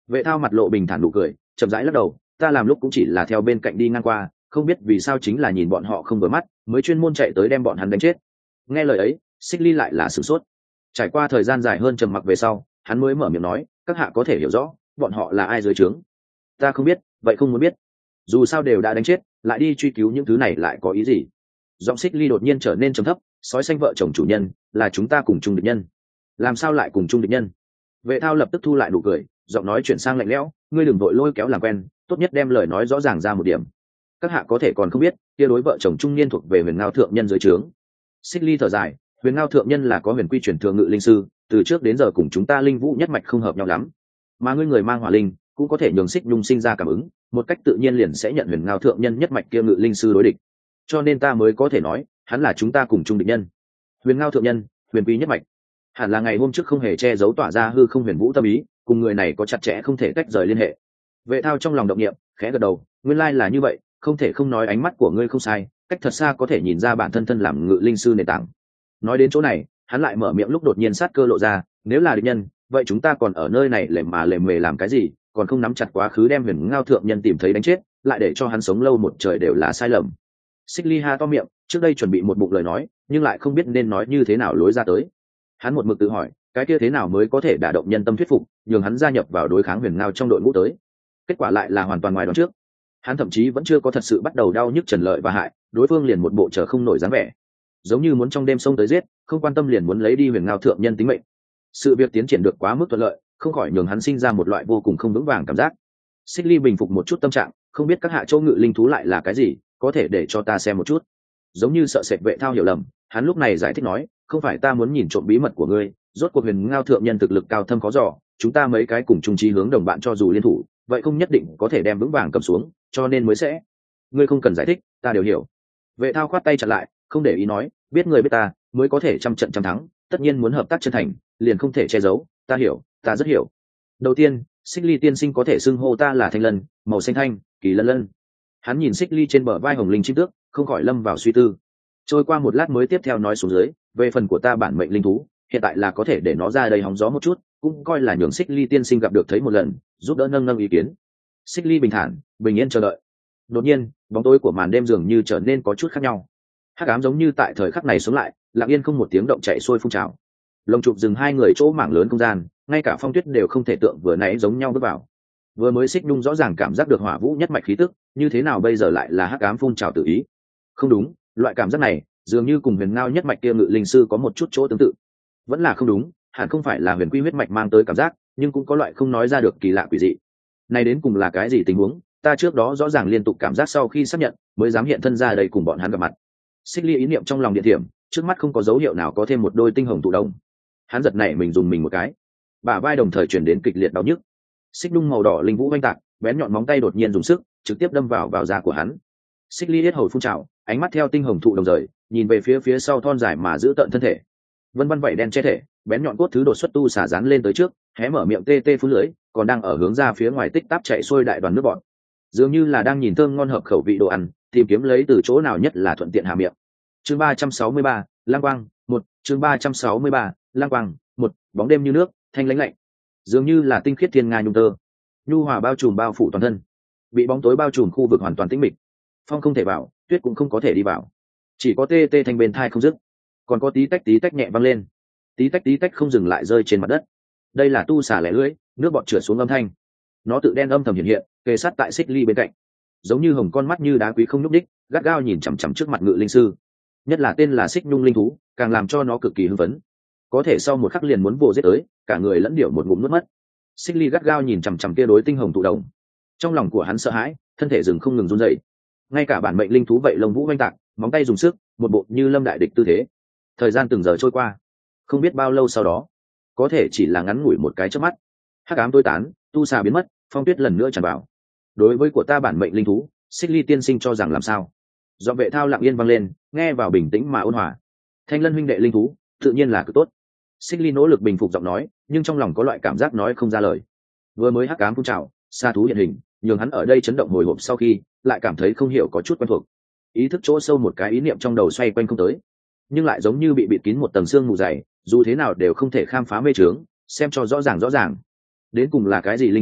Vệ thao mặt lộ bình thản nụ cười, chậm rãi lắc đầu, ta làm lúc cũng chỉ là theo bên cạnh đi ngang qua, không biết vì sao chính là nhìn bọn họ không vừa mắt mới chuyên môn chạy tới đem bọn hắn đánh chết. Nghe lời ấy, Xích Ly lại là sửng sốt. Trải qua thời gian dài hơn trầm mặc về sau, hắn mới mở miệng nói, các hạ có thể hiểu rõ bọn họ là ai dưới trướng? Ta không biết, vậy không muốn biết. Dù sao đều đã đánh chết, lại đi truy cứu những thứ này lại có ý gì? Giọng Xích Ly đột nhiên trở nên trầm thấp, sói xanh vợ chồng chủ nhân là chúng ta cùng chung địch nhân. Làm sao lại cùng chung địch nhân? Vệ thao lập tức thu lại nụ cười, giọng nói chuyển sang lạnh lẽo, ngươi đừng vội lôi kéo làm quen, tốt nhất đem lời nói rõ ràng ra một điểm. Các hạ có thể còn không biết, kia đối vợ chồng trung niên thuộc về Huyền Ngao thượng nhân dưới trướng. Xích Ly thở dài, Huyền Ngao thượng nhân là có huyền quy truyền thừa ngự linh sư, từ trước đến giờ cùng chúng ta linh vũ nhất mạch không hợp nhau lắm. Mà ngươi người mang hỏa linh, cũng có thể nhường Xích Nhung sinh ra cảm ứng, một cách tự nhiên liền sẽ nhận Huyền Ngao thượng nhân nhất mạch kia ngự linh sư đối địch. Cho nên ta mới có thể nói, hắn là chúng ta cùng chung địch nhân. Huyền Ngao thượng nhân, huyền quy nhất mạch, hẳn là ngày hôm trước không hề che giấu tỏa ra hư không huyền vũ tâm ý, cùng người này có chặt chẽ không thể tách rời liên hệ. Vệ thao trong lòng động niệm, khẽ gật đầu, nguyên lai là như vậy, không thể không nói ánh mắt của ngươi không sai, cách thật xa có thể nhìn ra bản thân thân làm ngự linh sư nền tảng. Nói đến chỗ này, hắn lại mở miệng lúc đột nhiên sát cơ lộ ra, nếu là địch nhân, vậy chúng ta còn ở nơi này lềm mà lềm mề làm cái gì, còn không nắm chặt quá khứ đem Huyền Ngao thượng nhân tìm thấy đánh chết, lại để cho hắn sống lâu một trời đều là sai lầm. Xích Ly ha to miệng, trước đây chuẩn bị một bụng lời nói, nhưng lại không biết nên nói như thế nào lối ra tới. Hắn một mực tự hỏi, cái kia thế nào mới có thể đả động nhân tâm thuyết phục, nhường hắn gia nhập vào đối kháng Huyền Ngao trong đội ngũ tới. Kết quả lại là hoàn toàn ngoài đoán trước. Hắn thậm chí vẫn chưa có thật sự bắt đầu đau nhức trần lợi và hại, đối phương liền một bộ chờ không nổi dáng vẻ, giống như muốn trong đêm xông tới giết, không quan tâm liền muốn lấy đi Huyền Ngao thượng nhân tính mệnh. Sự việc tiến triển được quá mức thuận lợi, không khỏi nhường hắn sinh ra một loại vô cùng không vững vàng cảm giác. Xích Ly bình phục một chút tâm trạng, không biết các hạ châu ngự linh thú lại là cái gì, có thể để cho ta xem một chút. Giống như sợ sệt Vệ thao hiểu lầm, hắn lúc này giải thích nói, không phải ta muốn nhìn trộm bí mật của ngươi, rốt cuộc Huyền Ngao thượng nhân thực lực cao thâm khó dò, chúng ta mấy cái cùng chung chí hướng đồng bạn cho dù liên thủ, vậy không nhất định có thể đem vững vàng cầm xuống, cho nên mới sẽ. Ngươi không cần giải thích, ta đều hiểu. Vệ thao khoát tay chặn lại, không để ý nói, biết người biết ta, mới có thể trăm trận trăm thắng, tất nhiên muốn hợp tác chân thành, liền không thể che giấu, ta hiểu, ta rất hiểu. Đầu tiên, Xích Ly tiên sinh có thể xưng hô ta là Thanh Lân, màu xanh thanh, kỳ lân lân. Hắn nhìn Xích Ly trên bờ vai hồng linh chim tước, không khỏi lâm vào suy tư. Trôi qua một lát mới tiếp theo nói xuống dưới, về phần của ta bản mệnh linh thú, hiện tại là có thể để nó ra đây hóng gió một chút, cũng coi là nhường Xích Ly tiên sinh gặp được thấy một lần, giúp đỡ nâng nâng ý kiến. Xích Ly bình thản, bình yên chờ đợi. Đột nhiên, bóng tối của màn đêm dường như trở nên có chút khác nhau. Hắc ám giống như tại thời khắc này sống lại, lặng yên không một tiếng động chạy xuôi phun trào. Lồng chụp dừng hai người chỗ mảng lớn không gian, ngay cả Phong Tuyết đều không thể tượng vừa nãy giống nhau bước vào. Vừa mới Xích Nhung rõ ràng cảm giác được hỏa vũ nhất mạch khí tức, như thế nào bây giờ lại là hắc ám phun trào tự ý? Không đúng, loại cảm giác này dường như cùng Huyền Ngao nhất mạch kia ngự linh sư có một chút chỗ tương tự. Vẫn là không đúng, hẳn không phải là huyền quy huyết mạch mang tới cảm giác, nhưng cũng có loại không nói ra được kỳ lạ quỷ dị. Này đến cùng là cái gì tình huống? Ta trước đó rõ ràng liên tục cảm giác sau khi xác nhận, mới dám hiện thân ra đây cùng bọn hắn gặp mặt. Xích Ly ý niệm trong lòng điện thiểm, trước mắt không có dấu hiệu nào có thêm một đôi tinh hồng tụ đồng. Hắn giật nảy mình dùng mình một cái, bả vai đồng thời chuyển đến kịch liệt đau nhức. Xích Nhung màu đỏ linh vũ oanh tạc, bén nhọn móng tay đột nhiên dùng sức, trực tiếp đâm vào vào da của hắn. Xích Ly yết hầu phun trào, ánh mắt theo tinh hồng thụ đồng rời, nhìn về phía phía sau thon dài mà giữ tận thân thể. Vân vân vảy đen che thể, bén nhọn cốt thứ đột xuất tu xả dán lên tới trước, hé mở miệng tê tê phun lưỡi, còn đang ở hướng ra phía ngoài tích tắp chạy xuôi đại đoàn nước bọt, dường như là đang nhìn thơm ngon hợp khẩu vị đồ ăn, tìm kiếm lấy từ chỗ nào nhất là thuận tiện hạ miệng. Chương ba trăm sáu mươi ba, lang quang một. Chương ba trăm sáu mươi ba, lang quang một. Bóng đêm như nước, thanh lãnh lạnh, dường như là tinh khiết thiên nga nhung tơ, nhu hòa bao trùm bao phủ toàn thân. Bị bóng tối bao trùm khu vực hoàn toàn tĩnh mịch, phong không thể vào, tuyết cũng không có thể đi vào, chỉ có tê tê thanh bên thai không dứt, còn có tí tách tí tách nhẹ văng lên, tí tách tí tách không dừng lại rơi trên mặt đất. Đây là tu xả lẻ lưỡi, nước bọt trượt xuống âm thanh. Nó tự đen âm thầm hiện hiện, kề sát tại Xích Ly bên cạnh, giống như hồng con mắt như đá quý không nhúc đích, gắt gao nhìn chằm chằm trước mặt ngự linh sư. Nhất là tên là Xích Nhung linh thú, càng làm cho nó cực kỳ hưng phấn. Có thể sau một khắc liền muốn vồ giết tới, cả người lẫn điệu một ngụm nuốt mất. Xích Ly gắt gao nhìn chằm chằm kia đối tinh hồng tụ đồng. Trong lòng của hắn sợ hãi, thân thể rừng không ngừng run rẩy. Ngay cả bản mệnh linh thú vậy lông vũ oanh tạc, móng tay dùng sức, một bộ như lâm đại địch tư thế. Thời gian từng giờ trôi qua, không biết bao lâu sau đó, có thể chỉ là ngắn ngủi một cái chớp mắt, hắc ám tối tán, tu xà biến mất, phong tuyết lần nữa tràn vào. Đối với của ta bản mệnh linh thú, Xích Ly tiên sinh cho rằng làm sao? Do Vệ thao lặng yên vang lên, nghe vào bình tĩnh mà ôn hòa. Thanh Lân huynh đệ linh thú, tự nhiên là cực tốt. Xích Ly nỗ lực bình phục giọng nói, nhưng trong lòng có loại cảm giác nói không ra lời. Vừa mới hắc ám phun trào, sa thú hiện hình, nhường hắn ở đây chấn động hồi hộp, sau khi lại cảm thấy không hiểu có chút quen thuộc. Ý thức chỗ sâu một cái ý niệm trong đầu xoay quanh không tới, nhưng lại giống như bị bịt kín một tầng xương mù dày, dù thế nào đều không thể khám phá mê trướng, xem cho rõ ràng rõ ràng. Đến cùng là cái gì linh thú,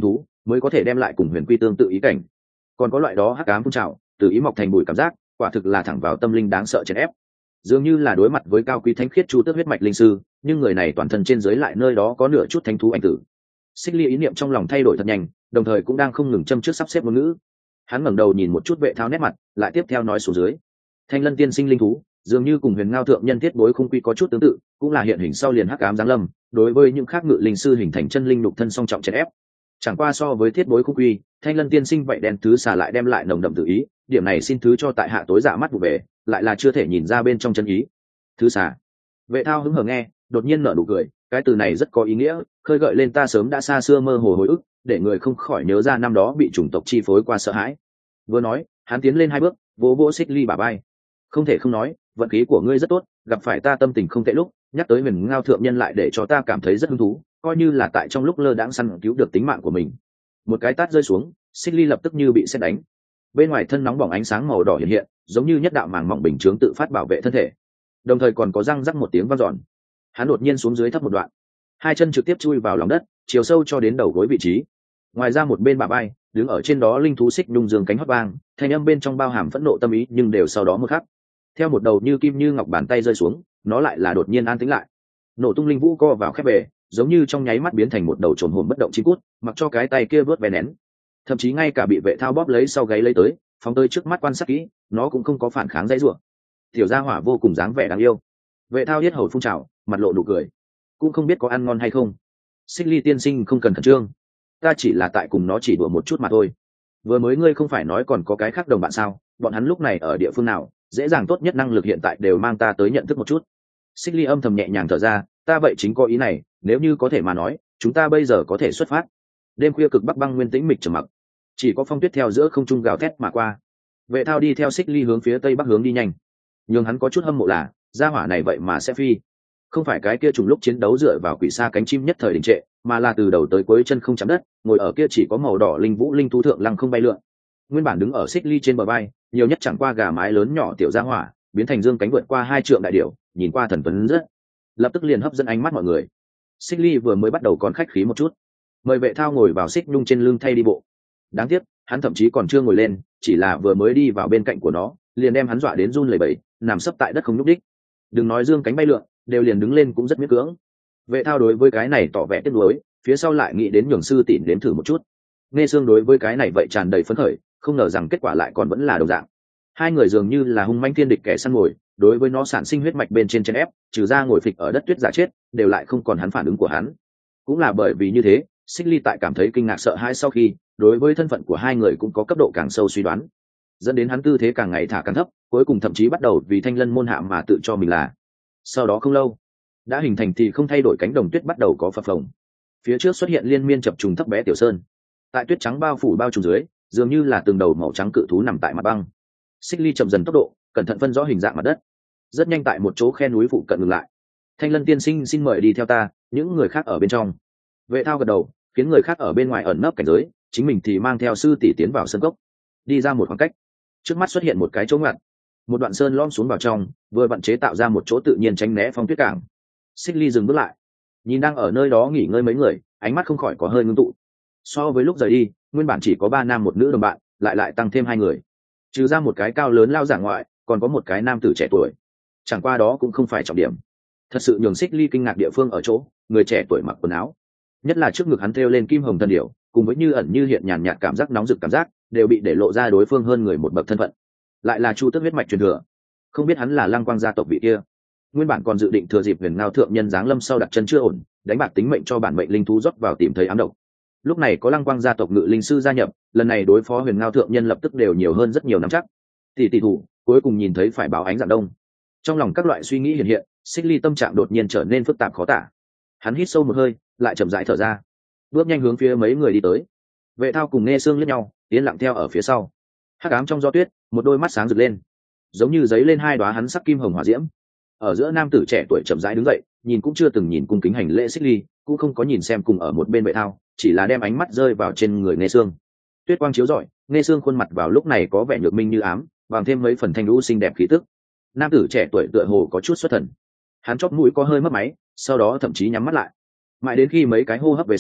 mới có thể đem lại cùng huyền quy tương tự ý cảnh. Còn có loại đó hắc ám phun trào từ ý mọc thành bụi cảm giác, quả thực là thẳng vào tâm linh đáng sợ chèn ép. Dường như là đối mặt với cao quý thánh khiết chu tước huyết mạch linh sư, nhưng người này toàn thân trên dưới lại nơi đó có nửa chút thánh thú ảnh tử. Xích Ly ý niệm trong lòng thay đổi thật nhanh, đồng thời cũng đang không ngừng châm trước sắp xếp ngôn ngữ. Hắn ngẩng đầu nhìn một chút Vệ Thao nét mặt, lại tiếp theo nói xuống dưới. Thanh Lân tiên sinh linh thú, dường như cùng Huyền Ngao thượng nhân thiết bối khung quy có chút tương tự, cũng là hiện hình sau liền hắc ám giáng lâm, đối với những khác ngự linh sư hình thành chân linh lục thân song trọng chèn ép. Chẳng qua so với thiết bối khung quy, Thanh Lân tiên sinh vậy đen thứ xà lại đem lại nồng đậm tự ý, điểm này xin thứ cho tại hạ tối dạ mắt vụ về, lại là chưa thể nhìn ra bên trong chân ý. Thứ xà. Vệ Thao hứng hờ nghe, đột nhiên nở nụ cười, cái từ này rất có ý nghĩa, khơi gợi lên ta sớm đã xa xưa mơ hồ hồi ức, để người không khỏi nhớ ra năm đó bị chủng tộc chi phối qua sợ hãi. Vừa nói, hắn tiến lên hai bước, vỗ vỗ Xích Ly bả vai. Không thể không nói, vận khí của ngươi rất tốt, gặp phải ta tâm tình không tệ lúc, nhắc tới Huyền Ngao thượng nhân lại để cho ta cảm thấy rất hứng thú, coi như là tại trong lúc lơ đãng săn cứu được tính mạng của mình. Một cái tát rơi xuống, Xích Ly lập tức như bị sét đánh. Bên ngoài thân nóng bỏng ánh sáng màu đỏ hiện hiện, giống như nhất đạo màng mỏng bình chướng tự phát bảo vệ thân thể. Đồng thời còn có răng rắc một tiếng vang dọn. Hắn đột nhiên xuống dưới thấp một đoạn, hai chân trực tiếp chui vào lòng đất, chiều sâu cho đến đầu gối vị trí. Ngoài ra một bên bả vai, đứng ở trên đó linh thú xích nhung dương cánh hót vang, thanh âm bên trong bao hàm phẫn nộ tâm ý, nhưng đều sau đó một khắc, theo một đầu như kim như ngọc bàn tay rơi xuống, nó lại là đột nhiên an tĩnh lại. Nổ tung linh vũ co vào khép bề, giống như trong nháy mắt biến thành một đầu trồn hồn bất động chim cút, mặc cho cái tay kia vớt ve nén. Thậm chí ngay cả bị Vệ Thao bóp lấy sau gáy lấy tới, phóng tới trước mắt quan sát kỹ, nó cũng không có phản kháng dãy rủa. Tiểu gia hỏa vô cùng dáng vẻ đáng yêu. Vệ Thao yết hầu phun trào, mặt lộ nụ cười, cũng không biết có ăn ngon hay không. Xích Ly tiên sinh không cần khẩn trương, ta chỉ là tại cùng nó chỉ đùa một chút mà thôi. Vừa mới ngươi không phải nói còn có cái khác đồng bạn sao? Bọn hắn lúc này ở địa phương nào? Dễ dàng tốt nhất năng lực hiện tại đều mang ta tới nhận thức một chút. Xích Ly âm thầm nhẹ nhàng thở ra, ta vậy chính có ý này, nếu như có thể mà nói, chúng ta bây giờ có thể xuất phát. Đêm khuya cực bắc băng nguyên tĩnh mịch trầm mặc, chỉ có phong tuyết theo giữa không trung gào thét mà qua. Vệ Thao đi theo Xích Ly hướng phía tây bắc hướng đi nhanh, nhưng hắn có chút hâm mộ là gia hỏa này vậy mà sẽ phi. Không phải cái kia trùng lúc chiến đấu dựa vào quỷ xa cánh chim nhất thời đình trệ, mà là từ đầu tới cuối chân không chạm đất, ngồi ở kia chỉ có màu đỏ linh vũ linh thú thượng lăng không bay lượn. Nguyên bản đứng ở Xích Ly trên bờ vai, nhiều nhất chẳng qua gà mái lớn nhỏ tiểu gia hỏa, biến thành dương cánh vượt qua hai trượng đại điểu, nhìn qua thần tuấn rất, lập tức liền hấp dẫn ánh mắt mọi người. Xích Ly vừa mới bắt đầu còn khách khí một chút, mời Vệ Thao ngồi vào xích nhung trên lưng thay đi bộ. Đáng tiếc, hắn thậm chí còn chưa ngồi lên, chỉ là vừa mới đi vào bên cạnh của nó, liền đem hắn dọa đến run lẩy bẩy, nằm sấp tại đất không nhúc đích. Đừng nói dương cánh bay lượn, đều liền đứng lên cũng rất miễn cưỡng. Vệ Thao đối với cái này tỏ vẻ tiếc nuối, phía sau lại nghĩ đến nhường sư tỷ đến thử một chút. Nghe Sương đối với cái này vậy tràn đầy phấn khởi, không ngờ rằng kết quả lại còn vẫn là đồng dạng. Hai người dường như là hung manh thiên địch kẻ săn mồi, đối với nó sản sinh huyết mạch bên trên chân ép, trừ ra ngồi phịch ở đất tuyết giả chết, đều lại không còn hắn phản ứng của hắn. Cũng là bởi vì như thế, Xích Ly tại cảm thấy kinh ngạc sợ hãi sau khi, đối với thân phận của hai người cũng có cấp độ càng sâu suy đoán, dẫn đến hắn tư thế càng ngày thả càng thấp, cuối cùng thậm chí bắt đầu vì Thanh Lân môn hạ mà tự cho mình là. Sau đó không lâu, đã hình thành thì không thay đổi cánh đồng tuyết bắt đầu có phập phồng. Phía trước xuất hiện liên miên chập trùng thấp bé tiểu sơn, tại tuyết trắng bao phủ bao trùm dưới, dường như là từng đầu màu trắng cự thú nằm tại mặt băng. Xích Ly chậm dần tốc độ, cẩn thận phân rõ hình dạng mặt đất, rất nhanh tại một chỗ khe núi phụ cận ngừng lại. Thanh Lân tiên sinh xin mời đi theo ta, những người khác ở bên trong. Vệ Thao gật đầu, khiến người khác ở bên ngoài ẩn nấp cảnh giới, chính mình thì mang theo sư tỷ tiến vào sân cốc. Đi ra một khoảng cách, trước mắt xuất hiện một cái chỗ ngặt, một đoạn sơn lom xuống vào trong, vừa vặn chế tạo ra một chỗ tự nhiên tránh né phong tuyết cảng. Xích Ly dừng bước lại, nhìn đang ở nơi đó nghỉ ngơi mấy người, ánh mắt không khỏi có hơi ngưng tụ. So với lúc rời đi, nguyên bản chỉ có ba nam một nữ đồng bạn, lại lại tăng thêm hai người, trừ ra một cái cao lớn lao giả ngoại, còn có một cái nam tử trẻ tuổi. Chẳng qua đó cũng không phải trọng điểm, thật sự nhường Xích Ly kinh ngạc địa phương ở chỗ, người trẻ tuổi mặc quần áo, nhất là trước ngực hắn thêu lên kim hồng thần điểu, cùng với như ẩn như hiện nhàn nhạt cảm giác nóng rực cảm giác, đều bị để lộ ra đối phương hơn người một bậc thân phận, lại là Chu Tước huyết mạch truyền thừa. Không biết hắn là Lăng Quang gia tộc vị kia. Nguyên bản còn dự định thừa dịp Huyền Ngao thượng nhân giáng lâm sau đặt chân chưa ổn, đánh bạc tính mệnh cho bản mệnh linh thú rót vào tìm thấy ám độc. Lúc này có Lăng Quang gia tộc ngự linh sư gia nhập, lần này đối phó Huyền Ngao thượng nhân lập tức đều nhiều hơn rất nhiều nắm chắc. Tỷ tỷ thủ, cuối cùng nhìn thấy phải báo ánh dạng đông. Trong lòng các loại suy nghĩ hiện hiện, Xích Ly tâm trạng đột nhiên trở nên phức tạp khó tả. Hắn hít sâu một hơi, lại chậm rãi thở ra, bước nhanh hướng phía mấy người đi tới. Vệ Thao cùng Nghe Sương liếc nhau, tiến lặng theo ở phía sau. Hắc ám trong gió tuyết, một đôi mắt sáng rực lên, giống như giấy lên hai đóa hắn sắc kim hồng hỏa diễm. Ở giữa nam tử trẻ tuổi chậm rãi đứng dậy, nhìn cũng chưa từng nhìn cung kính hành lễ Xích Ly, cũng không có nhìn xem cùng ở một bên Vệ Thao, chỉ là đem ánh mắt rơi vào trên người Nghe Sương. Tuyết quang chiếu rọi, Nghe Sương khuôn mặt vào lúc này có vẻ nhược minh như ám, bằng thêm mấy phần thanh lũ xinh đẹp khí tức. Nam tử trẻ tuổi tựa hồ có chút xuất thần, hắn chóp mũi có hơi mất máy, sau đó thậm chí nhắm mắt lại. Mãi đến khi mấy cái hô hấp về sau,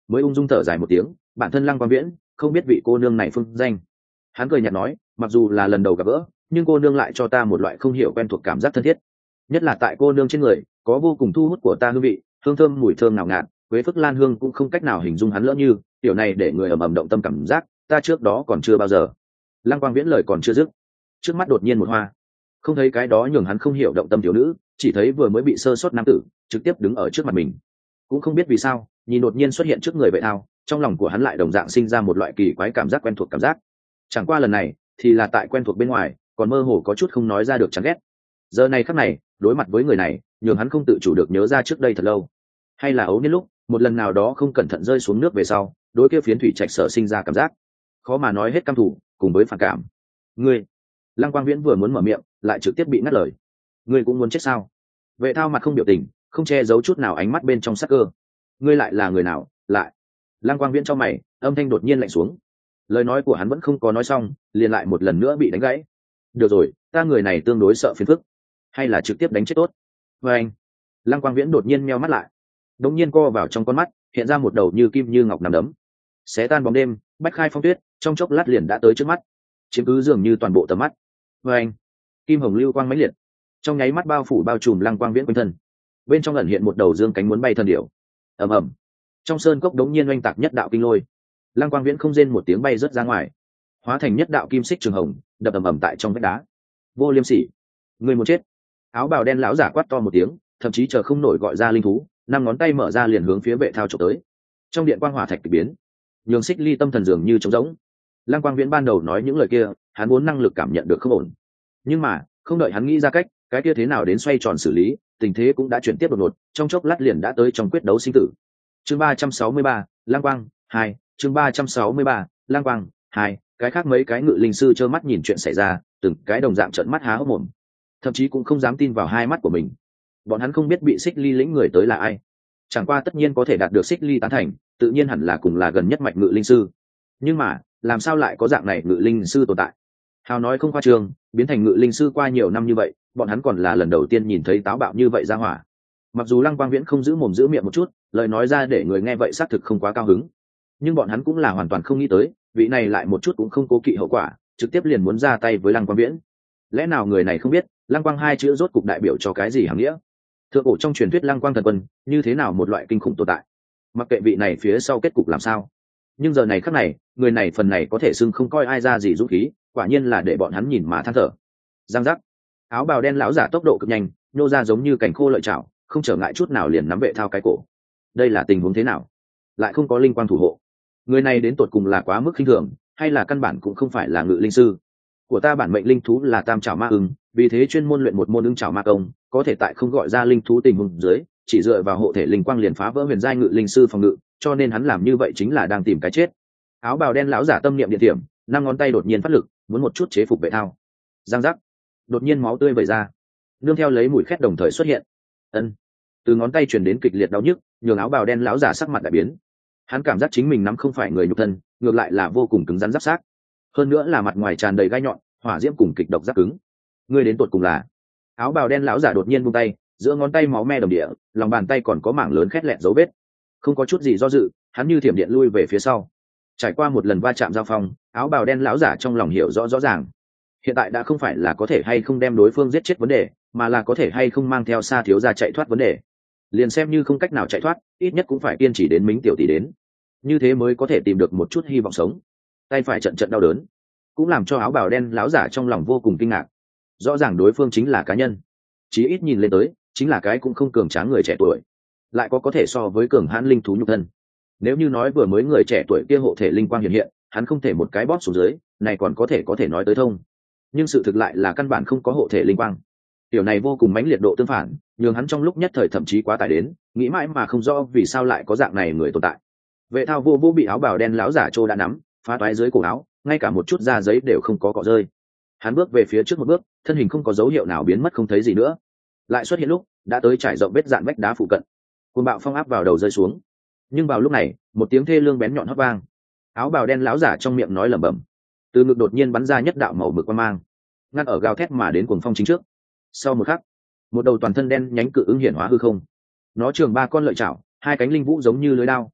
mới ung dung thở dài một tiếng, bản thân Lăng Quang Viễn không biết vị cô nương này phương danh. Hắn cười nhạt nói, mặc dù là lần đầu gặp gỡ, nhưng cô nương lại cho ta một loại không hiểu quen thuộc cảm giác thân thiết, nhất là tại cô nương trên người có vô cùng thu hút của ta hương vị, hương thơm mùi thơm nào ngạt, quế phất lan hương cũng không cách nào hình dung hắn lỡ như tiểu này để người ầm ầm động tâm cảm giác, ta trước đó còn chưa bao giờ. Lăng Quang Viễn lời còn chưa dứt, trước mắt đột nhiên một hoa, không thấy cái đó nhường hắn không hiểu động tâm thiếu nữ, chỉ thấy vừa mới bị sơ sót nam tử trực tiếp đứng ở trước mặt mình. Cũng không biết vì sao, nhìn đột nhiên xuất hiện trước người vệ thao, trong lòng của hắn lại đồng dạng sinh ra một loại kỳ quái cảm giác quen thuộc cảm giác. Chẳng qua lần này thì là tại quen thuộc bên ngoài, còn mơ hồ có chút không nói ra được chán ghét. Giờ này khắc này, đối mặt với người này, nhường hắn không tự chủ được nhớ ra trước đây thật lâu, hay là ấu niên lúc một lần nào đó không cẩn thận rơi xuống nước về sau, đối kia phiến thủy trạch sở sinh ra cảm giác khó mà nói hết căm thù cùng với phản cảm. Ngươi, Lăng Quang Viễn vừa muốn mở miệng, lại trực tiếp bị ngắt lời. Ngươi cũng muốn chết sao? Vệ thao mặt không biểu tình, không che giấu chút nào ánh mắt bên trong sắc cơ. Ngươi lại là người nào? Lại. Lăng Quang Viễn cho mày, âm thanh đột nhiên lạnh xuống. Lời nói của hắn vẫn không có nói xong, liền lại một lần nữa bị đánh gãy. Được rồi, ta người này tương đối sợ phiền phức, hay là trực tiếp đánh chết tốt. Và anh, Lăng Quang Viễn đột nhiên meo mắt lại, đột nhiên co vào trong con mắt, hiện ra một đầu như kim như ngọc nằm đấm, xé tan bóng đêm, bách khai phong tuyết, trong chốc lát liền đã tới trước mắt, chiếm cứ dường như toàn bộ tầm mắt. Và anh, kim hồng lưu quang mãnh liệt, trong nháy mắt bao phủ bao trùm Lăng Quang Viễn quanh thân, bên trong ẩn hiện một đầu dương cánh muốn bay thân điểu. Ầm ầm, trong sơn cốc đống nhiên oanh tạc nhất đạo kinh lôi, Lăng Quang Viễn không rên một tiếng bay rớt ra ngoài, hóa thành nhất đạo kim xích trường hồng, đập ầm ầm tại trong vách đá. Vô liêm sỉ, người muốn chết! Áo bào đen lão giả quát to một tiếng, thậm chí chờ không nổi gọi ra linh thú, năm ngón tay mở ra liền hướng phía vệ thao chụp tới. Trong điện quang hỏa thạch kỳ biến, nhường xích ly tâm thần dường như trống rỗng. Lăng Quang Viễn ban đầu nói những lời kia, hắn muốn năng lực cảm nhận được không ổn, nhưng mà không đợi hắn nghĩ ra cách cái kia thế nào đến xoay tròn xử lý, tình thế cũng đã chuyển tiếp đột ngột, trong chốc lát liền đã tới trong quyết đấu sinh tử. Chương ba trăm sáu mươi ba, Lăng Quang hai. Chương ba trăm sáu mươi ba, Lăng Quang hai. Cái khác mấy cái ngự linh sư trơ mắt nhìn chuyện xảy ra, từng cái đồng dạng trợn mắt há hốc mồm, thậm chí cũng không dám tin vào hai mắt của mình. Bọn hắn không biết bị xích ly lĩnh người tới là ai, chẳng qua tất nhiên có thể đạt được xích ly tán thành, tự nhiên hẳn là cùng là gần nhất mạch ngự linh sư. Nhưng mà làm sao lại có dạng này ngự linh sư tồn tại? Hào nói không khoa trương, biến thành ngự linh sư qua nhiều năm như vậy, bọn hắn còn là lần đầu tiên nhìn thấy táo bạo như vậy ra hỏa. Mặc dù Lăng Quang Viễn không giữ mồm giữ miệng một chút, lời nói ra để người nghe vậy xác thực không quá cao hứng, nhưng bọn hắn cũng là hoàn toàn không nghĩ tới, vị này lại một chút cũng không cố kỵ hậu quả, trực tiếp liền muốn ra tay với Lăng Quang Viễn. Lẽ nào người này không biết Lăng Quang hai chữ rốt cục đại biểu cho cái gì hàm nghĩa? Thượng cổ trong truyền thuyết Lăng Quang thần quân như thế nào một loại kinh khủng tồn tại, mặc kệ vị này phía sau kết cục làm sao, nhưng giờ này khắc này, người này phần này có thể xưng không coi ai ra gì dũng khí, quả nhiên là để bọn hắn nhìn mà than thở. Giang giác, áo bào đen lão giả tốc độ cực nhanh, nhô ra giống như cảnh khô lợi chảo, không trở ngại chút nào liền nắm vệ thao cái cổ. Đây là tình huống thế nào? Lại không có linh quang thủ hộ, người này đến tột cùng là quá mức khinh thường, hay là căn bản cũng không phải là ngự linh sư? Của ta bản mệnh linh thú là tam trảo ma ưng, vì thế chuyên môn luyện một môn ưng trảo ma công, có thể tại không gọi ra linh thú tình huống dưới, chỉ dựa vào hộ thể linh quang liền phá vỡ huyền giai ngự linh sư phòng ngự, cho nên hắn làm như vậy chính là đang tìm cái chết. Áo bào đen lão giả tâm niệm điện điểm, năm ngón tay đột nhiên phát lực, muốn một chút chế phục vệ thao. Giang giác, đột nhiên máu tươi vẩy ra, nương theo lấy mùi khét đồng thời xuất hiện. Ân, từ ngón tay truyền đến kịch liệt đau nhức, nhường áo bào đen lão giả sắc mặt đại biến. Hắn cảm giác chính mình nắm không phải người nhục thân, ngược lại là vô cùng cứng rắn giáp xác, hơn nữa là mặt ngoài tràn đầy gai nhọn, hỏa diễm cùng kịch độc giáp cứng. Ngươi đến tột cùng là? Áo bào đen lão giả đột nhiên buông tay, giữa ngón tay máu me đồng địa, lòng bàn tay còn có mảng lớn khét lẹt dấu vết. Không có chút gì do dự, hắn như thiểm điện lui về phía sau. Trải qua một lần va chạm giao phong, áo bào đen lão giả trong lòng hiểu rõ rõ ràng, hiện tại đã không phải là có thể hay không đem đối phương giết chết vấn đề, mà là có thể hay không mang theo Sa thiếu gia chạy thoát vấn đề. Liền xem như không cách nào chạy thoát, ít nhất cũng phải kiên trì đến Mính tiểu tỷ đến, như thế mới có thể tìm được một chút hy vọng sống. Tay phải trận trận đau đớn, cũng làm cho áo bào đen lão giả trong lòng vô cùng kinh ngạc. Rõ ràng đối phương chính là cá nhân, chí ít nhìn lên tới chính là cái cũng không cường tráng người trẻ tuổi, lại có có thể so với cường hãn linh thú nhục thân. Nếu như nói vừa mới người trẻ tuổi kia hộ thể linh quang hiện hiện, hắn không thể một cái bóp xuống dưới, này còn có thể có thể nói tới thông. Nhưng sự thực lại là căn bản không có hộ thể linh quang. Điều này vô cùng mãnh liệt độ tương phản, nhường hắn trong lúc nhất thời thậm chí quá tải đến, nghĩ mãi mà không rõ vì sao lại có dạng này người tồn tại. Vệ thao vô vô bị áo bào đen lão giả trô đã nắm, phá toái dưới cổ áo, ngay cả một chút da giấy đều không có cọ rơi. Hắn bước về phía trước một bước, thân hình không có dấu hiệu nào biến mất không thấy gì nữa. Lại xuất hiện lúc, đã tới trải rộng vết dạn vách đá phụ cận. Cuồng bạo phong áp vào đầu rơi xuống. Nhưng vào lúc này, một tiếng thê lương bén nhọn hót vang. Áo bào đen lão giả trong miệng nói lẩm bẩm, từ ngực đột nhiên bắn ra nhất đạo màu mực quang mang, ngăn ở gào thét mà đến cuồng phong chính trước. Sau một khắc, một đầu toàn thân đen nhánh cự ứng hiển hóa hư không. Nó trường ba con lợi chảo, hai cánh linh vũ giống như lưới đao,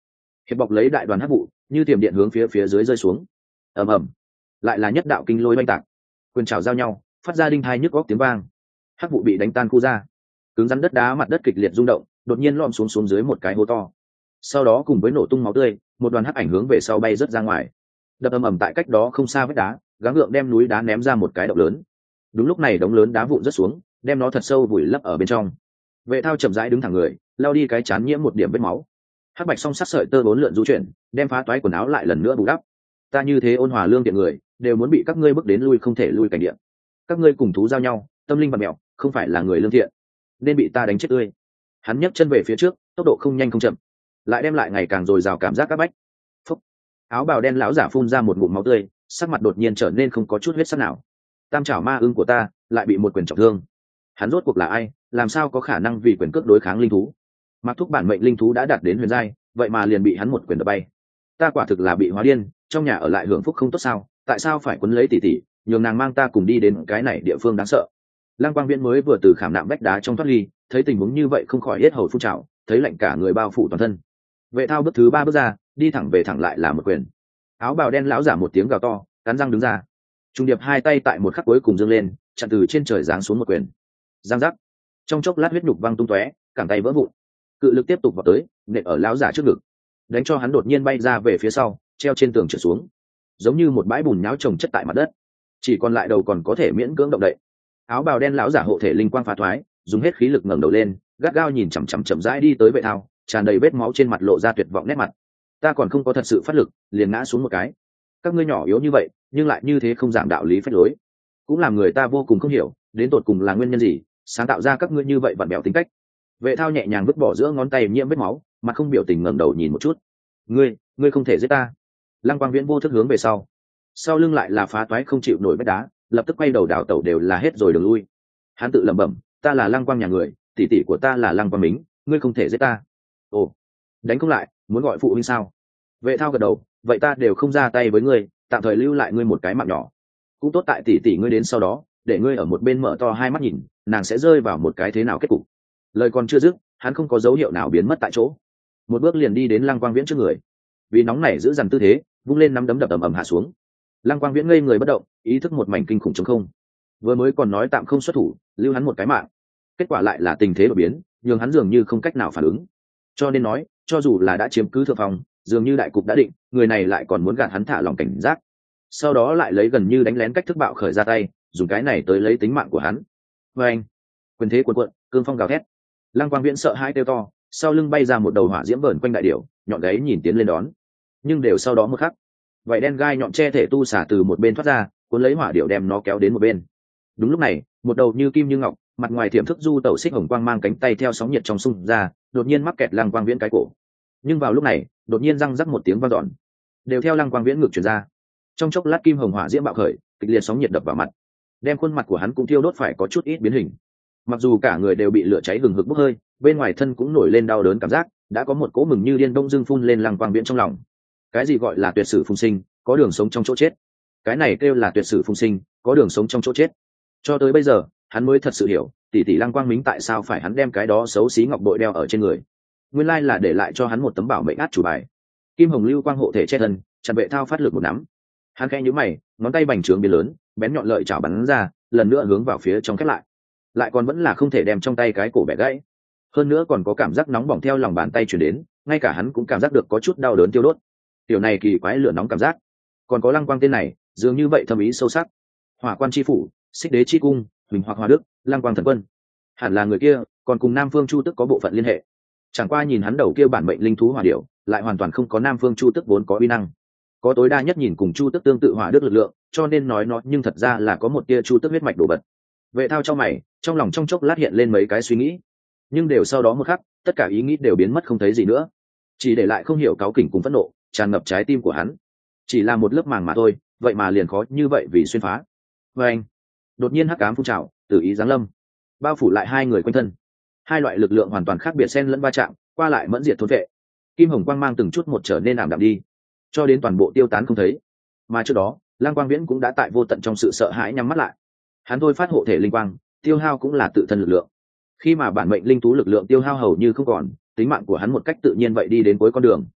hiệp bọc lấy đại đoàn hắc vụ như tiềm điện hướng phía phía dưới rơi xuống. Ầm ầm, lại là nhất đạo kinh lôi oanh tạc, quyền trào giao nhau phát ra đinh thai nhức góc tiếng vang. Hắc vụ bị đánh tan khu ra, cứng rắn đất đá mặt đất kịch liệt rung động, đột nhiên lom xuống xuống dưới một cái hố to. Sau đó cùng với nổ tung máu tươi, một đoàn hắc ảnh hướng về sau bay rớt ra ngoài, đập ầm ầm tại cách đó không xa vách đá, gắng gượng đem núi đá ném ra một cái động lớn. Đúng lúc này đống lớn đá vụn rớt xuống, đem nó thật sâu vùi lấp ở bên trong. Vệ Thao chậm rãi đứng thẳng người, lao đi cái chán nhiễm một điểm vết máu. Hắc bạch song sắc sợi tơ bốn lượn du chuyển, đem phá toái quần áo lại lần nữa bù đắp. Ta như thế ôn hòa lương thiện người, đều muốn bị các ngươi bước đến lui không thể lui cảnh địa. Các ngươi cùng thú giao nhau, tâm linh bạt mẹo, không phải là người lương thiện, nên bị ta đánh chết tươi. Hắn nhấc chân về phía trước, tốc độ không nhanh không chậm, lại đem lại ngày càng dồi dào cảm giác các bách. Phúc. Áo bào đen lão giả phun ra một ngụm máu tươi, sắc mặt đột nhiên trở nên không có chút huyết sắc nào. Tam trảo ma ưng của ta lại bị một quyền trọng thương. Hắn rốt cuộc là ai, làm sao có khả năng vì quyền cước đối kháng linh thú? Mặc thúc bản mệnh linh thú đã đạt đến huyền giai, vậy mà liền bị hắn một quyền đập bay. Ta quả thực là bị hóa điên, trong nhà ở lại hưởng phúc không tốt sao? Tại sao phải quấn lấy tỷ tỷ, nhường nàng mang ta cùng đi đến cái này địa phương đáng sợ? Lăng Quang Viễn mới vừa từ khảm nạm vách đá trong thoát ly, thấy tình huống như vậy không khỏi hết hầu phun trào, thấy lạnh cả người bao phủ toàn thân. Vệ Thao bước thứ ba bước ra, đi thẳng về thẳng lại là một quyền. Áo bào đen lão giả một tiếng gào to, cắn răng đứng ra. Trung điệp hai tay tại một khắc cuối cùng dâng lên, chặn từ trên trời giáng xuống một quyền. Giang giác. Trong chốc lát huyết nhục văng tung tóe, cẳng tay vỡ vụn. Cự lực tiếp tục vào tới, nện ở lão giả trước ngực, đánh cho hắn đột nhiên bay ra về phía sau, treo trên tường trở xuống, giống như một bãi bùn nhão chồng chất tại mặt đất, chỉ còn lại đầu còn có thể miễn cưỡng động đậy. Áo bào đen lão giả hộ thể linh quang phá thoái, dùng hết khí lực ngẩng đầu lên, gắt gao nhìn chằm chằm chậm rãi đi tới Vệ Thao, tràn đầy vết máu trên mặt lộ ra tuyệt vọng nét mặt. Ta còn không có thật sự phát lực, liền ngã xuống một cái. Các ngươi nhỏ yếu như vậy, nhưng lại như thế không giảng đạo lý phép lối, cũng làm người ta vô cùng không hiểu, đến tột cùng là nguyên nhân gì, sáng tạo ra các ngươi như vậy vặn bèo tính cách. Vệ Thao nhẹ nhàng vứt bỏ giữa ngón tay nhiễm vết máu, mặt không biểu tình ngẩng đầu nhìn một chút. Ngươi, ngươi không thể giết ta. Lăng Quang Viễn vô thức hướng về sau, sau lưng lại là phá toái không chịu nổi vách đá, lập tức quay đầu đảo tẩu đều là hết rồi đường lui. Hắn tự lẩm bẩm, ta là Lăng Quang nhà người, tỷ tỷ của ta là Lăng Quang Mính, ngươi không thể giết ta. Ồ, đánh không lại, muốn gọi phụ huynh sao? Vệ Thao gật đầu, vậy ta đều không ra tay với ngươi, tạm thời lưu lại ngươi một cái mạng nhỏ. Cũng tốt tại tỷ tỷ ngươi đến sau đó, để ngươi ở một bên mở to hai mắt nhìn, nàng sẽ rơi vào một cái thế nào kết cục. Lời còn chưa dứt, hắn không có dấu hiệu nào biến mất tại chỗ, một bước liền đi đến Lăng Quang Viễn trước người. Vì nóng nảy giữ dằn tư thế, vung lên nắm đấm đập ầm ầm hạ xuống. Lăng Quang Viễn ngây người bất động, ý thức một mảnh kinh khủng trống không. Vừa mới còn nói tạm không xuất thủ, lưu hắn một cái mạng, kết quả lại là tình thế đổi biến, nhường hắn dường như không cách nào phản ứng. Cho nên nói, cho dù là đã chiếm cứ thượng phòng, dường như đại cục đã định, người này lại còn muốn gạt hắn thả lòng cảnh giác. Sau đó lại lấy gần như đánh lén cách thức bạo khởi ra tay, dùng cái này tới lấy tính mạng của hắn. Và anh, quyền thế cuồn cuộn, cương phong gào thét. Lăng Quang Viễn sợ hãi kêu to, sau lưng bay ra một đầu hỏa diễm vờn quanh đại điểu, nhọn gáy nhìn tiến lên đón. Nhưng đều sau đó một khắc, vậy đen gai nhọn che thể tu xả từ một bên thoát ra, cuốn lấy hỏa điểu đem nó kéo đến một bên. Đúng lúc này, một đầu như kim như ngọc, mặt ngoài thiểm thức du tẩu xích hồng quang mang cánh tay theo sóng nhiệt trong xung ra, đột nhiên mắc kẹt Lăng Quang Viễn cái cổ. Nhưng vào lúc này, đột nhiên răng rắc một tiếng vang dọn, đều theo Lăng Quang Viễn ngực truyền ra. Trong chốc lát kim hồng hỏa diễm bạo khởi, kịch liệt sóng nhiệt đập vào mặt, đem khuôn mặt của hắn cũng thiêu đốt phải có chút ít biến hình. Mặc dù cả người đều bị lửa cháy hừng hực bốc hơi, bên ngoài thân cũng nổi lên đau đớn cảm giác, đã có một cỗ mừng như điên đông dưng phun lên Lăng Quang Viễn trong lòng. Cái gì gọi là tuyệt sử phùng sinh, có đường sống trong chỗ chết? Cái này kêu là tuyệt sử phùng sinh, có đường sống trong chỗ chết. Cho tới bây giờ, hắn mới thật sự hiểu, tỷ tỷ Lăng Quang Mính tại sao phải hắn đem cái đó xấu xí ngọc bội đeo ở trên người. Nguyên lai là để lại cho hắn một tấm bảo mệnh át chủ bài. Kim hồng lưu quang hộ thể che thân, chặn Vệ Thao phát lực một nắm. Hắn khẽ nhíu mày, ngón tay bành trướng biến lớn, bén nhọn lợi chảo bắn ra, lần nữa hướng vào phía trong khép lại. Lại còn vẫn là không thể đem trong tay cái cổ bẻ gãy. Hơn nữa còn có cảm giác nóng bỏng theo lòng bàn tay truyền đến, ngay cả hắn cũng cảm giác được có chút đau đớn tiêu đốt. Tiểu này kỳ quái lửa nóng cảm giác. Còn có Lăng Quang tên này, dường như vậy thâm ý sâu sắc. Hỏa Quan chi phủ, Xích Đế chi cung, Huỳnh Hoặc Hoa Đức, Lăng Quang thần quân. Hẳn là người kia, còn cùng Nam Phương Chu Tức có bộ phận liên hệ. Chẳng qua nhìn hắn đầu kia bản mệnh linh thú hỏa điểu, lại hoàn toàn không có Nam Phương Chu Tức vốn có uy năng. Có tối đa nhất nhìn cùng Chu Tức tương tự hỏa đức lực lượng, cho nên nói nó nhưng thật ra là có một tia Chu Tức huyết mạch đổ bật. Vệ Thao trong mày, trong lòng trong chốc lát hiện lên mấy cái suy nghĩ, nhưng đều sau đó một khắc, tất cả ý nghĩ đều biến mất không thấy gì nữa, chỉ để lại không hiểu cáu kỉnh cùng phẫn nộ tràn ngập trái tim của hắn. Chỉ là một lớp màng mà thôi, vậy mà liền khó như vậy vì xuyên phá. Và anh, đột nhiên hắc ám phun trào, tự ý giáng lâm, bao phủ lại hai người quanh thân. Hai loại lực lượng hoàn toàn khác biệt xen lẫn va chạm, qua lại mẫn diệt thôn vệ. Kim hồng quang mang từng chút một trở nên ảm đạm đi, cho đến toàn bộ tiêu tán không thấy. Mà trước đó, Lăng Quang Viễn cũng đã tại vô tận trong sự sợ hãi nhắm mắt lại. Hắn thôi phát hộ thể linh quang, tiêu hao cũng là tự thân lực lượng. Khi mà bản mệnh linh thú lực lượng tiêu hao hầu như không còn, tính mạng của hắn một cách tự nhiên vậy đi đến cuối con đường.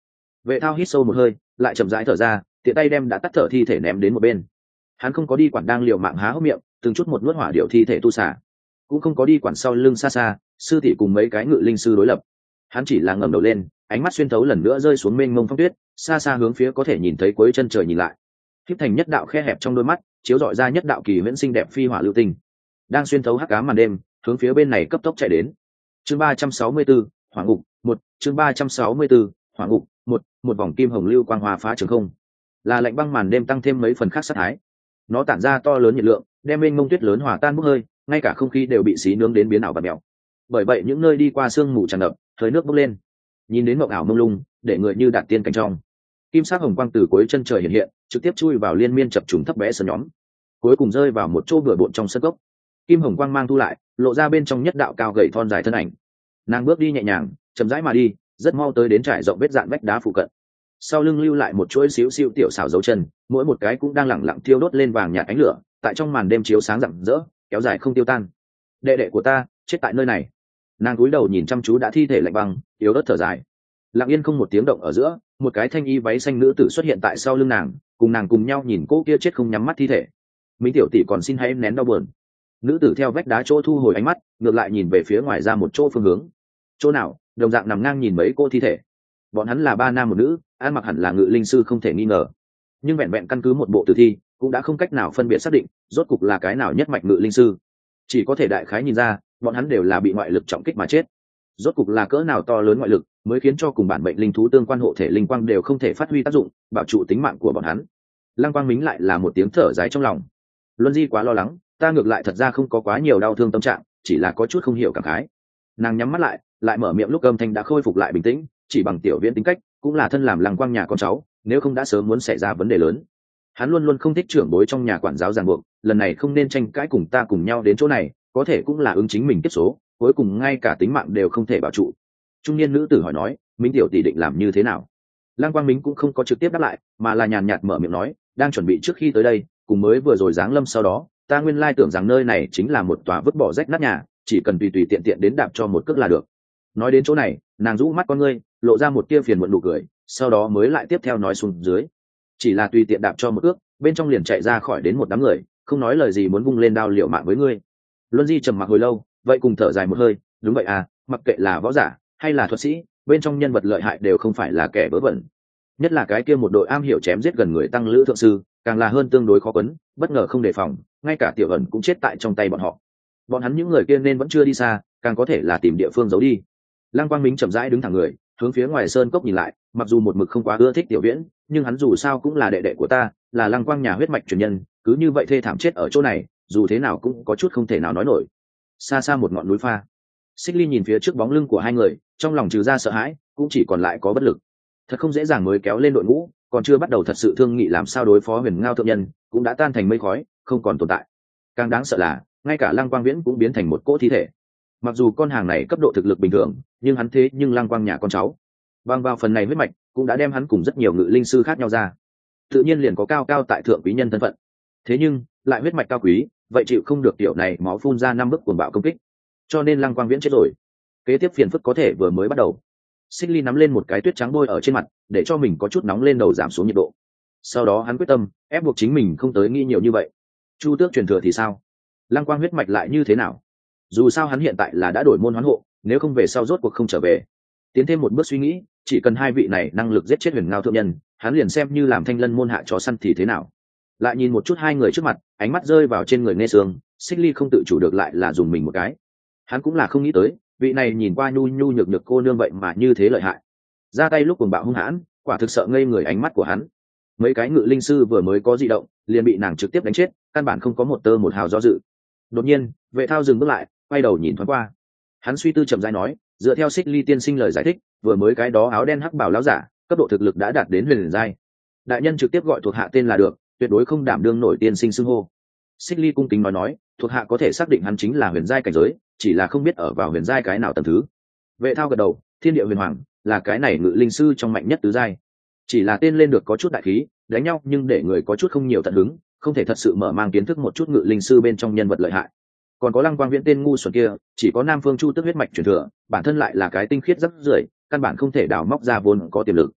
Vệ thao hít sâu một hơi, lại chậm rãi thở ra, tiện tay đem đã tắt thở thi thể ném đến một bên. Hắn không có đi quản đang liều mạng há hốc miệng từng chút một nuốt hỏa điệu thi thể tu xả, cũng không có đi quản sau lưng xa xa sư tỷ cùng mấy cái ngự linh sư đối lập. Hắn chỉ là ngẩng đầu lên, ánh mắt xuyên thấu lần nữa rơi xuống mênh mông phong tuyết, xa xa hướng phía có thể nhìn thấy cuối chân trời nhìn lại. Khiếp thành nhất đạo khe hẹp trong đôi mắt, chiếu rọi ra nhất đạo kỳ huyễn xinh đẹp phi hỏa lưu tinh, đang xuyên thấu hắc ám màn đêm, hướng phía bên này cấp tốc chạy đến. Chương ba trăm sáu mươi 364, Hỏa ngục, một, chương ba trăm sáu mươi 364, Hỏa ngục, một, một vòng kim hồng lưu quang hòa phá trường không. Là lạnh băng màn đêm tăng thêm mấy phần khác sát thái. Nó tản ra to lớn nhiệt lượng, đem mênh mông tuyết lớn hòa tan bốc hơi, ngay cả không khí đều bị xí nướng đến biến ảo và mèo. Bởi vậy những nơi đi qua sương mù tràn ngập, hơi nước bốc lên, nhìn đến mộng ảo mông lung, để người như đạt tiên cảnh trong. Kim sắc hồng quang từ cuối chân trời hiện hiện, trực tiếp chui vào liên miên chập trùng thấp bé sơn nhóm, cuối cùng rơi vào một chỗ bừa bộn trong sân gốc. Kim hồng quang mang thu lại, lộ ra bên trong nhất đạo cao gầy thon dài thân ảnh. Nàng bước đi nhẹ nhàng, chậm rãi mà đi, rất mau tới đến trải rộng vết dạn vách đá phụ cận. Sau lưng lưu lại một chuỗi xíu xíu tiểu xảo dấu chân, mỗi một cái cũng đang lẳng lặng thiêu đốt lên vàng nhạt ánh lửa, tại trong màn đêm chiếu sáng rạng rỡ, kéo dài không tiêu tan. Đệ đệ của ta chết tại nơi này. Nàng cúi đầu nhìn chăm chú đã thi thể lạnh băng, yếu ớt thở dài. Lặng yên không một tiếng động ở giữa, một cái thanh y váy xanh nữ tử xuất hiện tại sau lưng nàng, cùng nàng cùng nhau nhìn cô kia chết không nhắm mắt thi thể. Minh tiểu tỷ còn xin hãy nén đau buồn. Nữ tử theo vách đá chỗ thu hồi ánh mắt, ngược lại nhìn về phía ngoài ra một chỗ phương hướng. Chỗ nào? Đồng dạng nằm ngang nhìn mấy cô thi thể. Bọn hắn là ba nam một nữ, ăn mặc hẳn là ngự linh sư không thể nghi ngờ. Nhưng vẹn vẹn căn cứ một bộ tử thi, cũng đã không cách nào phân biệt xác định, rốt cục là cái nào nhất mạch ngự linh sư. Chỉ có thể đại khái nhìn ra, bọn hắn đều là bị ngoại lực trọng kích mà chết. Rốt cục là cỡ nào to lớn ngoại lực, mới khiến cho cùng bản mệnh linh thú tương quan hộ thể linh quang đều không thể phát huy tác dụng, bảo trụ tính mạng của bọn hắn. Lăng Quang Mính lại là một tiếng thở dài trong lòng. Luân Di quá lo lắng, ta ngược lại thật ra không có quá nhiều đau thương tâm trạng, chỉ là có chút không hiểu cảm khái. Nàng nhắm mắt lại, lại mở miệng lúc âm thanh đã khôi phục lại bình tĩnh, chỉ bằng tiểu viễn tính cách, cũng là thân làm Lăng Quang nhà con cháu, nếu không đã sớm muốn xảy ra vấn đề lớn. Hắn luôn luôn không thích trưởng bối trong nhà quản giáo ràng buộc, lần này không nên tranh cãi cùng ta cùng nhau đến chỗ này, có thể cũng là ứng chính mình kết số, cuối cùng ngay cả tính mạng đều không thể bảo trụ. Trung niên nữ tử hỏi nói, Minh tiểu tỷ định làm như thế nào? Lăng Quang Mính cũng không có trực tiếp đáp lại, mà là nhàn nhạt mở miệng nói, đang chuẩn bị trước khi tới đây, cùng mới vừa rồi giáng lâm sau đó, ta nguyên lai tưởng rằng nơi này chính là một tòa vứt bỏ rách nát nhà, chỉ cần tùy tùy tiện tiện đến đạp cho một cước là được. Nói đến chỗ này, nàng rũ mắt con ngươi, lộ ra một tia phiền muộn nụ cười, sau đó mới lại tiếp theo nói xuống dưới, chỉ là tùy tiện đạp cho một cước, bên trong liền chạy ra khỏi đến một đám người, không nói lời gì muốn vung lên đao liều mạng với ngươi. Luân Di trầm mặc hồi lâu, vậy cùng thở dài một hơi, đúng vậy à, mặc kệ là võ giả hay là thuật sĩ, bên trong nhân vật lợi hại đều không phải là kẻ vớ vẩn, nhất là cái kia một đội am hiểu chém giết gần người tăng lữ thượng sư, càng là hơn tương đối khó quấn, bất ngờ không đề phòng, ngay cả tiểu ẩn cũng chết tại trong tay bọn họ. Bọn hắn những người kia nên vẫn chưa đi xa, càng có thể là tìm địa phương giấu đi. Lăng Quang Mính chậm rãi đứng thẳng người, hướng phía ngoài sơn cốc nhìn lại, mặc dù một mực không quá ưa thích tiểu viễn, nhưng hắn dù sao cũng là đệ đệ của ta, là Lăng Quang nhà huyết mạch truyền nhân, cứ như vậy thê thảm chết ở chỗ này, dù thế nào cũng có chút không thể nào nói nổi. Xa xa một ngọn núi pha, Xích Ly nhìn phía trước bóng lưng của hai người, trong lòng trừ ra sợ hãi, cũng chỉ còn lại có bất lực. Thật không dễ dàng mới kéo lên đội ngũ, còn chưa bắt đầu thật sự thương nghị làm sao đối phó Huyền Ngao thượng nhân, cũng đã tan thành mây khói, không còn tồn tại. Càng đáng sợ là, ngay cả Lăng Quang Viễn cũng biến thành một cỗ thi thể. Mặc dù con hàng này cấp độ thực lực bình thường, nhưng hắn thế nhưng Lăng Quang nhà con cháu, bằng vào phần này huyết mạch, cũng đã đem hắn cùng rất nhiều ngự linh sư khác nhau ra, tự nhiên liền có cao cao tại thượng quý nhân thân phận. Thế nhưng lại huyết mạch cao quý, vậy chịu không được tiểu này máu phun ra năm bức cuồng bạo công kích, cho nên Lăng Quang Viễn chết rồi. Kế tiếp phiền phức có thể vừa mới bắt đầu. Xích Ly nắm lên một cái tuyết trắng bôi ở trên mặt, để cho mình có chút nóng lên đầu giảm xuống nhiệt độ. Sau đó hắn quyết tâm ép buộc chính mình không tới nghĩ nhiều như vậy. Chu tước truyền thừa thì sao? Lăng Quang huyết mạch lại như thế nào? Dù sao hắn hiện tại là đã đổi môn hoán hộ, nếu không về sau rốt cuộc không trở về. Tiến thêm một bước suy nghĩ, chỉ cần hai vị này năng lực giết chết Huyền Ngao thượng nhân, hắn liền xem như làm Thanh Lân môn hạ chó săn thì thế nào. Lại nhìn một chút hai người trước mặt, ánh mắt rơi vào trên người Nghe Sương, Xích Ly không tự chủ được lại là dùng mình một cái. Hắn cũng là không nghĩ tới, vị này nhìn qua nhu nhu nhược nhược cô nương vậy mà như thế lợi hại. Ra tay lúc cuồng bạo hung hãn, quả thực sợ ngây người ánh mắt của hắn. Mấy cái ngự linh sư vừa mới có dị động, liền bị nàng trực tiếp đánh chết, căn bản không có một tơ một hào do dự. Đột nhiên, Vệ Thao dừng bước lại, quay đầu nhìn thoáng qua. Hắn suy tư chậm rãi nói, dựa theo Xích Ly tiên sinh lời giải thích, vừa mới cái đó áo đen hắc bảo lão giả, cấp độ thực lực đã đạt đến huyền giai. Đại nhân trực tiếp gọi thuộc hạ tên là được, tuyệt đối không đảm đương nổi tiên sinh xưng hô. Xích Ly cung kính nói nói, thuộc hạ có thể xác định hắn chính là huyền giai cảnh giới, chỉ là không biết ở vào huyền giai cái nào tầng thứ. Vệ Thao gật đầu, thiên địa huyền hoàng là cái này ngự linh sư trong mạnh nhất tứ giai, chỉ là tên lên được có chút đại khí, đánh nhau nhưng để người có chút không nhiều tận hứng, không thể thật sự mở mang kiến thức một chút ngự linh sư bên trong nhân vật lợi hại. Còn có Lăng Quang Viễn tên ngu xuẩn kia, chỉ có Nam Phương Chu Tước huyết mạch truyền thừa, bản thân lại là cái tinh khiết rất rưởi, căn bản không thể đào móc ra vốn có tiềm lực.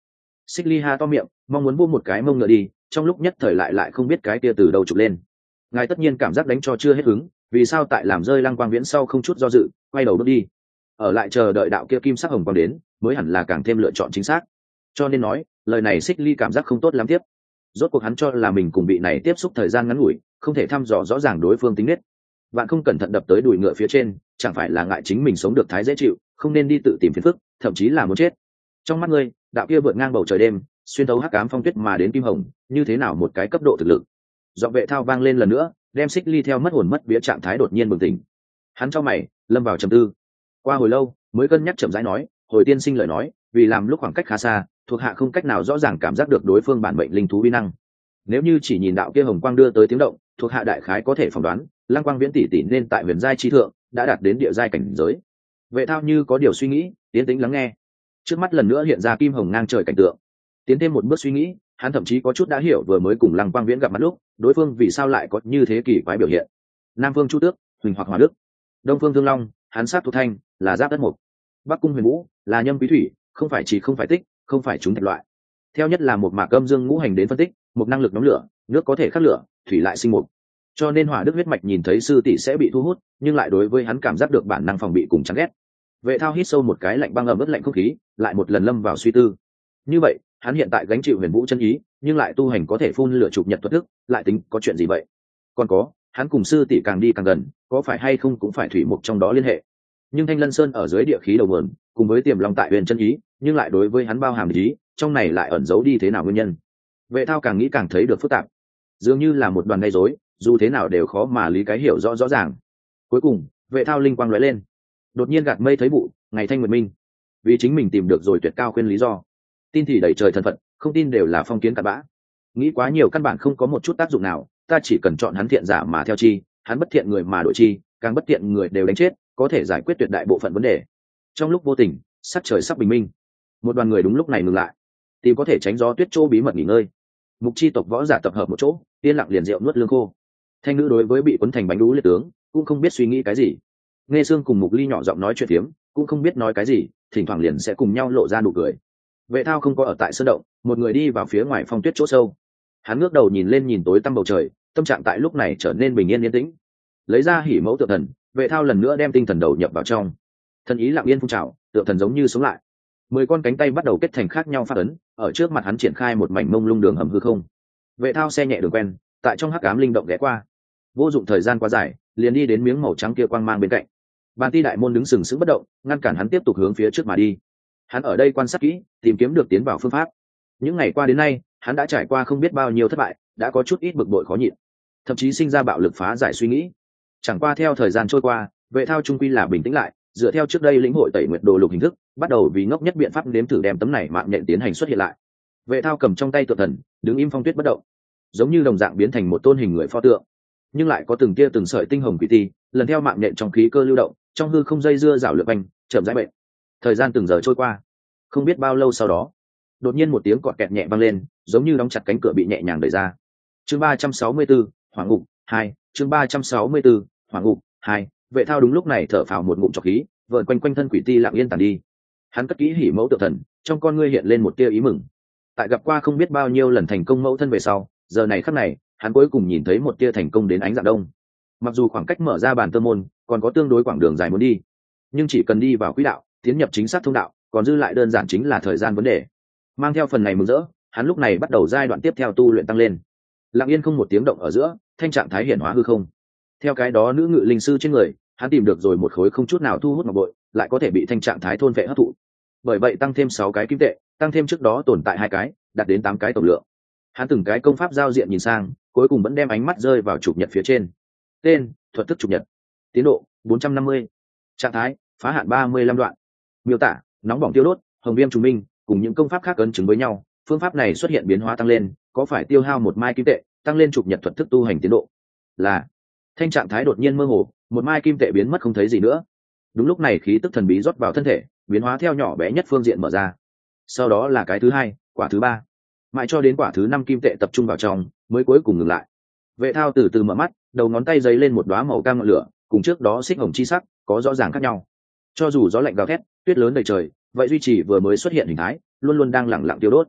Xích Ly ha to miệng mong muốn vô một cái mông ngựa đi, trong lúc nhất thời lại lại không biết cái kia từ đầu chụp lên. Ngài tất nhiên cảm giác đánh cho chưa hết hứng, vì sao tại làm rơi Lăng Quang Viễn sau không chút do dự quay đầu bước đi, ở lại chờ đợi đạo kia kim sắc hồng quang đến mới hẳn là càng thêm lựa chọn chính xác. Cho nên nói lời này Xích Ly cảm giác không tốt lắm tiếp. Rốt cuộc hắn cho là mình cùng vị này tiếp xúc thời gian ngắn ngủi, không thể thăm dò rõ ràng đối phương tính nết. Bạn không cẩn thận đập tới đùi ngựa phía trên, chẳng phải là ngại chính mình sống được thái dễ chịu, không nên đi tự tìm phiền phức, thậm chí là muốn chết. Trong mắt ngươi, đạo kia vượt ngang bầu trời đêm, xuyên thấu hắc ám phong tuyết mà đến kim hồng, như thế nào một cái cấp độ thực lực. Giọng Vệ Thao vang lên lần nữa, đem Xích Ly theo mất hồn mất vía trạng thái đột nhiên bừng tỉnh. Hắn cho mày, lâm vào trầm tư. Qua hồi lâu, mới cân nhắc chậm rãi nói, hồi tiên sinh lời nói, vì làm lúc khoảng cách khá xa, thuộc hạ không cách nào rõ ràng cảm giác được đối phương bản mệnh linh thú uy năng. Nếu như chỉ nhìn đạo kia hồng quang đưa tới tiếng động, thuộc hạ đại khái có thể phỏng đoán, Lăng Quang Viễn tỷ tỷ nên tại huyền giai chi thượng đã đạt đến địa giai cảnh giới. Vệ Thao như có điều suy nghĩ, tiến tĩnh lắng nghe. Trước mắt lần nữa hiện ra kim hồng ngang trời cảnh tượng. Tiến thêm một bước suy nghĩ, hắn thậm chí có chút đã hiểu vừa mới cùng Lăng Quang Viễn gặp mặt lúc, đối phương vì sao lại có như thế kỳ quái biểu hiện. Nam Phương Chu Tước, Huỳnh hoặc Hòa Đức; Đông Phương Thương Long, hắn sát thuộc thanh, là giáp đất mục; Bắc Cung Huyền Vũ, là nhâm quý thủy, không phải chỉ không phải tích, không phải chúng thạch loại. Theo nhất là một mạc âm dương ngũ hành đến phân tích, một năng lực nóng lửa, nước có thể khắc lửa, thủy lại sinh mục. Cho nên Hỏa Đức huyết mạch nhìn thấy sư tỷ sẽ bị thu hút, nhưng lại đối với hắn cảm giác được bản năng phòng bị cùng chán ghét. Vệ Thao hít sâu một cái lạnh băng ẩm ướt lạnh không khí, lại một lần lâm vào suy tư. Như vậy, hắn hiện tại gánh chịu huyền vũ chân ý, nhưng lại tu hành có thể phun lửa chụp nhật thuật thức, lại tính có chuyện gì vậy? Còn có, hắn cùng sư tỷ càng đi càng gần, có phải hay không cũng phải thủy mục trong đó liên hệ. Nhưng Thanh Lân Sơn ở dưới địa khí đầu nguồn, cùng với Tiềm Long tại huyền chân ý, nhưng lại đối với hắn bao hàm ý, trong này lại ẩn giấu đi thế nào nguyên nhân? Vệ Thao càng nghĩ càng thấy được phức tạp, dường như là một đoàn gây rối, dù thế nào đều khó mà lý cái hiểu rõ rõ ràng. Cuối cùng, Vệ Thao linh quang lóe lên, đột nhiên gạt mây thấy vụ, ngày thanh nguyệt minh, vì chính mình tìm được rồi tuyệt cao khuyên lý do. Tin thì đẩy trời thần phận, không tin đều là phong kiến cặn bã. Nghĩ quá nhiều căn bản không có một chút tác dụng nào, ta chỉ cần chọn hắn thiện giả mà theo chi, hắn bất thiện người mà đổi chi, càng bất thiện người đều đánh chết, có thể giải quyết tuyệt đại bộ phận vấn đề. Trong lúc vô tình, sắc trời sắp bình minh, một đoàn người đúng lúc này ngừng lại, tìm có thể tránh gió tuyết chỗ bí mật nghỉ ngơi. Mục chi tộc võ giả tập hợp một chỗ, yên lặng liền rượu nuốt lương khô. Thanh nữ đối với bị cuốn thành bánh đú liệt tướng, cũng không biết suy nghĩ cái gì. Nghe Sương cùng Mục Ly nhỏ giọng nói chuyện phiếm, cũng không biết nói cái gì, thỉnh thoảng liền sẽ cùng nhau lộ ra nụ cười. Vệ Thao không có ở tại sơn động, một người đi vào phía ngoài phong tuyết chỗ sâu. Hắn ngước đầu nhìn lên nhìn tối tăm bầu trời, tâm trạng tại lúc này trở nên bình yên yên tĩnh. Lấy ra hỉ mẫu tượng thần, Vệ Thao lần nữa đem tinh thần đầu nhập vào trong. Thân ý lặng yên phun trào, tượng thần giống như sống lại. Mười con cánh tay bắt đầu kết thành khác nhau phát ấn, ở trước mặt hắn triển khai một mảnh mông lung đường hầm hư không. Vệ Thao xe nhẹ đường quen, tại trong hắc ám linh động ghé qua. Vô dụng thời gian quá dài, liền đi đến miếng màu trắng kia quang mang bên cạnh. Bàn ti đại môn đứng sừng sững bất động, ngăn cản hắn tiếp tục hướng phía trước mà đi. Hắn ở đây quan sát kỹ, tìm kiếm được tiến vào phương pháp. Những ngày qua đến nay, hắn đã trải qua không biết bao nhiêu thất bại, đã có chút ít bực bội khó nhịn, thậm chí sinh ra bạo lực phá giải suy nghĩ. Chẳng qua theo thời gian trôi qua, Vệ Thao trung quy là bình tĩnh lại, dựa theo trước đây lĩnh hội tẩy nguyệt đồ lục hình thức, bắt đầu vì ngốc nhất biện pháp nếm thử đem tấm này mạng nhện tiến hành xuất hiện lại. Vệ Thao cầm trong tay tượng thần, đứng im phong tuyết bất động, giống như đồng dạng biến thành một tôn hình người pho tượng, nhưng lại có từng tia từng sợi tinh hồng quỷ ti, lần theo mạng nhện trong khí cơ lưu động, trong hư không dây dưa rảo lượn quanh, chậm rãi bệnh. Thời gian từng giờ trôi qua, không biết bao lâu sau đó, đột nhiên một tiếng cọt kẹt nhẹ vang lên, giống như đóng chặt cánh cửa bị nhẹ nhàng đẩy ra. Chương ba trăm sáu mươi tư, Hỏa ngục hai. Chương ba trăm sáu mươi tư, Hỏa ngục hai. Vệ Thao đúng lúc này thở phào một ngụm trọc khí, vợn quanh quanh thân quỷ ti lặng yên tàn đi. Hắn cất kỹ hỉ mẫu tượng thần, trong con ngươi hiện lên một tia ý mừng. Tại gặp qua không biết bao nhiêu lần thành công mẫu thân về sau, giờ này khắc này, hắn cuối cùng nhìn thấy một tia thành công đến ánh dạng đông. Mặc dù khoảng cách mở ra bàn tơ môn còn có tương đối quãng đường dài muốn đi, nhưng chỉ cần đi vào quỹ đạo, tiến nhập chính xác thông đạo, còn dư lại đơn giản chính là thời gian vấn đề. Mang theo phần này mừng rỡ, hắn lúc này bắt đầu giai đoạn tiếp theo tu luyện tăng lên. Lặng yên không một tiếng động ở giữa, thanh trạng thái hiển hóa hư không. Theo cái đó nữ ngự linh sư trên người, hắn tìm được rồi một khối không chút nào thu hút ngọc bội, lại có thể bị thanh trạng thái thôn vệ hấp thụ. Bởi vậy tăng thêm sáu cái kim tệ, tăng thêm trước đó tồn tại hai cái, đạt đến tám cái tổng lượng. Hắn từng cái công pháp giao diện nhìn sang, cuối cùng vẫn đem ánh mắt rơi vào chụp nhật phía trên. Tên: thuật thức chụp nhật. Tiến độ: bốn trăm năm mươi. Trạng thái: phá hạn ba mươi lăm đoạn. Miêu tả: nóng bỏng tiêu đốt, hồng viêm trùng minh, cùng những công pháp khác ấn chứng với nhau, phương pháp này xuất hiện biến hóa tăng lên, có phải tiêu hao một mai kim tệ, tăng lên chụp nhật thuật thức tu hành tiến độ. Là. Thanh trạng thái đột nhiên mơ hồ, một mai kim tệ biến mất không thấy gì nữa. Đúng lúc này khí tức thần bí rót vào thân thể, biến hóa theo nhỏ bé nhất phương diện mở ra. Sau đó là cái thứ hai, quả thứ ba, mãi cho đến quả thứ năm kim tệ tập trung vào trong, mới cuối cùng ngừng lại. Vệ Thao từ từ mở mắt, đầu ngón tay giấy lên một đóa màu cam ngọn lửa, cùng trước đó xích hồng chi sắc có rõ ràng khác nhau. Cho dù gió lạnh gào thét, tuyết lớn đầy trời, vậy duy trì vừa mới xuất hiện hình thái, luôn luôn đang lặng lặng tiêu đốt.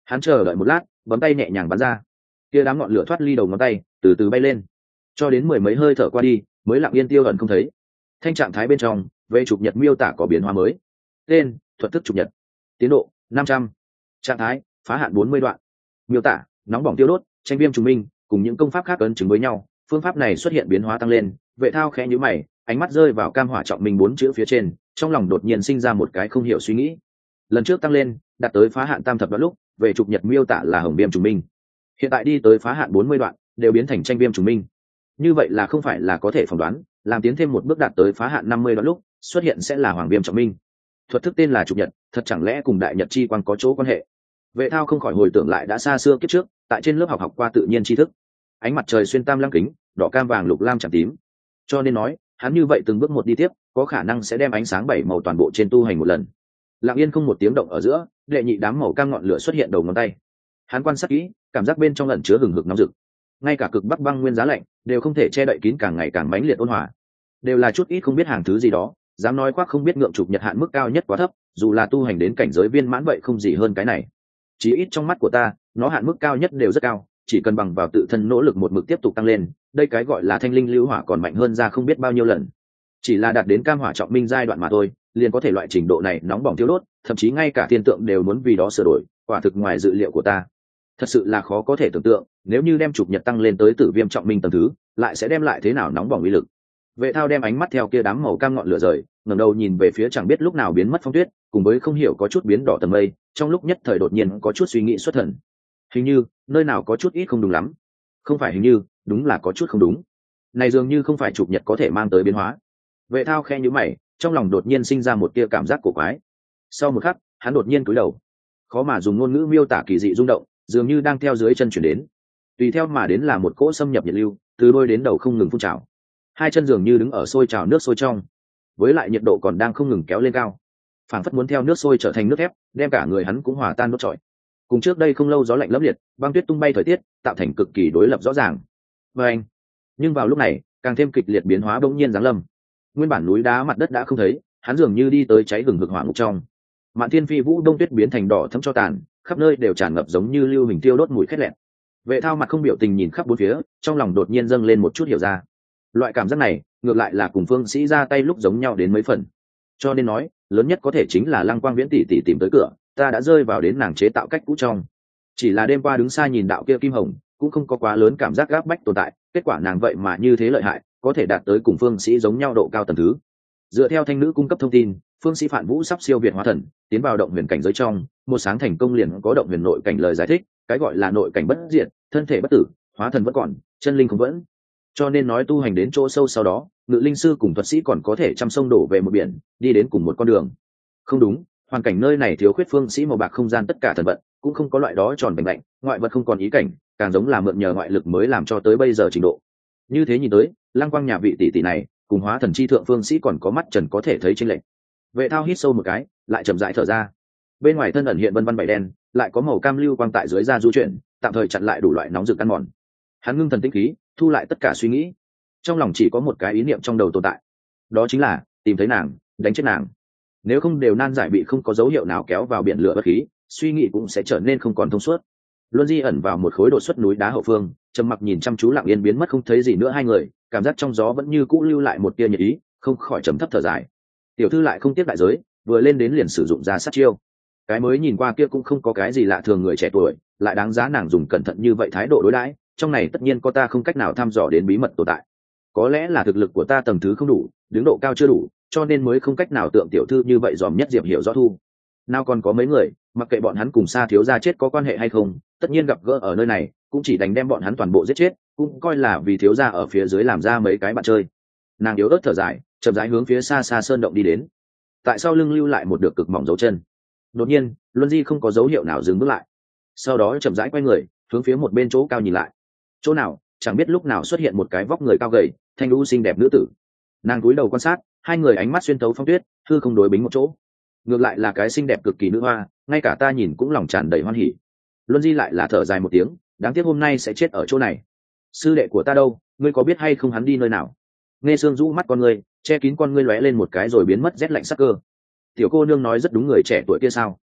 Hắn chờ đợi một lát, bấm tay nhẹ nhàng bắn ra, kia đám ngọn lửa thoát ly đầu ngón tay từ từ bay lên, cho đến mười mấy hơi thở qua đi mới lặng yên tiêu ẩn không thấy. Thanh trạng thái bên trong về chụp nhật miêu tả có biến hóa mới. Tên: thuật thức chụp nhật. Tiến độ: năm trăm. Trạng thái: phá hạn bốn mươi đoạn. Miêu tả: nóng bỏng tiêu đốt, tranh viêm trùng minh, cùng những công pháp khác ấn chứng với nhau, phương pháp này xuất hiện biến hóa tăng lên. Vệ Thao khẽ nhíu mày, ánh mắt rơi vào cam hỏa trọng minh bốn chữ phía trên, trong lòng đột nhiên sinh ra một cái không hiểu suy nghĩ. Lần trước tăng lên đạt tới phá hạn tam thập đoạn lúc, về chụp nhật miêu tả là hồng viêm trùng minh, hiện tại đi tới phá hạn bốn mươi đoạn đều biến thành tranh viêm trùng minh. Như vậy là không phải là có thể phỏng đoán, làm tiến thêm một bước đạt tới phá hạn năm mươi đoạn lúc xuất hiện sẽ là hoàng viêm trọng minh. Thuật thức tên là chụp nhật, thật chẳng lẽ cùng đại nhật chi quang có chỗ quan hệ? Vệ Thao không khỏi hồi tưởng lại đã xa xưa kiếp trước tại trên lớp học học qua tự nhiên tri thức. Ánh mặt trời xuyên tam lăng kính, đỏ cam vàng lục lam chạm tím, cho nên nói hắn như vậy từng bước một đi tiếp có khả năng sẽ đem ánh sáng bảy màu toàn bộ trên tu hành một lần. Lặng yên không một tiếng động ở giữa, đệ nhị đám màu cam ngọn lửa xuất hiện đầu ngón tay. Hắn quan sát kỹ, cảm giác bên trong ẩn chứa hừng hực nóng rực, ngay cả cực bắc băng nguyên giá lạnh đều không thể che đậy kín càng ngày càng mãnh liệt ôn hòa. Đều là chút ít không biết hàng thứ gì đó, dám nói khoác không biết ngượng chụp nhật hạn mức cao nhất quá thấp, dù là tu hành đến cảnh giới viên mãn vậy không gì hơn cái này. Chí ít trong mắt của ta, nó hạn mức cao nhất đều rất cao, chỉ cần bằng vào tự thân nỗ lực một mực tiếp tục tăng lên, đây cái gọi là thanh linh lưu hỏa còn mạnh hơn ra không biết bao nhiêu lần. Chỉ là đạt đến cam hỏa trọng minh giai đoạn mà thôi, liền có thể loại trình độ này nóng bỏng thiêu đốt, thậm chí ngay cả thiên tượng đều muốn vì đó sửa đổi, quả thực ngoài dự liệu của ta. Thật sự là khó có thể tưởng tượng, nếu như đem chụp nhật tăng lên tới tử viêm trọng minh tầng thứ, lại sẽ đem lại thế nào nóng bỏng uy lực. Vệ Thao đem ánh mắt theo kia đám màu cam ngọn lửa rời, ngẩng đầu nhìn về phía chẳng biết lúc nào biến mất phong tuyết, cùng với không hiểu có chút biến đỏ tầng mây, trong lúc nhất thời đột nhiên có chút suy nghĩ xuất thần. Hình như nơi nào có chút ít không đúng lắm. Không phải hình như, đúng là có chút không đúng. Này dường như không phải chụp nhật có thể mang tới biến hóa. Vệ Thao khẽ nhíu mày, trong lòng đột nhiên sinh ra một tia cảm giác cổ quái. Sau một khắc, hắn đột nhiên cúi đầu, khó mà dùng ngôn ngữ miêu tả kỳ dị rung động, dường như đang theo dưới chân chuyển đến. Tùy theo mà đến là một cỗ xâm nhập nhiệt lưu, từ đôi đến đầu không ngừng phun trào. Hai chân dường như đứng ở sôi trào nước sôi trong, với lại nhiệt độ còn đang không ngừng kéo lên cao, phảng phất muốn theo nước sôi trở thành nước thép, đem cả người hắn cũng hòa tan đốt trọi. Cùng trước đây không lâu gió lạnh lẫm liệt, băng tuyết tung bay thời tiết, tạo thành cực kỳ đối lập rõ ràng. Và anh, nhưng vào lúc này, càng thêm kịch liệt biến hóa bỗng nhiên giáng lâm. Nguyên bản núi đá mặt đất đã không thấy, hắn dường như đi tới cháy hừng hực hỏa ngục trong. Mạn Thiên Phi Vũ đông tuyết biến thành đỏ thẫm cho tàn, khắp nơi đều tràn ngập giống như lưu hình tiêu đốt mùi khét lẹt. Vệ Thao mặt không biểu tình nhìn khắp bốn phía, trong lòng đột nhiên dâng lên một chút hiểu ra. Loại cảm giác này, ngược lại là cùng Phương Sĩ ra tay lúc giống nhau đến mấy phần. Cho nên nói, lớn nhất có thể chính là Lăng Quang Viễn tỷ tỷ tìm tới cửa, ta đã rơi vào đến nàng chế tạo cách cũ trong. Chỉ là đêm qua đứng xa nhìn đạo kia kim hồng, cũng không có quá lớn cảm giác gáp bách tồn tại, kết quả nàng vậy mà như thế lợi hại, có thể đạt tới cùng Phương Sĩ giống nhau độ cao tầng thứ. Dựa theo thanh nữ cung cấp thông tin, Phương Sĩ Phản Vũ sắp siêu việt hóa thần, tiến vào động huyền cảnh giới trong, một sáng thành công liền có động huyền nội cảnh lời giải thích, cái gọi là nội cảnh bất diệt, thân thể bất tử, hóa thần vẫn còn, chân linh không vẫn. Cho nên nói tu hành đến chỗ sâu sau đó, ngự linh sư cùng thuật sĩ còn có thể trăm sông đổ về một biển, đi đến cùng một con đường. Không đúng, hoàn cảnh nơi này thiếu khuyết Phương Sĩ màu bạc không gian tất cả thần vận, cũng không có loại đó tròn bành bạnh, ngoại vật không còn ý cảnh, càng giống là mượn nhờ ngoại lực mới làm cho tới bây giờ trình độ. Như thế nhìn tới, Lăng Quang nhà vị tỷ tỷ này, cùng hóa thần chi thượng Phương Sĩ còn có mắt trần có thể thấy chênh lệch. Vệ Thao hít sâu một cái, lại chậm rãi thở ra. Bên ngoài thân ẩn hiện vân vân bảy đen, lại có màu cam lưu quang tại dưới da du chuyển, tạm thời chặn lại đủ loại nóng rực ăn mòn. Hắn ngưng thần tĩnh khí, thu lại tất cả suy nghĩ. Trong lòng chỉ có một cái ý niệm trong đầu tồn tại, đó chính là tìm thấy nàng, đánh chết nàng. Nếu không đều nan giải bị không có dấu hiệu nào kéo vào biển lửa bất khí, suy nghĩ cũng sẽ trở nên không còn thông suốt. Luân Di ẩn vào một khối đột xuất núi đá hậu phương, trầm mặc nhìn chăm chú lặng yên biến mất không thấy gì nữa hai người, cảm giác trong gió vẫn như cũ lưu lại một tia nhiệt ý, không khỏi trầm thấp thở dài. Tiểu thư lại không tiếc đại giới, vừa lên đến liền sử dụng ra sát chiêu. Cái mới nhìn qua kia cũng không có cái gì lạ thường người trẻ tuổi, lại đáng giá nàng dùng cẩn thận như vậy thái độ đối đãi, trong này tất nhiên có ta không cách nào thăm dò đến bí mật tồn tại. Có lẽ là thực lực của ta tầng thứ không đủ, đứng độ cao chưa đủ, cho nên mới không cách nào tượng tiểu thư như vậy dòm nhất Diệp Hiểu rõ thu. Nào còn có mấy người, mặc kệ bọn hắn cùng Sa thiếu gia chết có quan hệ hay không, tất nhiên gặp gỡ ở nơi này, cũng chỉ đánh đem bọn hắn toàn bộ giết chết, cũng coi là vì thiếu gia ở phía dưới làm ra mấy cái bạn chơi. Nàng yếu ớt thở dài, chậm rãi hướng phía xa xa sơn động đi đến. Tại sao lưng lưu lại một được cực mỏng dấu chân? Đột nhiên, Luân Di không có dấu hiệu nào dừng bước lại. Sau đó chậm rãi quay người, hướng phía một bên chỗ cao nhìn lại. Chỗ nào, chẳng biết lúc nào xuất hiện một cái vóc người cao gầy, thanh lũ xinh đẹp nữ tử. Nàng cúi đầu quan sát, hai người ánh mắt xuyên thấu phong tuyết, hư không đối bính một chỗ. Ngược lại là cái xinh đẹp cực kỳ nữ hoa, ngay cả ta nhìn cũng lòng tràn đầy hoan hỉ. Luân Di lại là thở dài một tiếng, đáng tiếc hôm nay sẽ chết ở chỗ này. Sư đệ của ta đâu, ngươi có biết hay không hắn đi nơi nào? Nghe Sương rũ mắt con ngươi, che kín con ngươi lóe lên một cái rồi biến mất rét lạnh sắc cơ. Tiểu cô nương nói rất đúng, người trẻ tuổi kia sao?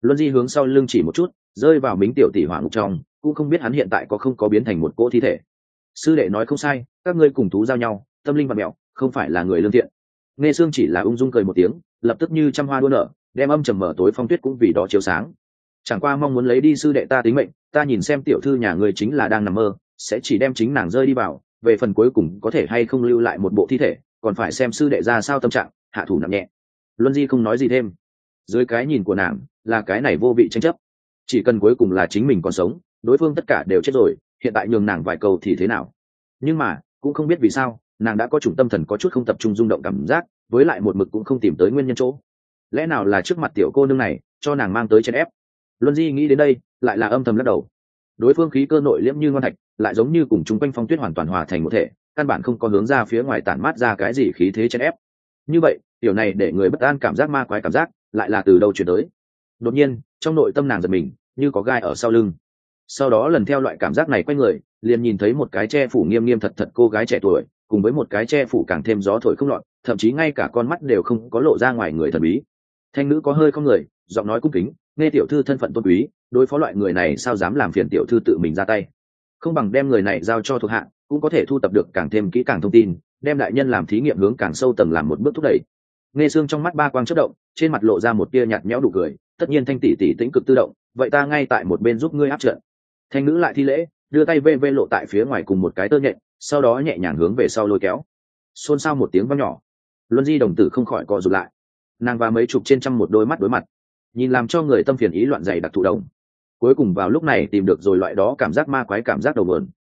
Luân Di hướng sau lưng chỉ một chút, rơi vào mính tiểu tỷ hỏa ngục trong, cũng không biết hắn hiện tại có không có biến thành một cỗ thi thể. Sư đệ nói không sai, các ngươi cùng thú giao nhau, tâm linh và mẹo, không phải là người lương thiện. Nghe Sương chỉ là ung dung cười một tiếng, lập tức như trăm hoa đua nở, đem âm trầm mở tối phong tuyết cũng vì đó chiếu sáng. Chẳng qua mong muốn lấy đi sư đệ ta tính mệnh, ta nhìn xem tiểu thư nhà người chính là đang nằm mơ, sẽ chỉ đem chính nàng rơi đi vào, về phần cuối cùng có thể hay không lưu lại một bộ thi thể, còn phải xem sư đệ ra sao tâm trạng, hạ thủ nặng nhẹ. Luân Di không nói gì thêm. Dưới cái nhìn của nàng, là cái này vô vị tranh chấp. Chỉ cần cuối cùng là chính mình còn sống, đối phương tất cả đều chết rồi, hiện tại nhường nàng vài câu thì thế nào? Nhưng mà, cũng không biết vì sao, nàng đã có chủng tâm thần có chút không tập trung rung động cảm giác, với lại một mực cũng không tìm tới nguyên nhân chỗ. Lẽ nào là trước mặt tiểu cô nương này, cho nàng mang tới chèn ép? Luân Di nghĩ đến đây, lại là âm thầm lắc đầu. Đối phương khí cơ nội liễm như ngon thạch, lại giống như cùng chúng quanh phong tuyết hoàn toàn hòa thành một thể, căn bản không có hướng ra phía ngoài tản mát ra cái gì khí thế chèn ép. Như vậy, điều này để người bất an cảm giác ma quái cảm giác, lại là từ đâu chuyển tới? Đột nhiên, trong nội tâm nàng giật mình, như có gai ở sau lưng. Sau đó lần theo loại cảm giác này quay người, liền nhìn thấy một cái che phủ nghiêm nghiêm thật thật cô gái trẻ tuổi, cùng với một cái che phủ càng thêm gió thổi không lọt, thậm chí ngay cả con mắt đều không có lộ ra ngoài người thần bí. Thanh nữ có hơi không người, giọng nói cung kính, nghe tiểu thư thân phận tôn quý, đối phó loại người này sao dám làm phiền tiểu thư tự mình ra tay. Không bằng đem người này giao cho thuộc hạ, cũng có thể thu tập được càng thêm kỹ càng thông tin, đem đại nhân làm thí nghiệm hướng càng sâu tầng làm một bước thúc đẩy. Nghe Sương trong mắt ba quang chớp động, trên mặt lộ ra một tia nhạt nhẽo đủ cười, tất nhiên Thanh tỷ tỷ tĩnh cực tự động, vậy ta ngay tại một bên giúp ngươi áp trận. Thanh nữ lại thi lễ, đưa tay vê vê lộ tại phía ngoài cùng một cái tơ nhện, sau đó nhẹ nhàng hướng về sau lôi kéo. Xôn xao một tiếng vang nhỏ, Luân Di đồng tử không khỏi co rụt lại. Nàng và mấy chục trên trăm một đôi mắt đối mặt, nhìn làm cho người tâm phiền ý loạn dày đặc thụ động. Cuối cùng vào lúc này tìm được rồi loại đó cảm giác ma quái cảm giác đầu buồn.